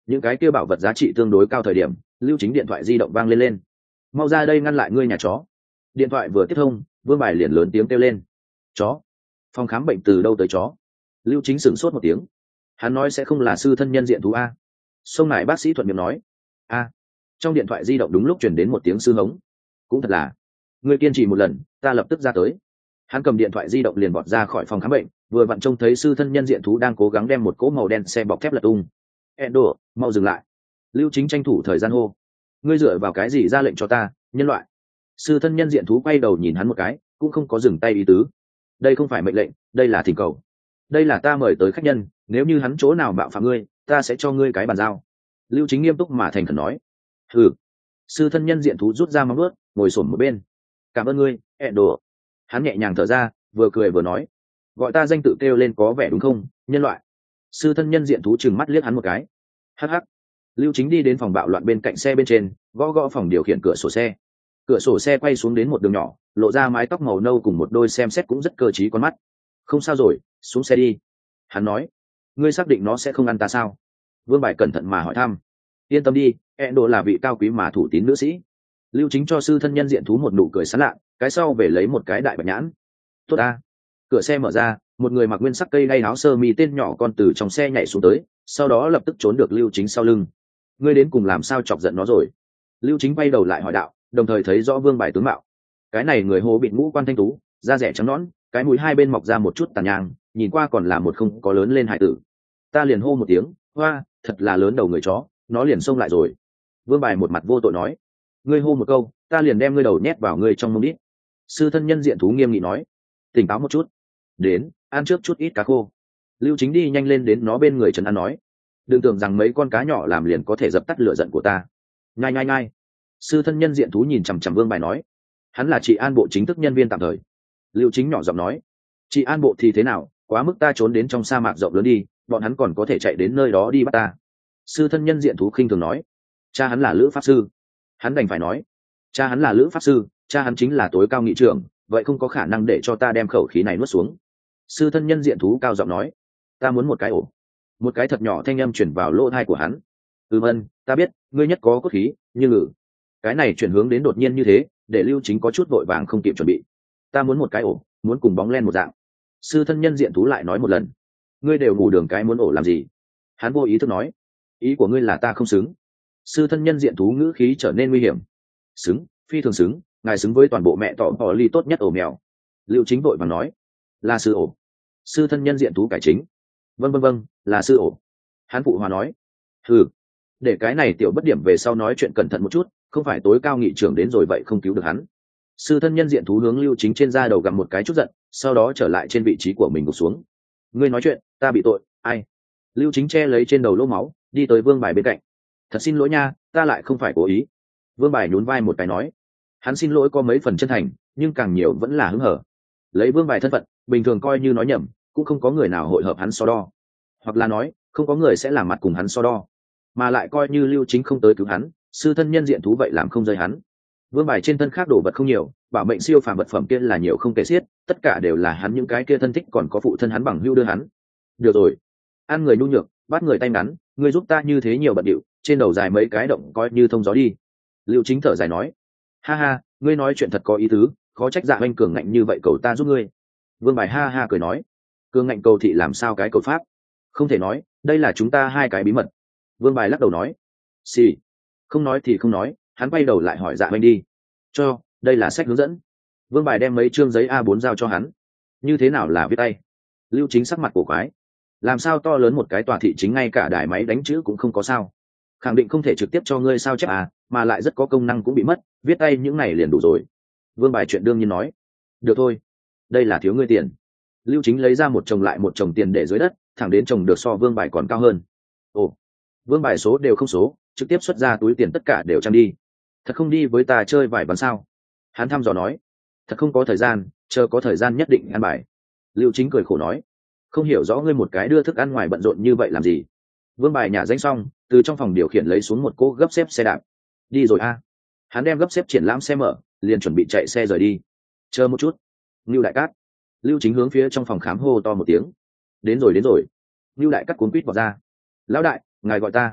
[SPEAKER 1] những cái kia bảo vật giá trị tương đối cao thời điểm, Lưu Chính điện thoại di động vang lên. Mau ra đây ngăn lại ngươi nhà chó. Điện thoại vừa tiếp thông, Vương Bài liền lớn tiếng kêu lên. Chó? Phòng khám bệnh từ đâu tới chó? Lưu Chính sửng sốt một tiếng. Hắn nói sẽ không là sư thân nhân diện thú a. Xong lại bác sĩ thuận miệng nói. A. Trong điện thoại di động đúng lúc truyền đến một tiếng sư hống. Cũng thật là. Ngươi kiên trì một lần, ta lập tức ra tới. Hắn cầm điện thoại di động liền bọt ra khỏi phòng khám bệnh, vừa vặn trông thấy sư thân nhân diện thú đang cố gắng đem một cỗ màu đen xe bọc thép lật tung. Endo, mau dừng lại. Lưu Chính tranh thủ thời gian hô. Ngươi dựa vào cái gì ra lệnh cho ta, nhân loại? Sư thân nhân diện thú quay đầu nhìn hắn một cái, cũng không có dừng tay ý tứ. Đây không phải mệnh lệnh, đây là thỉnh cầu. Đây là ta mời tới khách nhân, nếu như hắn chỗ nào bạo phạm ngươi, ta sẽ cho ngươi cái bàn giao. Lưu Chính nghiêm túc mà thành khẩn nói. Ừ. Sư thân nhân diện thú rút ra móng vuốt, ngồi xổm một bên. Cảm ơn ngươi, Endo. Hắn nhẹ nhàng thở ra, vừa cười vừa nói. Gọi ta danh tự kêu lên có vẻ đúng không, nhân loại? Sư thân nhân diện thú trừng mắt liếc hắn một cái. Hắc hắc. Lưu Chính đi đến phòng bạo loạn bên cạnh xe bên trên, gõ gõ phòng điều khiển cửa sổ xe. Cửa sổ xe quay xuống đến một đường nhỏ, lộ ra mái tóc màu nâu cùng một đôi xem xét cũng rất cơ trí con mắt. Không sao rồi, xuống xe đi. Hắn nói. Ngươi xác định nó sẽ không ăn ta sao? Vương Bài cẩn thận mà hỏi thăm. Yên tâm đi, Endo là vị cao quý mà thủ tín nữ sĩ. Lưu Chính cho sư thân nhân diện thú một nụ cười sán lạ, cái sau về lấy một cái đại bạch nhãn. Tốt ta. Cửa xe mở ra, một người mặc nguyên sắc cây đay áo sơ mi tên nhỏ con từ trong xe nhảy xuống tới, sau đó lập tức trốn được Lưu Chính sau lưng. Ngươi đến cùng làm sao chọc giận nó rồi? Lưu Chính bay đầu lại hỏi đạo, đồng thời thấy rõ Vương Bài tướng mạo. Cái này người hồ bịt ngũ quan thanh tú, da rẻ trắng nõn, cái mũi hai bên mọc ra một chút tàn nhang, nhìn qua còn là một không có lớn lên hải tử. Ta liền hô một tiếng, hoa, thật là lớn đầu người chó, nó liền xông lại rồi. Vương Bài một mặt vô tội nói, ngươi hô một câu, ta liền đem ngươi đầu nhét vào ngươi trong mông đít. Sư thân nhân diện thú nghiêm nghị nói, tỉnh táo một chút, đến ăn trước chút ít cá khô. Lưu Chính đi nhanh lên đến nó bên người trấn an nói, đừng tưởng rằng mấy con cá nhỏ làm liền có thể dập tắt lửa giận của ta. Nhai nhai nhai. Sư thân nhân diện thú nhìn chằm chằm Vương Bài nói, hắn là trị an bộ chính thức nhân viên tạm thời. Lưu Chính nhỏ giọng nói, trị an bộ thì thế nào, quá mức ta trốn đến trong sa mạc rộng lớn đi, bọn hắn còn có thể chạy đến nơi đó đi bắt ta. Sư thân nhân diện thú khinh thường nói, cha hắn là lữ pháp sư. Hắn đành phải nói, cha hắn là lữ pháp sư, cha hắn chính là tối cao nghị trưởng, vậy không có khả năng để cho ta đem khẩu khí này nuốt xuống. Sư thân nhân diện thú cao giọng nói, ta muốn một cái ổ. Một cái thật nhỏ thanh âm chuyển vào lỗ tai của hắn. Vân, ta biết ngươi nhất có cốt khí, nhưng cái này chuyển hướng đến đột nhiên như thế, để Lưu Chính có chút vội vàng không kịp chuẩn bị. Ta muốn một cái ổ, muốn cùng bóng len một dạng. Sư thân nhân diện thú lại nói một lần, ngươi đều ngủ đường cái muốn ổ làm gì? Hắn vô ý thức nói, ý của ngươi là ta không xứng. Sư thân nhân diện thú ngữ khí trở nên nguy hiểm. Xứng, phi thường xứng, ngài xứng với toàn bộ mẹ tỏ bỏ ly tốt nhất ổ mèo. Lưu Chính vội vàng nói, là sư ổ. Sư thân nhân diện thú cải chính, vâng, là sư ổ. Hắn phụ hòa nói, để cái này tiểu bất điểm về sau nói chuyện cẩn thận một chút, không phải tối cao nghị trưởng đến rồi vậy không cứu được hắn. Sư thân nhân diện thú hướng Lưu Chính trên da đầu gặm một cái chút giận, sau đó trở lại trên vị trí của mình gục xuống. Ngươi nói chuyện, ta bị tội, ai? Lưu Chính che lấy trên đầu lỗ máu, đi tới Vương Bài bên cạnh. Thật xin lỗi nha, ta lại không phải cố ý. Vương Bài nhún vai một cái nói, hắn xin lỗi có mấy phần chân thành, nhưng càng nhiều vẫn là hứng hở. Lấy Vương Bài thân phận, bình thường coi như nói nhầm, cũng không có người nào hội hợp hắn so đo, hoặc là nói không có người sẽ làm mặt cùng hắn so đo, mà lại coi như Lưu Chính không tới cứu hắn, sư thân nhân diện thú vậy làm không rơi hắn. Vương Bài trên thân khác đồ vật không nhiều, bảo mệnh siêu phàm vật phẩm kia là nhiều không kể xiết, tất cả đều là hắn những cái kia thân thích còn có phụ thân hắn bằng hữu đưa hắn. Được rồi, ăn người nhu nhược, bắt người tay ngắn, ngươi giúp ta như thế nhiều bận điệu, trên đầu dài mấy cái động coi như thông gió đi. Lưu Chính thở dài nói, ha ha, ngươi nói chuyện thật có ý tứ, khó trách Dạ Anh cường ngạnh như vậy cầu ta giúp ngươi. Vương Bài ha ha cười nói, cường ngạnh cầu thị làm sao cái cầu pháp? Không thể nói, đây là chúng ta hai cái bí mật. Vương Bài lắc đầu nói, xì, không nói thì không nói. Hắn quay đầu lại hỏi Dạ Anh đi, cho, đây là sách hướng dẫn. Vương Bài đem mấy chương giấy A4 giao cho hắn. Như thế nào là viết tay? Lưu Chính sắc mặt cổ quái, làm sao to lớn một cái tòa thị chính ngay cả đài máy đánh chữ cũng không có sao? Khẳng định không thể trực tiếp cho ngươi sao chép à, mà lại rất có công năng cũng bị mất, viết tay những này liền đủ rồi. Vương Bài chuyện đương nhiên nói, được thôi, đây là thiếu ngươi tiền. Lưu Chính lấy ra một chồng lại một chồng tiền để dưới đất, thẳng đến chồng được so Vương Bài còn cao hơn. Ồ, Vương Bài số đều không số, trực tiếp xuất ra túi tiền tất cả đều trang đi. Thật không đi với ta chơi vài ván sao? Hắn thăm dò nói, thật không có thời gian, chờ có thời gian nhất định ăn bài. Lưu Chính cười khổ nói, không hiểu rõ ngươi một cái đưa thức ăn ngoài bận rộn như vậy làm gì. Vương Bài nhả danh xong, từ trong phòng điều khiển lấy xuống một cỗ gấp xếp xe đạp. Đi rồi a. Hắn đem gấp xếp triển lãm xe mở, liền chuẩn bị chạy xe rời đi. Chờ một chút, Lưu Đại Cát. Lưu Chính hướng phía trong phòng khám hô to một tiếng. Đến rồi. Lưu Đại Cát cuốn quýt vào ra. Lão đại, ngài gọi ta.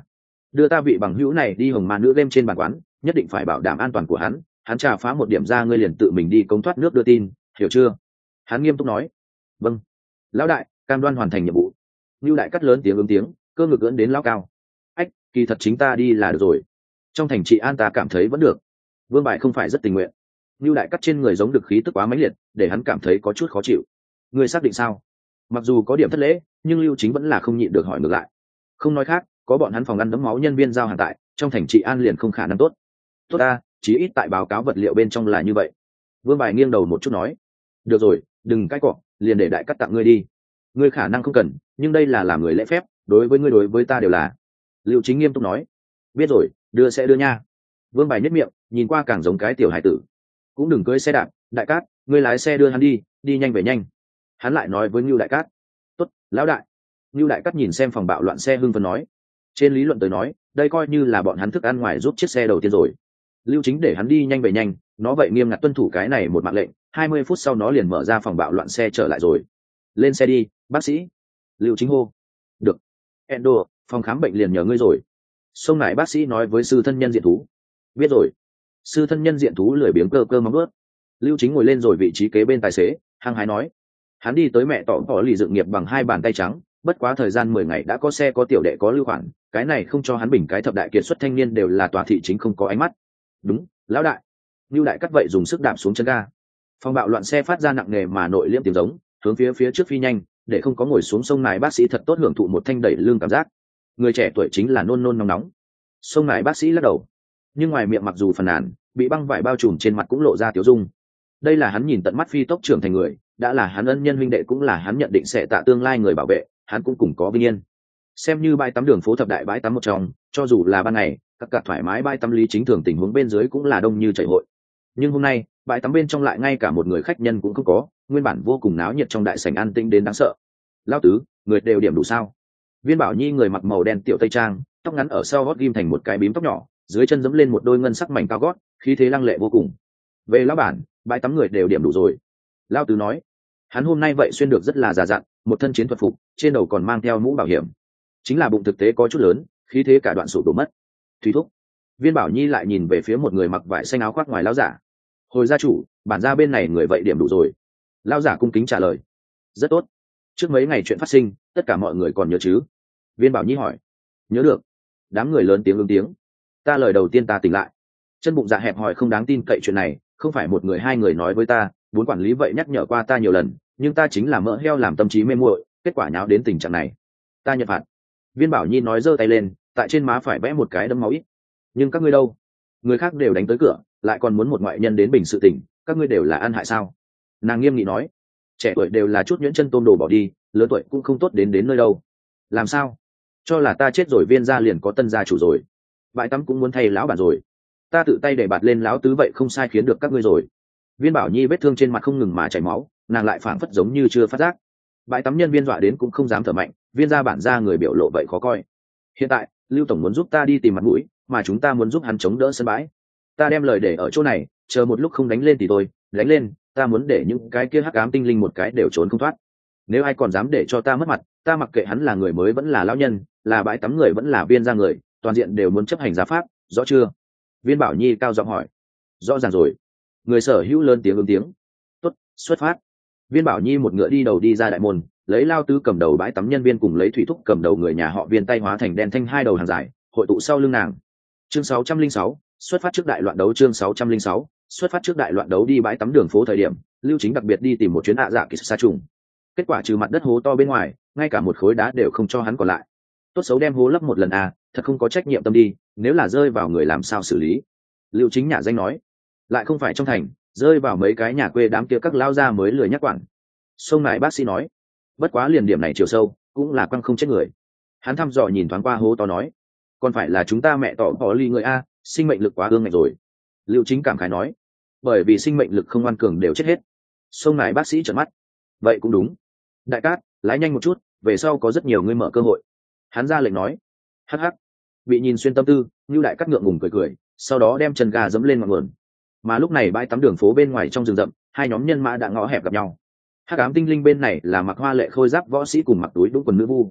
[SPEAKER 1] đưa ta vị bằng hữu này đi hồng ma nữ game trên bàn quán, nhất định phải bảo đảm an toàn của hắn trà phá một điểm ra ngươi liền tự mình đi cống thoát nước đưa tin, hiểu chưa? Hắn nghiêm túc nói. Vâng lão đại, cam đoan hoàn thành nhiệm vụ. Nưu đại cắt lớn tiếng ứng tiếng, cơ ngực ưỡn đến lão cao. Ách, kỳ thật chính ta đi là được rồi, trong thành trị an ta cảm thấy vẫn được. Vương Bại không phải rất tình nguyện. Nưu đại cắt trên người giống được khí tức quá mãnh liệt, để hắn cảm thấy có chút khó chịu. Ngươi xác định sao? Mặc dù có điểm thất lễ, nhưng Lưu Chính vẫn là không nhịn được hỏi ngược lại. Không nói khác, có bọn hắn phòng ăn đấm máu nhân viên giao hàng tại, trong thành trị an liền không khả năng tốt. Tốt ta, chí ít tại báo cáo vật liệu bên trong là như vậy. Vương Bài nghiêng đầu một chút nói. Được rồi, đừng cãi cọ, liền để đại cắt tặng ngươi đi. Ngươi khả năng không cần, nhưng đây là làm người lễ phép, đối với ngươi đối với ta đều là. Lưu Chính nghiêm túc nói. Biết rồi, đưa sẽ đưa nha. Vương Bài nhếch miệng, nhìn qua càng giống cái tiểu hải tử. Cũng đừng cưỡi xe đạp, đại cát, ngươi lái xe đưa hắn đi, đi nhanh về nhanh. Hắn lại nói với Ngưu đại cát. Tốt, lão đại. Ngưu đại cát nhìn xem phòng bạo loạn xe hưng phấn nói. Trên lý luận tới nói, đây coi như là bọn hắn thức ăn ngoài giúp chiếc xe đầu tiên rồi. Lưu Chính để hắn đi nhanh về nhanh, nó vậy nghiêm ngặt tuân thủ cái này một mạng lệnh, 20 phút sau nó liền mở ra phòng bạo loạn xe trở lại rồi. Lên xe đi, bác sĩ. Lưu Chính hô. Được. Endo, phòng khám bệnh liền nhờ ngươi rồi. Xông lại bác sĩ nói với sư thân nhân diện thú. Biết rồi. Sư thân nhân diện thú lười biếng cơ cơ móng ướt. Lưu Chính ngồi lên rồi vị trí kế bên tài xế, hăng hái nói. Hắn đi tới mẹ tỏ lì dựng nghiệp bằng 2 bàn tay trắng, bất quá thời gian 10 ngày đã có xe có tiểu đệ có lưu khoản, cái này không cho hắn bình cái thập đại kiệt xuất thanh niên đều là tòa thị chính không có ánh mắt. Đúng, lão đại. Lưu đại cắt vậy dùng sức đạp xuống chân ga. Phòng bạo loạn xe phát ra nặng nề mà nội liễm tiếng giống, hướng phía trước phi nhanh, để không có ngồi xuống sông này bác sĩ thật tốt hưởng thụ một thanh đẩy lưng cảm giác. Người trẻ tuổi chính là nôn nôn nóng nóng. Sông này bác sĩ lắc đầu, nhưng ngoài miệng mặc dù phàn nàn, bị băng vải bao trùm trên mặt cũng lộ ra tiểu dung. Đây là hắn nhìn tận mắt phi tốc trưởng thành người, đã là hắn ân nhân huynh đệ cũng là hắn nhận định sẽ tạ tương lai người bảo vệ, hắn cũng cùng có vinh yên. Xem như bãi tắm đường phố thập đại bãi tắm một trong, cho dù là ban ngày, các cả thoải mái bãi tắm lý chính thường tình huống bên dưới cũng là đông như chảy hội. Nhưng hôm nay, bãi tắm bên trong lại ngay cả một người khách nhân cũng không có, nguyên bản vô cùng náo nhiệt trong đại sảnh an tĩnh đến đáng sợ. Lão tứ, người đều điểm đủ sao? Viên Bảo Nhi người mặc màu đen tiểu tây trang, tóc ngắn ở sau gót ghim thành một cái bím tóc nhỏ, dưới chân giẫm lên một đôi ngân sắc mảnh cao gót, khí thế lăng lệ vô cùng. Về lão bản, bãi tắm người đều điểm đủ rồi. Lão tứ nói, hắn hôm nay vậy xuyên được rất là già dặn, một thân chiến thuật phục, trên đầu còn mang theo mũ bảo hiểm. Chính là bụng thực tế có chút lớn, khí thế cả đoạn sụp đổ mất. Thủy thúc. Viên Bảo Nhi lại nhìn về phía một người mặc vải xanh áo khoác ngoài lão giả. Hồi gia chủ, bản gia bên này người vậy điểm đủ rồi. Lão giả cung kính trả lời. Rất tốt. Trước mấy ngày chuyện phát sinh, tất cả mọi người còn nhớ chứ? Viên Bảo Nhi hỏi. Nhớ được. Đám người lớn tiếng ứng tiếng. Ta lời đầu tiên ta tỉnh lại. Chân bụng dạ hẹp hòi không đáng tin cậy chuyện này, không phải một người hai người nói với ta, bốn quản lý vậy nhắc nhở qua ta nhiều lần, nhưng ta chính là mỡ heo làm tâm trí mê muội, kết quả nháo đến tình trạng này. Ta nhận phạt. Viên Bảo Nhi nói giơ tay lên, tại trên má phải vẽ một cái đấm máu ít. Nhưng các ngươi đâu? Người khác đều đánh tới cửa, lại còn muốn một ngoại nhân đến bình sự tình, các ngươi đều là ăn hại sao? Nàng nghiêm nghị nói. Trẻ tuổi đều là chút nhuyễn chân tôm đồ bỏ đi, lớn tuổi cũng không tốt đến nơi đâu. Làm sao? Cho là ta chết rồi viên gia liền có tân gia chủ rồi. Bãi tắm cũng muốn thay lão bản rồi. Ta tự tay để bạt lên lão tứ vậy không sai khiến được các ngươi rồi. Viên Bảo Nhi vết thương trên mặt không ngừng mà chảy máu, nàng lại phảng phất giống như chưa phát giác. Bãi tắm nhân viên dọa đến cũng không dám thở mạnh, viên gia bản gia người biểu lộ vậy khó coi. Hiện tại, Lưu tổng muốn giúp ta đi tìm mặt mũi, mà chúng ta muốn giúp hắn chống đỡ sân bãi. Ta đem lời để ở chỗ này, chờ một lúc không đánh lên thì tôi, đánh lên, ta muốn để những cái kia hắc ám tinh linh một cái đều trốn không thoát. Nếu ai còn dám để cho ta mất mặt, ta mặc kệ hắn là người mới vẫn là lão nhân, là bãi tắm người vẫn là viên gia người, toàn diện đều muốn chấp hành giá pháp, rõ chưa? Viên Bảo Nhi cao giọng hỏi. Rõ ràng rồi. Người sở hữu lớn tiếng ứng tiếng. Tốt, xuất phát. Viên Bảo Nhi một ngựa đi đầu đi ra đại môn, lấy Lao Tứ cầm đầu bãi tắm nhân viên cùng lấy Thủy Thúc cầm đầu người nhà họ Viên tay hóa thành đen thanh hai đầu hàng dài, hội tụ sau lưng nàng. Chương 606, xuất phát trước đại loạn đấu. Chương 606, xuất phát trước đại loạn đấu. Đi bãi tắm đường phố thời điểm, Lưu Chính đặc biệt đi tìm một chuyến dạ kỳ sa trùng. Kết quả trừ mặt đất hố to bên ngoài, ngay cả một khối đá đều không cho hắn còn lại. Tốt xấu đem hố lấp một lần thật không có trách nhiệm tâm đi, nếu là rơi vào người làm sao xử lý? Lưu Chính nhả danh nói, lại không phải trong thành, rơi vào mấy cái nhà quê đám kia các lao ra mới lười nhắc quản. Sông này bác sĩ nói, bất quá liền điểm này chiều sâu, cũng là quăng không chết người. Hắn thăm dò nhìn thoáng qua hố to nói, còn phải là chúng ta mẹ tỏ bỏ ly người sinh mệnh lực quá ương ngạnh rồi. Lưu Chính cảm khái nói, bởi vì sinh mệnh lực không ngoan cường đều chết hết. Sông này bác sĩ trợn mắt, vậy cũng đúng. Đại cát, lái nhanh một chút, về sau có rất nhiều người mở cơ hội. Hắn ra lệnh nói. Hắc hắc. Bị nhìn xuyên tâm tư, Nưu đại cắt ngượng ngùng cười cười, sau đó đem chân ga dẫm lên ngọn nguồn. Mà lúc này bãi tắm đường phố bên ngoài trong rừng rậm, hai nhóm nhân mã đã ngõ hẹp gặp nhau. Hắc ám tinh linh bên này là mặc hoa lệ khôi giáp võ sĩ cùng mặc túi đúng quần nữ vu.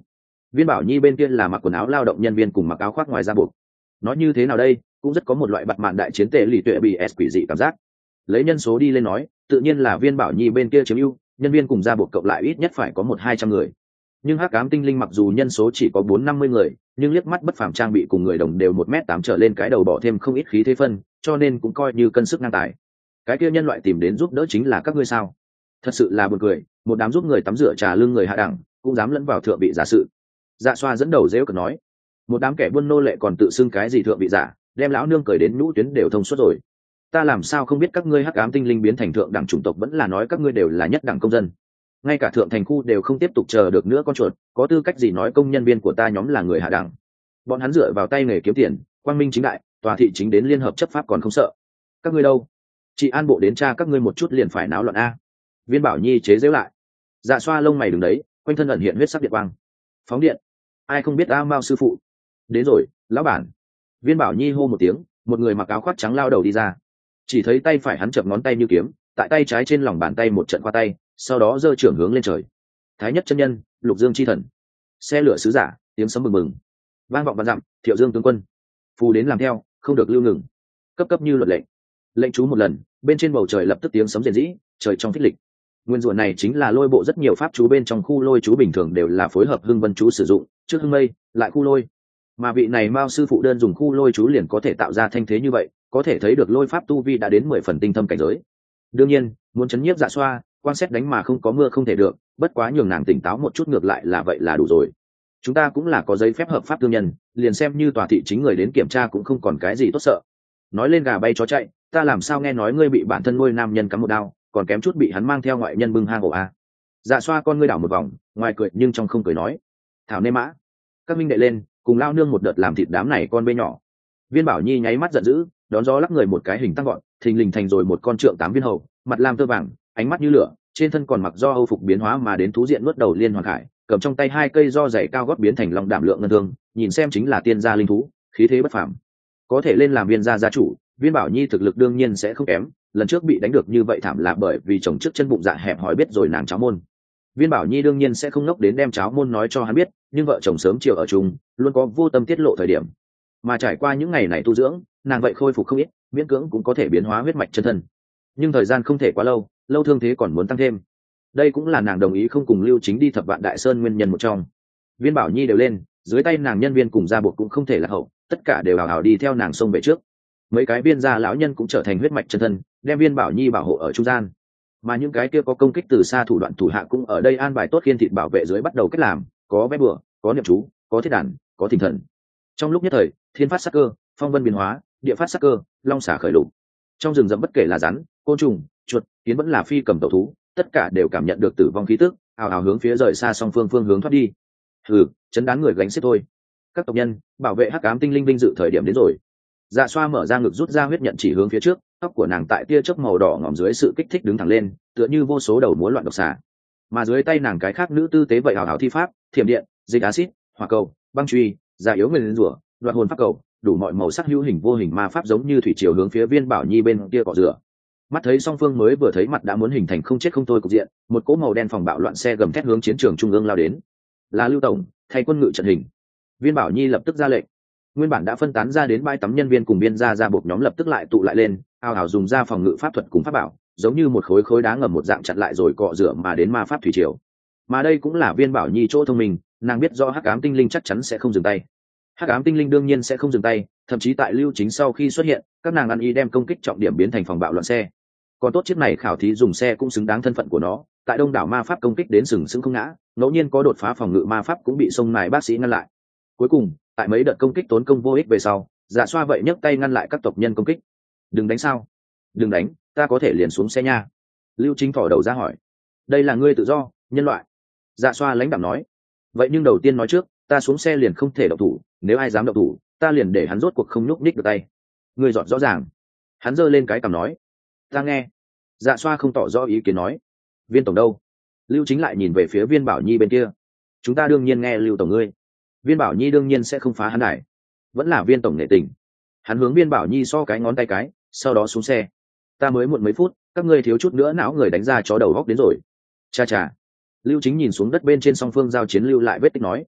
[SPEAKER 1] Viên Bảo Nhi bên kia là mặc quần áo lao động nhân viên cùng mặc áo khoác ngoài da buộc. Nói như thế nào đây, cũng rất có một loại bặt mạn đại chiến tệ lì tuệ bị s quỷ dị cảm giác. Lấy nhân số đi lên nói, tự nhiên là Viên Bảo Nhi bên kia chiếm ưu, nhân viên cùng da buộc cộng lại ít nhất phải có 100-200 người. Nhưng Hắc Ám Tinh Linh mặc dù nhân số chỉ có 40-50 người, nhưng liếc mắt bất phàm trang bị cùng người đồng đều 1m8 trở lên, cái đầu bỏ thêm không ít khí thế phân, cho nên cũng coi như cân sức ngang tài. Cái kia nhân loại tìm đến giúp đỡ chính là các ngươi sao? Thật sự là buồn cười, một đám giúp người tắm rửa trà lưng người hạ đẳng, cũng dám lẫn vào thượng vị giả sự. Dạ Xoa dẫn đầu dễu cợt nói, một đám kẻ buôn nô lệ còn tự xưng cái gì thượng vị giả, đem lão nương cởi đến nhũ tuyến đều thông suốt rồi. Ta làm sao không biết các ngươi Hắc Ám Tinh Linh biến thành thượng đẳng chủng tộc, vẫn là nói các ngươi đều là nhất đẳng công dân. Ngay cả thượng thành khu đều không tiếp tục chờ được nữa con chuột, có tư cách gì nói công nhân viên của ta nhóm là người hạ đẳng? Bọn hắn dựa vào tay nghề kiếm tiền, quang minh chính đại, tòa thị chính đến liên hợp chấp pháp còn không sợ. Các ngươi đâu? Chị an bộ đến tra các ngươi một chút liền phải náo loạn a. Viên Bảo Nhi chế giễu lại. Dạ Xoa lông mày đứng đấy, quanh thân ẩn hiện huyết sắc điện quang. Phóng điện. Ai không biết A Mao sư phụ? Đến rồi, lão bản. Viên Bảo Nhi hô một tiếng, một người mặc áo khoác trắng lao đầu đi ra. Chỉ thấy tay phải hắn chập ngón tay như kiếm, tại tay trái trên lòng bàn tay một trận qua tay, sau đó giơ trưởng hướng lên trời. Thái nhất chân nhân, Lục Dương chi thần. Xe lửa sứ giả, tiếng sấm mừng mừng. Vang vọng vạn dặm, Thiệu Dương tướng quân. Phù đến làm theo, không được lưu ngừng. Cấp cấp như luật lệnh. Lệnh chú một lần, bên trên bầu trời lập tức tiếng sấm rền rĩ, trời trong phích lịch. Nguyên rủa này chính là lôi bộ rất nhiều pháp chú bên trong khu lôi chú bình thường đều là phối hợp hưng vân chú sử dụng, trước hưng mây, lại khu lôi. Mà vị này Mao sư phụ đơn dùng khu lôi chú liền có thể tạo ra thanh thế như vậy, có thể thấy được lôi pháp tu vi đã đến 10 phần tinh thâm cảnh giới. Đương nhiên, muốn chấn nhiếp Dạ Xoa, quan xét đánh mà không có mưa không thể được, bất quá nhường nàng tỉnh táo một chút ngược lại là vậy là đủ rồi. Chúng ta cũng là có giấy phép hợp pháp thương nhân, liền xem như tòa thị chính người đến kiểm tra cũng không còn cái gì tốt sợ. Nói lên gà bay chó chạy, ta làm sao nghe nói ngươi bị bản thân nuôi nam nhân cắm một đao, còn kém chút bị hắn mang theo ngoại nhân bưng hang ổ a. Dạ Xoa con ngươi đảo một vòng, ngoài cười nhưng trong không cười nói, thảo nê mã, các minh đệ lên, cùng lao nương một đợt làm thịt đám này con bê nhỏ. Viên Bảo Nhi nháy mắt giận dữ, đón gió lắc người một cái hình tăng gọn, thình lình thành rồi một con trượng 8 viên hầu, mặt lam tơ vàng, ánh mắt như lửa, trên thân còn mặc do âu phục biến hóa mà đến thú diện nuốt đầu liên hoàn khải, cầm trong tay 2 cây do dày cao gót biến thành long đảm lượng ngân thương, nhìn xem chính là tiên gia linh thú, khí thế bất phàm. Có thể lên làm viên gia gia chủ, Viên Bảo Nhi thực lực đương nhiên sẽ không kém, lần trước bị đánh được như vậy thảm là bởi vì chồng trước chân bụng dạ hẹp hỏi biết rồi nàng cháu môn. Viên Bảo Nhi đương nhiên sẽ không ngốc đến đem cháu môn nói cho hắn biết, nhưng vợ chồng sớm chiều ở chung, luôn có vô tâm tiết lộ thời điểm. Mà trải qua những ngày này tu dưỡng, nàng vậy khôi phục không ít, miễn cưỡng cũng có thể biến hóa huyết mạch chân thân. Nhưng thời gian không thể quá lâu, lâu thương thế còn muốn tăng thêm. Đây cũng là nàng đồng ý không cùng Lưu Chính đi Thập Vạn Đại Sơn nguyên nhân một trong. Viên Bảo Nhi đều lên, dưới tay nàng nhân viên cùng gia buộc cũng không thể là hậu, tất cả đều hào hào đi theo nàng xông về trước. Mấy cái viên gia lão nhân cũng trở thành huyết mạch chân thân, đem Viên Bảo Nhi bảo hộ ở trung gian. Mà những cái kia có công kích từ xa thủ đoạn thủ hạ cũng ở đây an bài tốt khiên thịt bảo vệ dưới bắt đầu cách làm, có vẽ bừa, có niệm chú, có thiết đàn, có thỉnh thần. Trong lúc nhất thời, thiên phát sắc cơ, phong vân biến hóa, địa phát sắc cơ, long xả khởi lục. Trong rừng rậm bất kể là rắn, côn trùng, chuột, kiến vẫn là phi cầm tẩu thú, tất cả đều cảm nhận được tử vong khí tức, ào ào hướng phía rời xa song phương hướng thoát đi. Hừ, chấn đán người gánh xếp thôi. Các tộc nhân, bảo vệ Hắc Ám Tinh Linh vinh dự thời điểm đến rồi. Dạ Xoa mở ra ngực rút ra huyết nhận chỉ hướng phía trước, tóc của nàng tại tia chớp màu đỏ ngòm dưới sự kích thích đứng thẳng lên, tựa như vô số đầu múa loạn độc xà. Mà dưới tay nàng cái khác nữ tư tế vậy hào hào thi pháp, thiểm điện, dịch axit, hỏa cầu, băng truy, giả yếu nguyên rủa, đoạt hồn pháp cầu, đủ mọi màu sắc hữu hình vô hình ma pháp giống như thủy triều hướng phía Viên Bảo Nhi bên kia cọ rửa. Mắt thấy song phương mới vừa thấy mặt đã muốn hình thành không chết không thôi cục diện, một cỗ màu đen phòng bạo loạn xe gầm thét hướng chiến trường trung ương lao đến. Là Lưu tổng, thay quân ngự trận hình. Viên Bảo Nhi lập tức ra lệnh. Nguyên bản đã phân tán ra đến bãi tắm nhân viên cùng biên gia buộc nhóm lập tức lại tụ lại lên, ào ào dùng ra phòng ngự pháp thuật cùng pháp bảo, giống như một khối đá ngầm một dạng chặn lại rồi cọ rửa mà đến ma pháp thủy triều. Mà đây cũng là Viên Bảo Nhi chỗ thông minh, nàng biết rõ Hắc Ám Tinh Linh chắc chắn sẽ không dừng tay. Hắc Ám Tinh Linh đương nhiên sẽ không dừng tay, thậm chí tại Lưu Chính sau khi xuất hiện, các nàng ăn ý đem công kích trọng điểm biến thành phòng bạo loạn xe. Còn tốt chiếc này khảo thí dùng xe cũng xứng đáng thân phận của nó, tại đông đảo ma pháp công kích đến sừng sững không ngã, ngẫu nhiên có đột phá phòng ngự ma pháp cũng bị sông mài bác sĩ ngăn lại. Cuối cùng, tại mấy đợt công kích tốn công vô ích về sau, Dạ Xoa vậy nhấc tay ngăn lại các tộc nhân công kích. Đừng đánh sao? Đừng đánh, ta có thể liền xuống xe nha. Lưu Chính thỏ đầu ra hỏi. Đây là ngươi tự do, nhân loại. Dạ Xoa lãnh đạm nói. Vậy nhưng đầu tiên nói trước, ta xuống xe liền không thể động thủ, nếu ai dám động thủ, ta liền để hắn rốt cuộc không nhúc nhích được tay. Ngươi dọn rõ ràng. Hắn giơ lên cái cằm nói. Ta nghe. Dạ Xoa không tỏ rõ ý kiến nói. Viên tổng đâu? Lưu Chính lại nhìn về phía Viên Bảo Nhi bên kia. Chúng ta đương nhiên nghe Lưu tổng ngươi. Viên Bảo Nhi đương nhiên sẽ không phá hắn đài, vẫn là Viên tổng nể tình. Hắn hướng Viên Bảo Nhi so cái ngón tay cái, sau đó xuống xe. Ta mới muộn mấy phút, các ngươi thiếu chút nữa não người đánh ra chó đầu góc đến rồi. Cha cha. Lưu Chính nhìn xuống đất bên trên song phương giao chiến lưu lại vết tích nói.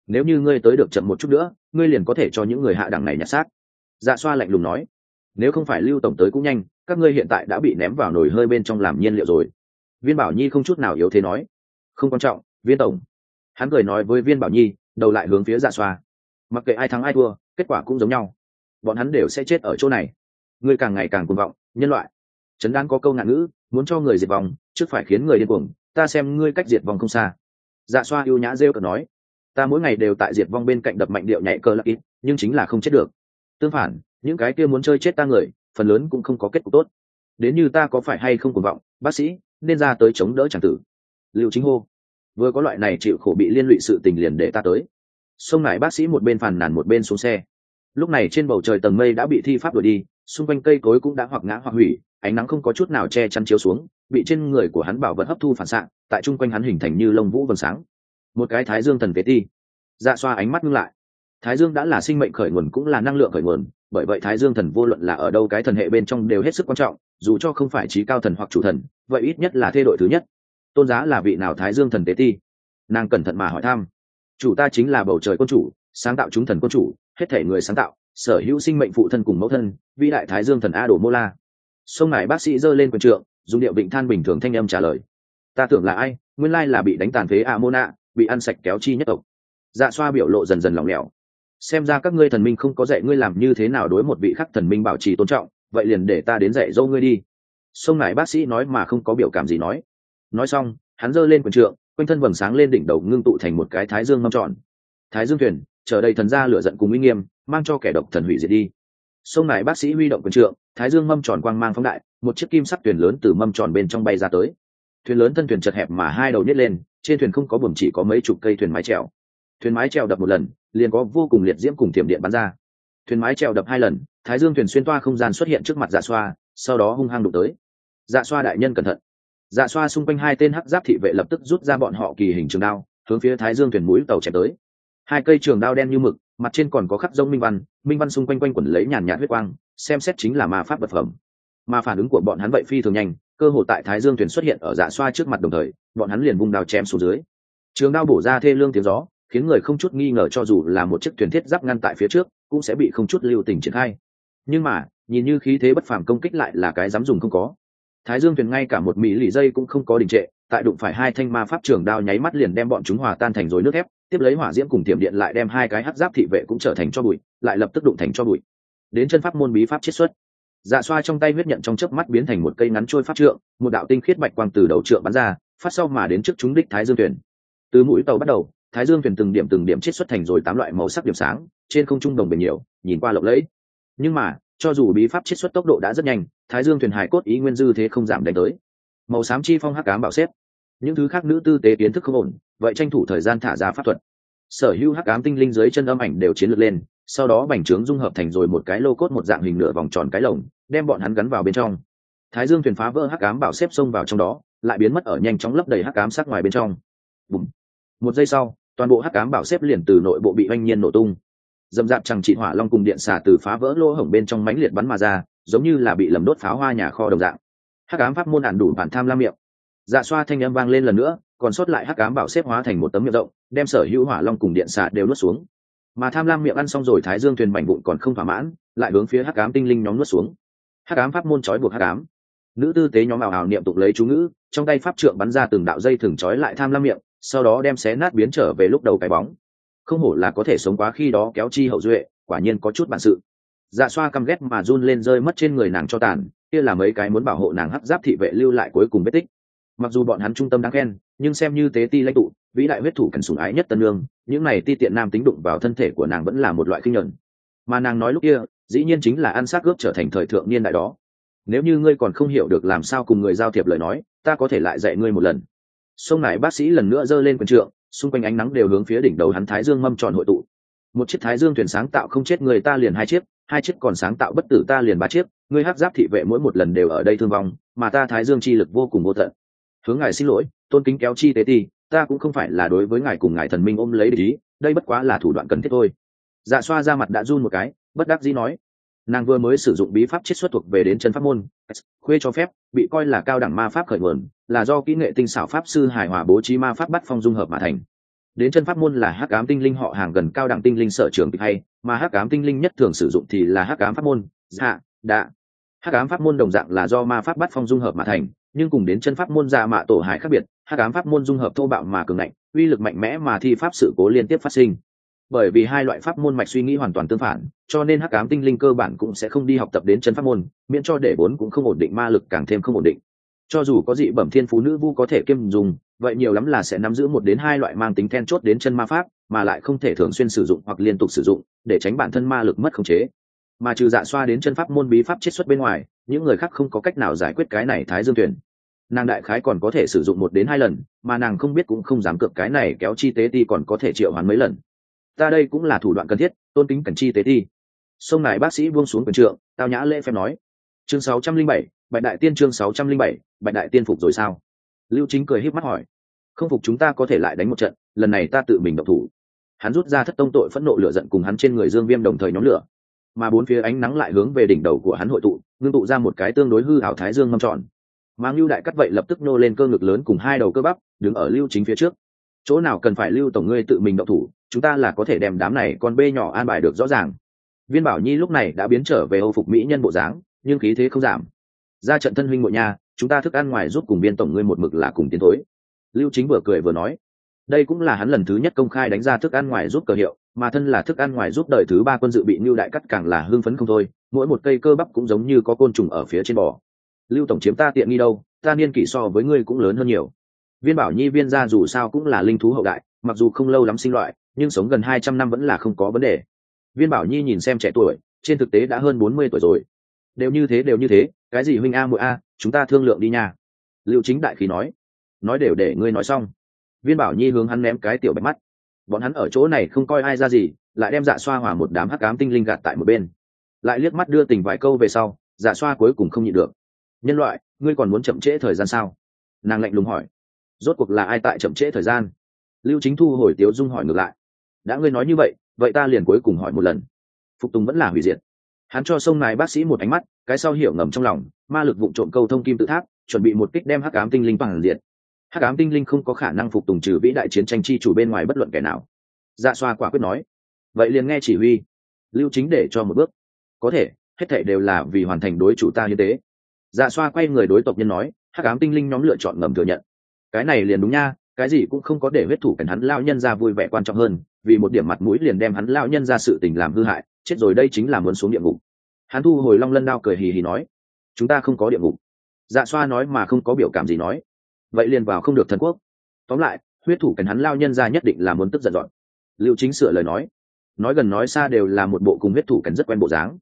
[SPEAKER 1] nếu như ngươi tới được chậm một chút nữa ngươi liền có thể cho những người hạ đẳng này nhặt xác. Dạ xoa lạnh lùng nói, nếu không phải Lưu tổng tới cũng nhanh, các ngươi hiện tại đã bị ném vào nồi hơi bên trong làm nhiên liệu rồi. Viên Bảo Nhi không chút nào yếu thế nói, không quan trọng, Viên tổng. Hắn cười nói với Viên Bảo Nhi, đầu lại hướng phía Dạ xoa. Mặc kệ ai thắng ai thua, kết quả cũng giống nhau, bọn hắn đều sẽ chết ở chỗ này. Ngươi càng ngày càng cuồng vọng, nhân loại. Trấn Đan có câu ngạn ngữ, muốn cho người diệt vong trước phải khiến người điên cuồng, ta xem ngươi cách diệt vong không xa. Dạ xoa ưu nhã rêu cợt nói, ta mỗi ngày đều tại diệt vong bên cạnh đập mạnh điệu nhảy cơ lạc ít, nhưng chính là không chết được. Tương phản, những cái kia muốn chơi chết ta người, phần lớn cũng không có kết cục tốt. Đến như ta có phải hay không cuồng vọng, bác sĩ nên ra tới chống đỡ chẳng tử. Lưu Chính hô, vừa có loại này chịu khổ bị liên lụy sự tình liền để ta tới. Xông lại bác sĩ một bên phàn nàn một bên xuống xe. Lúc này trên bầu trời tầng mây đã bị thi pháp đuổi đi, xung quanh cây cối cũng đã hoặc ngã hoặc hủy, ánh nắng không có chút nào che chắn chiếu xuống, bị trên người của hắn bảo vật hấp thu phản xạ, tại chung quanh hắn hình thành như lông vũ vầng sáng. Một cái Thái Dương thần kế ti. Dạ xoa ánh mắt ngưng lại. Thái Dương đã là sinh mệnh khởi nguồn cũng là năng lượng khởi nguồn, bởi vậy Thái Dương thần vô luận là ở đâu cái thần hệ bên trong đều hết sức quan trọng, dù cho không phải chí cao thần hoặc chủ thần, vậy ít nhất là thê đội thứ nhất. Tôn giá là vị nào Thái Dương thần tế ti? Nàng cẩn thận mà hỏi thăm. Chủ ta chính là bầu trời quân chủ, sáng tạo chúng thần quân chủ, hết thể người sáng tạo, sở hữu sinh mệnh phụ thân cùng mẫu thân, vĩ đại Thái Dương thần A Đồ Mô La. Sông Ngải bác sĩ giơ lên quyền trượng, dùng điệu vịnh than bình thường thanh âm trả lời. Ta tưởng là ai, nguyên lai là bị đánh tàn phế A Mô Na, bị ăn sạch kéo chi nhất tộc. Dạ xoa biểu lộ dần dần lỏng lẻo. Xem ra các ngươi thần minh không có dạy ngươi làm như thế nào đối một vị khắc thần minh bảo trì tôn trọng, vậy liền để ta đến dạy dỗ ngươi đi. Sông Ngải bác sĩ nói mà không có biểu cảm gì nói. Nói xong, hắn giơ lên quyền trượng, quanh thân vầng sáng lên đỉnh đầu ngưng tụ thành một cái Thái Dương mâm tròn. Thái Dương thuyền chở đầy thần gia lửa giận cùng uy nghiêm, mang cho kẻ độc thần hủy diệt đi. Sông Ngải bác sĩ huy động quyền trượng, Thái Dương mâm tròn quang mang phóng đại, một chiếc kim sắc thuyền lớn từ mâm tròn bên trong bay ra tới. Thuyền lớn thân thuyền chật hẹp mà hai đầu nhét lên, trên thuyền không có buồm, chỉ có mấy chục cây thuyền mái chèo. Thuyền mái chèo đập một lần, liền có vô cùng liệt diễm cùng tiềm điện bắn ra. Thuyền mái chèo đập hai lần, Thái Dương thuyền xuyên toa không gian xuất hiện trước mặt Dạ xoa, sau đó hung hăng đụng tới. Dạ xoa đại nhân cẩn thận. Dạ xoa xung quanh hai tên hắc giáp thị vệ lập tức rút ra bọn họ kỳ hình trường đao, hướng phía Thái Dương thuyền mũi tàu chém tới. Hai cây trường đao đen như mực, mặt trên còn có khắc giống minh văn xung quanh quanh quẩn lấy nhàn nhạt huyết quang, xem xét chính là ma pháp vật phẩm. Mà phản ứng của bọn hắn vậy phi thường nhanh, cơ hội tại Thái Dương thuyền xuất hiện ở Dạ xoa trước mặt đồng thời, bọn hắn liền vung đao chém xuống dưới. Trường đao bổ ra thê lương tiếng gió, khiến người không chút nghi ngờ cho dù là một chiếc thuyền thiết giáp ngăn tại phía trước, cũng sẽ bị không chút lưu tình triển khai. Nhưng mà, nhìn như khí thế bất phàm công kích lại là cái dám dùng không có. Thái Dương thuyền ngay cả một mỹ lì dây cũng không có đình trệ, tại đụng phải hai thanh ma pháp trường đao nháy mắt liền đem bọn chúng hòa tan thành rối nước thép, tiếp lấy hỏa diễm cùng tiềm điện lại đem hai cái hắc giáp thị vệ cũng trở thành cho bụi, lại lập tức đụng thành cho bụi. Đến chân pháp môn bí pháp chiết xuất. Dạ xoa trong tay huyết nhận trong chớp mắt biến thành một cây ngắn trôi pháp trượng, một đạo tinh khiết bạch quang từ đầu trượng bắn ra, phát sau mà đến trước chúng đích Thái Dương thuyền. Từ mũi tàu bắt đầu, Thái Dương thuyền từng điểm chiết xuất thành rồi 8 loại màu sắc điểm sáng, trên không trung đồng bền nhiều, nhìn qua lộng lẫy. Nhưng mà, cho dù bí pháp chiết xuất tốc độ đã rất nhanh, Thái Dương thuyền hài cốt ý nguyên dư thế không giảm đánh tới. Màu xám chi phong hắc ám bảo xếp. Những thứ khác nữ tư tế kiến thức không ổn, vậy tranh thủ thời gian thả ra pháp thuật. Sở hữu hắc ám tinh linh dưới chân âm ảnh đều chiến lược lên, sau đó bành trướng dung hợp thành rồi một cái lô cốt một dạng hình nửa vòng tròn cái lồng, đem bọn hắn gắn vào bên trong. Thái Dương thuyền phá vỡ hắc ám bảo xếp xông vào trong đó, lại biến mất ở nhanh chóng lấp đầy hắc ám sắc ngoài bên trong. Bùm. Một giây sau, toàn bộ hắc ám bảo xếp liền từ nội bộ bị oanh nhiên nổ tung. Dầm dạp chẳng trị hỏa long cùng điện xả từ phá vỡ lỗ hổng bên trong mãnh liệt bắn mà ra, giống như là bị lầm đốt pháo hoa nhà kho đồng dạng. Hắc ám pháp môn ản đủ bản tham lam miệng. Dạ xoa thanh âm vang lên lần nữa, còn sót lại hắc ám bảo xếp hóa thành một tấm miệng rộng, đem sở hữu hỏa long cùng điện xả đều nuốt xuống. Mà tham lam miệng ăn xong rồi, Thái Dương thuyền mảnh vụn còn không thỏa mãn, lại hướng phía hắc ám tinh linh nhóm nuốt xuống. Hắc ám pháp môn trói buộc hắc ám. Nữ tư tế nhóm ảo ảo niệm tụng lấy chú ngữ, trong tay pháp trượng bắn ra từng đạo dây thừng trói lại tham lam miệng, sau đó đem xé nát biến trở về lúc đầu cái bóng. Không hổ là có thể sống quá khi đó kéo chi hậu duệ, quả nhiên có chút bản sự. Dạ xoa căm ghét mà run lên rơi mất trên người nàng cho tàn, kia là mấy cái muốn bảo hộ nàng hắc giáp thị vệ lưu lại cuối cùng vết tích. Mặc dù bọn hắn trung tâm đáng khen, nhưng xem như tế ti lãnh tụ, vĩ đại huyết thủ cần sủng ái nhất tân lương, những này ti tiện nam tính đụng vào thân thể của nàng vẫn là một loại khinh nhẫn. Mà nàng nói lúc kia, dĩ nhiên chính là ăn xác ướp trở thành thời thượng niên đại đó. Nếu như ngươi còn không hiểu được làm sao cùng người giao thiệp lời nói, ta có thể lại dạy ngươi một lần. Sông này bác sĩ lần nữa giơ lên quyền trượng, xung quanh ánh nắng đều hướng phía đỉnh đầu hắn Thái Dương mâm tròn hội tụ. Một chiếc Thái Dương thuyền sáng tạo không chết người ta liền 2 chiếc, 2 chiếc còn sáng tạo bất tử ta liền 3 chiếc, ngươi hắc giáp thị vệ mỗi một lần đều ở đây thương vong, mà ta Thái Dương chi lực vô cùng vô tận. Hướng ngài xin lỗi, tôn kính kéo chi tế ti, ta cũng không phải là đối với ngài cùng ngài thần minh ôm lấy địch ý, đây bất quá là thủ đoạn cần thiết thôi. Dạ xoa ra mặt đã run một cái, bất đắc dĩ nói, nàng vừa mới sử dụng bí pháp chiết xuất thuộc về đến chân pháp môn, khuê cho phép, bị coi là cao đẳng ma pháp khởi nguồn, là do kỹ nghệ tinh xảo pháp sư hài hòa bố trí ma pháp bắt phong dung hợp mà thành. đến chân pháp môn là hắc ám tinh linh họ hàng gần cao đẳng tinh linh sở trường kịch hay, mà hắc ám tinh linh nhất thường sử dụng thì là hắc ám pháp môn dạ đạ. Hắc ám pháp môn đồng dạng là do ma pháp bắt phong dung hợp mà thành, nhưng cùng đến chân pháp môn dạ mạ tổ hải khác biệt, hắc ám pháp môn dung hợp thô bạo mà cường ngạnh, uy lực mạnh mẽ mà thi pháp sự cố liên tiếp phát sinh. Bởi vì hai loại pháp môn mạch suy nghĩ hoàn toàn tương phản, cho nên hắc ám tinh linh cơ bản cũng sẽ không đi học tập đến chân pháp môn, miễn cho để vốn cũng không ổn định ma lực càng thêm không ổn định. Cho dù có dị bẩm thiên phú nữ vu có thể kiêm dùng, vậy nhiều lắm là sẽ nắm giữ 1 đến 2 loại mang tính then chốt đến chân ma pháp, mà lại không thể thường xuyên sử dụng hoặc liên tục sử dụng, để tránh bản thân ma lực mất khống chế. Mà trừ Dạ Xoa đến chân pháp môn bí pháp chiết xuất bên ngoài, những người khác không có cách nào giải quyết cái này Thái Dương Tuyển. Nàng đại khái còn có thể sử dụng 1 đến 2 lần, mà nàng không biết cũng không dám cược cái này kéo chi tế ti còn có thể triệu hoán mấy lần. Ta đây cũng là thủ đoạn cần thiết, tôn kính cần chi tế ti. Sông này bác sĩ buông xuống quyền trượng, tao nhã lễ phép nói. Chương 607, Bạch Đại Tiên chương 607, Bạch Đại Tiên phục rồi sao? Lưu Chính cười híp mắt hỏi. Không phục chúng ta có thể lại đánh một trận, lần này ta tự mình động thủ. Hắn rút ra thất tông tội phẫn nộ lửa giận cùng hắn trên người Dương Viêm đồng thời nhóm lửa, mà bốn phía ánh nắng lại hướng về đỉnh đầu của hắn hội tụ, ngưng tụ ra một cái tương đối hư ảo thái dương mâm tròn. Mang Lưu Đại Cắt vậy lập tức nô lên cơ ngực lớn cùng 2 đầu cơ bắp, đứng ở Lưu Chính phía trước. Chỗ nào cần phải Lưu tổng ngươi tự mình động thủ, chúng ta là có thể đem đám này con bê nhỏ an bài được rõ ràng. Viên Bảo Nhi lúc này đã biến trở về Âu phục mỹ nhân bộ dáng, nhưng khí thế không giảm. Ra trận thân huynh muội nha, chúng ta thức ăn ngoài giúp cùng Viên tổng ngươi một mực là cùng tiến thối. Lưu Chính vừa cười vừa nói, đây cũng là hắn lần thứ nhất công khai đánh ra thức ăn ngoài giúp cờ hiệu, mà thân là thức ăn ngoài giúp đời thứ 3 quân dự bị Lưu Đại Cắt càng là hưng phấn không thôi, mỗi một cây cơ bắp cũng giống như có côn trùng ở phía trên bò. Lưu tổng chiếm ta tiện nghi đâu, ta niên kỷ so với ngươi cũng lớn hơn nhiều. Viên Bảo Nhi viên gia dù sao cũng là linh thú hậu đại, mặc dù không lâu lắm sinh loại, nhưng sống gần 200 năm vẫn là không có vấn đề. Viên Bảo Nhi nhìn xem trẻ tuổi, trên thực tế đã hơn 40 tuổi rồi. Đều như thế, cái gì huynh a muội a, chúng ta thương lượng đi nha. Lưu Chính đại khí nói đều để ngươi nói xong. Viên Bảo Nhi hướng hắn ném cái tiểu bạch mắt. Bọn hắn ở chỗ này không coi ai ra gì, lại đem Dạ Xoa hòa một đám hắc ám tinh linh gạt tại một bên. Lại liếc mắt đưa tình vài câu về sau, Dạ Xoa cuối cùng không nhịn được. Nhân loại, ngươi còn muốn chậm trễ thời gian sao? Nàng lạnh lùng hỏi. Rốt cuộc là ai tại chậm trễ thời gian? Lưu Chính thu hồi tiếu dung hỏi ngược lại. Đã ngươi nói như vậy ta liền cuối cùng hỏi một lần. Phục tùng vẫn là hủy diệt. Hắn cho sông này bác sĩ một ánh mắt, cái sau hiểu ngầm trong lòng, ma lực vụng trộm câu thông kim tự tháp, chuẩn bị một kích đem hắc ám tinh linh bằng diệt. Hắc ám tinh linh không có khả năng phục tùng trừ vĩ đại chiến tranh chi chủ bên ngoài bất luận kẻ nào. Dạ Xoa quả quyết nói. Vậy liền nghe chỉ huy. Lưu Chính để cho một bước. Có thể, hết thảy đều là vì hoàn thành đối chủ ta hiến tế. Dạ Xoa quay người đối tộc nhân nói, hắc ám tinh linh nhóm lựa chọn ngầm thừa nhận. Cái này liền đúng nha, cái gì cũng không có để huyết thủ cảnh hắn lao nhân ra vui vẻ quan trọng hơn, vì một điểm mặt mũi liền đem hắn lao nhân ra sự tình làm hư hại, chết rồi đây chính là muốn xuống địa ngục. Hắn thu hồi long lân đao cười hì hì nói, chúng ta không có địa ngục. Dạ Xoa nói mà không có biểu cảm gì nói, vậy liền vào không được thần quốc. Tóm lại, huyết thủ cảnh hắn lao nhân ra nhất định là muốn tức giận dọn. Lưu Chính sửa lời nói gần nói xa đều là một bộ cùng huyết thủ cảnh rất quen bộ dáng.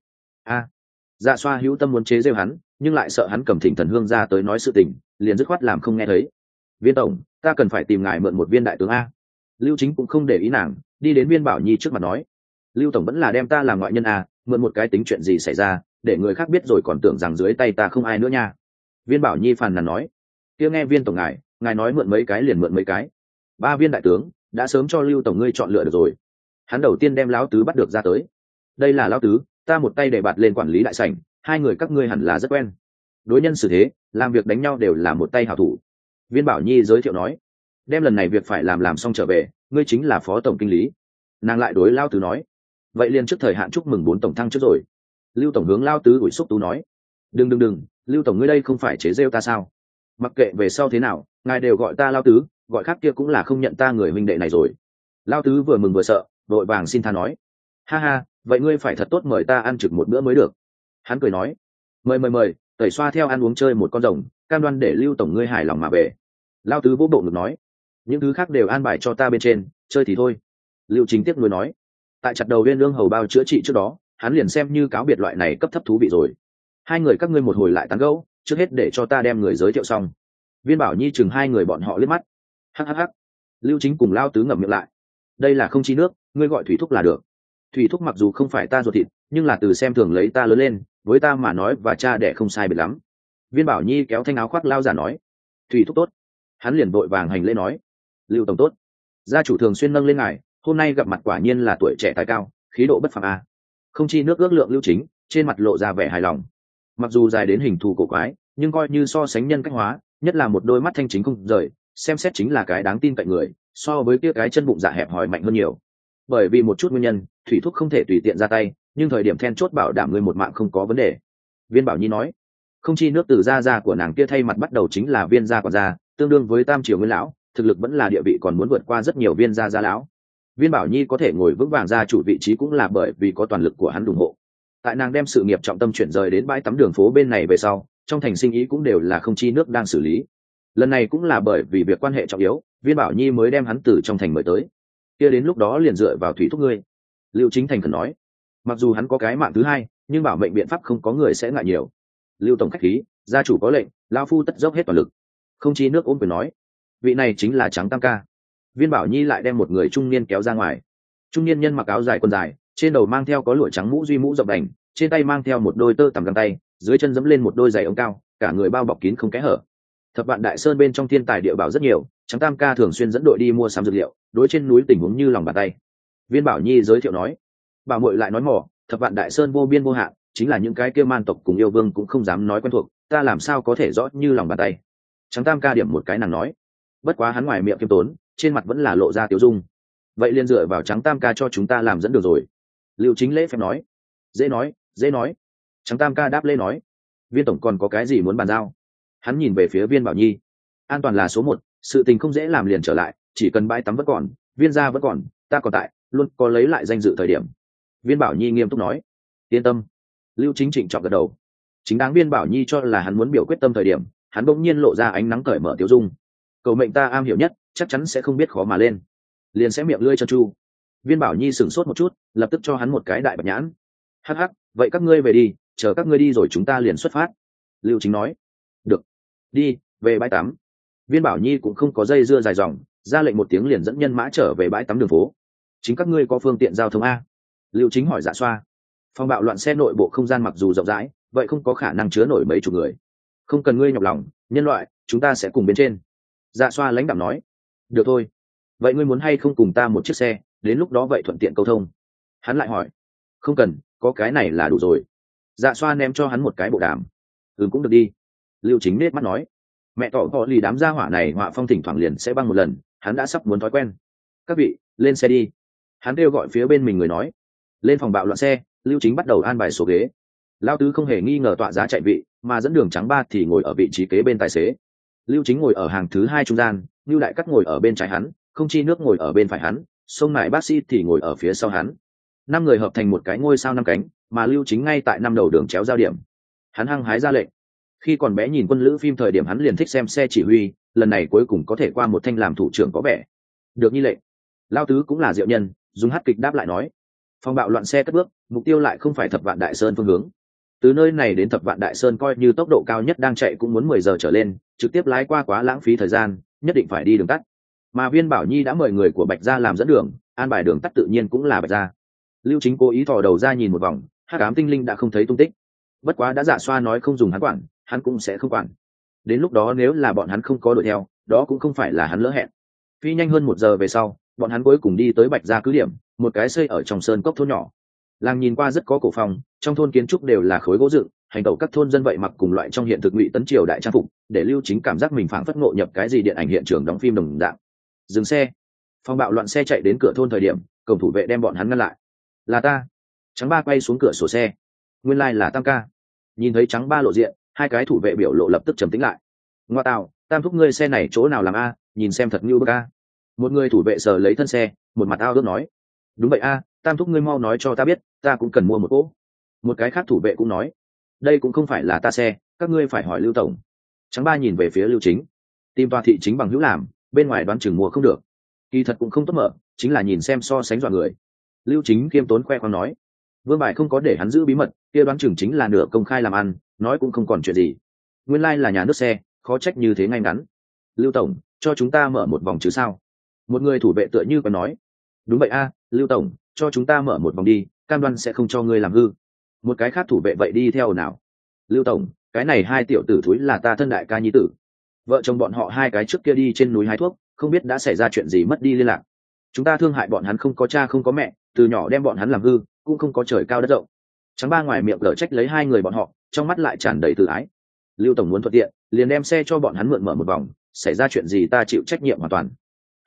[SPEAKER 1] Dạ Xoa hữu tâm muốn chế giễu hắn, nhưng lại sợ hắn cầm Thỉnh Thần Hương ra tới nói sự tình, liền dứt khoát làm không nghe thấy. Viên tổng, ta cần phải tìm ngài mượn một viên đại tướng a. Lưu Chính cũng không để ý nàng, đi đến Viên Bảo Nhi trước mặt nói, Lưu tổng vẫn là đem ta làm ngoại nhân a, mượn một cái tính chuyện gì xảy ra, để người khác biết rồi còn tưởng rằng dưới tay ta không ai nữa nha. Viên Bảo Nhi phàn nàn nói, kia nghe Viên tổng ngài nói mượn mấy cái liền mượn mấy cái. 3 viên đại tướng đã sớm cho Lưu tổng ngươi chọn lựa được rồi. Hắn đầu tiên đem lão tứ bắt được ra tới. Đây là lão tứ, ta một tay để bạt lên quản lý đại sảnh, 2 người các ngươi hẳn là rất quen. Đối nhân xử thế, làm việc đánh nhau đều là một tay hảo thủ. Viên Bảo Nhi giới thiệu nói, đem lần này việc phải làm xong trở về, ngươi chính là phó tổng kinh lý. Nàng lại đối lao tứ nói, vậy liền trước thời hạn chúc mừng 4 tổng thăng trước rồi. Lưu tổng hướng lao tứ ủi xúc tú nói, đừng, Lưu tổng ngươi đây không phải chế rêu ta sao? Mặc kệ về sau thế nào, ngài đều gọi ta lao tứ, gọi khác kia cũng là không nhận ta người huynh đệ này rồi. Lao tứ vừa mừng vừa sợ, vội vàng xin tha nói, ha, vậy ngươi phải thật tốt mời ta ăn trực một bữa mới được. Hắn cười nói, mời, tẩy xoa theo ăn uống chơi một con rồng, cam đoan để Lưu tổng ngươi hài lòng mà về. Lao tứ vỗ bộ ngực nói, những thứ khác đều an bài cho ta bên trên, chơi thì thôi. Lưu Chính tiếp nuối nói, tại chặt đầu Viên lương hầu bao chữa trị trước đó, hắn liền xem như cáo biệt loại này cấp thấp thú vị rồi. 2 người các ngươi một hồi lại tán gẫu, trước hết để cho ta đem người giới thiệu xong. Viên Bảo Nhi chừng 2 người bọn họ liếc mắt, hắc. Lưu Chính cùng Lao tứ ngậm miệng lại, đây là không chi nước, ngươi gọi Thủy Thúc là được. Thủy Thúc mặc dù không phải ta ruột thịt, nhưng là từ xem thường lấy ta lớn lên, với ta mà nói và cha đẻ không sai biệt lắm. Viên Bảo Nhi kéo thanh áo khoác Lao giả nói, Thủy Thúc tốt. Hắn liền vội vàng hành lễ nói, Lưu tổng tốt, gia chủ thường xuyên nâng lên ngài, hôm nay gặp mặt quả nhiên là tuổi trẻ tài cao, khí độ bất phàm a. Không chi nước ước lượng Lưu Chính trên mặt lộ ra vẻ hài lòng. Mặc dù dài đến hình thù cổ quái, nhưng coi như so sánh nhân cách hóa, nhất là một đôi mắt thanh chính không rời, xem xét chính là cái đáng tin cậy người, so với kia cái chân bụng dạ hẹp hòi mạnh hơn nhiều. Bởi vì một chút nguyên nhân, thủy thúc không thể tùy tiện ra tay, nhưng thời điểm then chốt bảo đảm ngươi một mạng không có vấn đề. Viên Bảo Nhi nói. Không chi nước từ gia của nàng kia thay mặt bắt đầu chính là viên gia quản gia, tương đương với tam triều nguyên lão, thực lực vẫn là địa vị còn muốn vượt qua rất nhiều viên gia lão. Viên Bảo Nhi có thể ngồi vững vàng gia chủ vị trí cũng là bởi vì có toàn lực của hắn ủng hộ. Tại nàng đem sự nghiệp trọng tâm chuyển rời đến bãi tắm đường phố bên này về sau, trong thành sinh ý cũng đều là không chi nước đang xử lý. Lần này cũng là bởi vì việc quan hệ trọng yếu, Viên Bảo Nhi mới đem hắn từ trong thành mời tới. Kia đến lúc đó liền dựa vào thủy thúc ngươi. Lưu Chính Thành cần nói, mặc dù hắn có cái mạng thứ hai, nhưng bảo mệnh biện pháp không có người sẽ ngại nhiều. Lưu tổng khách khí, gia chủ có lệnh, lão phu tất dốc hết toàn lực. Không chi nước ôm quyền nói, vị này chính là Trắng Tam ca. Viên Bảo Nhi lại đem một người trung niên kéo ra ngoài. Trung niên nhân mặc áo dài quần dài, trên đầu mang theo có lụa trắng mũ duy mũ rộng đành, trên tay mang theo một đôi tơ tằm găng tay, dưới chân giẫm lên một đôi giày ống cao, cả người bao bọc kín không kẽ hở. Thập Vạn Đại Sơn bên trong thiên tài địa bảo rất nhiều, Trắng Tam ca thường xuyên dẫn đội đi mua sắm dược liệu, đối trên núi tình huống như lòng bàn tay. Viên Bảo Nhi giới thiệu nói, Bảo muội lại nói mỏ, Thập Vạn Đại Sơn vô biên vô hạn, chính là những cái kia man tộc cùng yêu vương cũng không dám nói quen thuộc, ta làm sao có thể rõ như lòng bàn tay. Trắng Tam ca điểm một cái nàng nói, bất quá hắn ngoài miệng kiêm tốn, trên mặt vẫn là lộ ra tiêu dung. Vậy liền dựa vào Trắng Tam ca cho chúng ta làm dẫn được rồi. Lưu Chính lễ phép nói, dễ nói dễ nói. Trắng Tam ca đáp lễ nói, Viên tổng còn có cái gì muốn bàn giao? Hắn nhìn về phía Viên Bảo Nhi, an toàn là số một, sự tình không dễ làm liền trở lại, chỉ cần bãi tắm vẫn còn, viên gia vẫn còn, ta còn tại, luôn có lấy lại danh dự thời điểm. Viên Bảo Nhi nghiêm túc nói, yên tâm. Lưu Chính trịnh trọng gật đầu. Chính đáng Viên Bảo Nhi cho là hắn muốn biểu quyết tâm thời điểm, hắn bỗng nhiên lộ ra ánh nắng cởi mở tiêu dung. Cầu mệnh ta am hiểu nhất, chắc chắn sẽ không biết khó mà lên, liền sẽ miệng lưỡi cho chu. Viên Bảo Nhi sửng sốt một chút, lập tức cho hắn một cái đại bạch nhãn. Hắc hắc, vậy các ngươi về đi, chờ các ngươi đi rồi chúng ta liền xuất phát. Lưu Chính nói, được, đi về bãi tắm. Viên Bảo Nhi cũng không có dây dưa dài dòng, ra lệnh một tiếng liền dẫn nhân mã trở về bãi tắm đường phố. Chính các ngươi có phương tiện giao thông a? Lưu Chính hỏi Dạ Xoa. Phòng bạo loạn xe nội bộ không gian mặc dù rộng rãi, vậy không có khả năng chứa nổi mấy chục người. Không cần ngươi nhọc lòng, nhân loại, chúng ta sẽ cùng bên trên. Dạ Xoa lãnh đạm nói. Được thôi. Vậy ngươi muốn hay không cùng ta một chiếc xe, đến lúc đó vậy thuận tiện câu thông. Hắn lại hỏi. Không cần, có cái này là đủ rồi. Dạ Xoa ném cho hắn một cái bộ đàm. Cũng được đi. Lưu Chính nết mắt nói. Mẹ tỏ họ lì đám gia hỏa này họa phong thỉnh thoảng liền sẽ băng một lần, hắn đã sắp muốn thói quen. Các vị, lên xe đi. Hắn kêu gọi phía bên mình người nói. Lên phòng bạo loạn xe, Lưu Chính bắt đầu an bài số ghế. Lao tứ không hề nghi ngờ tọa giá chạy vị, mà dẫn đường Trắng Ba thì ngồi ở vị trí kế bên tài xế. Lưu Chính ngồi ở hàng thứ hai trung gian, Lưu Đại Cắt ngồi ở bên trái hắn, Không Chi Nước ngồi ở bên phải hắn, Sông Mại Bác Sĩ thì ngồi ở phía sau hắn. 5 người hợp thành một cái ngôi sao 5 cánh, mà Lưu Chính ngay tại 5 đầu đường chéo giao điểm. Hắn hăng hái ra lệnh. Khi còn bé nhìn quân lữ phim thời điểm hắn liền thích xem xe chỉ huy, lần này cuối cùng có thể qua một thanh làm thủ trưởng có vẻ được như lệnh. Lao tứ cũng là diệu nhân, dùng hát kịch đáp lại nói. Phòng bạo loạn xe cất bước, mục tiêu lại không phải Thập Vạn Đại Sơn phương hướng. Từ nơi này đến Thập Vạn Đại Sơn coi như tốc độ cao nhất đang chạy cũng muốn 10 giờ trở lên, trực tiếp lái qua quá lãng phí thời gian, nhất định phải đi đường tắt. Mà Viên Bảo Nhi đã mời người của Bạch gia làm dẫn đường, an bài đường tắt tự nhiên cũng là Bạch gia. Lưu Chính cố ý thò đầu ra nhìn một vòng, hắc ám tinh linh đã không thấy tung tích. Bất quá đã Dạ Xoa nói không dùng hắn quản, hắn cũng sẽ không quản. Đến lúc đó nếu là bọn hắn không có đuổi theo, đó cũng không phải là hắn lỡ hẹn. Phi nhanh hơn 1 giờ về sau, bọn hắn cuối cùng đi tới Bạch gia cứ điểm, một cái xây ở trong sơn cốc thôn nhỏ. Làng nhìn qua rất có cổ phong, trong thôn kiến trúc đều là khối gỗ dựng, hành tẩu các thôn dân vậy mặc cùng loại trong hiện thực Ngụy Tấn triều đại trang phục, để Lưu Chính cảm giác mình phảng phất ngộ nhập cái gì điện ảnh hiện trường đóng phim đồng dạng. Dừng xe. Phong bạo loạn xe chạy đến cửa thôn thời điểm, cổng thủ vệ đem bọn hắn ngăn lại. Là ta. Trắng Ba quay xuống cửa sổ xe. Nguyên lai là Tam ca. Nhìn thấy Trắng Ba lộ diện, hai cái thủ vệ biểu lộ lập tức trầm tĩnh lại. Ngoa tào, Tam thúc ngươi xe này chỗ nào làm a, nhìn xem thật như bức a. Một người thủ vệ sờ lấy thân xe, một mặt ao ước nói. Đúng vậy a, Tam thúc ngươi mau nói cho ta biết, ta cũng cần mua một cỗ. Một cái khác thủ vệ cũng nói. Đây cũng không phải là ta xe, các ngươi phải hỏi Lưu tổng. Trắng Ba nhìn về phía Lưu Chính. Tìm tòa thị chính bằng hữu làm, bên ngoài đoán chừng mua không được. Kỳ thật cũng không tốt mở, chính là nhìn xem so sánh dọa người. Lưu Chính khiêm tốn khoe khoang nói. Vương Bài không có để hắn giữ bí mật, kia đoán chừng chính là nửa công khai làm ăn, nói cũng không còn chuyện gì. Nguyên lai là nhà nước xe, khó trách như thế ngay ngắn. Lưu tổng, cho chúng ta mở một vòng chứ sao? Một người thủ vệ tựa như có nói. Đúng vậy a, Lưu tổng, cho chúng ta mở một vòng đi, cam đoan sẽ không cho ngươi làm hư. Một cái khác thủ vệ vậy đi theo nào. Lưu tổng, cái này hai tiểu tử thúi là ta thân đại ca nhi tử. Vợ chồng bọn họ hai cái trước kia đi trên núi hái thuốc, không biết đã xảy ra chuyện gì mất đi liên lạc. Chúng ta thương hại bọn hắn không có cha không có mẹ, từ nhỏ đem bọn hắn làm hư, cũng không có trời cao đất rộng. Trắng Ba ngoài miệng gở trách lấy hai người bọn họ, trong mắt lại tràn đầy tự ái. Lưu tổng muốn thuận tiện, liền đem xe cho bọn hắn mượn mở một vòng, xảy ra chuyện gì ta chịu trách nhiệm hoàn toàn.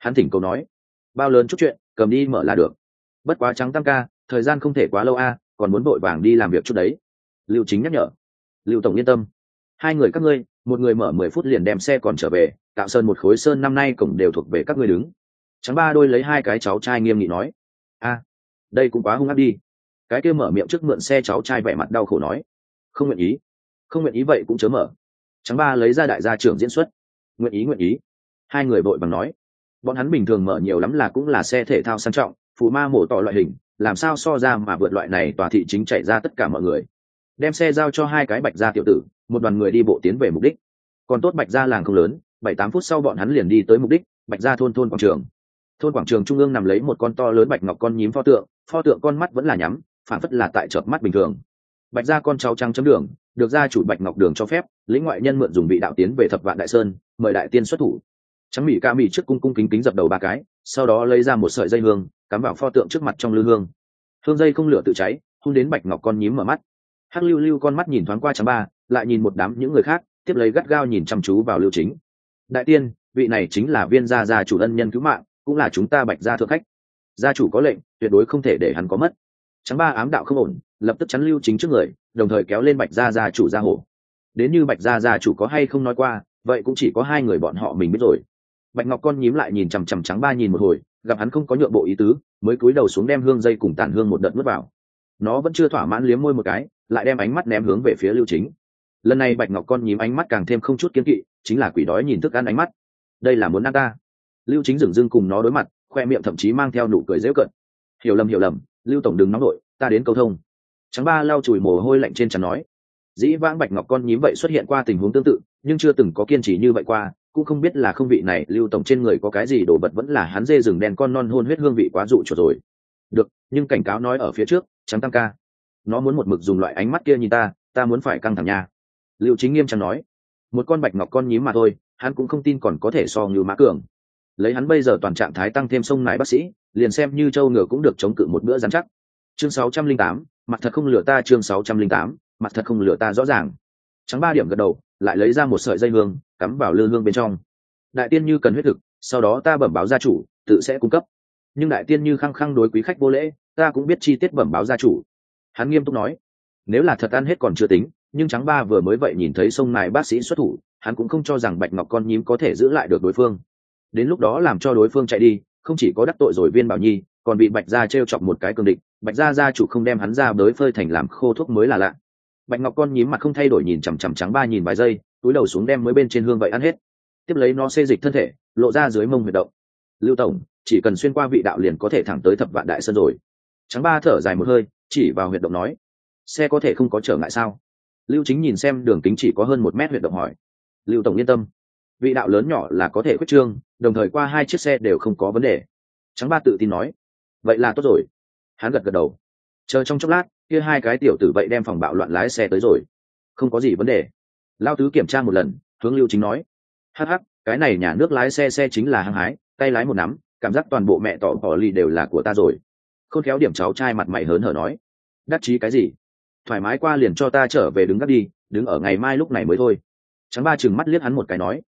[SPEAKER 1] Hắn thỉnh cầu nói, bao lớn chút chuyện, cầm đi mở là được. Bất quá Trắng Tam ca, thời gian không thể quá lâu a, còn muốn vội vàng đi làm việc chút đấy. Lưu Chính nhắc nhở. Lưu tổng yên tâm, hai người các ngươi, một người mở 10 phút liền đem xe còn trở về, Tạo Sơn một khối sơn năm nay cổng đều thuộc về các ngươi đứng. Trắng Ba đôi lấy hai cái cháu trai nghiêm nghị nói, a, đây cũng quá hung ác đi. Cái kia mở miệng trước mượn xe cháu trai vẻ mặt đau khổ nói, không nguyện ý, không nguyện ý vậy cũng chớ mở. Trắng Ba lấy ra đại gia trưởng diễn xuất, nguyện ý nguyện ý. Hai người vội bằng nói, bọn hắn bình thường mở nhiều lắm là cũng là xe thể thao sang trọng, phù ma mổ tỏ loại hình, làm sao so ra mà vượt loại này tòa thị chính chạy ra tất cả mọi người. Đem xe giao cho hai cái Bạch gia tiểu tử, một đoàn người đi bộ tiến về mục đích. Còn tốt Bạch gia làng không lớn, 7-8 phút sau bọn hắn liền đi tới mục đích, Bạch gia thôn quảng trường. Thôn quảng trường trung ương nằm lấy một con to lớn bạch ngọc con nhím pho tượng con mắt vẫn là nhắm, phản phất là tại chợp mắt bình thường. Bạch gia con cháu trắng chấm đường, được gia chủ Bạch Ngọc Đường cho phép, lĩnh ngoại nhân mượn dùng vị đạo tiến về Thập Vạn Đại Sơn, mời đại tiên xuất thủ. Trắng Mỹ ca mỹ trước cung cung kính kính dập đầu 3 cái, sau đó lấy ra một sợi dây hương, cắm vào pho tượng trước mặt trong lư hương. Hương dây không lửa tự cháy, hun đến Bạch Ngọc con nhím mở mắt. Hắc Lưu Lưu con mắt nhìn thoáng qua Trắng Ba, lại nhìn một đám những người khác, tiếp lấy gắt gao nhìn chăm chú vào Lưu Chính. Đại tiên, vị này chính là Viên gia chủ ân nhân cứu mạng, cũng là chúng ta Bạch gia thượng khách. Gia chủ có lệnh, tuyệt đối không thể để hắn có mất. Trắng Ba ám đạo không ổn, lập tức chắn Lưu Chính trước người, đồng thời kéo lên Bạch gia chủ ra hổ. Đến như Bạch gia chủ có hay không nói qua, vậy cũng chỉ có hai người bọn họ mình biết rồi. Bạch Ngọc con nhím lại nhìn chằm chằm Trắng Ba nhìn một hồi, gặp hắn không có nhượng bộ ý tứ, mới cúi đầu xuống đem hương dây cùng tàn hương một đợt nuốt vào. Nó vẫn chưa thỏa mãn liếm môi một cái, lại đem ánh mắt ném hướng về phía Lưu Chính. Lần này Bạch Ngọc con nhím ánh mắt càng thêm không chút kiêng kỵ, chính là quỷ đói nhìn thức ăn ánh mắt. Đây là muốn ăn ta. Lưu Chính dửng dưng cùng nó đối mặt, khoe miệng thậm chí mang theo nụ cười giễu cợt. Hiểu lầm, Lưu tổng đừng nóng nổi, ta đến câu thông. Trắng Ba lau chùi mồ hôi lạnh trên trán nói, dĩ vãng Bạch Ngọc con nhím vậy xuất hiện qua tình huống tương tự, nhưng chưa từng có kiên trì như vậy qua, cũng không biết là không vị này Lưu tổng trên người có cái gì đồ vật, vẫn là hắn dê rừng đen con non hôn huyết hương vị quá dụ chuột rồi. Được, nhưng cảnh cáo nói ở phía trước, Trắng Tam ca, nó muốn một mực dùng loại ánh mắt kia nhìn ta muốn phải căng thẳng nha. Lưu Chính nghiêm trang nói, một con Bạch Ngọc con nhím mà thôi, hắn cũng không tin còn có thể so như Mã Cường. Lấy hắn bây giờ toàn trạng thái tăng thêm sông nải bác sĩ, liền xem như châu ngựa cũng được chống cự một bữa rắn chắc. Chương 608, mặt thật không lừa ta. Chương 608, mặt thật không lừa ta rõ ràng. Trắng Ba điểm gật đầu, lại lấy ra một sợi dây hương, cắm vào lư hương bên trong. Đại tiên như cần huyết thực, sau đó ta bẩm báo gia chủ, tự sẽ cung cấp. Nhưng đại tiên như khăng khăng đối quý khách vô lễ, ta cũng biết chi tiết bẩm báo gia chủ. Hắn nghiêm túc nói, nếu là thật ăn hết còn chưa tính, nhưng Trắng Ba vừa mới vậy nhìn thấy sông nải bác sĩ xuất thủ, hắn cũng không cho rằng Bạch Ngọc con nhím có thể giữ lại được đối phương. Đến lúc đó làm cho đối phương chạy đi, không chỉ có đắc tội rồi Viên Bảo Nhi, còn bị Bạch gia trêu chọc một cái cường địch, Bạch gia chủ không đem hắn ra bới phơi thành làm khô thuốc mới là lạ. Bạch Ngọc con nhím mặt không thay đổi nhìn chằm chằm Trắng Ba nhìn vài giây, túi đầu xuống đem mới bên trên hương vậy ăn hết. Tiếp lấy nó xê dịch thân thể, lộ ra dưới mông huyệt động. Lưu tổng, chỉ cần xuyên qua vị đạo liền có thể thẳng tới Thập Vạn Đại Sơn rồi. Trắng Ba thở dài một hơi, chỉ vào huyệt động nói, xe có thể không có trở ngại sao? Lưu Chính nhìn xem đường kính chỉ có hơn 1 mét huyệt động hỏi, Lưu tổng yên tâm, vị đạo lớn nhỏ là có thể quyết trương, đồng thời qua 2 chiếc xe đều không có vấn đề. Trắng Ba tự tin nói, vậy là tốt rồi. Hắn gật gật đầu. Chờ trong chốc lát, kia hai cái tiểu tử vậy đem phòng bạo loạn lái xe tới rồi. Không có gì vấn đề. Lao Tứ kiểm tra một lần, hướng Lưu Chính nói, hắc, cái này nhà nước lái xe chính là hăng hái, tay lái một nắm, cảm giác toàn bộ mẹ tỏ bỏ ly đều là của ta rồi. Khôn khéo điểm cháu trai mặt mày hớn hở nói, đắc chí cái gì? Thoải mái qua liền cho ta trở về đứng gác đi, đứng ở ngày mai lúc này mới thôi. Trắng Ba trừng mắt liếc hắn một cái nói,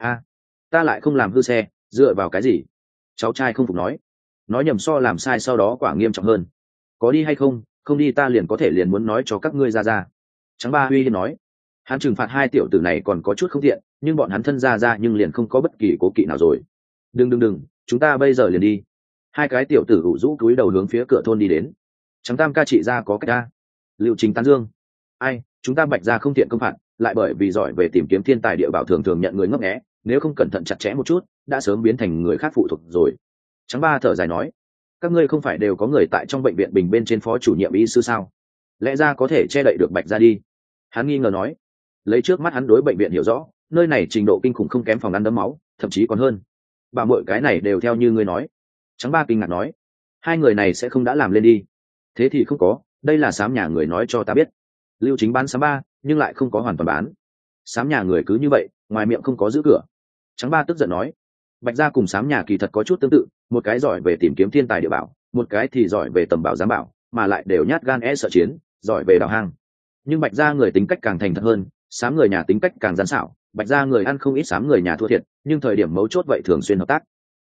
[SPEAKER 1] ta lại không làm hư xe, dựa vào cái gì? Cháu trai không phục nói nhầm so làm sai sau đó quả nghiêm trọng hơn. Có đi hay không, không đi ta liền có thể liền muốn nói cho các ngươi ra. Trắng Ba uy hiếp nói, hắn trừng phạt hai tiểu tử này còn có chút không tiện, nhưng bọn hắn thân ra nhưng liền không có bất kỳ cố kỵ nào rồi. Đừng, chúng ta bây giờ liền đi. Hai cái tiểu tử ủ rũ cúi đầu hướng phía cửa thôn đi đến. Trắng Tam ca trị ra có cách ra. Liệu Chính tán dương, ai, chúng ta Bạch gia không tiện công phạt, lại bởi vì giỏi về tìm kiếm thiên tài địa bảo thường thường nhận người ngấp nghé, nếu không cẩn thận chặt chẽ một chút, đã sớm biến thành người khác phụ thuộc rồi. Trắng Ba thở dài nói, các ngươi không phải đều có người tại trong bệnh viện Bình bên trên phó chủ nhiệm y sư sao? Lẽ ra có thể che đậy được Bạch gia đi. Hắn nghi ngờ nói, lấy trước mắt hắn đối bệnh viện hiểu rõ, nơi này trình độ kinh khủng không kém phòng ăn đấm máu, thậm chí còn hơn. Bà mọi cái này đều theo như ngươi nói. Trắng Ba kinh ngạc nói, hai người này sẽ không đã làm lên đi? Thế thì không có, đây là xám nhà người nói cho ta biết. Lưu Chính bán xám Ba, nhưng lại không có hoàn toàn bán. Xám nhà người cứ như vậy, ngoài miệng không có giữ cửa. Trắng Ba tức giận nói, Bạch gia cùng xám nhà kỳ thật có chút tương tự, một cái giỏi về tìm kiếm thiên tài địa bảo, một cái thì giỏi về tầm bảo giám bảo, mà lại đều nhát gan sợ chiến, giỏi về đào hang. Nhưng Bạch gia người tính cách càng thành thật hơn, xám người nhà tính cách càng gian xảo. Bạch gia người ăn không ít xám người nhà thua thiệt, nhưng thời điểm mấu chốt vậy thường xuyên hợp tác.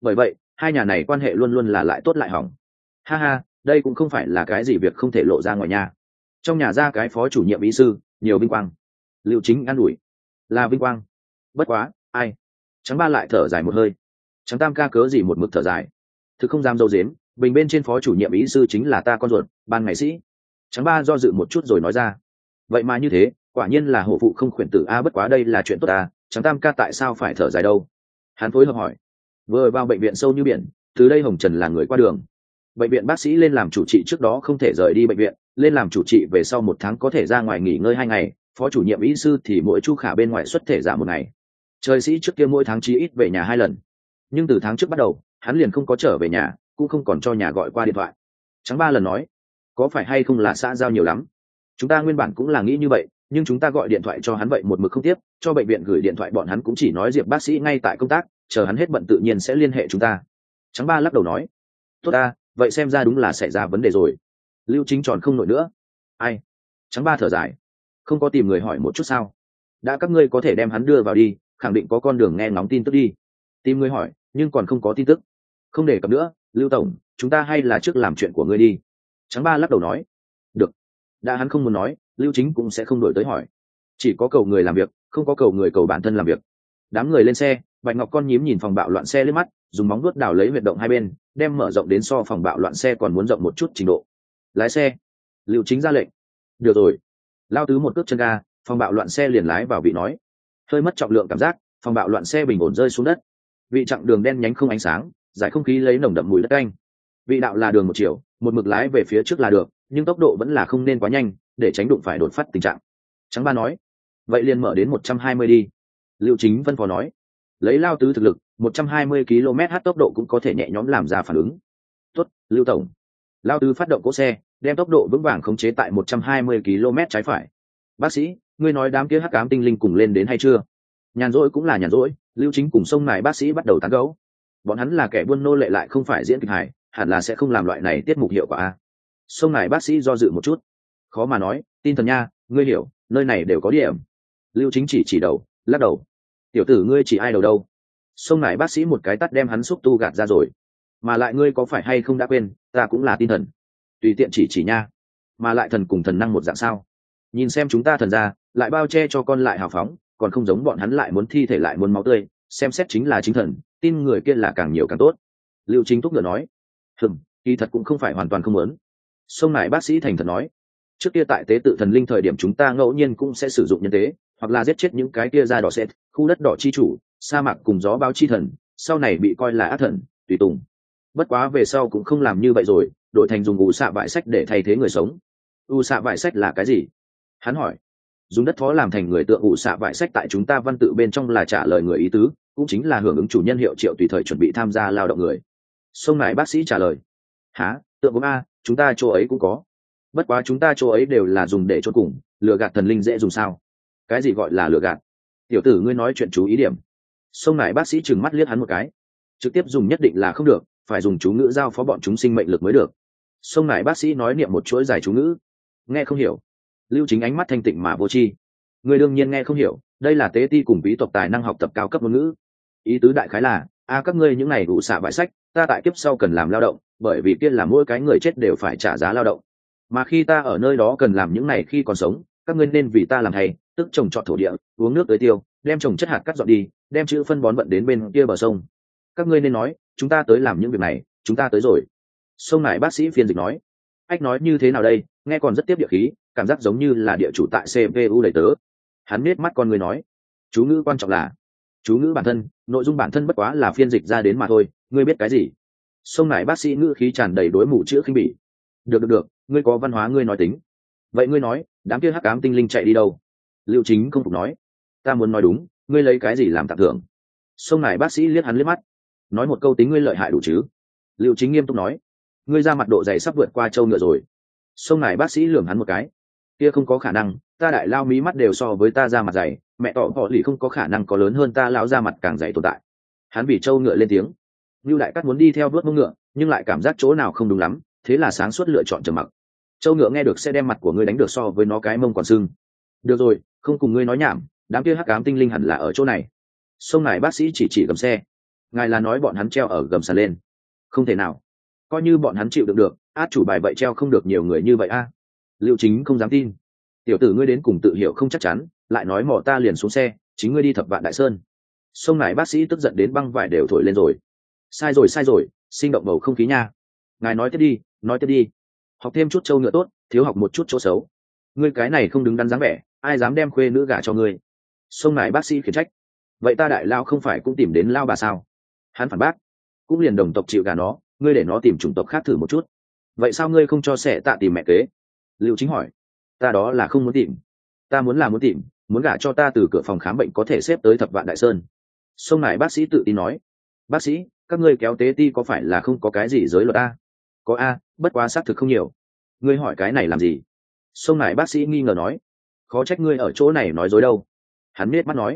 [SPEAKER 1] bởi vậy hai nhà này quan hệ luôn luôn là lại tốt lại hỏng. Ha ha, đây cũng không phải là cái gì việc không thể lộ ra ngoài nhà. Trong nhà ra cái phó chủ nhiệm ý sư, nhiều vinh quang. Liệu Chính an ủi. Là vinh quang. Bất quá, ai? Trắng Ba lại thở dài một hơi. Trắng Tam ca cớ gì một mực thở dài. Thực không dám dâu dếm, bình bên trên phó chủ nhiệm ý sư chính là ta con ruột, ban ngày sĩ. Trắng Ba do dự một chút rồi nói ra. Vậy mà như thế, quả nhiên là hổ phụ không khuyển tử a, bất quá đây là chuyện tốt ta. Trắng Tam ca tại sao phải thở dài đâu? Hắn phối hợp hỏi. Vừa vào bệnh viện sâu như biển, từ đây Hồng Trần là người qua đường. Bệnh viện bác sĩ lên làm chủ trị trước đó không thể rời đi bệnh viện, lên làm chủ trị về sau 1 tháng có thể ra ngoài nghỉ ngơi 2 ngày, phó chủ nhiệm y sư thì mỗi chu khả bên ngoài xuất thể giảm 1 ngày. Trời sĩ trước kia mỗi tháng chí ít về nhà 2 lần, nhưng từ tháng trước bắt đầu hắn liền không có trở về nhà, cũng không còn cho nhà gọi qua điện thoại. Trắng 3 lần nói, có phải hay không là xã giao nhiều lắm? Chúng ta nguyên bản cũng là nghĩ như vậy, nhưng chúng ta gọi điện thoại cho hắn vậy một mực không tiếp, cho bệnh viện gửi điện thoại bọn hắn cũng chỉ nói Diệp bác sĩ ngay tại công tác, chờ hắn hết bận tự nhiên sẽ liên hệ chúng ta. Trắng 3 lắc đầu nói, tốt ta, vậy xem ra đúng là xảy ra vấn đề rồi. Lưu Chính tròn không nổi nữa. Ai? Trắng 3 thở dài, không có tìm người hỏi một chút sao? Đã các ngươi có thể đem hắn đưa vào đi, khẳng định có con đường nghe ngóng tin tức đi. Tìm người hỏi, nhưng còn không có tin tức. Không để cập nữa, Lưu tổng, chúng ta hay là trước làm chuyện của ngươi đi. Trắng 3 lắc đầu nói, được. Đã hắn không muốn nói, Lưu Chính cũng sẽ không đổi tới hỏi. Chỉ có cầu người làm việc, không có cầu người cầu bản thân làm việc. Đám người lên xe, Bạch Ngọc con nhím nhìn phòng bạo loạn xe lên mắt, dùng móng vuốt đào lấy huyệt động hai bên, đem mở rộng đến so phòng bạo loạn xe còn muốn rộng một chút trình độ. Lái xe. Lưu Chính ra lệnh. Được rồi. Lao Tứ một cước chân ga, phòng bạo loạn xe liền lái vào vị nói. Hơi mất trọng lượng cảm giác, phòng bạo loạn xe bình ổn rơi xuống đất. Vị chặng đường đen nhánh không ánh sáng, giải không khí lấy nồng đậm mùi đất canh. Vị đạo là đường một chiều, một mực lái về phía trước là được, nhưng tốc độ vẫn là không nên quá nhanh, để tránh đụng phải đột phát tình trạng. Trắng 3 nói. Vậy liền mở đến 120 đi. Lưu Chính phân phó nói. Lấy Lao Tứ thực lực, 120 km/h tốc độ cũng có thể nhẹ nhõm làm ra phản ứng. Tốt, Lưu tổng. Lao Tứ phát động cỗ xe, đem tốc độ vững vàng khống chế tại 120 km trái phải. Bác sĩ, ngươi nói đám kia hắc ám tinh linh cùng lên đến hay chưa? Nhàn rỗi cũng là nhàn rỗi, Lưu Chính cùng sông này bác sĩ bắt đầu tán gẫu. Bọn hắn là kẻ buôn nô lệ lại không phải diễn kịch hài, hẳn là sẽ không làm loại này tiết mục hiệu quả a. Sông này bác sĩ do dự một chút. Khó mà nói, tin thần nha, ngươi hiểu, nơi này đều có điểm. Lưu Chính chỉ đầu, lắc đầu. Tiểu tử ngươi chỉ ai đầu đâu? Sông này bác sĩ một cái tắt đem hắn xúc tu gạt ra rồi. Mà lại ngươi có phải hay không đã quên, ta cũng là tin thần. Tùy tiện chỉ nha. Mà lại thần cùng thần năng một dạng sao? Nhìn xem chúng ta thần ra, lại bao che cho con lại hào phóng, còn không giống bọn hắn lại muốn thi thể lại muốn máu tươi, xem xét chính là chính thần, tin người kia là càng nhiều càng tốt. Lưu Chính thúc ngựa nói. Kỳ thật cũng không phải hoàn toàn không muốn. Sông này bác sĩ thành thật nói. Trước kia tại tế tự thần linh thời điểm chúng ta ngẫu nhiên cũng sẽ sử dụng nhân tế, hoặc là giết chết những cái kia da đỏ sệt, khu đất đỏ chi chủ, sa mạc cùng gió báo chi thần, sau này bị coi là ác thần, tùy tùng. Bất quá về sau cũng không làm như vậy rồi, đổi thành dùng ủ xạ vải sách để thay thế người sống. U xạ vải sách là cái gì? Hắn hỏi. Dùng đất phó làm thành người tượng ủ xạ vải sách tại chúng ta văn tự bên trong là trả lời người ý tứ, cũng chính là hưởng ứng chủ nhân hiệu triệu tùy thời chuẩn bị tham gia lao động người. Sông này bác sĩ trả lời. Hả, tượng gốm a, chúng ta chỗ ấy cũng có. Bất quá chúng ta chỗ ấy đều là dùng để chôn cùng, lừa gạt thần linh dễ dùng sao? Cái gì gọi là lừa gạt? Tiểu tử ngươi nói chuyện chú ý điểm. Sông này bác sĩ trừng mắt liếc hắn một cái. Trực tiếp dùng nhất định là không được, phải dùng chú ngữ giao phó bọn chúng sinh mệnh lực mới được. Sông này bác sĩ nói niệm một chuỗi dài chú ngữ. Nghe không hiểu. Lưu Chính ánh mắt thanh tịnh mà vô tri. Người đương nhiên nghe không hiểu, đây là tế ti cùng quý tộc tài năng học tập cao cấp ngôn ngữ. Ý tứ đại khái là, các ngươi những này đủ xạ vải sách, ta tại kiếp sau cần làm lao động, bởi vì kia là mỗi cái người chết đều phải trả giá lao động. Mà khi ta ở nơi đó cần làm những này khi còn sống, các ngươi nên vì ta làm thầy, tức trồng trọt thổ địa, uống nước tưới tiêu, đem trồng chất hạt cắt dọn đi, đem chữ phân bón vận đến bên kia bờ sông. Các ngươi nên nói, chúng ta tới làm những việc này, chúng ta tới rồi. Sông này bác sĩ phiên dịch nói. Ách nói như thế nào đây, nghe còn rất tiếp địa khí, cảm giác giống như là địa chủ tại CPU đầy tớ. Hắn nết mắt con người nói. Chú ngữ quan trọng là chú ngữ bản thân, nội dung bản thân bất quá là phiên dịch ra đến mà thôi, ngươi biết cái gì? Sông này bác sĩ ngữ khí tràn đầy đối mù chữ khinh bỉ. Được, ngươi có văn hóa ngươi nói tính. Vậy ngươi nói, đám kia hắc ám tinh linh chạy đi đâu? Lưu Chính không phục nói. Ta muốn nói đúng, ngươi lấy cái gì làm tặng thưởng? Sông này bác sĩ liếc hắn liếc mắt. Nói một câu tính ngươi lợi hại đủ chứ? Lưu Chính nghiêm túc nói. Ngươi ra mặt độ dày sắp vượt qua châu ngựa rồi. Sông này bác sĩ lườm hắn một cái. Kia không có khả năng, ta đại lao mí mắt đều so với ta ra mặt dày, mẹ tỏ họ lì không có khả năng có lớn hơn ta lão ra mặt càng dày tồn tại. Hắn vì châu ngựa lên tiếng. Lưu Đại Cát muốn đi theo vớt mông ngựa, nhưng lại cảm giác chỗ nào không đúng lắm, thế là sáng suốt lựa chọn trầm mặc. Châu ngựa nghe được sẽ đem mặt của ngươi đánh được so với nó cái mông còn sưng. Được rồi, không cùng ngươi nói nhảm, đám kia hắc ám tinh linh hẳn là ở chỗ này. Sông này bác sĩ chỉ gầm xe. ngài là nói bọn hắn treo ở gầm sàn lên? Không thể nào, coi như bọn hắn chịu đựng được, át chủ bài vậy treo không được nhiều người như vậy a. Liệu Chính không dám tin. Tiểu tử ngươi đến cùng tự hiểu không chắc chắn, lại nói mò ta liền xuống xe, chính ngươi đi Thập Vạn Đại Sơn. Sông ngài bác sĩ tức giận đến băng vải đều thổi lên rồi. Sai rồi, sinh động bầu không khí nha. Ngài nói tiếp đi, nói tiếp đi. Học thêm chút trâu ngựa tốt, thiếu học một chút chỗ xấu. Ngươi cái này không đứng đắn dáng vẻ, ai dám đem khuê nữ gả cho ngươi? Sông ngài bác sĩ khiển trách. Vậy ta đại lao không phải cũng tìm đến lao bà sao? Hắn phản bác. Cũng liền đồng tộc chịu gả nó, ngươi để nó tìm chủng tộc khác thử một chút. Vậy sao ngươi không cho Sẻ Tạ tìm mẹ kế? Lưu Chính hỏi. Ta đó là không muốn tìm, ta muốn là muốn tìm, muốn gả cho ta từ cửa phòng khám bệnh có thể xếp tới Thập Vạn Đại Sơn. Sông này bác sĩ tự tin nói. Bác sĩ, các ngươi kéo tế ti có phải là không có cái gì giới luật a? Có a, bất quá xác thực không nhiều. Ngươi hỏi cái này làm gì? Sông này bác sĩ nghi ngờ nói. Khó trách ngươi ở chỗ này nói dối đâu. Hắn nết mắt nói.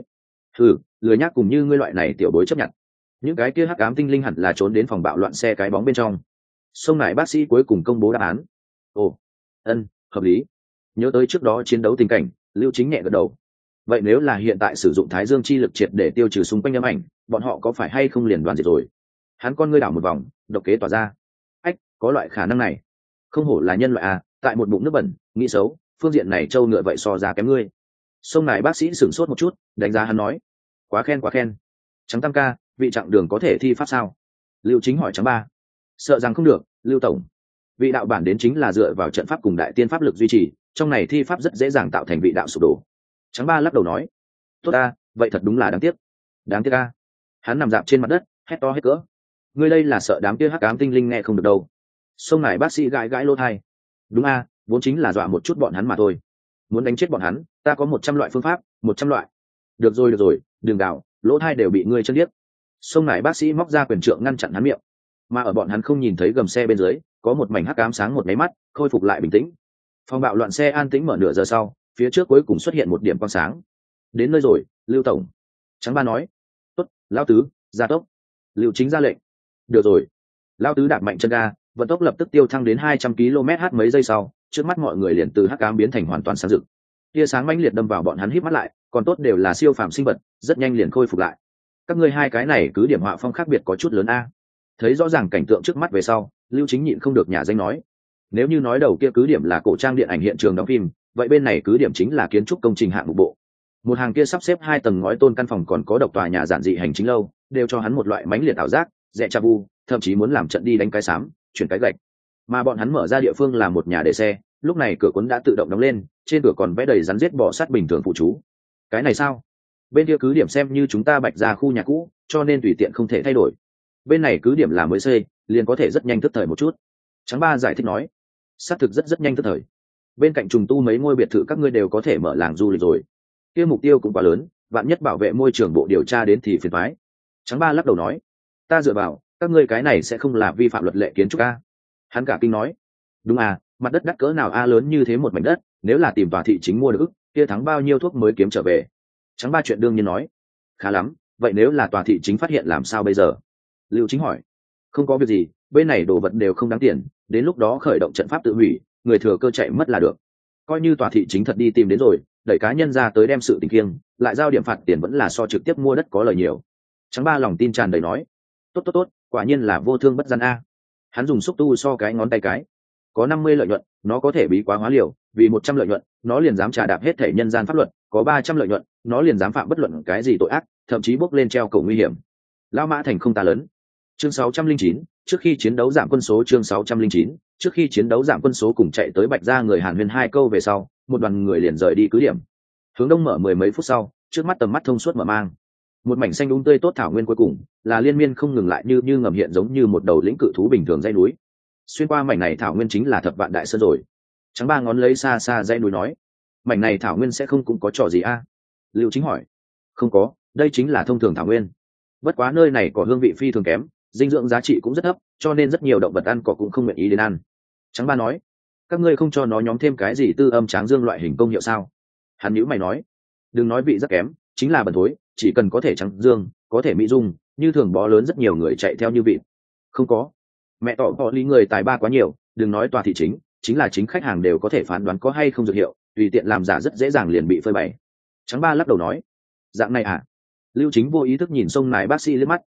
[SPEAKER 1] Lười nhác cùng như ngươi loại này tiểu bối chấp nhận. Những cái kia hắc ám tinh linh hẳn là trốn đến phòng bạo loạn xe cái bóng bên trong. Sông này bác sĩ cuối cùng công bố đáp án. Ồ, hợp lý. Nhớ tới trước đó chiến đấu tình cảnh, Lưu Chính nhẹ gật đầu. Vậy nếu là hiện tại sử dụng Thái Dương chi lực triệt để tiêu trừ xung quanh âm ảnh, bọn họ có phải hay không liền đoàn diệt rồi? Hắn con ngươi đảo một vòng, độc kế tỏa ra. Có loại khả năng này. Không hổ là nhân loại à, tại một bụng nước bẩn, nghĩ xấu, phương diện này trâu ngựa vậy so ra kém ngươi. Sông này bác sĩ sửng sốt một chút, đánh giá hắn nói. Quá khen. Trắng Tam ca, vị chặng đường có thể thi pháp sao? Lưu Chính hỏi Trắng Ba. Sợ rằng không được, Lưu tổng. Vị đạo bản đến chính là dựa vào trận pháp cùng đại tiên pháp lực duy trì, trong này thi pháp rất dễ dàng tạo thành vị đạo sụp đổ. Trắng Ba lắc đầu nói. Tốt ta, vậy thật đúng là đáng tiếc. Đáng tiếc a. Hắn nằm dạp trên mặt đất, hét to hết cỡ. Ngươi đây là sợ đám kia hắc ám tinh linh nghe không được đâu. Sông này bác sĩ gãi lỗ thai. Đúng a, vốn chính là dọa một chút bọn hắn mà thôi. Muốn đánh chết bọn hắn, ta có 100 loại phương pháp, 100 loại. Được rồi, đừng đảo, lỗ thai đều bị ngươi chân điếc. Sông này bác sĩ móc ra quyền trượng ngăn chặn hắn miệng. Mà ở bọn hắn không nhìn thấy gầm xe bên dưới, có một mảnh hắc ám sáng một máy mắt, khôi phục lại bình tĩnh. Phòng bạo loạn xe an tĩnh mở nửa giờ sau, phía trước cuối cùng xuất hiện một điểm quang sáng. Đến nơi rồi, Lưu tổng. Trắng Ba nói. Tốt, Lão Tứ, gia tốc. Lưu Chính ra lệnh. Được rồi. Lão Tứ đạp mạnh chân ga, vận tốc lập tức tiêu thăng đến 200 km/h mấy giây sau, trước mắt mọi người liền từ hắc ám biến thành hoàn toàn sáng rực. Tia sáng mãnh liệt đâm vào bọn hắn híp mắt lại, còn tốt đều là siêu phàm sinh vật, rất nhanh liền khôi phục lại. Các ngươi hai cái này cứ điểm họa phong khác biệt có chút lớn a. Thấy rõ ràng cảnh tượng trước mắt về sau, Lưu Chính nhịn không được nhả danh nói. Nếu như nói đầu kia cứ điểm là cổ trang điện ảnh hiện trường đóng phim, vậy bên này cứ điểm chính là kiến trúc công trình hạng mục bộ. Một hàng kia sắp xếp 2 tầng ngói tôn căn phòng còn có độc tòa nhà giản dị hành chính lâu, đều cho hắn một loại mãnh liệt ảo giác, rẻ cha vu, thậm chí muốn làm trận đi đánh cái xám, chuyển cái gạch. Mà bọn hắn mở ra địa phương là một nhà để xe, lúc này cửa cuốn đã tự động đóng lên, trên cửa còn vẽ đầy rắn rết bò sát bình thường phụ chú. Cái này sao? Bên kia cứ điểm xem như chúng ta Bạch ra khu nhà cũ, cho nên tùy tiện không thể thay đổi. Bên này cứ điểm là mới xây, liền có thể rất nhanh tức thời một chút. Trắng Ba giải thích nói. Xác thực rất nhanh tức thời. Bên cạnh trùng tu mấy ngôi biệt thự các ngươi đều có thể mở làng du lịch rồi. Kia mục tiêu cũng quá lớn, vạn nhất bảo vệ môi trường bộ điều tra đến thì phiền toái. Trắng Ba lắc đầu nói. Ta dựa vào, các ngươi cái này sẽ không là vi phạm luật lệ kiến trúc a? Hắn cả kinh nói. Đúng à, mặt đất đắt cỡ nào a lớn như thế một mảnh đất, nếu là tìm tòa thị chính mua được kia thắng bao nhiêu thuốc mới kiếm trở về. Trắng Ba chuyện đương nhiên nói. Khá lắm, vậy nếu là tòa thị chính phát hiện làm sao bây giờ? Lưu Chính hỏi. Không có việc gì, bên này đồ vật đều không đáng tiền, đến lúc đó khởi động trận pháp tự hủy, người thừa cơ chạy mất là được. Coi như tòa thị chính thật đi tìm đến rồi, đẩy cá nhân ra tới đem sự tình kiêng, lại giao điểm phạt tiền vẫn là so trực tiếp mua đất có lời nhiều. Trắng Ba lòng tin tràn đầy nói. Tốt, quả nhiên là vô thương bất gian a. Hắn dùng xúc tu so cái ngón tay cái. Có 50 lợi nhuận, nó có thể bí quá hóa liều, vì 100 lợi nhuận, nó liền dám trà đạp hết thể nhân gian pháp luật, có 300 lợi nhuận, nó liền dám phạm bất luận cái gì tội ác, thậm chí bốc lên treo cổ nguy hiểm. Lão Mã thành không ta lớn. Chương 609, trước khi chiến đấu giảm quân số. Chương 609, trước khi chiến đấu giảm quân số cùng chạy tới Bạch gia người Hàn Huyên 2 câu về sau, một đoàn người liền rời đi cứ điểm. Hướng đông mở 10 mấy phút sau, trước mắt tầm mắt thông suốt mở mang. Một mảnh xanh tươi tốt thảo nguyên cuối cùng, là liên miên không ngừng lại như ngầm hiện giống như một đầu lĩnh cự thú bình thường dãy núi. Xuyên qua mảnh này thảo nguyên chính là Thập Vạn Đại Sơn rồi. Trắng Ba ngón lấy xa dãy núi nói, mảnh này thảo nguyên sẽ không cũng có trò gì a? Lưu Chính hỏi. Không có, đây chính là thông thường thảo nguyên. Bất quá nơi này có hương vị phi thường kém, dinh dưỡng giá trị cũng rất thấp, cho nên rất nhiều động vật ăn cỏ cũng không nguyện ý đến ăn. Trắng Ba nói. Các ngươi không cho nó nhóm thêm cái gì tư âm tráng dương loại hình công hiệu sao? Hắn nhíu mày nói. Đừng nói vị rất kém, chính là bẩn thối, chỉ cần có thể trắng dương, có thể mỹ dung, như thường bó lớn rất nhiều người chạy theo như vị. Không có. Mẹ tỏ lý người tài ba quá nhiều, đừng nói tòa thị chính là chính khách hàng đều có thể phán đoán có hay không dược hiệu, tùy tiện làm giả rất dễ dàng liền bị phơi bày. Trắng Ba lắc đầu nói. Dạng này à? Lưu Chính vô ý thức nhìn sông này bác sĩ liếc mắt.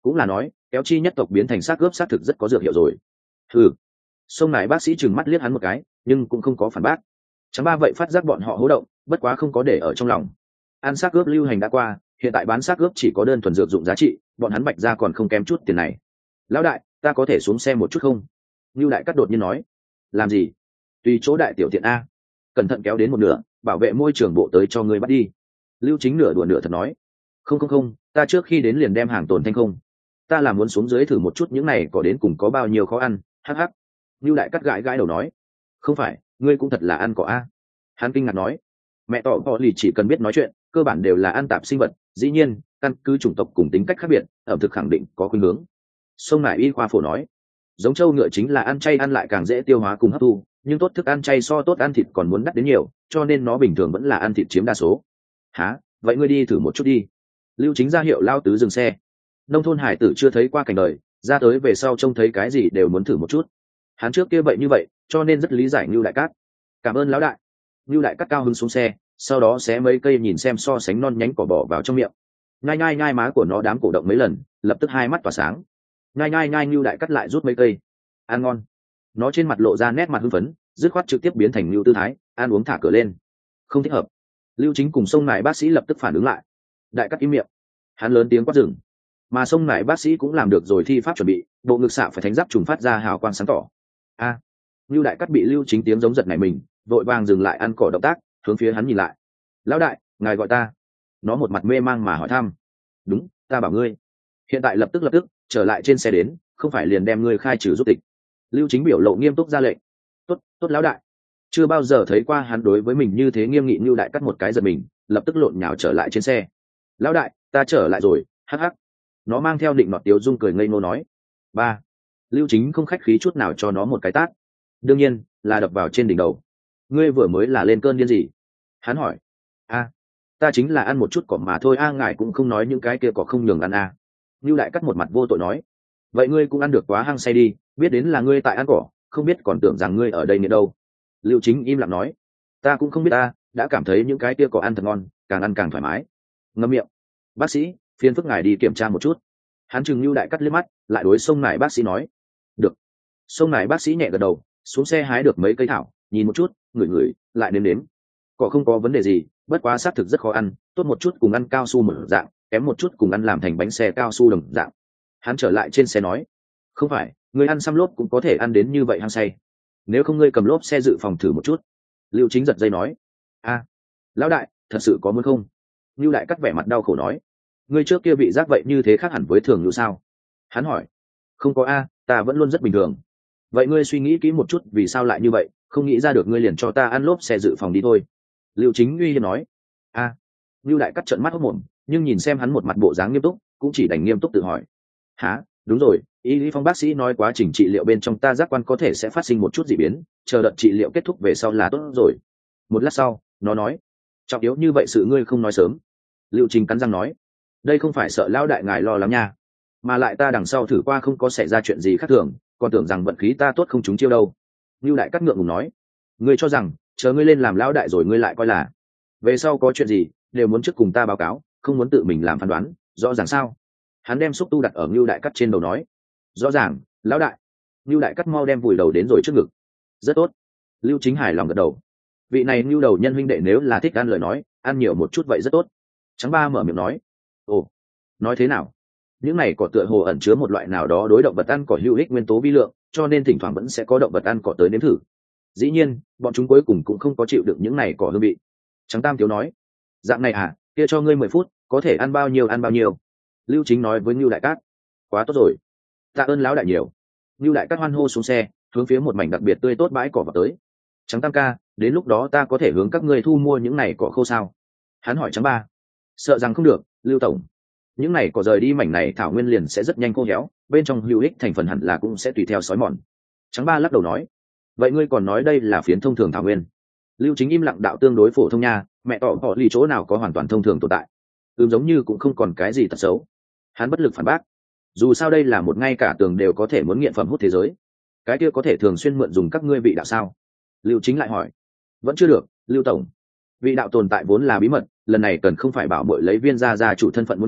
[SPEAKER 1] cũng là nói kéo chi nhất tộc biến thành xác ướp xác thực rất có dược hiệu rồi. Ừ. Sông này bác sĩ trừng mắt liếc hắn một cái nhưng cũng không có phản bác. Chẳng ba vậy phát giác bọn họ hố động, bất quá không có để ở trong lòng. Ăn xác ướp lưu hành đã qua, hiện tại bán xác ướp chỉ có đơn thuần dược dụng giá trị, bọn hắn Bạch ra còn không kém chút tiền này. Lão đại, ta có thể xuống xe một chút không? Lưu đại cắt đột nhiên nói. Làm gì? Tùy chỗ đại tiểu tiện a. Cẩn thận kéo đến một nửa, bảo vệ môi trường bộ tới cho ngươi bắt đi. Lưu Chính nửa đùa nửa thật nói. Không, ta trước khi đến liền đem hàng tồn thanh không. Ta là muốn xuống dưới thử một chút những này có đến cùng có bao nhiêu khó ăn. Hắc hắc. Lưu đại cắt gãi gãi đầu nói. Không phải, ngươi cũng thật là ăn cỏ a. Hắn kinh ngạc nói. Mẹ tỏ họ lì chỉ cần biết nói chuyện, cơ bản đều là ăn tạp sinh vật, dĩ nhiên căn cứ chủng tộc cùng tính cách khác biệt, ẩm thực khẳng định có khuynh hướng. Sông Nải y khoa phổ nói, giống trâu ngựa chính là ăn chay ăn lại càng dễ tiêu hóa cùng hấp thu, nhưng tốt thức ăn chay so tốt ăn thịt còn muốn đắt đến nhiều, cho nên nó bình thường vẫn là ăn thịt chiếm đa số. Hả? Vậy ngươi đi thử một chút đi. Lưu Chính ra hiệu lao tứ dừng xe. Nông thôn hải tử chưa thấy qua cảnh đời, ra tới về sau trông thấy cái gì đều muốn thử một chút. Hắn trước kia vậy như vậy, cho nên rất lý giải Lưu đại cát. Cảm ơn lão đại. Lưu đại cát cao hứng xuống xe, sau đó xé mấy cây nhìn xem so sánh non nhánh cỏ bỏ vào trong miệng. Nhai má của nó đám cổ động mấy lần, lập tức hai mắt tỏa sáng. Nhai Lưu đại cát lại rút mấy cây. Ăn ngon. Nó trên mặt lộ ra nét mặt hưng phấn, dứt khoát trực tiếp biến thành Lưu tư thái, ăn uống thả cửa lên. Không thích hợp. Lưu Chính cùng Sông Nải bác sĩ lập tức phản ứng lại. Đại cát im miệng. Hắn lớn tiếng quát dừng. Mà Sông Nải bác sĩ cũng làm được rồi thi pháp chuẩn bị, bộ ngực xạ phải thánh giáp trùng phát ra hào quang sáng tỏ. A. Lưu đại cát bị Lưu Chính tiếng giống giật nảy mình, vội vàng dừng lại ăn cỏ động tác, hướng phía hắn nhìn lại. Lão đại, ngài gọi ta. Nó một mặt mê mang mà hỏi thăm. Đúng, ta bảo ngươi hiện tại lập tức trở lại trên xe đến, không phải liền đem ngươi khai trừ giúp tịch. Lưu Chính biểu lộ nghiêm túc ra lệnh. Tốt lão đại. Chưa bao giờ thấy qua hắn đối với mình như thế nghiêm nghị. Lưu đại cắt một cái giật mình, lập tức lộn nhào trở lại trên xe. Lão đại, ta trở lại rồi. Hắc hắc. Nó mang theo định nọt tiếu dung cười ngây ngô nói. Ba. Lưu Chính không khách khí chút nào cho nó một cái tát, đương nhiên là đập vào trên đỉnh đầu. Ngươi vừa mới là lên cơn điên gì? Hắn hỏi. A, ta chính là ăn một chút cỏ mà thôi. Ngài cũng không nói những cái kia cỏ không nhường ăn a. Lưu đại cắt một mặt vô tội nói. Vậy ngươi cũng ăn được quá hăng say đi, biết đến là ngươi tại ăn cỏ, không biết còn tưởng rằng ngươi ở đây nghĩa đâu. Lưu Chính im lặng nói. Ta cũng không biết, ta đã cảm thấy những cái kia cỏ ăn thật ngon, càng ăn càng thoải mái. Ngậm miệng. Bác sĩ, phiền phức ngài đi kiểm tra một chút. Hắn chừng Lưu đại cắt liếc mắt, lại đối Sông Nải bác sĩ nói. Được. Sông Nải bác sĩ nhẹ gật đầu, xuống xe hái được mấy cây thảo, nhìn một chút, ngửi, lại nếm. Cỏ không có vấn đề gì, bất quá xác thực rất khó ăn, tốt một chút cùng ăn cao su mở dạng, kém một chút cùng ăn làm thành bánh xe cao su đồng dạng. Hắn trở lại trên xe nói. Không phải, người ăn xăm lốp cũng có thể ăn đến như vậy hăng say. Nếu không ngươi cầm lốp xe dự phòng thử một chút. Lưu Chính giật dây nói. A, lão đại, thật sự có muốn không? Lưu đại cắt vẻ mặt đau khổ nói. Ngươi trước kia bị giác vậy như thế khác hẳn với thường như sao? Hắn hỏi. Không có a, ta vẫn luôn rất bình thường. Vậy ngươi suy nghĩ kỹ một chút vì sao lại như vậy, không nghĩ ra được ngươi liền cho ta ăn lốp xe dự phòng đi thôi. Lưu Chính uy hiếp nói. A. Lưu đại cắt trợn mắt hốc mồm, nhưng nhìn xem hắn một mặt bộ dáng nghiêm túc, cũng chỉ đành nghiêm túc tự hỏi. Hả? Đúng rồi, y lý phong bác sĩ nói quá trình trị liệu bên trong ta giác quan có thể sẽ phát sinh một chút dị biến, chờ đợt trị liệu kết thúc về sau là tốt rồi. Một lát sau, nó nói. Trọng yếu như vậy sự ngươi không nói sớm. Lưu Chính cắn răng nói. Đây không phải sợ lão đại ngài lo lắng nha, mà lại ta đằng sau thử qua không có xảy ra chuyện gì khác thường, còn tưởng rằng vận khí ta tốt không trúng chiêu đâu. Lưu đại cắt ngượng ngùng nói. Ngươi cho rằng chờ ngươi lên làm lão đại rồi ngươi lại coi là về sau có chuyện gì đều muốn trước cùng ta báo cáo, không muốn tự mình làm phán đoán, rõ ràng sao? Hắn đem xúc tu đặt ở Lưu đại cắt trên đầu nói. Rõ ràng, lão đại. Lưu đại cắt mau đem vùi đầu đến rồi trước ngực. Rất tốt. Lưu Chính hài lòng gật đầu. Vị này Lưu đầu nhân huynh đệ nếu là thích ăn lời nói, ăn nhiều một chút vậy rất tốt. Trắng ba mở miệng nói. Ồ, nói thế nào? Những này cỏ tựa hồ ẩn chứa một loại nào đó đối động vật ăn cỏ hữu ích nguyên tố vi lượng, cho nên thỉnh thoảng vẫn sẽ có động vật ăn cỏ tới nếm thử. Dĩ nhiên, bọn chúng cuối cùng cũng không có chịu được những này cỏ hương vị. Trắng Tam Tiếu nói. Dạng này à, kia cho ngươi 10 phút, có thể ăn bao nhiêu ăn bao nhiêu. Lưu Chính nói với Lưu đại cát. Quá tốt rồi. Tạ ơn lão đại nhiều. Lưu đại cát hoan hô xuống xe, hướng phía một mảnh đặc biệt tươi tốt bãi cỏ vào tới. Trắng Tam ca, đến lúc đó ta có thể hướng các ngươi thu mua những này cỏ khô sao? Hắn hỏi Trắng Ba. Sợ rằng không được, Lưu tổng. Những này cỏ rời đi mảnh này thảo nguyên liền sẽ rất nhanh khô héo, bên trong hữu ích thành phần hẳn là cũng sẽ tùy theo sói mòn. Trắng Ba lắc đầu nói. Vậy ngươi còn nói đây là phiến thông thường thảo nguyên? Lưu Chính im lặng đạo tương đối phổ thông nha, mẹ tỏ họ lì chỗ nào có hoàn toàn thông thường tồn tại. Giống như cũng không còn cái gì tật xấu. Hắn bất lực phản bác. Dù sao đây là một ngay cả tường đều có thể muốn nghiện phẩm hút thế giới. Cái kia có thể thường xuyên mượn dùng các ngươi vị đạo sao? Lưu Chính lại hỏi. Vẫn chưa được, Lưu tổng. Vị đạo tồn tại vốn là bí mật, lần này cần không phải bảo bội lấy viên gia chủ thân phận muốn nhờ,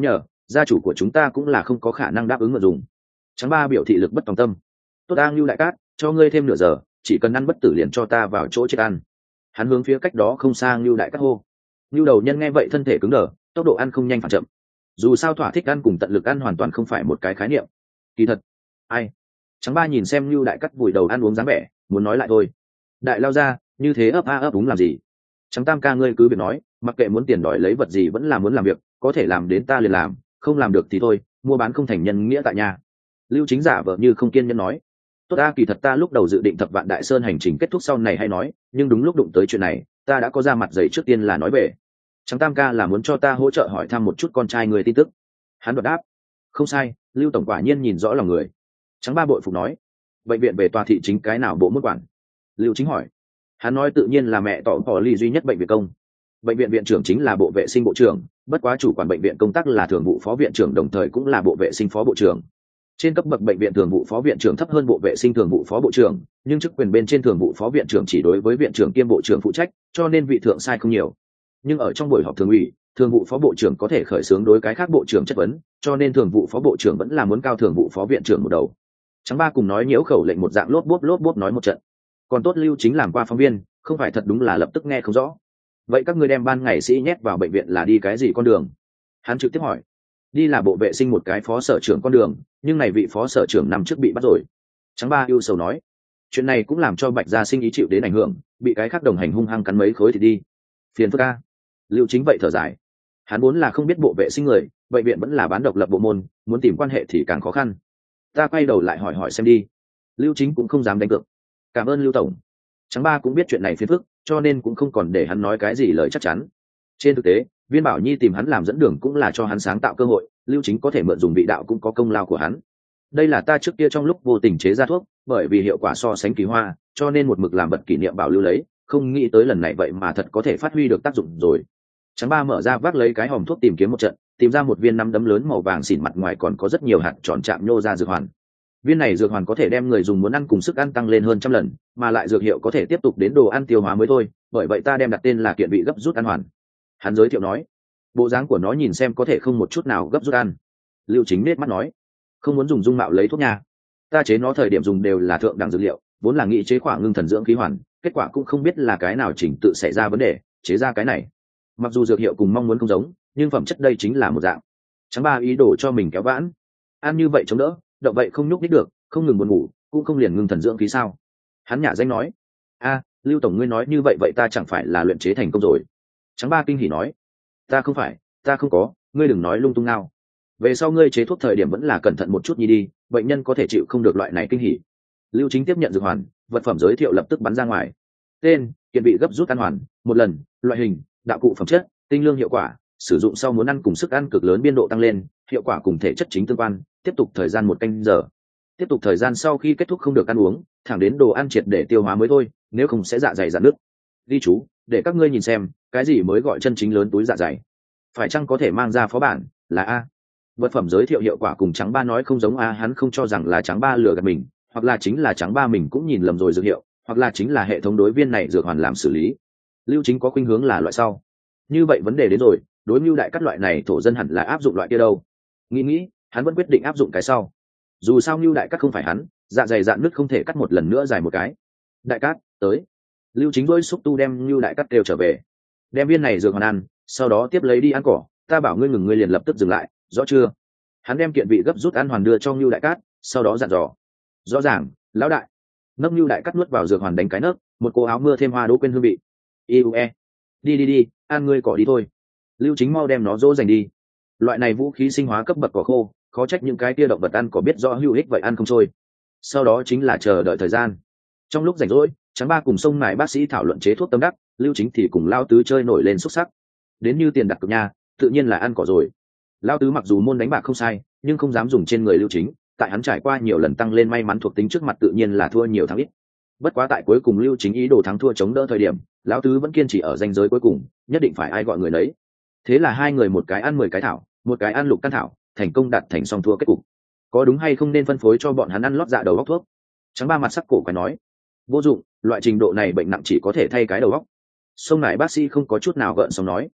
[SPEAKER 1] gia chủ của chúng ta cũng là không có khả năng đáp ứng mà dùng. Trắng ba biểu thị lực bất tòng tâm. Tốt a Ngưu đại cát, cho ngươi thêm nửa giờ, chỉ cần ăn bất tử liền cho ta vào chỗ chết ăn. Hắn hướng phía cách đó không xa Ngưu đại cát hô. Ngưu đầu nhân nghe vậy thân thể cứng đờ, tốc độ ăn không nhanh phản chậm. Dù sao thỏa thích ăn cùng tận lực ăn hoàn toàn không phải một cái khái niệm. Kỳ thật, ai? Trắng ba nhìn xem Ngưu đại cát vùi đầu ăn uống dáng vẻ, muốn nói lại thôi. Đại lao ra, như thế ấp a ấp đúng làm gì? Trắng tam ca ngươi cứ việc nói, mặc kệ muốn tiền đòi lấy vật gì vẫn là muốn làm việc, có thể làm đến ta liền làm, không làm được thì thôi, mua bán không thành nhân nghĩa tại nhà. Lưu Chính giả vờ như không kiên nhẫn nói. Tốt ta kỳ thật ta lúc đầu dự định Thập Vạn Đại Sơn hành trình kết thúc sau này hay nói, nhưng đúng lúc đụng tới chuyện này, ta đã có ra mặt dày trước tiên là nói về. Trắng tam ca là muốn cho ta hỗ trợ hỏi thăm một chút con trai người tin tức. Hắn đột đáp. Không sai, Lưu tổng quả nhiên nhìn rõ lòng người. Trắng ba bội phục nói. Bệnh viện về tòa thị chính cái nào bộ muốn quản? Lưu Chính hỏi. Hắn nói tự nhiên là mẹ tỏ bỏ ly duy nhất bệnh viện công. Bệnh viện viện trưởng chính là bộ vệ sinh bộ trưởng, bất quá chủ quản bệnh viện công tác là thường vụ phó viện trưởng đồng thời cũng là bộ vệ sinh phó bộ trưởng. Trên cấp bậc bệnh viện thường vụ phó viện trưởng thấp hơn bộ vệ sinh thường vụ phó bộ trưởng, nhưng chức quyền bên trên thường vụ phó viện trưởng chỉ đối với viện trưởng kiêm bộ trưởng phụ trách, cho nên vị thượng sai không nhiều. Nhưng ở trong buổi họp thường ủy, thường vụ phó bộ trưởng có thể khởi xướng đối cái khác bộ trưởng chất vấn, cho nên thường vụ phó bộ trưởng vẫn là muốn cao thường vụ phó viện trưởng một đầu. Trắng ba cùng nói nhiễu khẩu lệnh một dạng lốp bốp nói một trận. Còn tốt Lưu Chính làm qua phóng viên, không phải thật đúng là lập tức nghe không rõ. Vậy các ngươi đem ban ngày sĩ nhét vào bệnh viện là đi cái gì con đường? Hắn trực tiếp hỏi. Đi là bộ vệ sinh một cái phó sở trưởng con đường, nhưng này vị phó sở trưởng năm trước bị bắt rồi. Trắng ba ưu sầu nói. Chuyện này cũng làm cho Bạch Gia Sinh ý chịu đến ảnh hưởng, bị cái khác đồng hành hung hăng cắn mấy khối thì đi. Phiền phức a. Lưu Chính vậy thở dài. Hắn vốn là không biết bộ vệ sinh người, bệnh viện vẫn là bán độc lập bộ môn, muốn tìm quan hệ thì càng khó khăn. Ta quay đầu lại hỏi xem đi. Lưu Chính cũng không dám đánh cược. Cảm ơn Lưu tổng. Trắng ba cũng biết chuyện này phiền phức, cho nên cũng không còn để hắn nói cái gì lời chắc chắn. Trên thực tế, Viên Bảo Nhi tìm hắn làm dẫn đường cũng là cho hắn sáng tạo cơ hội, Lưu Chính có thể mượn dùng vị đạo cũng có công lao của hắn. Đây là ta trước kia trong lúc vô tình chế ra thuốc, bởi vì hiệu quả so sánh kỳ hoa, cho nên một mực làm vật kỷ niệm bảo lưu lấy, không nghĩ tới lần này vậy mà thật có thể phát huy được tác dụng rồi. Trắng ba mở ra vác lấy cái hòm thuốc tìm kiếm một trận, tìm ra một viên nắm đấm lớn màu vàng xỉn, mặt ngoài còn có rất nhiều hạt tròn chạm nhô ra dược hoàn. Viên này dược hoàn có thể đem người dùng muốn ăn cùng sức ăn tăng lên hơn trăm lần, mà lại dược hiệu có thể tiếp tục đến đồ ăn tiêu hóa mới thôi, bởi vậy ta đem đặt tên là kiện vị gấp rút ăn hoàn. Hắn giới thiệu nói. Bộ dáng của nó nhìn xem có thể không một chút nào gấp rút ăn. Lưu Chính nết mắt nói. Không muốn dùng dung mạo lấy thuốc nha. Ta chế nó thời điểm dùng đều là thượng đẳng dược liệu, vốn là nghị chế khỏa ngưng thần dưỡng khí hoàn, kết quả cũng không biết là cái nào chỉnh tự xảy ra vấn đề, chế ra cái này. Mặc dù dược hiệu cùng mong muốn không giống, nhưng phẩm chất đây chính là một dạng. Trắng ba ý đồ cho mình kéo vãn. Ăn như vậy chống đỡ, động vậy không nhúc nhích được, không ngừng buồn ngủ, cũng không liền ngưng thần dưỡng khí sao? Hắn nhả danh nói. A, Lưu tổng ngươi nói như vậy ta chẳng phải là luyện chế thành công rồi? Trắng ba kinh hỉ nói. Ta không có, ngươi đừng nói lung tung nào. Về sau ngươi chế thuốc thời điểm vẫn là cẩn thận một chút nhi đi, bệnh nhân có thể chịu không được loại này kinh hỉ. Lưu Chính tiếp nhận dược hoàn, vật phẩm giới thiệu lập tức bắn ra ngoài. Tên: kiện vị gấp rút ăn hoàn, một lần, loại hình: đạo cụ phẩm chất, tinh lương hiệu quả, sử dụng sau muốn ăn cùng sức ăn cực lớn biên độ tăng lên, hiệu quả cùng thể chất chính tương quan, tiếp tục thời gian 1 canh giờ. Tiếp tục thời gian sau khi kết thúc không được ăn uống, thẳng đến đồ ăn triệt để tiêu hóa mới thôi, nếu không sẽ dạ dày rạn nứt. Ghi chú, để các ngươi nhìn xem, cái gì mới gọi chân chính lớn túi dạ dày. Phải chăng có thể mang ra phó bản, là A. Vật phẩm giới thiệu hiệu quả cùng Trắng ba nói không giống A, hắn không cho rằng là Trắng ba lừa gạt mình, hoặc là chính là Trắng ba mình cũng nhìn lầm rồi dược hiệu, hoặc là chính là hệ thống đối viên này dược hoàn làm xử lý. Lưu Chính có khuynh hướng là loại sau. Như vậy vấn đề đến rồi, đối Mưu Đại Cắt loại này thổ dân hẳn là áp dụng loại kia đâu. Nghĩ, hắn vẫn quyết định áp dụng cái sau. Dù sao Mưu Đại Cắt không phải hắn, dạ dày dạn nứt không thể cắt một lần nữa dài một cái. Đại Cát, tới. Lưu Chính đôi xúc tu đem Mưu Đại Cắt đều trở về. Đem viên này dược hoàn ăn, sau đó tiếp lấy đi ăn cỏ, ta bảo ngươi ngừng ngươi liền lập tức dừng lại, rõ chưa? Hắn đem kiện vị gấp rút ăn hoàn đưa cho Mưu Đại Cát, sau đó dặn dò. Rõ ràng, lão đại. Nấc Mưu Đại Cát nuốt vào dược hoàn đánh cái nấc, một cô áo mưa thêm hoa đỗ quên hương vị. Iue, đi, ăn ngươi cỏ đi thôi. Lưu Chính mau đem nó dỗ dành đi. Loại này vũ khí sinh hóa cấp bậc cỏ khô, khó trách những cái kia động vật ăn cỏ biết rõ hữu ích vậy ăn không trôi. Sau đó chính là chờ đợi thời gian. Trong lúc rảnh rỗi, Trắng ba cùng sông mài bác sĩ thảo luận chế thuốc tâm đắc, Lưu Chính thì cùng Lao Tứ chơi nổi lên xúc sắc. Đến như tiền đặt cược nha, tự nhiên là ăn cỏ rồi. Lao Tứ mặc dù môn đánh bạc không sai, nhưng không dám dùng trên người Lưu Chính, tại hắn trải qua nhiều lần tăng lên may mắn thuộc tính trước mặt tự nhiên là thua nhiều thắng ít. Bất quá tại cuối cùng Lưu Chính ý đồ thắng thua chống đỡ thời điểm, Lão Tứ vẫn kiên trì ở ranh giới cuối cùng, nhất định phải ai gọi người nấy. Thế là hai người một cái ăn 10 cái thảo, một cái ăn lục căn thảo, thành công đạt thành song thua kết cục. Có đúng hay không nên phân phối cho bọn hắn ăn lót dạ đầu óc thuốc? Trắng ba mặt sắc cổ quái nói. Vô dụng, loại trình độ này bệnh nặng chỉ có thể thay cái đầu óc. Sông này bác sĩ không có chút nào gợn sóng nói.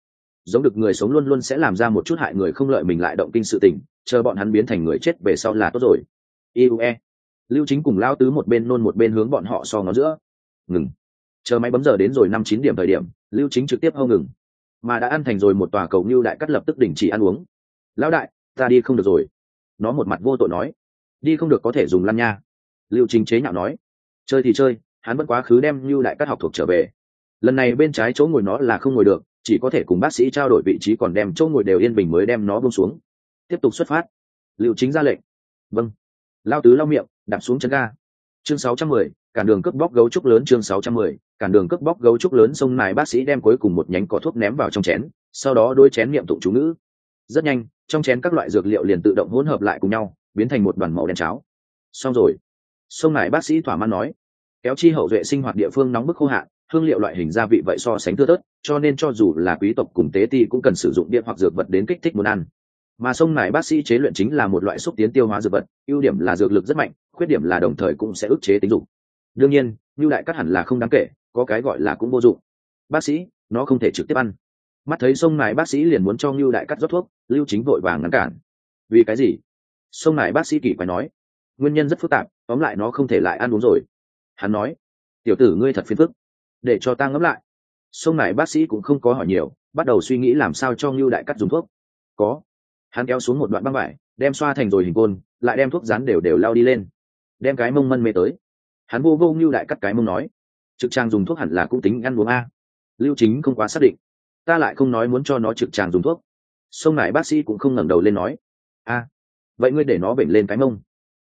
[SPEAKER 1] giống được người sống luôn luôn sẽ làm ra một chút hại người không lợi mình lại động kinh sự tình, chờ bọn hắn biến thành người chết về sau là tốt rồi. Iue. Lưu Chính cùng Lao Tứ một bên nôn một bên hướng bọn họ so ngó giữa. Ngừng. Chờ máy bấm giờ đến rồi 5-9 điểm thời điểm, Lưu Chính trực tiếp hô ngừng. Mà đã ăn thành rồi một tòa cầu Nưu Đại Cắt lập tức đình chỉ ăn uống. Lão đại, ta đi không được rồi. Nó một mặt vô tội nói. Đi không được có thể dùng lăn nha. Lưu Chính chế nhạo nói. Chơi thì chơi, hắn vẫn quá khứ đem Nưu Đại Cắt học thuộc trở về. Lần này bên trái chỗ ngồi nó là không ngồi được, chỉ có thể cùng bác sĩ trao đổi vị trí, còn đem chỗ ngồi đều yên bình mới đem nó buông xuống. Tiếp tục xuất phát. Lưu Chính ra lệnh. Vâng. Lao Tứ lau miệng, đạp xuống chân ga. Chương 610, cản đường cướp bóc gấu trúc lớn. Chương 610, cản đường cướp bóc gấu trúc lớn. Sông Nài bác sĩ đem cuối cùng một nhánh cỏ thuốc ném vào trong chén, sau đó đôi chén niệm tụng chú ngữ. Rất nhanh, trong chén các loại dược liệu liền tự động hỗn hợp lại cùng nhau, biến thành một đoàn màu đen cháo. Xong rồi. Sông Nài bác sĩ thỏa mãn nói. Kéo chi hậu duệ sinh hoạt địa phương nóng bức khô hạn, hương liệu loại hình gia vị vậy so sánh thưa thớt, cho nên cho dù là quý tộc cùng tế ti cũng cần sử dụng điện hoặc dược vật đến kích thích muốn ăn. Mà sông Nài bác sĩ chế luyện chính là một loại xúc tiến tiêu hóa dược vật, ưu điểm là dược lực rất mạnh, khuyết điểm là đồng thời cũng sẽ ức chế tính dụng. Đương nhiên, Nưu Đại Cắt hẳn là không đáng kể, có cái gọi là cũng vô dụng. Bác sĩ, nó không thể trực tiếp ăn. Mắt thấy sông Nài bác sĩ liền muốn cho Nưu Đại Cắt rót thuốc, Lưu Chính vội vàng ngăn cản. Vì cái gì? Sông Nài bác sĩ kỳ quái nói. Nguyên nhân rất phức tạp, tóm lại nó không thể lại ăn uống rồi. Hắn nói, tiểu tử ngươi thật phiền phức, để cho ta ngẫm lại. Sông Nài bác sĩ cũng không có hỏi nhiều, bắt đầu suy nghĩ làm sao cho Nưu Đại Cắt dùng thuốc. Có. Hắn kéo xuống một đoạn băng vải, đem xoa thành rồi hình côn, lại đem thuốc rán đều đều lao đi lên, đem cái mông mân mê tới. Hắn vô vô Nưu Đại Cắt cái mông nói, trực tràng dùng thuốc hẳn là cũng tính ăn uống a. Lưu Chính không quá xác định. Ta lại không nói muốn cho nó trực tràng dùng thuốc. Sông Nài bác sĩ cũng không ngẩng đầu lên nói, a, vậy ngươi để nó bệnh lên cái mông.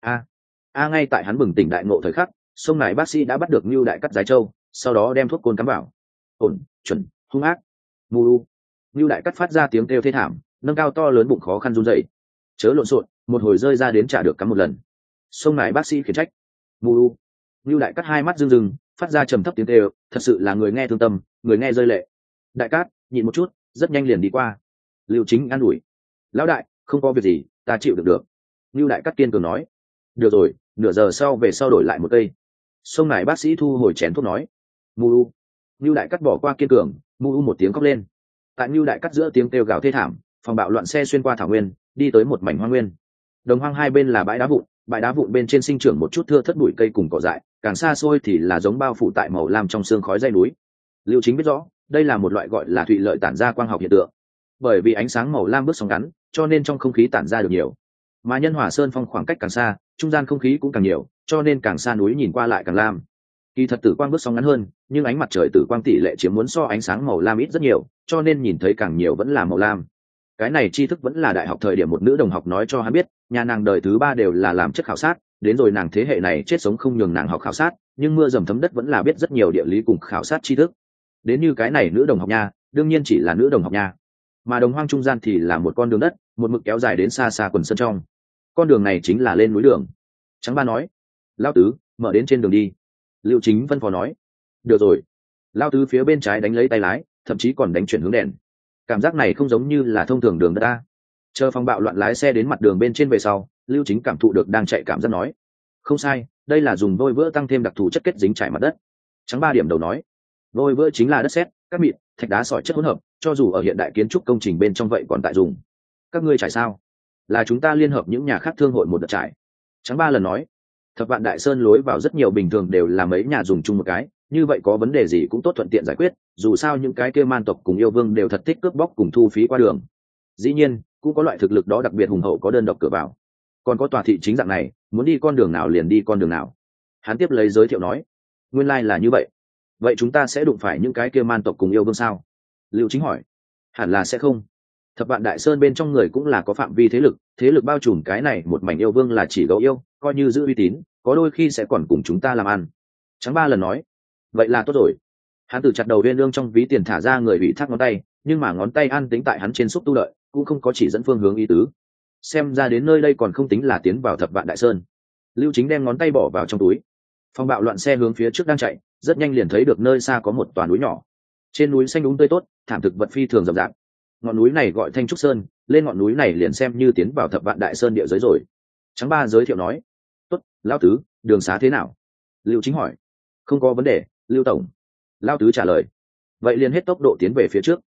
[SPEAKER 1] A ngay tại hắn bừng tỉnh đại ngộ thời khắc, sông Nài bác sĩ đã bắt được Nưu Đại Cắt giái trâu, sau đó đem thuốc côn cắm vào. Ổn, chuẩn, hung ác. Mu. Nưu Đại Cắt phát ra tiếng kêu thê thảm, nâng cao to lớn bụng khó khăn run rẩy. Chớ lộn xộn, một hồi rơi ra đến trả được cắm một lần. Sông Nài bác sĩ khiển trách. Mu. Nưu Đại Cắt hai mắt rưng rưng, phát ra trầm thấp tiếng kêu, thật sự là người nghe thương tâm, người nghe rơi lệ. Đại Cát, nhịn một chút, rất nhanh liền đi qua. Lưu Chính an ủi. Lão đại, không có việc gì, ta chịu được. Nưu Đại Cắt kiên cường nói. Được rồi, nửa giờ sau về sau đổi lại một cây. Sông Nài bác sĩ thu hồi chén thuốc nói. Mu. Nưu Đại Cắt bỏ qua kiên cường, mu một tiếng khóc lên. Tại Nưu Đại Cắt giữa tiếng kêu gào thê thảm, phòng bạo loạn xe xuyên qua thảo nguyên, đi tới một mảnh hoang nguyên. Đồng hoang hai bên là bãi đá vụn bên trên sinh trưởng một chút thưa thất bụi cây cùng cỏ dại, càng xa xôi thì là giống bao phủ tại màu lam trong sương khói dãy núi. Lưu Chính biết rõ, đây là một loại gọi là thủy lợi tản ra quang học hiện tượng. Bởi vì ánh sáng màu lam bước sóng ngắn, cho nên trong không khí tản ra được nhiều. Mà Nhân Hòa Sơn phong khoảng cách càng xa, trung gian không khí cũng càng nhiều, cho nên càng xa núi nhìn qua lại càng lam. Kỳ thật tử quang bước sóng ngắn hơn, nhưng ánh mặt trời tử quang tỷ lệ chiếm muốn so ánh sáng màu lam ít rất nhiều, cho nên nhìn thấy càng nhiều vẫn là màu lam. Cái này tri thức vẫn là đại học thời điểm một nữ đồng học nói cho hắn biết, nhà nàng đời thứ 3 đều là làm chất khảo sát, đến rồi nàng thế hệ này chết sống không nhường nàng học khảo sát, nhưng mưa dầm thấm đất vẫn là biết rất nhiều địa lý cùng khảo sát tri thức. Đến như cái này nữ đồng học nha, đương nhiên chỉ là nữ đồng học nha. Mà đồng hoang trung gian thì là một con đường đất, một mực kéo dài đến xa xa quần sân trong. Con đường này chính là lên núi đường. Trắng Ba nói, Lao Tứ, mở đến trên đường đi. Lưu Chính phân phó nói, được rồi. Lao Tứ phía bên trái đánh lấy tay lái, thậm chí còn đánh chuyển hướng đèn. Cảm giác này không giống như là thông thường đường đất ta. Chờ phong bạo loạn lái xe đến mặt đường bên trên về sau, Lưu Chính cảm thụ được đang chạy cảm giác nói, không sai, đây là dùng vôi vữa tăng thêm đặc thù chất kết dính trải mặt đất. Trắng Ba điểm đầu nói, vôi vữa chính là đất sét, cát mịn, thạch đá sỏi chất hỗn hợp, cho dù ở hiện đại kiến trúc công trình bên trong vậy còn tại dùng. Các ngươi trải sao? Là chúng ta liên hợp những nhà khác thương hội một đợt trải. Trắng Ba lần nói, Thập Vạn Đại Sơn lối vào rất nhiều bình thường đều là mấy nhà dùng chung một cái, như vậy có vấn đề gì cũng tốt thuận tiện giải quyết, dù sao những cái kia man tộc cùng yêu vương đều thật thích cướp bóc cùng thu phí qua đường. Dĩ nhiên, cũng có loại thực lực đó đặc biệt hùng hậu có đơn độc cửa vào. Còn có tòa thị chính dạng này, muốn đi con đường nào liền đi con đường nào. Hắn tiếp lấy giới thiệu nói, nguyên lai là như vậy. Vậy chúng ta sẽ đụng phải những cái kia man tộc cùng yêu vương sao? Lưu Chính hỏi. Hẳn là sẽ không. Thập Vạn Đại Sơn bên trong người cũng là có phạm vi thế lực bao trùm cái này một mảnh yêu vương là chỉ gấu yêu, coi như giữ uy tín, có đôi khi sẽ còn cùng chúng ta làm ăn. Trắng Ba lần nói, vậy là tốt rồi. Hắn từ chặt đầu viên lương trong ví tiền thả ra người bị thác ngón tay, nhưng mà ngón tay an tính tại hắn trên xúc tu đợi, cũng không có chỉ dẫn phương hướng ý tứ. Xem ra đến nơi đây còn không tính là tiến vào Thập Vạn Đại Sơn. Lưu Chính đem ngón tay bỏ vào trong túi. Phong bạo loạn xe hướng phía trước đang chạy, rất nhanh liền thấy được nơi xa có một tòa núi nhỏ. Trên núi xanh đúng tươi tốt, thảm thực vật phi thường rậm rạp. Ngọn núi này gọi Thanh Trúc Sơn, lên ngọn núi này liền xem như tiến vào Thập Vạn Đại Sơn địa giới rồi. Trắng Ba giới thiệu nói, tốt, Lão Tứ, đường xá thế nào? Lưu Chính hỏi. Không có vấn đề, Lưu tổng. Lão Tứ trả lời. Vậy liền hết tốc độ tiến về phía trước.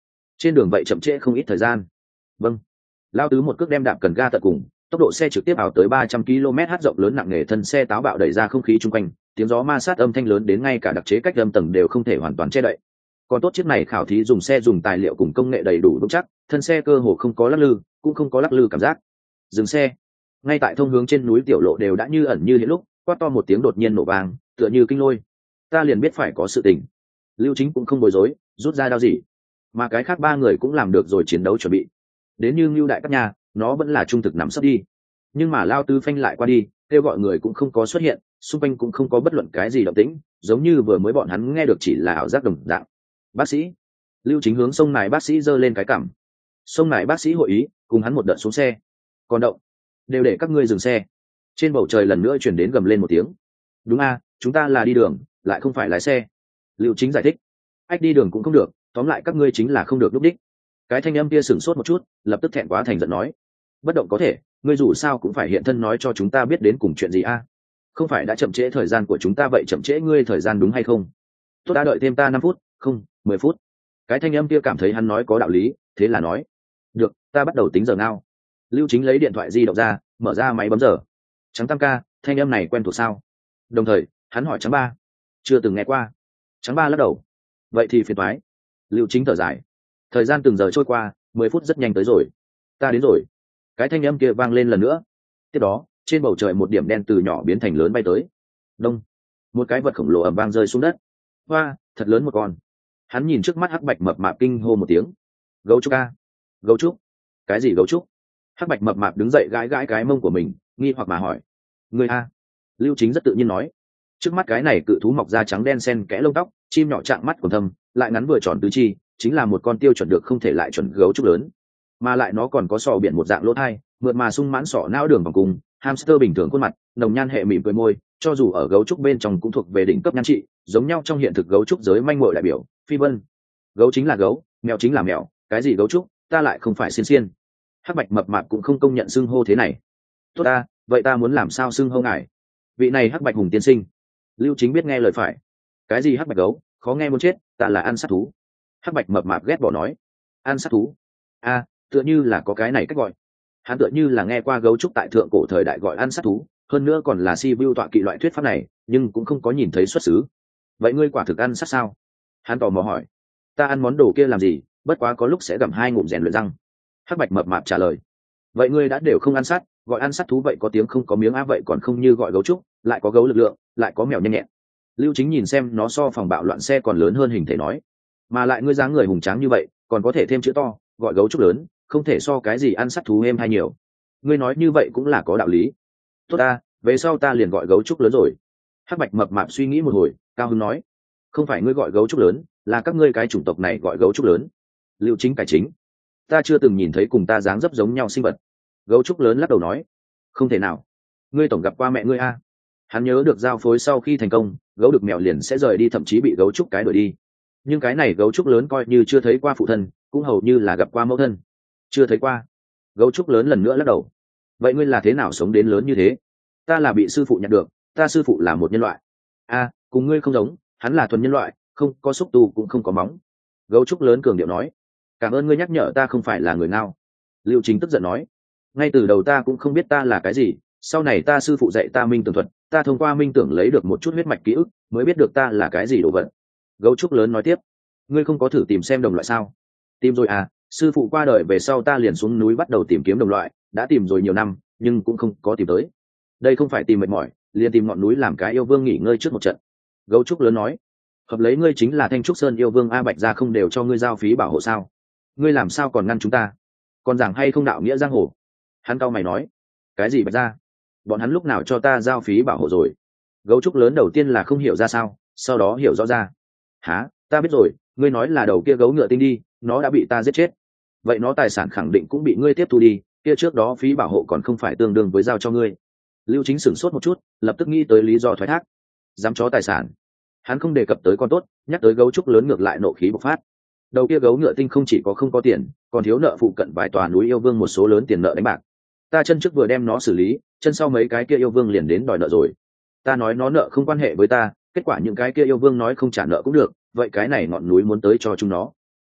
[SPEAKER 1] trên đường vậy chậm trễ không ít thời gian. Vâng. Lao tứ một cước đem đạp cần ga tận cùng, tốc độ xe trực tiếp ảo tới 300 km/h, rộng lớn nặng nề thân xe táo bạo đẩy ra không khí chung quanh, tiếng gió ma sát âm thanh lớn đến ngay cả đặc chế cách âm tầng đều không thể hoàn toàn che đậy. Còn tốt chiếc này khảo thí dùng xe dùng tài liệu cùng công nghệ đầy đủ vững chắc, thân xe cơ hồ không có lắc lư, cũng không có lắc lư cảm giác. Dừng xe. Ngay tại thông hướng trên núi tiểu lộ đều đã như ẩn như hiện lúc, quát to một tiếng đột nhiên nổ vang, tựa như kinh lôi. Ta liền biết phải có sự tình. Lưu Chính cũng không bối rối, rút ra đao gì, mà cái khác ba người cũng làm được rồi chiến đấu chuẩn bị. Đến như Ngưu đại các nhà, nó vẫn là trung thực nằm sấp đi, nhưng mà Lao Tứ phanh lại qua đi, kêu gọi người cũng không có xuất hiện, xung quanh cũng không có bất luận cái gì động tĩnh, giống như vừa mới bọn hắn nghe được chỉ là ảo giác đồng dạng. Bác sĩ. Lưu Chính hướng sông này bác sĩ giơ lên cái cằm. Sông này bác sĩ hội ý, cùng hắn một đợt xuống xe. Còn động, đều để các ngươi dừng xe. Trên bầu trời lần nữa chuyển đến gầm lên một tiếng. Đúng a, chúng ta là đi đường, lại không phải lái xe. Lưu Chính giải thích. Ách, đi đường cũng không được, tóm lại các ngươi chính là không được lúc đích. Cái thanh âm kia sửng sốt một chút, lập tức thẹn quá thành giận nói. Bất động có thể, ngươi dù sao cũng phải hiện thân nói cho chúng ta biết đến cùng chuyện gì a. Không phải đã chậm trễ thời gian của chúng ta vậy chậm trễ ngươi thời gian đúng hay không? Tốt, đã đợi thêm ta 5 phút, không, 10 phút. Cái thanh âm kia cảm thấy hắn nói có đạo lý, thế là nói. Được, ta bắt đầu tính giờ ngao. Lưu Chính lấy điện thoại di động ra, mở ra máy bấm giờ. Trắng Tam ca, thanh âm này quen thuộc sao? Đồng thời, hắn hỏi Trắng Ba. Chưa từng nghe qua. Trắng Ba lắc đầu. Vậy thì phiền toái. Lưu Chính thở dài. Thời gian từng giờ trôi qua, 10 phút rất nhanh tới rồi. Ta đến rồi. Cái thanh âm kia vang lên lần nữa. Tiếp đó, trên bầu trời một điểm đen từ nhỏ biến thành lớn bay tới. Đông. Một cái vật khổng lồ ầm vang rơi xuống đất. Hoa, thật lớn một con. Hắn nhìn trước mắt hắc bạch mập mạp kinh hô một tiếng. Gấu trúc a. Gấu trúc. Cái gì gấu trúc? Hắc bạch mập mạp đứng dậy gãi gãi cái mông của mình, nghi hoặc mà hỏi. Người a. Lưu Chính rất tự nhiên nói. Trước mắt cái này cự thú mọc da trắng đen xen kẽ lông tóc, chim nhỏ trạng mắt còn thâm, lại ngắn vừa tròn tứ chi, chính là một con tiêu chuẩn được không thể lại chuẩn gấu trúc lớn, mà lại nó còn có sọ biển một dạng lỗ thai, mượt mà sung mãn sọ não đường vòng cùng hamster bình thường khuôn mặt, nồng nhan hệ mỉm cười môi, cho dù ở gấu trúc bên trong cũng thuộc về đỉnh cấp nhan trị, giống nhau trong hiện thực gấu trúc giới manh muội đại biểu. Phi Vân. Gấu chính là gấu, mèo chính là mèo, cái gì gấu trúc, ta lại không phải xiên xiên. Hắc bạch mập mạp cũng không công nhận xưng hô thế này. Tốt ta, vậy ta muốn làm sao xưng hô ngài? Vị này Hắc bạch hùng tiên sinh. Lưu Chính biết nghe lời phải. Cái gì hắc bạch gấu, khó nghe muốn chết, ta là ăn sát thú. Hắc bạch mập mạp ghét bỏ nói. Ăn sát thú? A, tựa như là có cái này cách gọi. Hắn tựa như là nghe qua gấu trúc tại thượng cổ thời đại gọi ăn sát thú, hơn nữa còn là si vu tọa kỵ loại thuyết pháp này, nhưng cũng không có nhìn thấy xuất xứ. Vậy ngươi quả thực ăn sát sao? Hắn tò mò hỏi. Ta ăn món đồ kia làm gì, bất quá có lúc sẽ gặm 2 ngụm rèn luyện răng. Hắc bạch mập mạp trả lời. Vậy ngươi đã đều không ăn sát, gọi ăn sát thú vậy có tiếng không có miếng á, vậy còn không như gọi gấu trúc, lại có gấu lực lượng, lại có mèo nhanh nhẹn. Lưu Chính nhìn xem nó so phòng bạo loạn xe còn lớn hơn hình thể nói. Mà lại ngươi dáng người hùng tráng như vậy, còn có thể thêm chữ to, gọi gấu trúc lớn, không thể so cái gì ăn sát thú êm hay nhiều. Ngươi nói như vậy cũng là có đạo lý. Tốt ta, về sau ta liền gọi gấu trúc lớn rồi. Hắc bạch mập mạp suy nghĩ một hồi, cao hứng nói. Không phải ngươi gọi gấu trúc lớn, là các ngươi cái chủng tộc này gọi gấu trúc lớn. Lưu Chính cải chính. Ta chưa từng nhìn thấy cùng ta dáng dấp giống nhau sinh vật. Gấu trúc lớn lắc đầu nói. Không thể nào. Ngươi tổng gặp qua mẹ ngươi a. Hắn nhớ được giao phối sau khi thành công, gấu đực mèo liền sẽ rời đi, thậm chí bị gấu trúc cái đuổi đi. Nhưng cái này gấu trúc lớn coi như chưa thấy qua phụ thân, cũng hầu như là gặp qua mẫu thân. Chưa thấy qua. Gấu trúc lớn lần nữa lắc đầu. Vậy ngươi là thế nào sống đến lớn như thế? Ta là bị sư phụ nhận được, ta sư phụ là một nhân loại. A, cùng ngươi không giống, hắn là thuần nhân loại, không có xúc tu cũng không có móng. Gấu trúc lớn cường điệu nói. Cảm ơn ngươi nhắc nhở ta không phải là người nào. Lưu Chính tức giận nói. Ngay từ đầu ta cũng không biết ta là cái gì, sau này ta sư phụ dạy ta minh tưởng thuật, ta thông qua minh tưởng lấy được một chút huyết mạch ký ức, mới biết được ta là cái gì đồ vật. Gấu trúc lớn nói tiếp. Ngươi không có thử tìm xem đồng loại sao? Tìm rồi à, sư phụ qua đời về sau ta liền xuống núi bắt đầu tìm kiếm đồng loại, đã tìm rồi nhiều năm, nhưng cũng không có tìm tới. Đây không phải tìm mệt mỏi, liền tìm ngọn núi làm cái yêu vương nghỉ ngơi trước một trận. Gấu trúc lớn nói. Hợp lấy ngươi chính là Thanh Trúc Sơn yêu vương a, Bạch gia không đều cho ngươi giao phí bảo hộ sao? Ngươi làm sao còn ngăn chúng ta? Còn giảng hay không đạo nghĩa giang hồ? Hắn cau mày nói. Cái gì Bạch gia? Bọn hắn lúc nào cho ta giao phí bảo hộ rồi? Gấu trúc lớn đầu tiên là không hiểu ra sao, sau đó hiểu rõ ra. Hả, ta biết rồi, ngươi nói là đầu kia gấu ngựa tinh đi, nó đã bị ta giết chết. Vậy nó tài sản khẳng định cũng bị ngươi tiếp thu đi, kia trước đó phí bảo hộ còn không phải tương đương với giao cho ngươi. Lưu Chính sửng sốt một chút, lập tức nghĩ tới lý do thoái thác. Dám chó tài sản. Hắn không đề cập tới con tốt, nhắc tới gấu trúc lớn ngược lại nộ khí bộc phát. Đầu kia gấu ngựa tinh không chỉ có không có tiền, còn thiếu nợ phụ cận vài tòa núi yêu vương một số lớn tiền nợ đánh bạc. Ta chân trước vừa đem nó xử lý, chân sau mấy cái kia yêu vương liền đến đòi nợ rồi. Ta nói nó nợ không quan hệ với ta, kết quả những cái kia yêu vương nói không trả nợ cũng được, vậy cái này ngọn núi muốn tới cho chúng nó.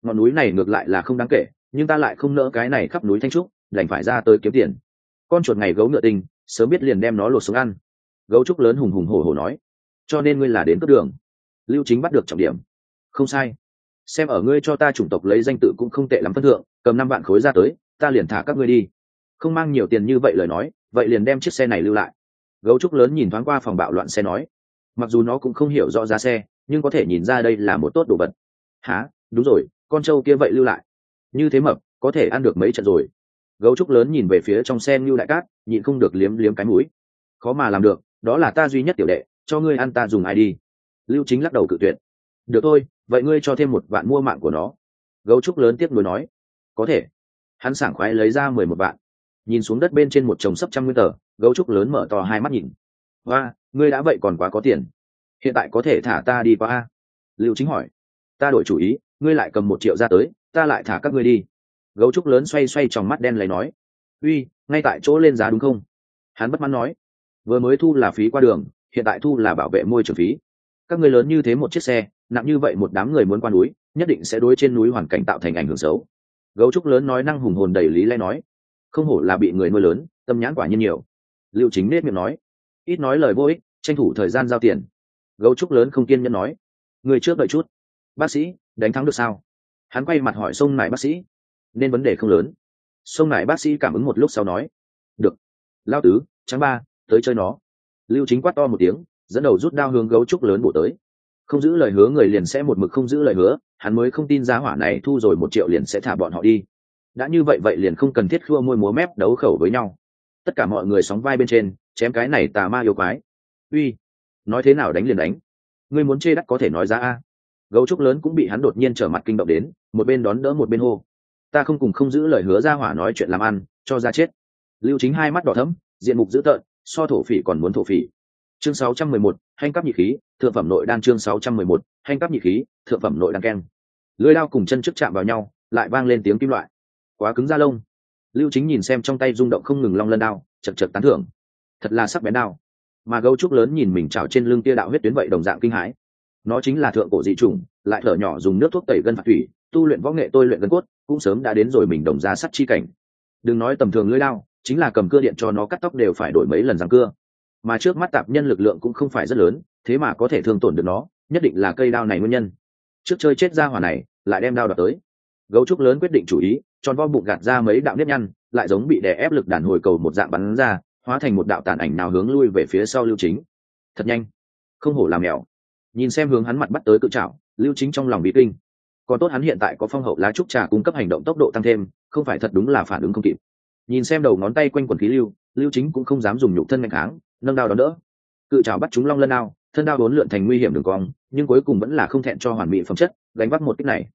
[SPEAKER 1] ngọn núi này ngược lại là không đáng kể, nhưng ta lại không nỡ cái này khắp núi thanh trúc, đành phải ra tới kiếm tiền. Con chuột ngày gấu ngựa tình, sớm biết liền đem nó lột xuống ăn. Gấu trúc lớn hùng hùng hổ hổ nói. Cho nên ngươi là đến cướp đường. Lưu Chính bắt được trọng điểm. Không sai, xem ở ngươi cho ta chủng tộc lấy danh tự cũng không tệ lắm phân thượng, cầm 5 vạn khối ra tới, ta liền thả các ngươi đi. Không mang nhiều tiền như vậy lời nói, vậy liền đem chiếc xe này lưu lại. Gấu trúc lớn nhìn thoáng qua phòng bạo loạn xe nói, mặc dù nó cũng không hiểu rõ giá xe, nhưng có thể nhìn ra đây là một tốt đồ vật. Hả? Đúng rồi, con trâu kia vậy lưu lại. Như thế mập, có thể ăn được mấy trận rồi. Gấu trúc lớn nhìn về phía trong xe Ngưu Đại Cát, nhịn không được liếm liếm cái mũi. Khó mà làm được, đó là ta duy nhất tiểu đệ, cho ngươi ăn ta dùng ai đi. Lưu Chính lắc đầu cự tuyệt. Được thôi, vậy ngươi cho thêm 1 vạn mua mạng của nó. Gấu trúc lớn tiếp nối nói. Có thể. Hắn sảng khoái lấy ra 11 vạn. Nhìn xuống đất bên trên một chồng sấp trăm nguyên tờ, gấu trúc lớn mở to hai mắt nhìn. Và, ngươi đã vậy còn quá có tiền. Hiện tại có thể thả ta đi qua a? Lưu Chính hỏi. Ta đổi chủ ý, ngươi lại cầm 1 triệu ra tới, ta lại thả các ngươi đi. Gấu trúc lớn xoay xoay tròng mắt đen lấy nói. Uy, ngay tại chỗ lên giá đúng không? Hắn bất mãn nói. Vừa mới thu là phí qua đường, hiện tại thu là bảo vệ môi trường phí. Các ngươi lớn như thế một chiếc xe, nặng như vậy một đám người muốn qua núi, nhất định sẽ đối trên núi hoàn cảnh tạo thành ảnh hưởng xấu. Gấu trúc lớn nói năng hùng hồn đầy lý lẽ nói. Không hổ là bị người nuôi lớn, tâm nhãn quả nhiên nhiều. Lưu Chính nết miệng nói. Ít nói lời vô ích, tranh thủ thời gian giao tiền. Gấu trúc lớn không kiên nhẫn nói. Người trước đợi chút. Bác sĩ, đánh thắng được sao? Hắn quay mặt hỏi Sông Nải bác sĩ. Nên vấn đề không lớn. Sông Nải bác sĩ cảm ứng một lúc sau nói. Được. Lao tứ, trắng ba, tới chơi nó. Lưu Chính quát to một tiếng, dẫn đầu rút đao hướng gấu trúc lớn bổ tới. Không giữ lời hứa người liền sẽ một mực không giữ lời hứa, hắn mới không tin giá hỏa này thu rồi 1 triệu liền sẽ thả bọn họ đi. Đã như vậy vậy liền không cần thiết khua môi múa mép đấu khẩu với nhau. Tất cả mọi người sóng vai bên trên, chém cái này tà ma yêu quái. Uy, nói thế nào đánh liền đánh. Ngươi muốn chê đắt có thể nói giá a. Gấu trúc lớn cũng bị hắn đột nhiên trở mặt kinh động đến, một bên đón đỡ một bên hô. Ta không cùng không giữ lời hứa ra hỏa nói chuyện làm ăn, cho ra chết. Lưu Chính hai mắt đỏ thẫm, diện mục dữ tợn, so thổ phỉ còn muốn thổ phỉ. Chương 611, hành cấp nhị khí, thượng phẩm nội đan. Chương 611, hành cấp nhị khí, thượng phẩm nội đan keng. Lưỡi đao cùng chân trước chạm vào nhau, lại vang lên tiếng kim loại. Quá cứng da lông. Lưu Chính nhìn xem trong tay rung động không ngừng long lân đao, chật chật tán thưởng. Thật là sắc bén đao. Mà gấu trúc lớn nhìn mình trào trên lưng tia đạo huyết tuyến vậy đồng dạng kinh hãi. Nó chính là thượng cổ dị chủng, lại thở nhỏ dùng nước thuốc tẩy gân phạt thủy, tu luyện võ nghệ tôi luyện gân cốt, cũng sớm đã đến rồi mình đồng ra sắt chi cảnh. Đừng nói tầm thường lưỡi đao, chính là cầm cưa điện cho nó cắt tóc đều phải đổi mấy lần răng cưa. Mà trước mắt tạp nhân lực lượng cũng không phải rất lớn, thế mà có thể thương tổn được nó, nhất định là cây đao này nguyên nhân. Trước chơi chết ra hỏa này, lại đem đao đập tới. Gấu trúc lớn quyết định chủ ý, tròn vo bụng gạt ra mấy đạo nếp nhăn, lại giống bị đè ép lực đàn hồi cầu một dạng bắn ra, hóa thành một đạo tàn ảnh nào hướng lui về phía sau Lưu Chính. Thật nhanh, không hổ làm mèo. Nhìn xem hướng hắn mặt bắt tới cự trảo, Lưu Chính trong lòng bị kinh. Còn tốt hắn hiện tại có phong hậu lá trúc trà cung cấp hành động tốc độ tăng thêm, không phải thật đúng là phản ứng không kịp. Nhìn xem đầu ngón tay quanh quần khí lưu, Lưu Chính cũng không dám dùng nhục thân mạnh kháng, nâng đao đón đỡ. Cự trảo bắt chúng long lân đao, thân đao đốn lượn thành nguy hiểm đường cong, nhưng cuối cùng vẫn là không thẹn cho hoàn mỹ phẩm chất, đánh vác một kích này.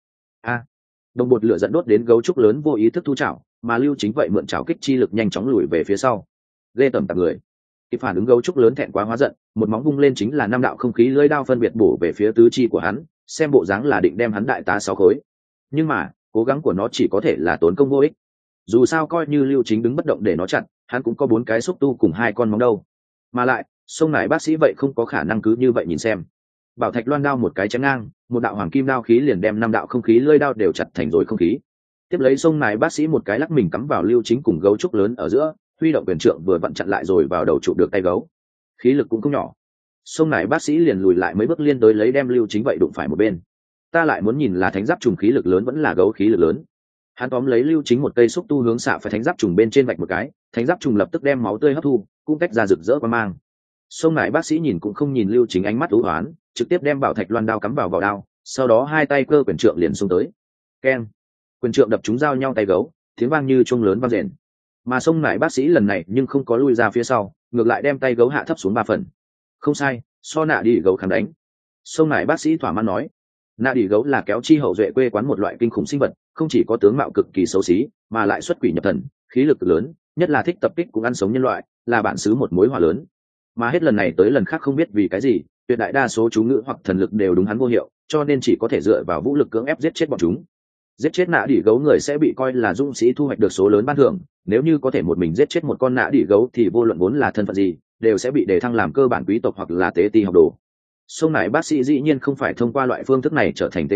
[SPEAKER 1] Đồng bột lửa dẫn đốt đến gấu trúc lớn vô ý thức thu chảo, mà Lưu Chính vậy mượn chảo kích chi lực nhanh chóng lùi về phía sau. Ghê tởm tạp người. Kịp phản ứng gấu trúc lớn thẹn quá hóa giận, một móng vung lên chính là 5 đạo không khí lưỡi đao phân biệt bổ về phía tứ chi của hắn, xem bộ dáng là định đem hắn đại tá 6 khối. Nhưng mà, cố gắng của nó chỉ có thể là tốn công vô ích. Dù sao coi như Lưu Chính đứng bất động để nó chặn, hắn cũng có 4 cái xúc tu cùng 2 con móng đâu. Mà lại, Sông Nải bác sĩ vậy không có khả năng cứ như vậy nhìn xem. Bảo thạch loan đao một cái chém ngang, một đạo hoàng kim đao khí liền đem 5 đạo không khí lưỡi đao đều chặt thành rồi không khí. Tiếp lấy Sông Nải bác sĩ một cái lắc mình cắm vào Lưu Chính cùng gấu trúc lớn ở giữa, huy động quyền trượng vừa vặn chặn lại rồi vào đầu trụ được tay gấu. Khí lực cũng không nhỏ. Sông Nải bác sĩ liền lùi lại mấy bước liên đối lấy đem Lưu Chính vậy đụng phải một bên. Ta lại muốn nhìn là thánh giáp trùng khí lực lớn vẫn là gấu khí lực lớn. Hắn tóm lấy Lưu Chính một cây xúc tu hướng xạ phải thánh giáp trùng bên trên vạch một cái, thánh giáp trùng lập tức đem máu tươi hấp thu, cũng tách ra rực rỡ quang mang. Sông Nải bác sĩ nhìn cũng không nhìn Lưu Chính ánh mắt u hoán, trực tiếp đem bảo thạch loan đao cắm vào vỏ đao, sau đó hai tay cơ quyền trượng liền xung tới. Keng! Quyền trượng đập chúng giao nhau tay gấu, tiếng vang như chuông lớn vang rền. Mà Sông Nải bác sĩ lần này nhưng không có lui ra phía sau, ngược lại đem tay gấu hạ thấp xuống 3 phần. Không sai, so nạ đi gấu kháng đánh. Sông Nải bác sĩ thỏa mãn nói. Nạ đi gấu là kéo chi hậu duệ quê quán một loại kinh khủng sinh vật, không chỉ có tướng mạo cực kỳ xấu xí, mà lại xuất quỷ nhập thần, khí lực lớn, nhất là thích tập kích cũng ăn sống nhân loại, là bản xứ một mối họa lớn. Mà hết lần này tới lần khác không biết vì cái gì, tuyệt đại đa số chú ngữ hoặc thần lực đều đúng hắn vô hiệu, cho nên chỉ có thể dựa vào vũ lực cưỡng ép giết chết bọn chúng. Giết chết nạ đỉ gấu người sẽ bị coi là dũng sĩ thu hoạch được số lớn ban thưởng, nếu như có thể một mình giết chết một con nạ đỉ gấu thì vô luận vốn là thân phận gì đều sẽ bị đề thăng làm cơ bản quý tộc hoặc là tế ti học đồ. Sông Nải bác sĩ dĩ nhiên không phải thông qua loại phương thức này trở thành tế ti,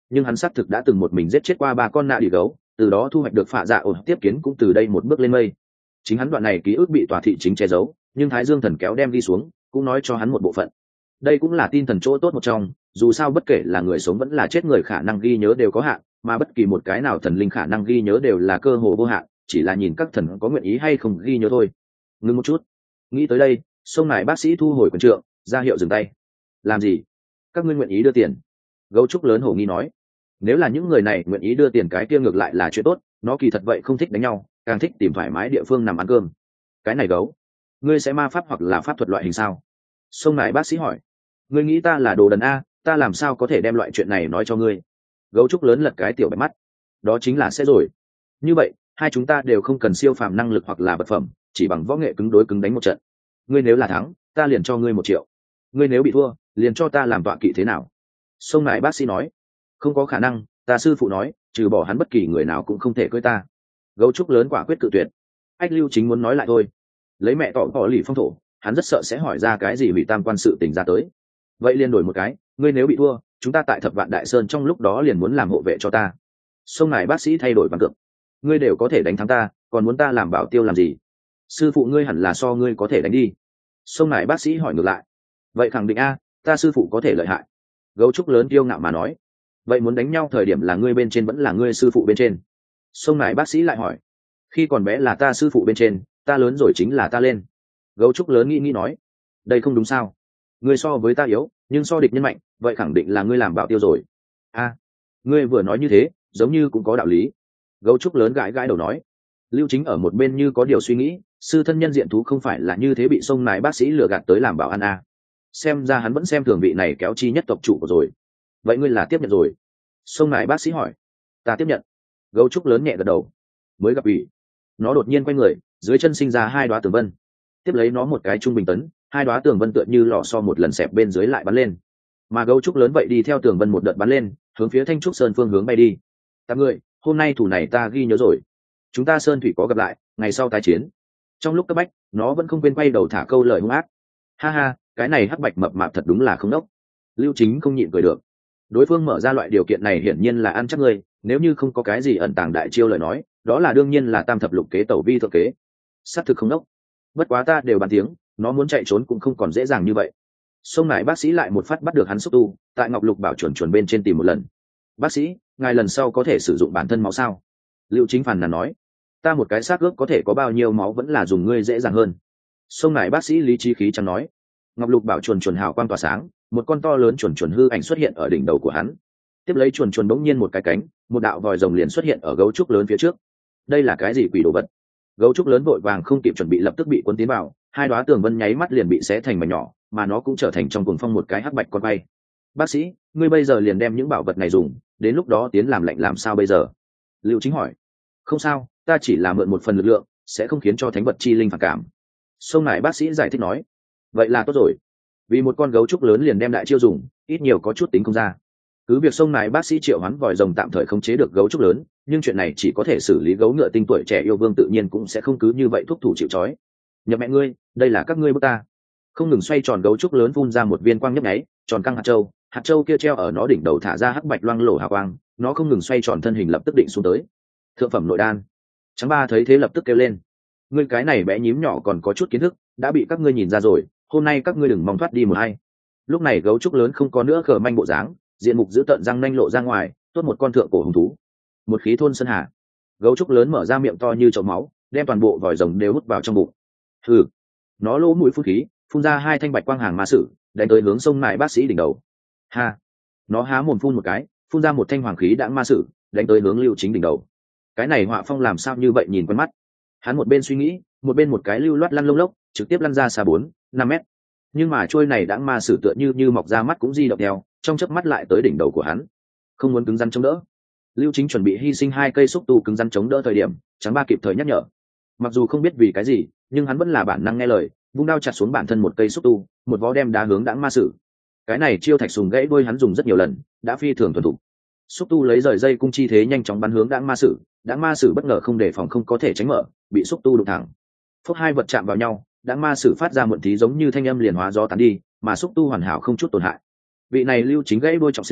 [SPEAKER 1] nhưng hắn xác thực đã từng một mình giết chết qua 3 con nạ đi gấu, từ đó thu hoạch được phạ dạ ổn tiếp kiến cũng từ đây một bước lên mây. Chính hắn đoạn này ký ức bị tòa thị chính che giấu, nhưng Thái Dương thần kéo đem đi xuống, cũng nói cho hắn một bộ phận. Đây cũng là tin thần chỗ tốt một trong, dù sao bất kể là người sống vẫn là chết người khả năng ghi nhớ đều có hạn, mà bất kỳ một cái nào thần linh khả năng ghi nhớ đều là cơ hồ vô hạn, chỉ là nhìn các thần có nguyện ý hay không ghi nhớ thôi. Ngưng một chút. Nghĩ tới đây, sông này bác sĩ thu hồi quyền trượng, ra hiệu dừng tay. Làm gì? Các ngươi nguyện ý đưa tiền? Gấu trúc lớn hổ nghi nói. Nếu là những người này nguyện ý đưa tiền cái kia ngược lại là chuyện tốt, nó kỳ thật vậy không thích đánh nhau, càng thích tìm thoải mái địa phương nằm ăn cơm. Cái này gấu, ngươi sẽ ma pháp hoặc là pháp thuật loại hình sao? Sông này bác sĩ hỏi. Ngươi nghĩ ta là đồ đần a, ta làm sao có thể đem loại chuyện này nói cho ngươi? Gấu trúc lớn lật cái tiểu bạch mắt. Đó chính là sẽ rồi. Như vậy, hai chúng ta đều không cần siêu phàm năng lực hoặc là vật phẩm, chỉ bằng võ nghệ cứng đối cứng đánh một trận. Ngươi nếu là thắng, ta liền cho ngươi 1 triệu. Ngươi nếu bị thua, liền cho ta làm tọa kỵ thế nào? Sông này bác sĩ nói. Không có khả năng, ta sư phụ nói, trừ bỏ hắn bất kỳ người nào cũng không thể cưỡi ta. Gấu trúc lớn quả quyết cự tuyệt. Ách Lưu chính muốn nói lại thôi. Lấy mẹ tỏ bỏ lì phong thổ, hắn rất sợ sẽ hỏi ra cái gì hủy tam quan sự tình ra tới. Vậy liền đổi một cái, ngươi nếu bị thua, chúng ta tại Thập Vạn Đại Sơn trong lúc đó liền muốn làm hộ vệ cho ta. Sông này bác sĩ thay đổi bằng cược. Ngươi đều có thể đánh thắng ta, còn muốn ta làm bảo tiêu làm gì? Sư phụ ngươi hẳn là so ngươi có thể đánh đi. Sông này bác sĩ hỏi ngược lại. Vậy khẳng định a, ta sư phụ có thể lợi hại. Gấu trúc lớn kiêu ngạo mà nói. Vậy muốn đánh nhau thời điểm là ngươi bên trên vẫn là ngươi sư phụ bên trên? Sông này bác sĩ lại hỏi. Khi còn bé là ta sư phụ bên trên, ta lớn rồi chính là ta lên. Gấu trúc lớn nghĩ nói. Đây không đúng sao? Ngươi so với ta yếu, nhưng so địch nhân mạnh, vậy khẳng định là ngươi làm bảo tiêu rồi. A, ngươi vừa nói như thế, giống như cũng có đạo lý. Gấu trúc lớn gãi gãi đầu nói. Lưu Chính ở một bên như có điều suy nghĩ, sư thân nhân diện thú không phải là như thế bị sông này bác sĩ lừa gạt tới làm bảo an a. Xem ra hắn vẫn xem thường vị này kéo chi nhất tộc chủ của rồi. Vậy ngươi là tiếp nhận rồi? Sông này bác sĩ hỏi. Ta tiếp nhận. Gấu trúc lớn nhẹ gật đầu. Mới gặp ủy. Nó đột nhiên quay người, dưới chân sinh ra 2 đóa tường vân. Tiếp lấy nó một cái trung bình tấn, 2 đóa tường vân tựa như lò xo một lần xẹp bên dưới lại bắn lên. Mà gấu trúc lớn vậy đi theo tường vân một đợt bắn lên, hướng phía Thanh Trúc Sơn phương hướng bay đi. Các ngươi, hôm nay thủ này ta ghi nhớ rồi. Chúng ta sơn thủy có gặp lại, ngày sau tái chiến. Trong lúc cấp bách, nó vẫn không quên quay đầu thả câu lời hung ác. Ha ha, cái này hắc bạch mập mạp thật đúng là không đốc. Lưu Chính không nhịn cười được. Đối phương mở ra loại điều kiện này hiển nhiên là ăn chắc ngươi, nếu như không có cái gì ẩn tàng đại chiêu lời nói, đó là đương nhiên là tam thập lục kế tẩu vi thượng kế. Sát thực không đốc. Bất quá ta đều bàn tiếng, nó muốn chạy trốn cũng không còn dễ dàng như vậy. Sông này bác sĩ lại một phát bắt được hắn xúc tu, tại ngọc lục bảo chuẩn bên trên tìm một lần. Bác sĩ, ngài lần sau có thể sử dụng bản thân máu sao? Lưu Chính phàn nàn nói. Ta một cái xác ướp có thể có bao nhiêu máu vẫn là dùng ngươi dễ dàng hơn. Sông này bác sĩ lý trí khí chẳng nói. Ngọc lục bảo chuồn hào quang tỏa sáng, một con to lớn chuồn hư ảnh xuất hiện ở đỉnh đầu của hắn. Tiếp lấy chuồn bỗng nhiên một cái cánh, một đạo vòi rồng liền xuất hiện ở gấu trúc lớn phía trước. Đây là cái gì quỷ đồ vật? Gấu trúc lớn vội vàng không kịp chuẩn bị lập tức bị cuốn tiến vào, 2 đóa tường vân nháy mắt liền bị xé thành mảnh nhỏ, mà nó cũng trở thành trong cuồng phong một cái hắc bạch con bay. Bác sĩ, ngươi bây giờ liền đem những bảo vật này dùng, đến lúc đó tiến làm lạnh làm sao bây giờ? Lưu Chính hỏi. Không sao, ta chỉ là mượn một phần lực lượng, sẽ không khiến cho thánh vật chi linh phản cảm. Sông này bác sĩ giải thích nói. Vậy là tốt rồi. Vì một con gấu trúc lớn liền đem đại chiêu dùng, ít nhiều có chút tính không ra. Cứ việc sông này bác sĩ triệu hoán vòi rồng tạm thời khống chế được gấu trúc lớn, nhưng chuyện này chỉ có thể xử lý gấu ngựa tinh tuổi trẻ yêu vương tự nhiên cũng sẽ không cứ như vậy thúc thủ chịu trói. Nhập mẹ ngươi, đây là các ngươi bức ta. Không ngừng xoay tròn gấu trúc lớn phun ra một viên quang nhấp nháy, tròn căng hạt châu kia treo ở nó đỉnh đầu thả ra hắc bạch loang lổ hào quang, nó không ngừng xoay tròn thân hình lập tức định xuống tới. Thượng phẩm nội đan. Trắng Ba thấy thế lập tức kêu lên. Ngươi cái này bé nhím nhỏ còn có chút kiến thức, đã bị các ngươi nhìn ra rồi, hôm nay các ngươi đừng mong thoát đi một hay. Lúc này gấu trúc lớn không có nữa cờ manh bộ dáng, diện mục giữ tợn răng nanh lộ ra ngoài, tốt một con thượng cổ hùng thú. Một khí thôn sơn hà. Gấu trúc lớn mở ra miệng to như chậu máu, đem toàn bộ vòi rồng đều hút vào trong bụng. Hừ. Nó lỗ mũi phun khí, phun ra 2 thanh bạch quang hàng ma sử, đánh tới hướng sông nại bác sĩ đỉnh đầu. Ha. Nó há mồm phun một cái, phun ra một thanh hoàng khí đãng ma sử, đánh tới hướng Lưu Chính đỉnh đầu. Cái này họa phong làm sao như vậy nhìn quen mắt. Hắn một bên suy nghĩ, một bên một cái lưu loát lăn lông lốc, trực tiếp lăn ra xa 4-5 mét. Nhưng mà trôi này đãng ma sử tựa như mọc ra mắt cũng di động theo, trong chớp mắt lại tới đỉnh đầu của hắn. Không muốn cứng rắn chống đỡ. Lưu Chính chuẩn bị hy sinh 2 cây xúc tu cứng rắn chống đỡ thời điểm, Trắng Ba kịp thời nhắc nhở. Mặc dù không biết vì cái gì, nhưng hắn vẫn là bản năng nghe lời, vung đao chặt xuống bản thân một cây xúc tu, một vó đem đá hướng đãng ma sử. Cái này chiêu thạch sùng gãy đuôi hắn dùng rất nhiều lần, đã phi thường thuần thục. Xúc tu lấy rời dây cung chi thế nhanh chóng bắn hướng đãng ma sử bất ngờ không đề phòng không có thể tránh mở, bị xúc tu đụng thẳng. Phốc 2 vật chạm vào nhau, đãng ma sử phát ra muộn tí giống như thanh âm liền hóa gió tán đi, mà xúc tu hoàn hảo không chút tổn hại. Vị này Lưu Chính gãy đuôi trọng sinh,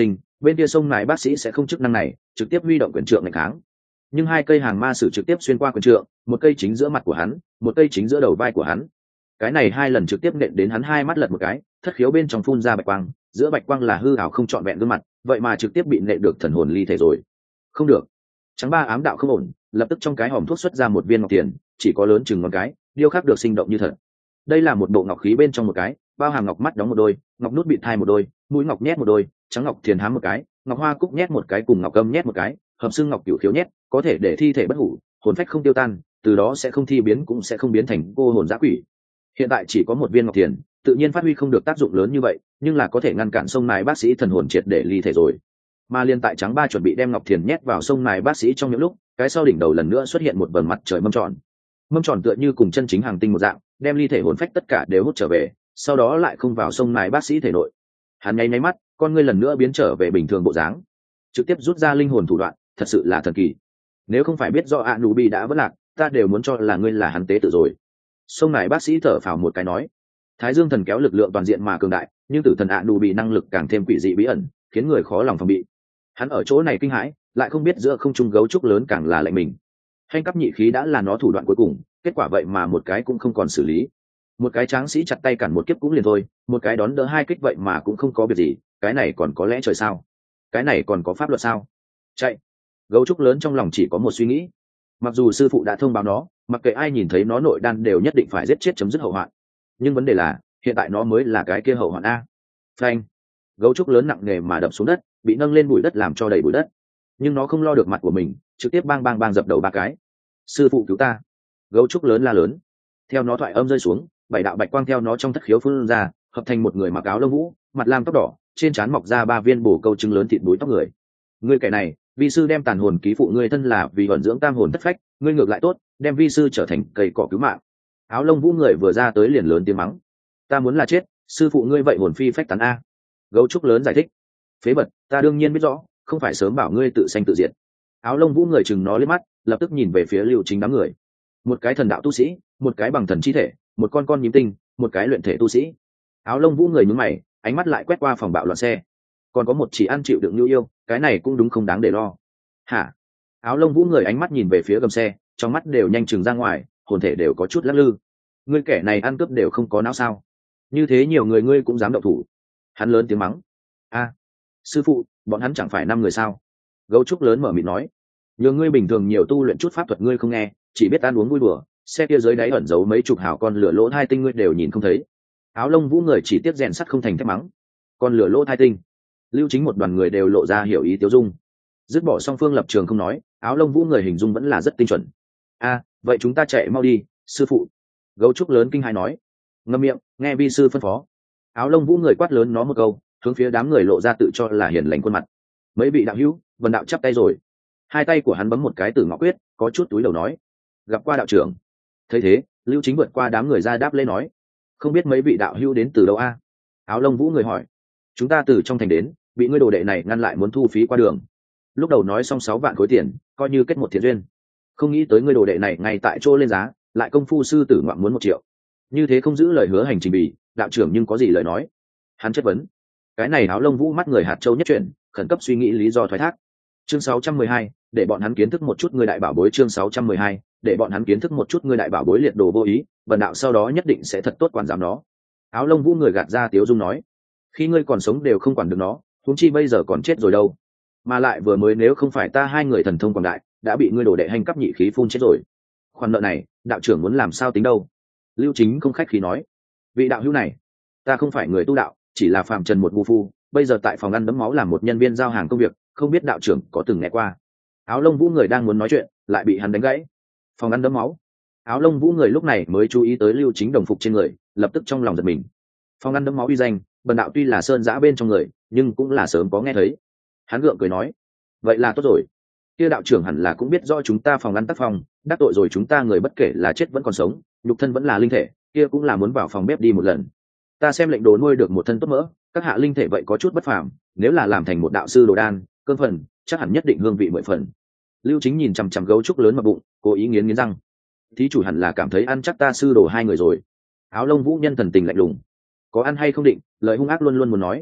[SPEAKER 1] bên kia sông này bác sĩ sẽ không chức năng này, trực tiếp huy động quyền trượng ngày kháng, nhưng hai cây hàng ma sử trực tiếp xuyên qua quyền trượng, một cây chính giữa mặt của hắn, một cây chính giữa đầu vai của hắn. Cái này hai lần trực tiếp nện đến hắn hai mắt lật một cái, thất khiếu bên trong phun ra bạch quang, giữa bạch quang là hư ảo không trọn vẹn gương mặt, vậy mà trực tiếp bị nện được thần hồn ly thể rồi. Không được. Trắng ba ám đạo không ổn, lập tức trong cái hòm thuốc xuất ra một viên ngọc tiền, chỉ có lớn chừng ngón cái, điêu khắc được sinh động như thật. Đây là một bộ ngọc khí bên trong một cái, bao hàm ngọc mắt đóng một đôi, ngọc nút bịt thai một đôi, mũi ngọc nhét một đôi, trắng ngọc thiền hám một cái, ngọc hoa cúc nhét một cái cùng ngọc âm nhét một cái, hợp xương ngọc cửu khiếu nhét, có thể để thi thể bất hủ, hồn phách không tiêu tan, từ đó sẽ không thi biến cũng sẽ không biến thành cô hồn dã quỷ. Hiện tại chỉ có một viên ngọc thiền, tự nhiên phát huy không được tác dụng lớn như vậy, nhưng là có thể ngăn cản sông nài bác sĩ thần hồn triệt để ly thể rồi. Mà liên tại trắng ba chuẩn bị đem ngọc thiền nhét vào sông nài bác sĩ trong những lúc, cái sau đỉnh đầu lần nữa xuất hiện một vầng mặt trời mâm tròn. Mâm tròn tựa như cùng chân chính hàng tinh một dạng, đem ly thể hồn phách tất cả đều hút trở về, sau đó lại không vào sông nài bác sĩ thể nội. Hắn nháy mắt, con ngươi lần nữa biến trở về bình thường bộ dáng, trực tiếp rút ra linh hồn thủ đoạn, thật sự là thần kỳ. Nếu không phải biết do Anubi đã vỡ lạc, ta đều muốn cho là ngươi là hắn tế tự rồi. Sông nài bác sĩ thở phào một cái nói, Thái Dương thần kéo lực lượng toàn diện mà cường đại, nhưng tử thần Anubi năng lực càng thêm quỷ dị bí ẩn, khiến người khó lòng phòng bị. Hắn ở chỗ này kinh hãi, lại không biết giữa không trung gấu trúc lớn càng là lạnh mình. Hành cấp nhị khí đã là nó thủ đoạn cuối cùng, kết quả vậy mà một cái cũng không còn xử lý. Một cái tráng sĩ chặt tay cản một kiếp cũng liền thôi, một cái đón đỡ hai kích vậy mà cũng không có việc gì, cái này còn có lẽ trời sao? Cái này còn có pháp luật sao? Chạy! Gấu trúc lớn trong lòng chỉ có một suy nghĩ. Mặc dù sư phụ đã thông báo nó, mặc kệ ai nhìn thấy nó nội đan đều nhất định phải giết chết chấm dứt hậu hoạn. Nhưng vấn đề là, hiện tại nó mới là cái kia hậu hoạn a. Phanh! Gấu trúc lớn nặng nề mà đập xuống đất, bị nâng lên bụi đất làm cho đầy bụi đất. Nhưng nó không lo được mặt của mình, trực tiếp bang bang bang dập đầu ba cái. Sư phụ cứu ta! Gấu trúc lớn la lớn. Theo nó thoại âm rơi xuống, bảy đạo bạch quang theo nó trong thất khiếu phun ra, hợp thành một người mặc áo lông vũ, mặt lam tóc đỏ, trên trán mọc ra ba viên bổ câu trứng lớn thịt búi tóc người. Ngươi kẻ này, vi sư đem tàn hồn ký phụ ngươi thân là vì vận dưỡng tam hồn thất phách, ngươi ngược lại tốt, đem vi sư trở thành cây cỏ cứu mạng. Áo lông vũ người vừa ra tới liền lớn tiếng mắng, ta muốn là chết, sư phụ ngươi vậy hồn phi phách tán a. Gấu trúc lớn giải thích, phế vật, ta đương nhiên biết rõ, không phải sớm bảo ngươi tự sanh tự diệt. Áo lông vũ người chừng nó liếc mắt, lập tức nhìn về phía Lưu Chính đám người. Một cái thần đạo tu sĩ, một cái bằng thần chi thể, một con nhím tinh, một cái luyện thể tu sĩ. Áo lông vũ người nhướng mày, ánh mắt lại quét qua phòng bạo loạn xe, còn có một chỉ ăn chịu đựng nhu yêu, cái này cũng đúng không đáng để lo. Hả? Áo lông vũ người ánh mắt nhìn về phía gầm xe, trong mắt đều nhanh chừng ra ngoài, hồn thể đều có chút lắc lư. Ngươi kẻ này ăn cướp đều không có não sao? Như thế nhiều người ngươi cũng dám động thủ? Hắn lớn tiếng mắng. A, sư phụ, bọn hắn chẳng phải 5 người sao? Gấu trúc lớn mở miệng nói. Nhờ ngươi bình thường nhiều tu luyện chút pháp thuật ngươi không nghe, chỉ biết ăn uống vui đùa, xe kia dưới đáy ẩn giấu mấy chục hào con lửa lỗ thai tinh ngươi đều nhìn không thấy. Áo lông vũ người chỉ tiếp rèn sắt không thành thép mắng. Con lửa lỗ thai tinh. Lưu Chính một đoàn người đều lộ ra hiểu ý tiêu dung. Dứt bỏ song phương lập trường không nói, áo lông vũ người hình dung vẫn là rất tinh chuẩn. A, vậy chúng ta chạy mau đi, sư phụ. Gấu trúc lớn kinh hãi nói. Ngậm miệng, nghe vi sư phân phó. Áo lông vũ người quát lớn nó một câu, hướng phía đám người lộ ra tự cho là hiền lành khuôn mặt. Mấy vị đạo hữu, Vân đạo chắp tay rồi. Hai tay của hắn bấm một cái từ ngọc quyết, có chút túi đầu nói, gặp qua đạo trưởng. Thấy thế, Lưu Chính vượt qua đám người ra đáp lễ nói, không biết mấy vị đạo hữu đến từ đâu a? Áo lông vũ người hỏi, chúng ta từ trong thành đến, bị ngươi đồ đệ này ngăn lại muốn thu phí qua đường. Lúc đầu nói xong 6 vạn khối tiền, coi như kết một thiện duyên. Không nghĩ tới ngươi đồ đệ này ngay tại chỗ lên giá, lại công phu sư tử ngoạm muốn 1 triệu. Như thế không giữ lời hứa hành trình bì, đạo trưởng nhưng có gì lời nói? Hắn chất vấn. Cái này áo lông vũ mắt người hạt châu nhất chuyển, khẩn cấp suy nghĩ lý do thoái thác. Chương 612, để bọn hắn kiến thức một chút ngươi đại bảo bối. Chương 612, để bọn hắn kiến thức một chút ngươi đại bảo bối liệt đồ vô ý, bần đạo sau đó nhất định sẽ thật tốt quản giám nó. Áo lông vũ người gạt ra tiếu dung nói, khi ngươi còn sống đều không quản được nó, huống chi bây giờ còn chết rồi đâu. Mà lại vừa mới nếu không phải ta 2 người thần thông quảng đại, đã bị ngươi đổ đệ hành cấp nhị khí phun chết rồi. Khoản nợ này, đạo trưởng muốn làm sao tính đâu? Lưu Chính không khách khí nói, vị đạo hữu này, ta không phải người tu đạo, chỉ là phàm trần một ngu phu, bây giờ tại phòng ăn đấm máu làm một nhân viên giao hàng công việc, không biết đạo trưởng có từng nghe qua. Áo lông vũ người đang muốn nói chuyện, lại bị hắn đánh gãy. Phòng ăn đấm máu. Áo lông vũ người lúc này mới chú ý tới Lưu Chính đồng phục trên người, lập tức trong lòng giật mình. Phòng ăn đấm máu uy danh, bần đạo tuy là sơn giã bên trong người, nhưng cũng là sớm có nghe thấy. Hắn gượng cười nói, vậy là tốt rồi. Kia đạo trưởng hẳn là cũng biết rõ chúng ta phòng ăn tác phong, đắc tội rồi chúng ta người bất kể là chết vẫn còn sống, nhục thân vẫn là linh thể, kia cũng là muốn vào phòng bếp đi một lần. Ta xem lệnh đồ nuôi được một thân tốt mỡ, các hạ linh thể vậy có chút bất phàm, nếu là làm thành một đạo sư đồ đan, cơm phần, chắc hẳn nhất định hương vị 10 phần. Lưu Chính nhìn chằm chằm gấu trúc lớn mập bụng, cố ý nghiến răng. Thí chủ hẳn là cảm thấy ăn chắc ta sư đồ 2 người rồi. Áo lông vũ nhân thần tình lạnh lùng, có ăn hay không định, lời hung ác luôn luôn muốn nói.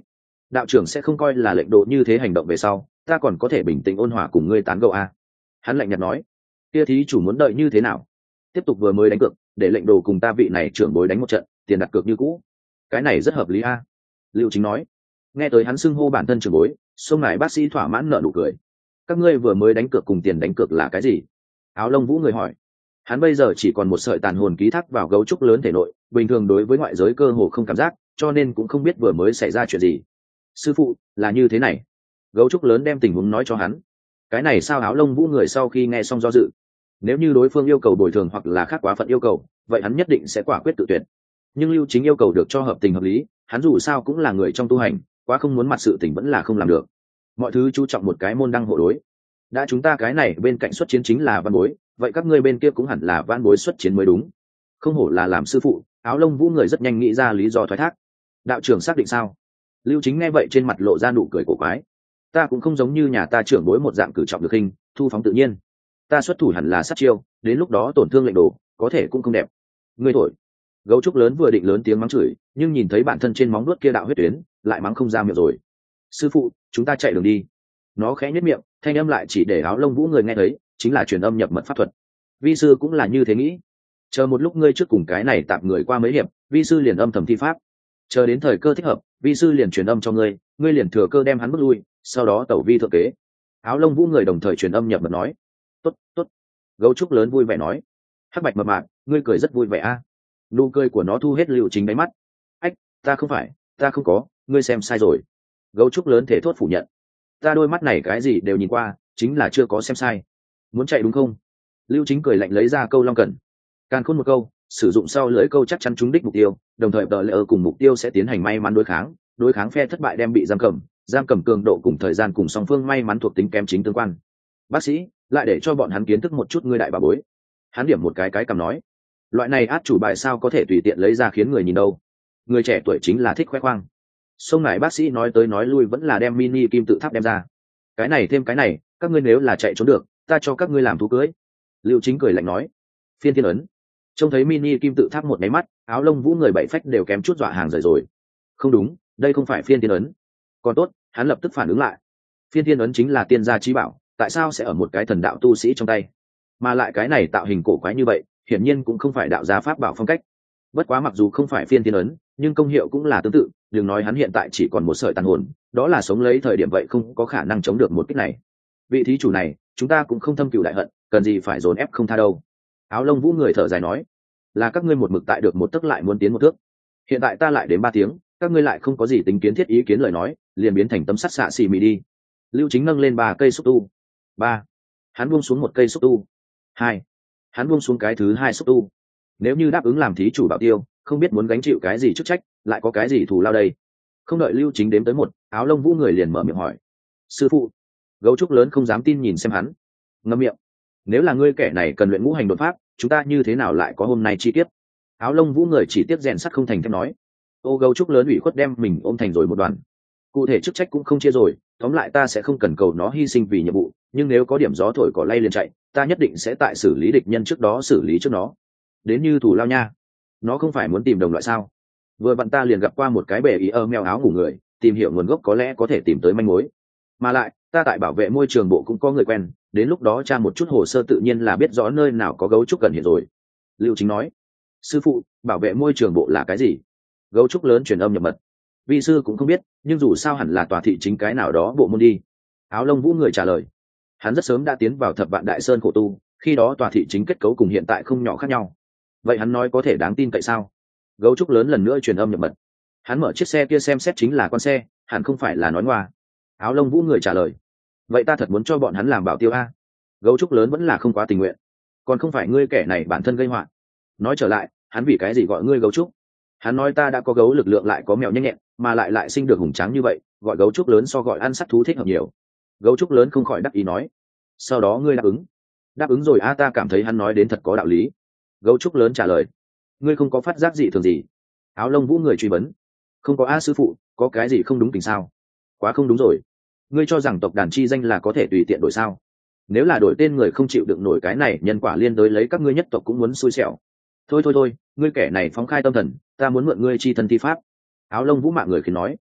[SPEAKER 1] đạo trưởng sẽ không coi là lệnh đồ như thế hành động về sau ta còn có thể bình tĩnh ôn hòa cùng ngươi tán gẫu a. Hắn lạnh nhạt nói. Kia thí chủ muốn đợi như thế nào? Tiếp tục vừa mới đánh cược, để lệnh đồ cùng ta vị này trưởng bối đánh một trận, tiền đặt cược như cũ. Cái này rất hợp lý a. Lưu Chính nói. Nghe tới hắn xưng hô bản thân trưởng bối, sông này bác sĩ thỏa mãn nở nụ cười. Các ngươi vừa mới đánh cược cùng tiền đánh cược là cái gì? Áo lông vũ người hỏi. Hắn bây giờ chỉ còn một sợi tàn hồn ký thác vào gấu trúc lớn thể nội, bình thường đối với ngoại giới cơ hồ không cảm giác, cho nên cũng không biết vừa mới xảy ra chuyện gì. Sư phụ, là như thế này. Gấu trúc lớn đem tình huống nói cho hắn. Cái này sao? Áo lông vũ người sau khi nghe xong do dự. Nếu như đối phương yêu cầu bồi thường hoặc là khác quá phận yêu cầu, vậy hắn nhất định sẽ quả quyết tự tuyệt. Nhưng Lưu Chính yêu cầu được cho hợp tình hợp lý, hắn dù sao cũng là người trong tu hành, quá không muốn mặt sự tình vẫn là không làm được. Mọi thứ chú trọng một cái môn đăng hộ đối. Đã chúng ta cái này bên cạnh xuất chiến chính là văn bối, vậy các ngươi bên kia cũng hẳn là văn bối xuất chiến mới đúng. Không hổ là làm sư phụ. Áo lông vũ người rất nhanh nghĩ ra lý do thoái thác. Đạo trưởng xác định sao? Lưu Chính nghe vậy trên mặt lộ ra nụ cười cổ quái. Ta cũng không giống như nhà ta trưởng bối một dạng cử trọng được hình, thu phóng tự nhiên. Ta xuất thủ hẳn là sát chiêu, đến lúc đó tổn thương lệnh đồ có thể cũng không đẹp. Ngươi thổi. Gấu trúc lớn vừa định lớn tiếng mắng chửi, nhưng nhìn thấy bản thân trên móng vuốt kia đạo huyết tuyến, lại mắng không ra miệng rồi. Sư phụ, chúng ta chạy đường đi. Nó khẽ nhếch miệng, thanh âm lại chỉ để áo lông vũ người nghe thấy, chính là truyền âm nhập mật pháp thuật. Vi sư cũng là như thế nghĩ. Chờ một lúc ngươi trước cùng cái này tạm người qua mấy hiệp, vi sư liền âm thầm thi pháp. Chờ đến thời cơ thích hợp, vi sư liền truyền âm cho ngươi, ngươi liền thừa cơ đem hắn bước lui, sau đó tẩu vi thượng kế. Áo lông vũ người đồng thời truyền âm nhập mật nói. Tốt, tốt. Gấu trúc lớn vui vẻ nói. Hắc bạch mập mạp, ngươi cười rất vui vẻ a. Nụ cười của nó thu hết Lưu Chính đáy mắt. Ách, ta không phải, ta không có, ngươi xem sai rồi. Gấu trúc lớn thể thốt phủ nhận. Ta đôi mắt này cái gì đều nhìn qua, chính là chưa có xem sai. Muốn chạy đúng không? Lưu Chính cười lạnh lấy ra câu long cẩn. Càn khôn một câu, sử dụng sau lưỡi câu chắc chắn trúng đích mục tiêu, đồng thời tờ lệ cùng mục tiêu sẽ tiến hành may mắn đối kháng phe thất bại đem bị giam cầm cường độ cùng thời gian cùng song phương may mắn thuộc tính kém chính tương quan. Bác sĩ, lại để cho bọn hắn kiến thức một chút ngươi đại bà bối. Hắn điểm một cái cầm nói. Loại này át chủ bài sao có thể tùy tiện lấy ra khiến người nhìn đâu. Người trẻ tuổi chính là thích khoe khoang. Sông này bác sĩ nói tới nói lui vẫn là đem mini kim tự tháp đem ra. Cái này thêm cái này, các ngươi nếu là chạy trốn được, ta cho các ngươi làm thú cưới. Lưu Chính cười lạnh nói. Phiên thiên ấn. Trông thấy mini kim tự tháp một máy mắt, áo lông vũ người bảy phách đều kém chút dọa hàng rời rồi. Không đúng, đây không phải phiên thiên ấn. Còn tốt, hắn lập tức phản ứng lại. Phiên thiên ấn chính là tiên gia trí bảo, tại sao sẽ ở một cái thần đạo tu sĩ trong tay? Mà lại cái này tạo hình cổ quái như vậy, hiển nhiên cũng không phải đạo gia pháp bảo phong cách. Bất quá mặc dù không phải phiên thiên ấn, nhưng công hiệu cũng là tương tự, đừng nói hắn hiện tại chỉ còn một sợi tàn hồn, đó là sống lấy thời điểm vậy không có khả năng chống được một kích này. Vị thí chủ này, chúng ta cũng không thâm cừu đại hận, cần gì phải dồn ép không tha đâu. Áo lông vũ người thở dài nói, là các ngươi một mực tại được một tấc lại muốn tiến một thước. Hiện tại ta lại đến 3 tiếng, các ngươi lại không có gì tính kiến thiết ý kiến lời nói, liền biến thành tấm sắt xạ xì mì đi. Lưu Chính nâng lên 3 cây xúc tu. 3. Hắn buông xuống một cây xúc tu. 2. Hắn buông xuống cái thứ 2 xúc tu. Nếu như đáp ứng làm thí chủ bảo tiêu, không biết muốn gánh chịu cái gì chức trách, lại có cái gì thù lao đây. Không đợi Lưu Chính đếm tới 1, áo lông vũ người liền mở miệng hỏi. Sư phụ. Gấu trúc lớn không dám tin nhìn xem hắn. Ngậm miệng. Nếu là ngươi kẻ này cần luyện ngũ hành đột pháp, chúng ta như thế nào lại có hôm nay chi tiết? Áo lông vũ người chỉ tiếp rèn sắt không thành thép nói. Ô gấu trúc lớn ủy khuất đem mình ôm thành rồi một đoàn. Cụ thể chức trách cũng không chia rồi, tóm lại ta sẽ không cần cầu nó hy sinh vì nhiệm vụ, nhưng nếu có điểm gió thổi cỏ lay liền chạy, ta nhất định sẽ tại xử lý địch nhân trước đó xử lý trước nó. Đến như thù lao nha. Nó không phải muốn tìm đồng loại sao? Vừa vặn ta liền gặp qua một cái bể ý mèo áo ngủ người, tìm hiểu nguồn gốc có lẽ có thể tìm tới manh mối. Mà lại, ta tại bảo vệ môi trường bộ cũng có người quen, đến lúc đó tra một chút hồ sơ tự nhiên là biết rõ nơi nào có gấu trúc gần hiện rồi. Lưu Chính nói. Sư phụ, bảo vệ môi trường bộ là cái gì? Gấu trúc lớn truyền âm nhập mật. Vi sư cũng không biết, nhưng dù sao hẳn là tòa thị chính cái nào đó bộ môn đi. Áo lông vũ người trả lời. Hắn rất sớm đã tiến vào Thập Vạn Đại Sơn khổ tu, khi đó tòa thị chính kết cấu cùng hiện tại không nhỏ khác nhau. Vậy hắn nói có thể đáng tin cậy sao? Gấu trúc lớn lần nữa truyền âm nhập mật. Hắn mở chiếc xe kia xem xét chính là con xe, hẳn không phải là nói ngoa. Áo lông vũ người trả lời. Vậy ta thật muốn cho bọn hắn làm bảo tiêu a. Gấu trúc lớn vẫn là không quá tình nguyện. Còn không phải ngươi kẻ này bản thân gây họa. Nói trở lại, hắn vì cái gì gọi ngươi gấu trúc? Hắn nói ta đã có gấu lực lượng lại có mèo nhanh nhẹn, mà lại sinh được hùng tráng như vậy, gọi gấu trúc lớn so gọi ăn sắt thú thích hợp nhiều. Gấu trúc lớn không khỏi đắc ý nói. Sau đó ngươi đáp ứng rồi a. Ta cảm thấy hắn nói đến thật có đạo lý. Gấu trúc lớn trả lời. Ngươi không có phát giác gì thường gì? Áo lông vũ người truy vấn. Không có a sư phụ, có cái gì không đúng tình sao? Quá không đúng rồi. Ngươi cho rằng tộc đàn chi danh là có thể tùy tiện đổi sao? Nếu là đổi tên người không chịu đựng nổi cái này, nhân quả liên đối lấy các ngươi nhất tộc cũng muốn xui xẻo. Thôi, ngươi kẻ này phóng khai tâm thần, ta muốn mượn ngươi chi thân thi pháp. Áo lông vũ mạng người khiến nói.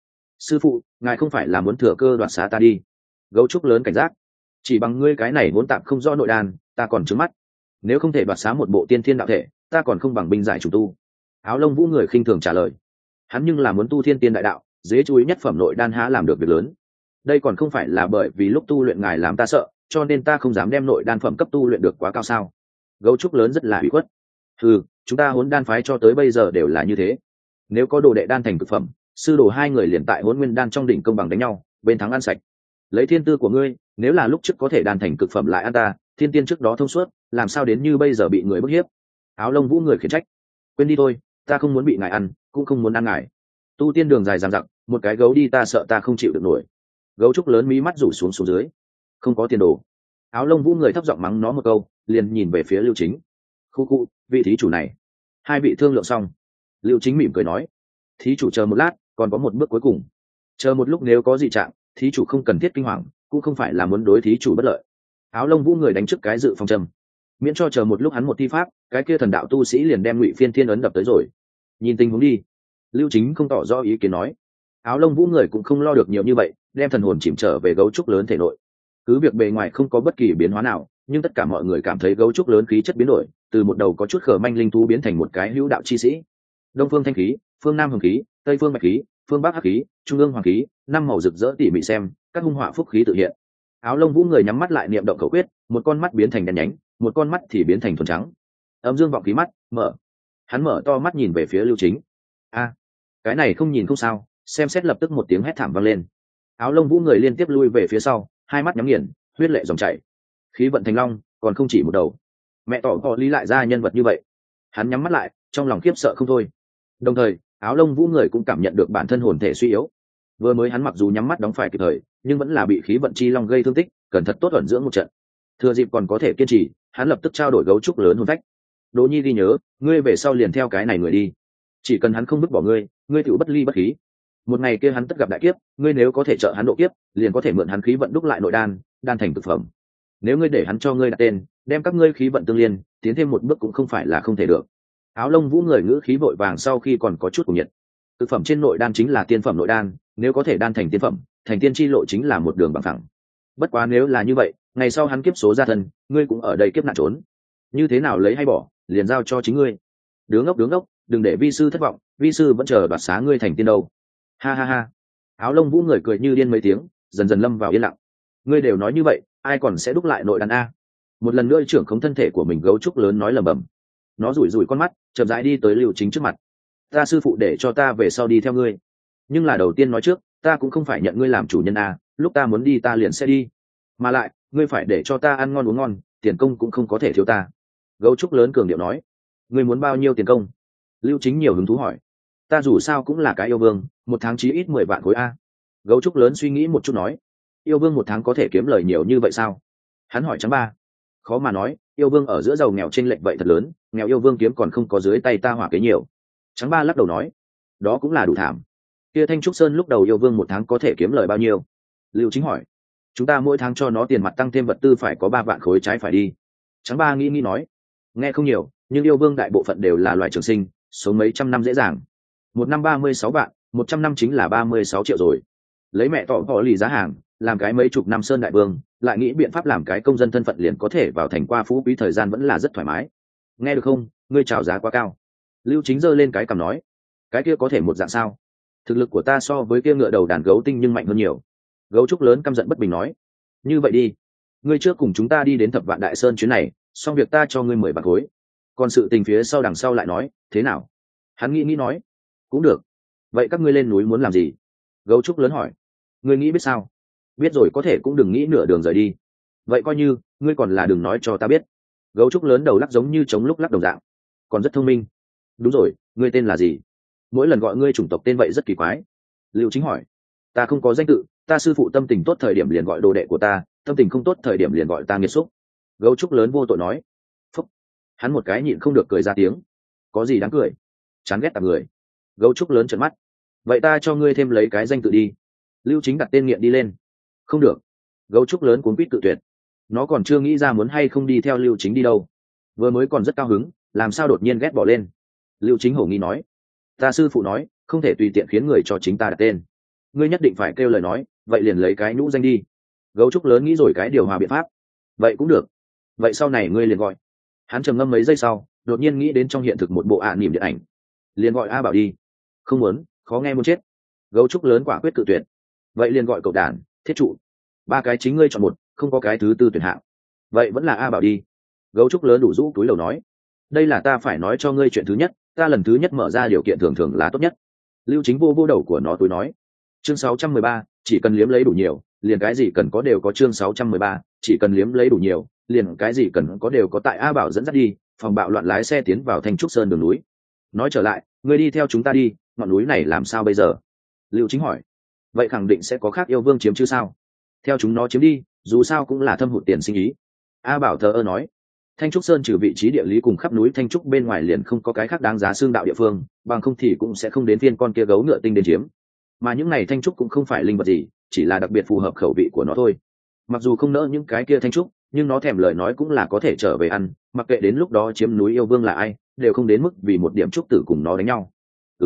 [SPEAKER 1] sư phụ ngài không phải là muốn thừa cơ đoạt xá ta đi? Gấu trúc lớn cảnh giác. Chỉ bằng ngươi cái này vốn tạm không rõ nội đan, ta còn trướng mắt. Nếu không thể đoạt xá một bộ tiên thiên đạo thể, ta còn không bằng binh giải chủ tu. Áo lông vũ người khinh thường trả lời. Hắn nhưng là muốn tu thiên tiên đại đạo, dế chuối nhất phẩm nội đan há làm được việc lớn. Đây còn không phải là bởi vì lúc tu luyện ngài làm ta sợ, cho nên ta không dám đem nội đan phẩm cấp tu luyện được quá cao sao? Gấu trúc lớn rất là ủy khuất. Chúng ta Hỗn Đan phái cho tới bây giờ đều là như thế. Nếu có đồ đệ đan thành cực phẩm, sư đồ hai người liền tại Hỗn Nguyên đan trong đỉnh công bằng đánh nhau, bên thắng ăn sạch. Lấy thiên tư của ngươi, nếu là lúc trước có thể đan thành cực phẩm lại ăn ta, thiên tiên trước đó thông suốt, làm sao đến như bây giờ bị người bức hiếp? Áo lông vũ người khiển trách. Quên đi thôi, ta không muốn bị ngài ăn, cũng không muốn ăn ngài. Tu tiên đường dài dằng dặc, một cái gấu đi ta sợ ta không chịu được nổi. Gấu trúc lớn mí mắt rủ xuống xuống dưới. Không có tiền đồ. Áo lông vũ người thấp giọng mắng nó một câu, liền nhìn về phía Lưu Chính. Khu, vị thí chủ này. Hai vị thương lượng xong. Lưu Chính mỉm cười nói, thí chủ chờ một lát, còn có một bước cuối cùng. Chờ một lúc nếu có dị trạng, thí chủ không cần thiết kinh hoàng, cũng không phải là muốn đối thí chủ bất lợi. Áo lông vũ người đánh trước cái dự phòng châm, miễn cho chờ một lúc hắn một thi pháp, cái kia thần đạo tu sĩ liền đem Ngụy Phiên Thiên ấn đập tới rồi. Nhìn tình huống đi. Lưu Chính không tỏ rõ ý kiến nói. Áo lông vũ người cũng không lo được nhiều như vậy, đem thần hồn chìm trở về gấu trúc lớn thể nội. Cứ việc bề ngoài không có bất kỳ biến hóa nào, nhưng tất cả mọi người cảm thấy gấu trúc lớn khí chất biến đổi, từ một đầu có chút khờ manh linh thú biến thành một cái hữu đạo chi sĩ. Đông phương thanh khí, phương nam hồng khí, tây phương bạch khí, phương bắc hắc khí, trung ương hoàng khí, năm màu rực rỡ tỉ mỉ xem, các hung họa phúc khí tự hiện. Áo lông vũ người nhắm mắt lại niệm động khẩu quyết, một con mắt biến thành đen nhánh, một con mắt thì biến thành thuần trắng. Âm dương vọng khí mắt mở. Hắn mở to mắt nhìn về phía Lưu Chính. Cái này không nhìn không sao, xem xét lập tức một tiếng hét thảm vang lên. Áo lông vũ người liên tiếp lui về phía sau, hai mắt nhắm nghiền, huyết lệ dòng chảy. Khí vận thành long, còn không chỉ một đầu. Mẹ tỏ họ lý lại ra nhân vật như vậy. Hắn nhắm mắt lại, trong lòng khiếp sợ không thôi. Đồng thời, áo lông vũ người cũng cảm nhận được bản thân hồn thể suy yếu. Vừa mới hắn mặc dù nhắm mắt đóng phải kịp thời, nhưng vẫn là bị khí vận chi long gây thương tích, cần thật tốt ẩn dưỡng một trận. Thừa dịp còn có thể kiên trì, hắn lập tức trao đổi gấu trúc lớn hồn phách. Đỗ Nhi ghi nhớ, ngươi về sau liền theo cái này người đi. Chỉ cần hắn không vứt bỏ ngươi, ngươi tựu bất ly bất khí. Một ngày kia hắn tất gặp đại kiếp, ngươi nếu có thể trợ hắn độ kiếp, liền có thể mượn hắn khí vận đúc lại nội đan, đan thành thực phẩm. Nếu ngươi để hắn cho ngươi đặt tên, đem các ngươi khí vận tương liên, tiến thêm một bước cũng không phải là không thể được. Áo lông vũ người ngữ khí vội vàng sau khi còn có chút cùng nhiệt. Thực phẩm trên nội đan chính là tiên phẩm nội đan, nếu có thể đan thành tiên phẩm, thành tiên chi lộ chính là một đường bằng thẳng. Bất quá nếu là như vậy, ngày sau hắn kiếp số ra thân, ngươi cũng ở đây kiếp nạn trốn. Như thế nào lấy hay bỏ, liền giao cho chính ngươi. Đứa ngốc, đừng để vi sư thất vọng, vi sư vẫn chờ đoạt xá ngươi thành tiên đâu. Ha ha ha. Áo lông vũ người cười như điên mấy tiếng, dần dần lâm vào yên lặng. Ngươi đều nói như vậy, ai còn sẽ đúc lại nội đan a? Một lần nữa trưởng khống thân thể của mình gấu trúc lớn nói lẩm bẩm. Nó rủi rủi con mắt, chậm rãi đi tới Lưu Chính trước mặt. Ta sư phụ để cho ta về sau đi theo ngươi, nhưng là đầu tiên nói trước, ta cũng không phải nhận ngươi làm chủ nhân a, lúc ta muốn đi ta liền sẽ đi. Mà lại, ngươi phải để cho ta ăn ngon uống ngon, tiền công cũng không có thể thiếu ta. Gấu trúc lớn cường điệu nói. Ngươi muốn bao nhiêu tiền công? Lưu Chính nhiều hứng thú hỏi. Ta dù sao cũng là cái yêu vương, một tháng chí ít 10 vạn khối a. Gấu trúc lớn suy nghĩ một chút nói. Yêu vương một tháng có thể kiếm lời nhiều như vậy sao? Hắn hỏi Trắng Ba. Khó mà nói, yêu vương ở giữa giàu nghèo chênh lệch vậy thật lớn, nghèo yêu vương kiếm còn không có dưới tay ta hỏa kế nhiều. Trắng Ba lắc đầu nói. Đó cũng là đủ thảm. Kia Thanh Trúc Sơn lúc đầu yêu vương một tháng có thể kiếm lời bao nhiêu? Lưu Chính hỏi. Chúng ta mỗi tháng cho nó tiền mặt tăng thêm vật tư phải có 3 vạn khối trái phải đi. Trắng Ba nghĩ nói. Nghe không nhiều, nhưng yêu vương đại bộ phận đều là loài trường sinh, sống mấy trăm năm dễ dàng. Một năm 36 vạn, 100 năm chính là 36 triệu rồi. Lấy mẹ tỏ họ lì giá hàng, làm cái mấy chục năm sơn đại vương, lại nghĩ biện pháp làm cái công dân thân phận liền có thể vào thành qua phú quý thời gian vẫn là rất thoải mái. Nghe được không, ngươi chào giá quá cao. Lưu Chính giơ lên cái cằm nói. Cái kia có thể một dạng sao? Thực lực của ta so với kia ngựa đầu đàn gấu tinh nhưng mạnh hơn nhiều. Gấu trúc lớn căm giận bất bình nói. Như vậy đi, ngươi trước cùng chúng ta đi đến Thập Vạn Đại Sơn chuyến này, xong việc ta cho ngươi 10 vạn khối. Còn sự tình phía sau đằng sau lại nói, thế nào? Hắn nghĩ nói. Cũng được. Vậy các ngươi lên núi muốn làm gì? Gấu trúc lớn hỏi. Ngươi nghĩ biết sao? Biết rồi có thể cũng đừng nghĩ nửa đường rời đi. Vậy coi như, ngươi còn là đừng nói cho ta biết. Gấu trúc lớn đầu lắc giống như chống lúc lắc đồng dạng. Còn rất thông minh. Đúng rồi, ngươi tên là gì? Mỗi lần gọi ngươi chủng tộc tên vậy rất kỳ quái. Lưu Chính hỏi. Ta không có danh tự, ta sư phụ tâm tình tốt thời điểm liền gọi đồ đệ của ta, tâm tình không tốt thời điểm liền gọi ta nghiệt xúc. Gấu trúc lớn vô tội nói. Phúc. Hắn một cái nhịn không được cười ra tiếng. Có gì đáng cười? Chán ghét tạp người. Gấu trúc lớn trợn mắt. Vậy ta cho ngươi thêm lấy cái danh tự đi. Lưu Chính đặt tên nghiện đi lên. Không được. Gấu trúc lớn cuốn quýt cự tuyệt. Nó còn chưa nghĩ ra muốn hay không đi theo Lưu Chính đi đâu. Vừa mới còn rất cao hứng, làm sao đột nhiên ghét bỏ lên. Lưu Chính hổ nghi nói. Ta sư phụ nói, không thể tùy tiện khiến người cho chính ta đặt tên. ngươi nhất định phải kêu lời nói, vậy liền lấy cái nhũ danh đi. Gấu trúc lớn nghĩ rồi cái điều hòa biện pháp. Vậy cũng được, vậy sau này ngươi liền gọi. Hắn trầm ngâm mấy giây sau, đột nhiên nghĩ đến trong hiện thực một bộ niềm điện ảnh, liền gọi A Bảo đi. Không muốn, khó nghe muốn chết. Gấu trúc lớn quả quyết cự tuyệt. Vậy liền gọi cậu đàn thiết trụ. Ba cái chính ngươi chọn một, không có cái thứ tư tuyển hạng. Vậy vẫn là A Bảo đi. Gấu trúc lớn đủ rũ túi lầu nói, đây là ta phải nói cho ngươi chuyện thứ nhất, ta lần thứ nhất mở ra điều kiện thường thường là tốt nhất. Lưu Chính vô vô đầu của nó túi nói. Chương 613, chỉ cần liếm lấy đủ nhiều, liền cái gì cần có đều có. Chương 613, chỉ cần liếm lấy đủ nhiều, liền cái gì cần có đều có. Tại A Bảo dẫn dắt đi, phòng bạo loạn lái xe tiến vào Thanh Trúc Sơn đường núi. Nói trở lại, ngươi đi theo chúng ta đi, ngọn núi này làm sao bây giờ? Lưu Chính hỏi. Vậy khẳng định sẽ có khác yêu vương chiếm chứ sao? Theo chúng nó chiếm đi, dù sao cũng là thâm hụt tiền sinh ý. A Bảo thờ ơ nói. Thanh Trúc Sơn trừ vị trí địa lý cùng khắp núi Thanh Trúc bên ngoài liền không có cái khác đáng giá xương đạo địa phương, bằng không thì cũng sẽ không đến phiên con kia gấu ngựa tinh đến chiếm. Mà những này Thanh Trúc cũng không phải linh vật gì, chỉ là đặc biệt phù hợp khẩu vị của nó thôi. Mặc dù không nỡ những cái kia Thanh Trúc, nhưng nó thèm lời nói cũng là có thể trở về ăn, mặc kệ đến lúc đó chiếm núi yêu vương là ai, đều không đến mức vì một điểm trúc tử cùng nó đánh nhau.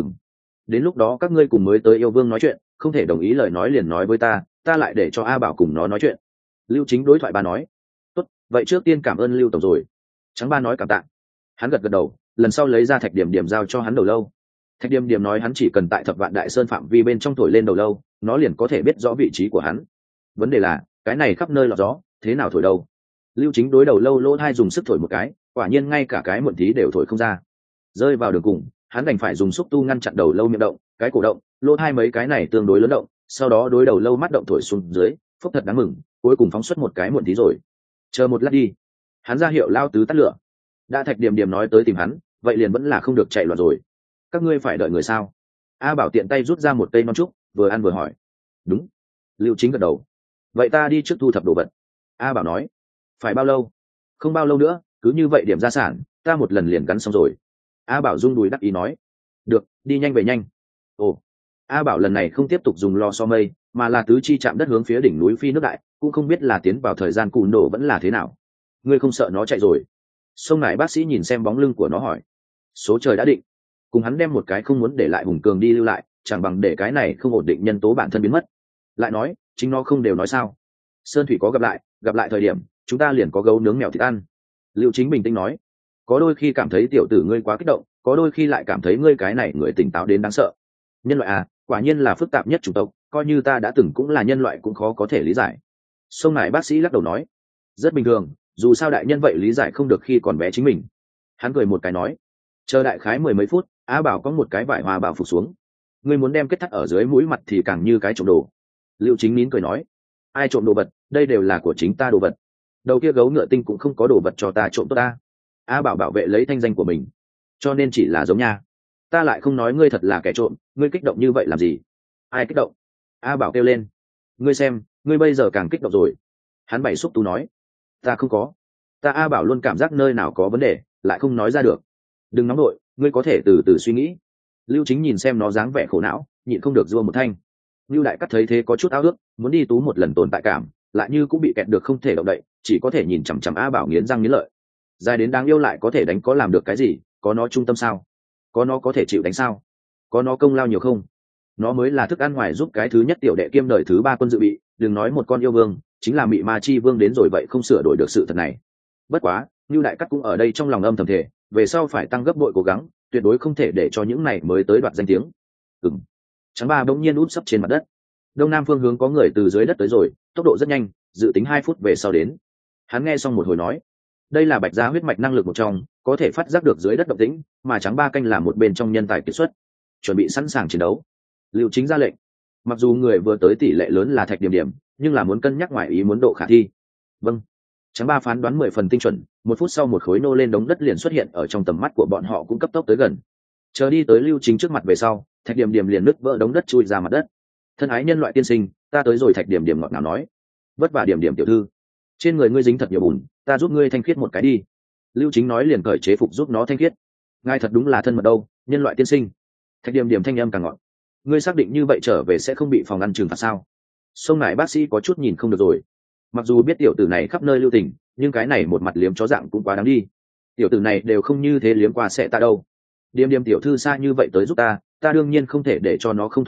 [SPEAKER 1] Đến lúc đó các ngươi cùng mới tới yêu vương nói chuyện, không thể đồng ý lời nói liền nói với ta, ta lại để cho A Bảo cùng nó nói chuyện. Lưu Chính đối thoại ba nói. Tốt, vậy trước tiên cảm ơn Lưu tổng rồi. Trắng ba nói cảm tạ. Hắn gật gật đầu, lần sau lấy ra thạch điểm điểm giao cho hắn đầu lâu. Thạch điểm điểm nói hắn chỉ cần tại Thập Vạn Đại Sơn phạm vi bên trong thổi lên đầu lâu, nó liền có thể biết rõ vị trí của hắn. Vấn đề là, cái này khắp nơi lọt gió, thế nào thổi đâu? Lưu Chính đối đầu lâu lỗ hai dùng sức thổi một cái, quả nhiên ngay cả cái muộn tí đều thổi không ra. Rơi vào đường cùng, hắn đành phải dùng xúc tu ngăn chặn đầu lâu miệng động, cái cổ động, lỗ hai mấy cái này tương đối lớn động, sau đó đối đầu lâu mắt động thổi xuống dưới, phúc thật đáng mừng, cuối cùng phóng xuất một cái muộn tí rồi. Chờ một lát đi. Hắn ra hiệu lao tứ tắt lửa. Đã Thạch Điểm Điểm nói tới tìm hắn, vậy liền vẫn là không được chạy loạn rồi. Các ngươi phải đợi người sao? A Bảo tiện tay rút ra một cây non trúc, vừa ăn vừa hỏi. Đúng. Lưu Chính gật đầu. Vậy ta đi trước thu thập đồ vật. A Bảo nói. Phải bao lâu? Không bao lâu nữa, cứ như vậy điểm gia sản, ta một lần liền gắn xong rồi. A Bảo rung đùi đắc ý nói. Được, đi nhanh về nhanh. Ồ. A Bảo lần này không tiếp tục dùng lo so mây, mà là tứ chi chạm đất hướng phía đỉnh núi phi nước đại, cũng không biết là tiến vào thời gian cùn nổ vẫn là thế nào. Ngươi không sợ nó chạy rồi? Sông Nải bác sĩ nhìn xem bóng lưng của nó hỏi. Số trời đã định, cùng hắn đem một cái không muốn để lại hùng cường đi lưu lại, chẳng bằng để cái này không ổn định nhân tố bản thân biến mất. Lại nói, chính nó không đều nói sao? Sơn thủy có gặp lại thời điểm, chúng ta liền có gấu nướng mèo thịt ăn. Lưu Chính bình tĩnh nói. Có đôi khi cảm thấy tiểu tử ngươi quá kích động, có đôi khi lại cảm thấy ngươi cái này người tỉnh táo đến đáng sợ. Nhân loại à, quả nhiên là phức tạp nhất chủng tộc, coi như ta đã từng cũng là nhân loại cũng khó có thể lý giải. Sông Nải bác sĩ lắc đầu nói. Rất bình thường, dù sao đại nhân vậy lý giải không được khi còn bé chính mình. Hắn cười một cái nói. Chờ đại khái 10 mấy phút, Á Bảo có một cái vải hoa bảo phục xuống. Ngươi muốn đem kết thắt ở dưới mũi mặt thì càng như cái trộm đồ. Lưu Chính nín cười nói. Ai trộm đồ vật, đây đều là của chính ta đồ vật. Đầu kia gấu ngựa tinh cũng không có đồ vật cho ta trộm tốt ta. Á Bảo bảo vệ lấy thanh danh của mình, cho nên chỉ là giống nha. Ta lại không nói ngươi thật là kẻ trộm, ngươi kích động như vậy làm gì? Ai kích động? A Bảo kêu lên. Ngươi xem, ngươi bây giờ càng kích động rồi. Hắn bảy xúc tú nói. Ta không có. Ta A Bảo luôn cảm giác nơi nào có vấn đề, lại không nói ra được. Đừng nóng nội, ngươi có thể từ từ suy nghĩ. Lưu Chính nhìn xem nó dáng vẻ khổ não, nhịn không được giơ một thanh. Lưu Đại Cắt thấy thế có chút ao ước, muốn đi tú một lần tồn tại cảm, lại như cũng bị kẹt được không thể động đậy, chỉ có thể nhìn chằm chằm A Bảo nghiến răng nghiến lợi. Dài đến đáng yêu lại có thể đánh có làm được cái gì? Có nó trung tâm sao? Có nó có thể chịu đánh sao? Có nó công lao nhiều không? Nó mới là thức ăn ngoài giúp cái thứ nhất tiểu đệ kiêm đời thứ 3 quân dự bị, đừng nói một con yêu vương, chính là mị ma chi vương đến rồi vậy không sửa đổi được sự thật này. Bất quá, Lưu Đại Cắt cũng ở đây trong lòng âm thầm thể, về sau phải tăng gấp bội cố gắng, tuyệt đối không thể để cho những này mới tới đoạt danh tiếng. Trắng ba bỗng nhiên út sấp trên mặt đất. Đông nam phương hướng có người từ dưới đất tới rồi, tốc độ rất nhanh, dự tính 2 phút về sau đến. Hắn nghe xong một hồi nói, đây là Bạch Gia huyết mạch năng lực một trong, có thể phát giác được dưới đất động tĩnh, mà Trắng Ba Canh là một bên trong nhân tài kiệt xuất, chuẩn bị sẵn sàng chiến đấu. Lưu Chính ra lệnh. Mặc dù người vừa tới tỷ lệ lớn là Thạch Điểm Điểm, nhưng là muốn cân nhắc ngoài ý muốn độ khả thi. Vâng. Trắng Ba phán đoán 10 phần tinh chuẩn, 1 phút sau một khối nô lên đống đất liền xuất hiện ở trong tầm mắt của bọn họ cũng cấp tốc tới gần. Chờ đi tới Lưu Chính trước mặt về sau, Thạch Điểm Điểm liền nứt vỡ đống đất chui ra mặt đất. Thân ái nhân loại tiên sinh, ta tới rồi. Thạch Điểm Điểm ngọt ngào nói. Vất vả Điểm Điểm tiểu thư, trên người ngươi dính thật nhiều bùn, ta giúp ngươi thanh khiết một cái đi. Lưu Chính nói liền cởi chế phục giúp nó thanh khiết. Ngài thật đúng là thân mật đâu, nhân loại tiên sinh. Thạch Điểm Điểm thanh âm càng ngọt. Ngươi xác định như vậy trở về sẽ không bị phòng ăn trừng phạt sao? Sông Nải bác sĩ có chút nhìn không được rồi. Mặc dù biết tiểu tử này khắp nơi lưu tình, nhưng cái này một mặt liếm chó dạng cũng quá đáng đi. Tiểu tử này đều không như thế liếm qua sẽ ta đâu. Điểm Điểm tiểu thư xa như vậy tới giúp ta, ta đương nhiên không thể để cho nó không thoải mái,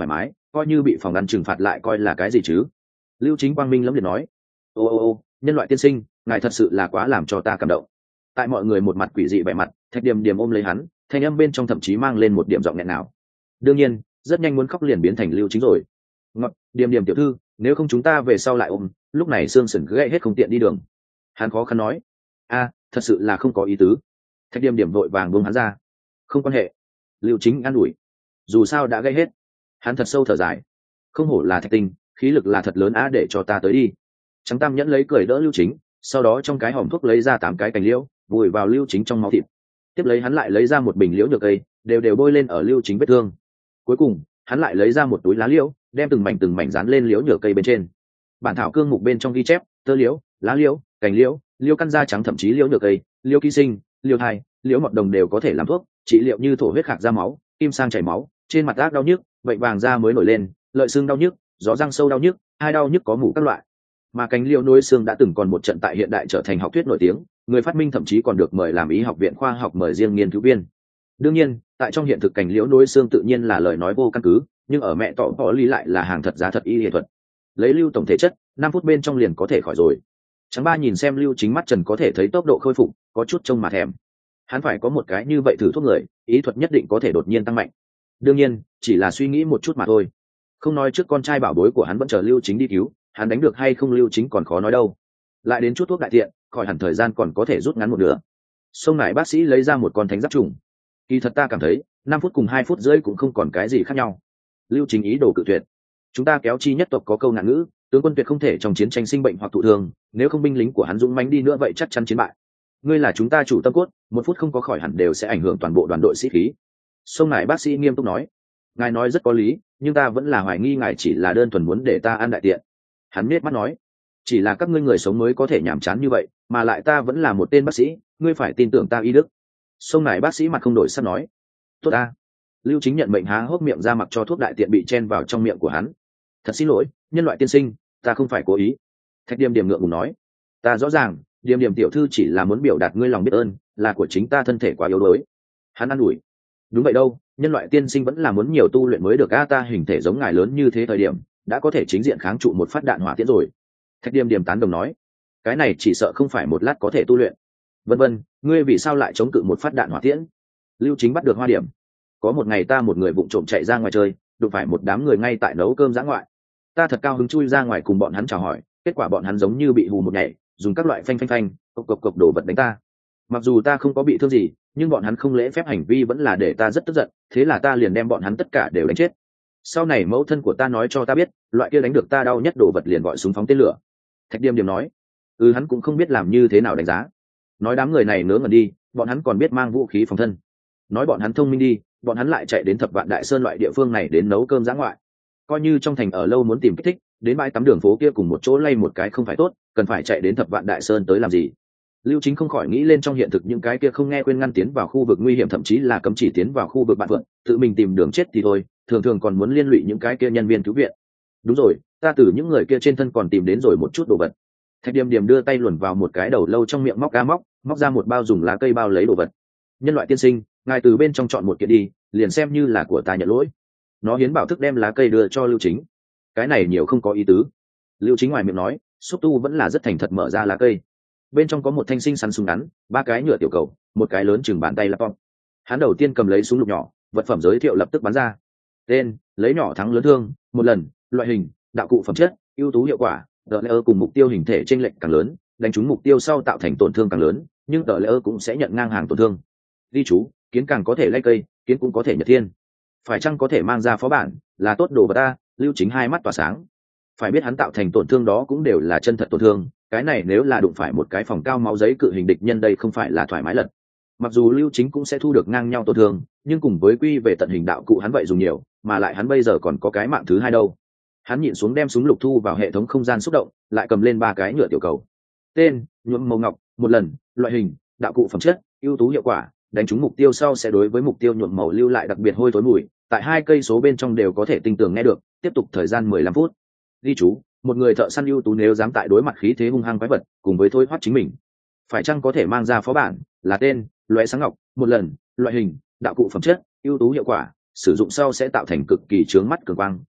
[SPEAKER 1] coi như bị phòng ăn trừng phạt lại coi là cái gì chứ. Lưu Chính quang minh lẫm liệt nói. Ô, nhân loại tiên sinh, ngài thật sự là quá làm cho ta cảm động. Tại mọi người một mặt quỷ dị vẻ mặt, Thạch Điềm Điềm ôm lấy hắn, thanh âm bên trong thậm chí mang lên một điểm giọng nghẹn nào. Đương nhiên, rất nhanh muốn khóc liền biến thành Lưu Chính rồi. Ngọt, Điềm Điềm tiểu thư, nếu không chúng ta về sau lại ôm, lúc này xương sườn gãy hết không tiện đi đường. Hắn khó khăn nói. Thật sự là không có ý tứ. Thạch Điềm Điềm vội vàng buông hắn ra. Không quan hệ. Lưu Chính an ủi. Dù sao đã gãy hết. Hắn thật sâu thở dài. Không hổ là Thạch Tinh, khí lực là thật lớn để cho ta tới đi. Trắng Tam Nhẫn lấy cười đỡ Lưu Chính, sau đó trong cái hòm thuốc lấy ra 8 cái cành liễu, vùi vào Lưu Chính trong máu thịt. Tiếp lấy hắn lại lấy ra một bình liễu nhược cây, đều bôi lên ở Lưu Chính vết thương. Cuối cùng hắn lại lấy ra một túi lá liễu, đem từng mảnh dán lên liễu nhược cây bên trên. Bản thảo cương mục bên trong ghi chép: tơ liễu, lá liễu, cành liễu, liễu căn da trắng, thậm chí liễu nhược cây, liễu ký sinh, liễu thai, liễu mọt đồng đều có thể làm thuốc trị liệu như thổ huyết khạc ra máu, kim sang chảy máu, trên mặt ác đau nhức, bệnh vàng da mới nổi lên, lợi xương đau nhức, gió răng sâu đau nhức, hai đau nhức có mủ các loại. Mà cành liễu nối xương đã từng còn một trận tại hiện đại trở thành học thuyết nổi tiếng, người phát minh thậm chí còn được mời làm y học viện khoa học mời riêng nghiên cứu viên. Đương nhiên, tại trong hiện thực cành liễu nối xương tự nhiên là lời nói vô căn cứ, nhưng ở mẹ tọ bỏ lý lại là hàng thật giá thật y y thuật. Lấy Lưu tổng thể chất, 5 phút bên trong liền có thể khỏi rồi. Trắng Ba nhìn xem Lưu Chính mắt trần có thể thấy tốc độ khôi phục, có chút trông mà thèm. Hắn phải có một cái như vậy thử thuốc người, ý thuật nhất định có thể đột nhiên tăng mạnh. Đương nhiên, chỉ là suy nghĩ một chút mà thôi. Không nói trước con trai bảo bối của hắn vẫn chờ Lưu Chính đi cứu, hắn đánh được hay không Lưu Chính còn khó nói đâu. Lại đến chút thuốc đại tiện, khỏi hẳn thời gian còn có thể rút ngắn một nửa. Xông lại bác sĩ lấy ra một con thánh giáp trùng. Kỳ thật ta cảm thấy 5 phút cùng 2 phút rưỡi cũng không còn cái gì khác nhau. Lưu Chính ý đồ cự tuyệt. Chúng ta kéo chi nhất tộc có câu ngạn ngữ, tướng quân tuyệt không thể trong chiến tranh sinh bệnh hoặc thụ thương, nếu không binh lính của hắn dũng mãnh đi nữa vậy chắc chắn chiến bại. Ngươi là chúng ta chủ tâm cốt, 1 phút không có khỏi hẳn đều sẽ ảnh hưởng toàn bộ đoàn đội sĩ khí. Xông lại bác sĩ nghiêm túc nói. Ngài nói rất có lý, nhưng ta vẫn là hoài nghi ngài chỉ là đơn thuần muốn để ta ăn đại tiện. Hắn nết mắt nói. Chỉ là các ngươi người sống mới có thể nhàm chán như vậy, mà lại ta vẫn là một tên bác sĩ, ngươi phải tin tưởng ta y đức. Xông này bác sĩ mặt không đổi sắc nói. Tốt ta. Lưu Chính nhận mệnh há hốc miệng ra mặc cho thuốc đại tiện bị chen vào trong miệng của hắn. Thật xin lỗi, nhân loại tiên sinh, ta không phải cố ý. Thạch Điềm Điềm ngượng ngùng nói. Ta rõ ràng, Điềm Điềm tiểu thư chỉ là muốn biểu đạt ngươi lòng biết ơn, là của chính ta thân thể quá yếu đuối. Hắn an ủi. Đúng vậy đâu, nhân loại tiên sinh vẫn là muốn nhiều tu luyện mới được. Ta hình thể giống ngài lớn như thế thời điểm đã có thể chính diện kháng trụ một phát đạn hỏa tiễn rồi. Thạch Điềm Điềm tán đồng nói. Cái này chỉ sợ không phải một lát có thể tu luyện. Vân, ngươi vì sao lại chống cự một phát đạn hỏa tiễn? Lưu Chính bắt được hoa điểm. Có một ngày ta một người vụng trộm chạy ra ngoài chơi, đụng phải một đám người ngay tại nấu cơm dã ngoại. Ta thật cao hứng chui ra ngoài cùng bọn hắn chào hỏi, kết quả bọn hắn giống như bị hù một nhảy, dùng các loại phanh, cộc đồ vật đánh ta. Mặc dù ta không có bị thương gì, nhưng bọn hắn không lễ phép hành vi vẫn là để ta rất tức giận, thế là ta liền đem bọn hắn tất cả đều đánh chết. Sau này mẫu thân của ta nói cho ta biết, loại kia đánh được ta đau nhất đồ vật liền gọi súng phóng tên lửa. Thạch Điềm Điềm nói. Hắn cũng không biết làm như thế nào đánh giá. Nói đám người này ngớ ngẩn đi, bọn hắn còn biết mang vũ khí phòng thân. Nói bọn hắn thông minh đi, bọn hắn lại chạy đến Thập Vạn Đại Sơn loại địa phương này đến nấu cơm dã ngoại. Coi như trong thành ở lâu muốn tìm kích thích, đến bãi tắm đường phố kia cùng một chỗ lay một cái không phải tốt, cần phải chạy đến Thập Vạn Đại Sơn tới làm gì? Lưu Chính không khỏi nghĩ lên trong hiện thực những cái kia không nghe khuyên ngăn tiến vào khu vực nguy hiểm, thậm chí là cấm chỉ tiến vào khu vực bạn vượn, tự mình tìm đường chết thì thôi, thường còn muốn liên lụy những cái kia nhân viên cứu viện. Đúng rồi, ta từ những người kia trên thân còn tìm đến rồi một chút đồ vật. Thạch Điềm Điềm đưa tay luồn vào một cái đầu lâu trong miệng móc ra một bao dùng lá cây bao lấy đồ vật. Nhân loại tiên sinh, ngài từ bên trong chọn một kiện đi, liền xem như là của ta nhận lỗi. Nó hiến bảo thức đem lá cây đưa cho Lưu Chính. Cái này nhiều không có ý tứ. Lưu Chính ngoài miệng nói, xúc tu vẫn là rất thành thật mở ra lá cây. Bên trong có một thanh sinh sắn súng ngắn, 3 cái nhựa tiểu cầu, một cái lớn chừng bàn tay laptop. Hắn đầu tiên cầm lấy súng lục nhỏ, vật phẩm giới thiệu lập tức bắn ra. Tên: lấy nhỏ thắng lớn thương, một lần, loại hình: đạo cụ phẩm chất, ưu tú hiệu quả, tờ layer cùng mục tiêu hình thể chênh lệch càng lớn, đánh trúng mục tiêu sau tạo thành tổn thương càng lớn, nhưng tờ layer cũng sẽ nhận ngang hàng tổn thương. Ghi chú: kiến càng có thể lay cây, kiến cũng có thể nhật thiên. Phải chăng có thể mang ra phó bản, là tốt đồ vật ta. Lưu Chính hai mắt tỏa sáng. Phải biết hắn tạo thành tổn thương đó cũng đều là chân thật tổn thương, cái này nếu là đụng phải một cái phòng cao máu giấy cự hình địch nhân đây không phải là thoải mái lật. Mặc dù Lưu Chính cũng sẽ thu được ngang nhau tổn thương, nhưng cùng với quy về tận hình đạo cụ hắn vậy dùng nhiều, mà lại hắn bây giờ còn có cái mạng thứ hai đâu. Hắn nhịn xuống đem súng lục thu vào hệ thống không gian xúc động, lại cầm lên 3 cái nhựa tiểu cầu. Tên: nhuộm màu ngọc, một lần, loại hình: đạo cụ phẩm chất, ưu tú hiệu quả, đánh trúng mục tiêu sau sẽ đối với mục tiêu nhuộm màu lưu lại đặc biệt hôi thối mùi, tại 2 cây số bên trong đều có thể tinh tường nghe được, tiếp tục thời gian 15 phút. Ghi chú: một người thợ săn ưu tú nếu dám tại đối mặt khí thế hung hăng quái vật, cùng với thôi thoát chính mình, phải chăng có thể mang ra phó bản, là tên: lóe sáng ngọc, một lần, loại hình: đạo cụ phẩm chất, ưu tú hiệu quả, sử dụng sau sẽ tạo thành cực kỳ chướng mắt cường quang,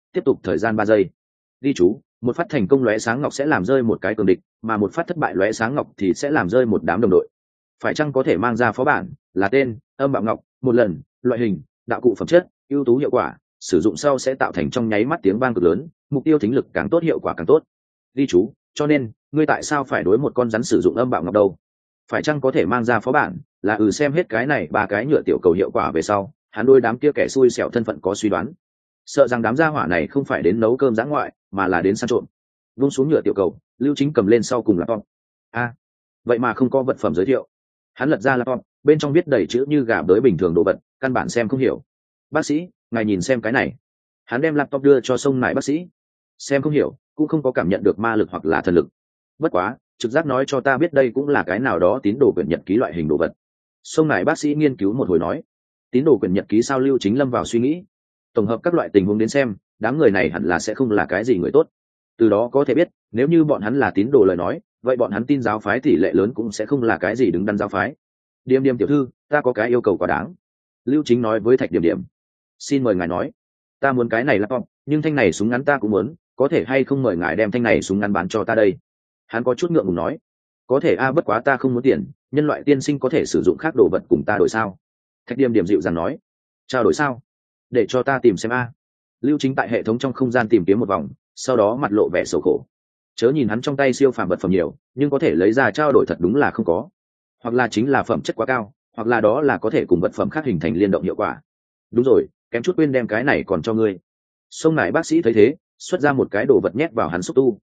[SPEAKER 1] tiếp tục thời gian 3 giây. Ghi chú, một phát thành công lóe sáng ngọc sẽ làm rơi một cái cường địch, mà một phát thất bại lóe sáng ngọc thì sẽ làm rơi một đám đồng đội. Phải chăng có thể mang ra phó bản là tên âm bạo ngọc, một lần, loại hình, đạo cụ phẩm chất, ưu tú hiệu quả, sử dụng sau sẽ tạo thành trong nháy mắt tiếng vang cực lớn, mục tiêu thính lực càng tốt hiệu quả càng tốt. Ghi chú, cho nên ngươi tại sao phải đối một con rắn sử dụng âm bạo ngọc đâu? Phải chăng có thể mang ra phó bản là xem hết cái này 3 cái nhựa tiểu cầu hiệu quả về sau, hắn đôi đám kia kẻ xui xẻo thân phận có suy đoán, sợ rằng đám gia hỏa này không phải đến nấu cơm giã ngoại mà là đến săn trộm. Vung xuống nhựa tiểu cầu, Lưu Chính cầm lên sau cùng laptop. Vậy mà không có vật phẩm giới thiệu. Hắn lật ra laptop, bên trong viết đầy chữ như gà bới bình thường đồ vật, căn bản xem không hiểu. Bác sĩ, ngài nhìn xem cái này. Hắn đem laptop đưa cho Sông Nải bác sĩ. Xem không hiểu, cũng không có cảm nhận được ma lực hoặc là thần lực. Bất quá, trực giác nói cho ta biết đây cũng là cái nào đó tín đồ quyển nhật ký loại hình đồ vật. Sông Nải bác sĩ nghiên cứu một hồi nói, tín đồ quyển nhật ký sao? Lưu Chính lâm vào suy nghĩ. Tổng hợp các loại tình huống đến xem, đám người này hẳn là sẽ không là cái gì người tốt. Từ đó có thể biết, nếu như bọn hắn là tín đồ lời nói, vậy bọn hắn tin giáo phái tỷ lệ lớn cũng sẽ không là cái gì đứng đắn giáo phái. Điềm Điềm tiểu thư, ta có cái yêu cầu quá đáng. Lưu Chính nói với Thạch Điềm Điềm. Xin mời ngài nói. Ta muốn cái này laptop, nhưng thanh này súng ngắn ta cũng muốn, có thể hay không mời ngài đem thanh này súng ngắn bán cho ta đây? Hắn có chút ngượng ngùng nói. Có thể bất quá ta không muốn tiền, nhân loại tiên sinh có thể sử dụng khác đồ vật cùng ta đổi sao? Thạch Điềm Điềm dịu dàng nói. Trao đổi sao? Để cho ta tìm xem Lưu Chính tại hệ thống trong không gian tìm kiếm một vòng, sau đó mặt lộ vẻ xấu khổ. Chớ nhìn hắn trong tay siêu phàm vật phẩm nhiều, nhưng có thể lấy ra trao đổi thật đúng là không có. Hoặc là chính là phẩm chất quá cao, hoặc là đó là có thể cùng vật phẩm khác hình thành liên động hiệu quả. Đúng rồi, kém chút quên đem cái này còn cho ngươi. Sông Nải bác sĩ thấy thế, xuất ra một cái đồ vật nhét vào hắn xúc tu.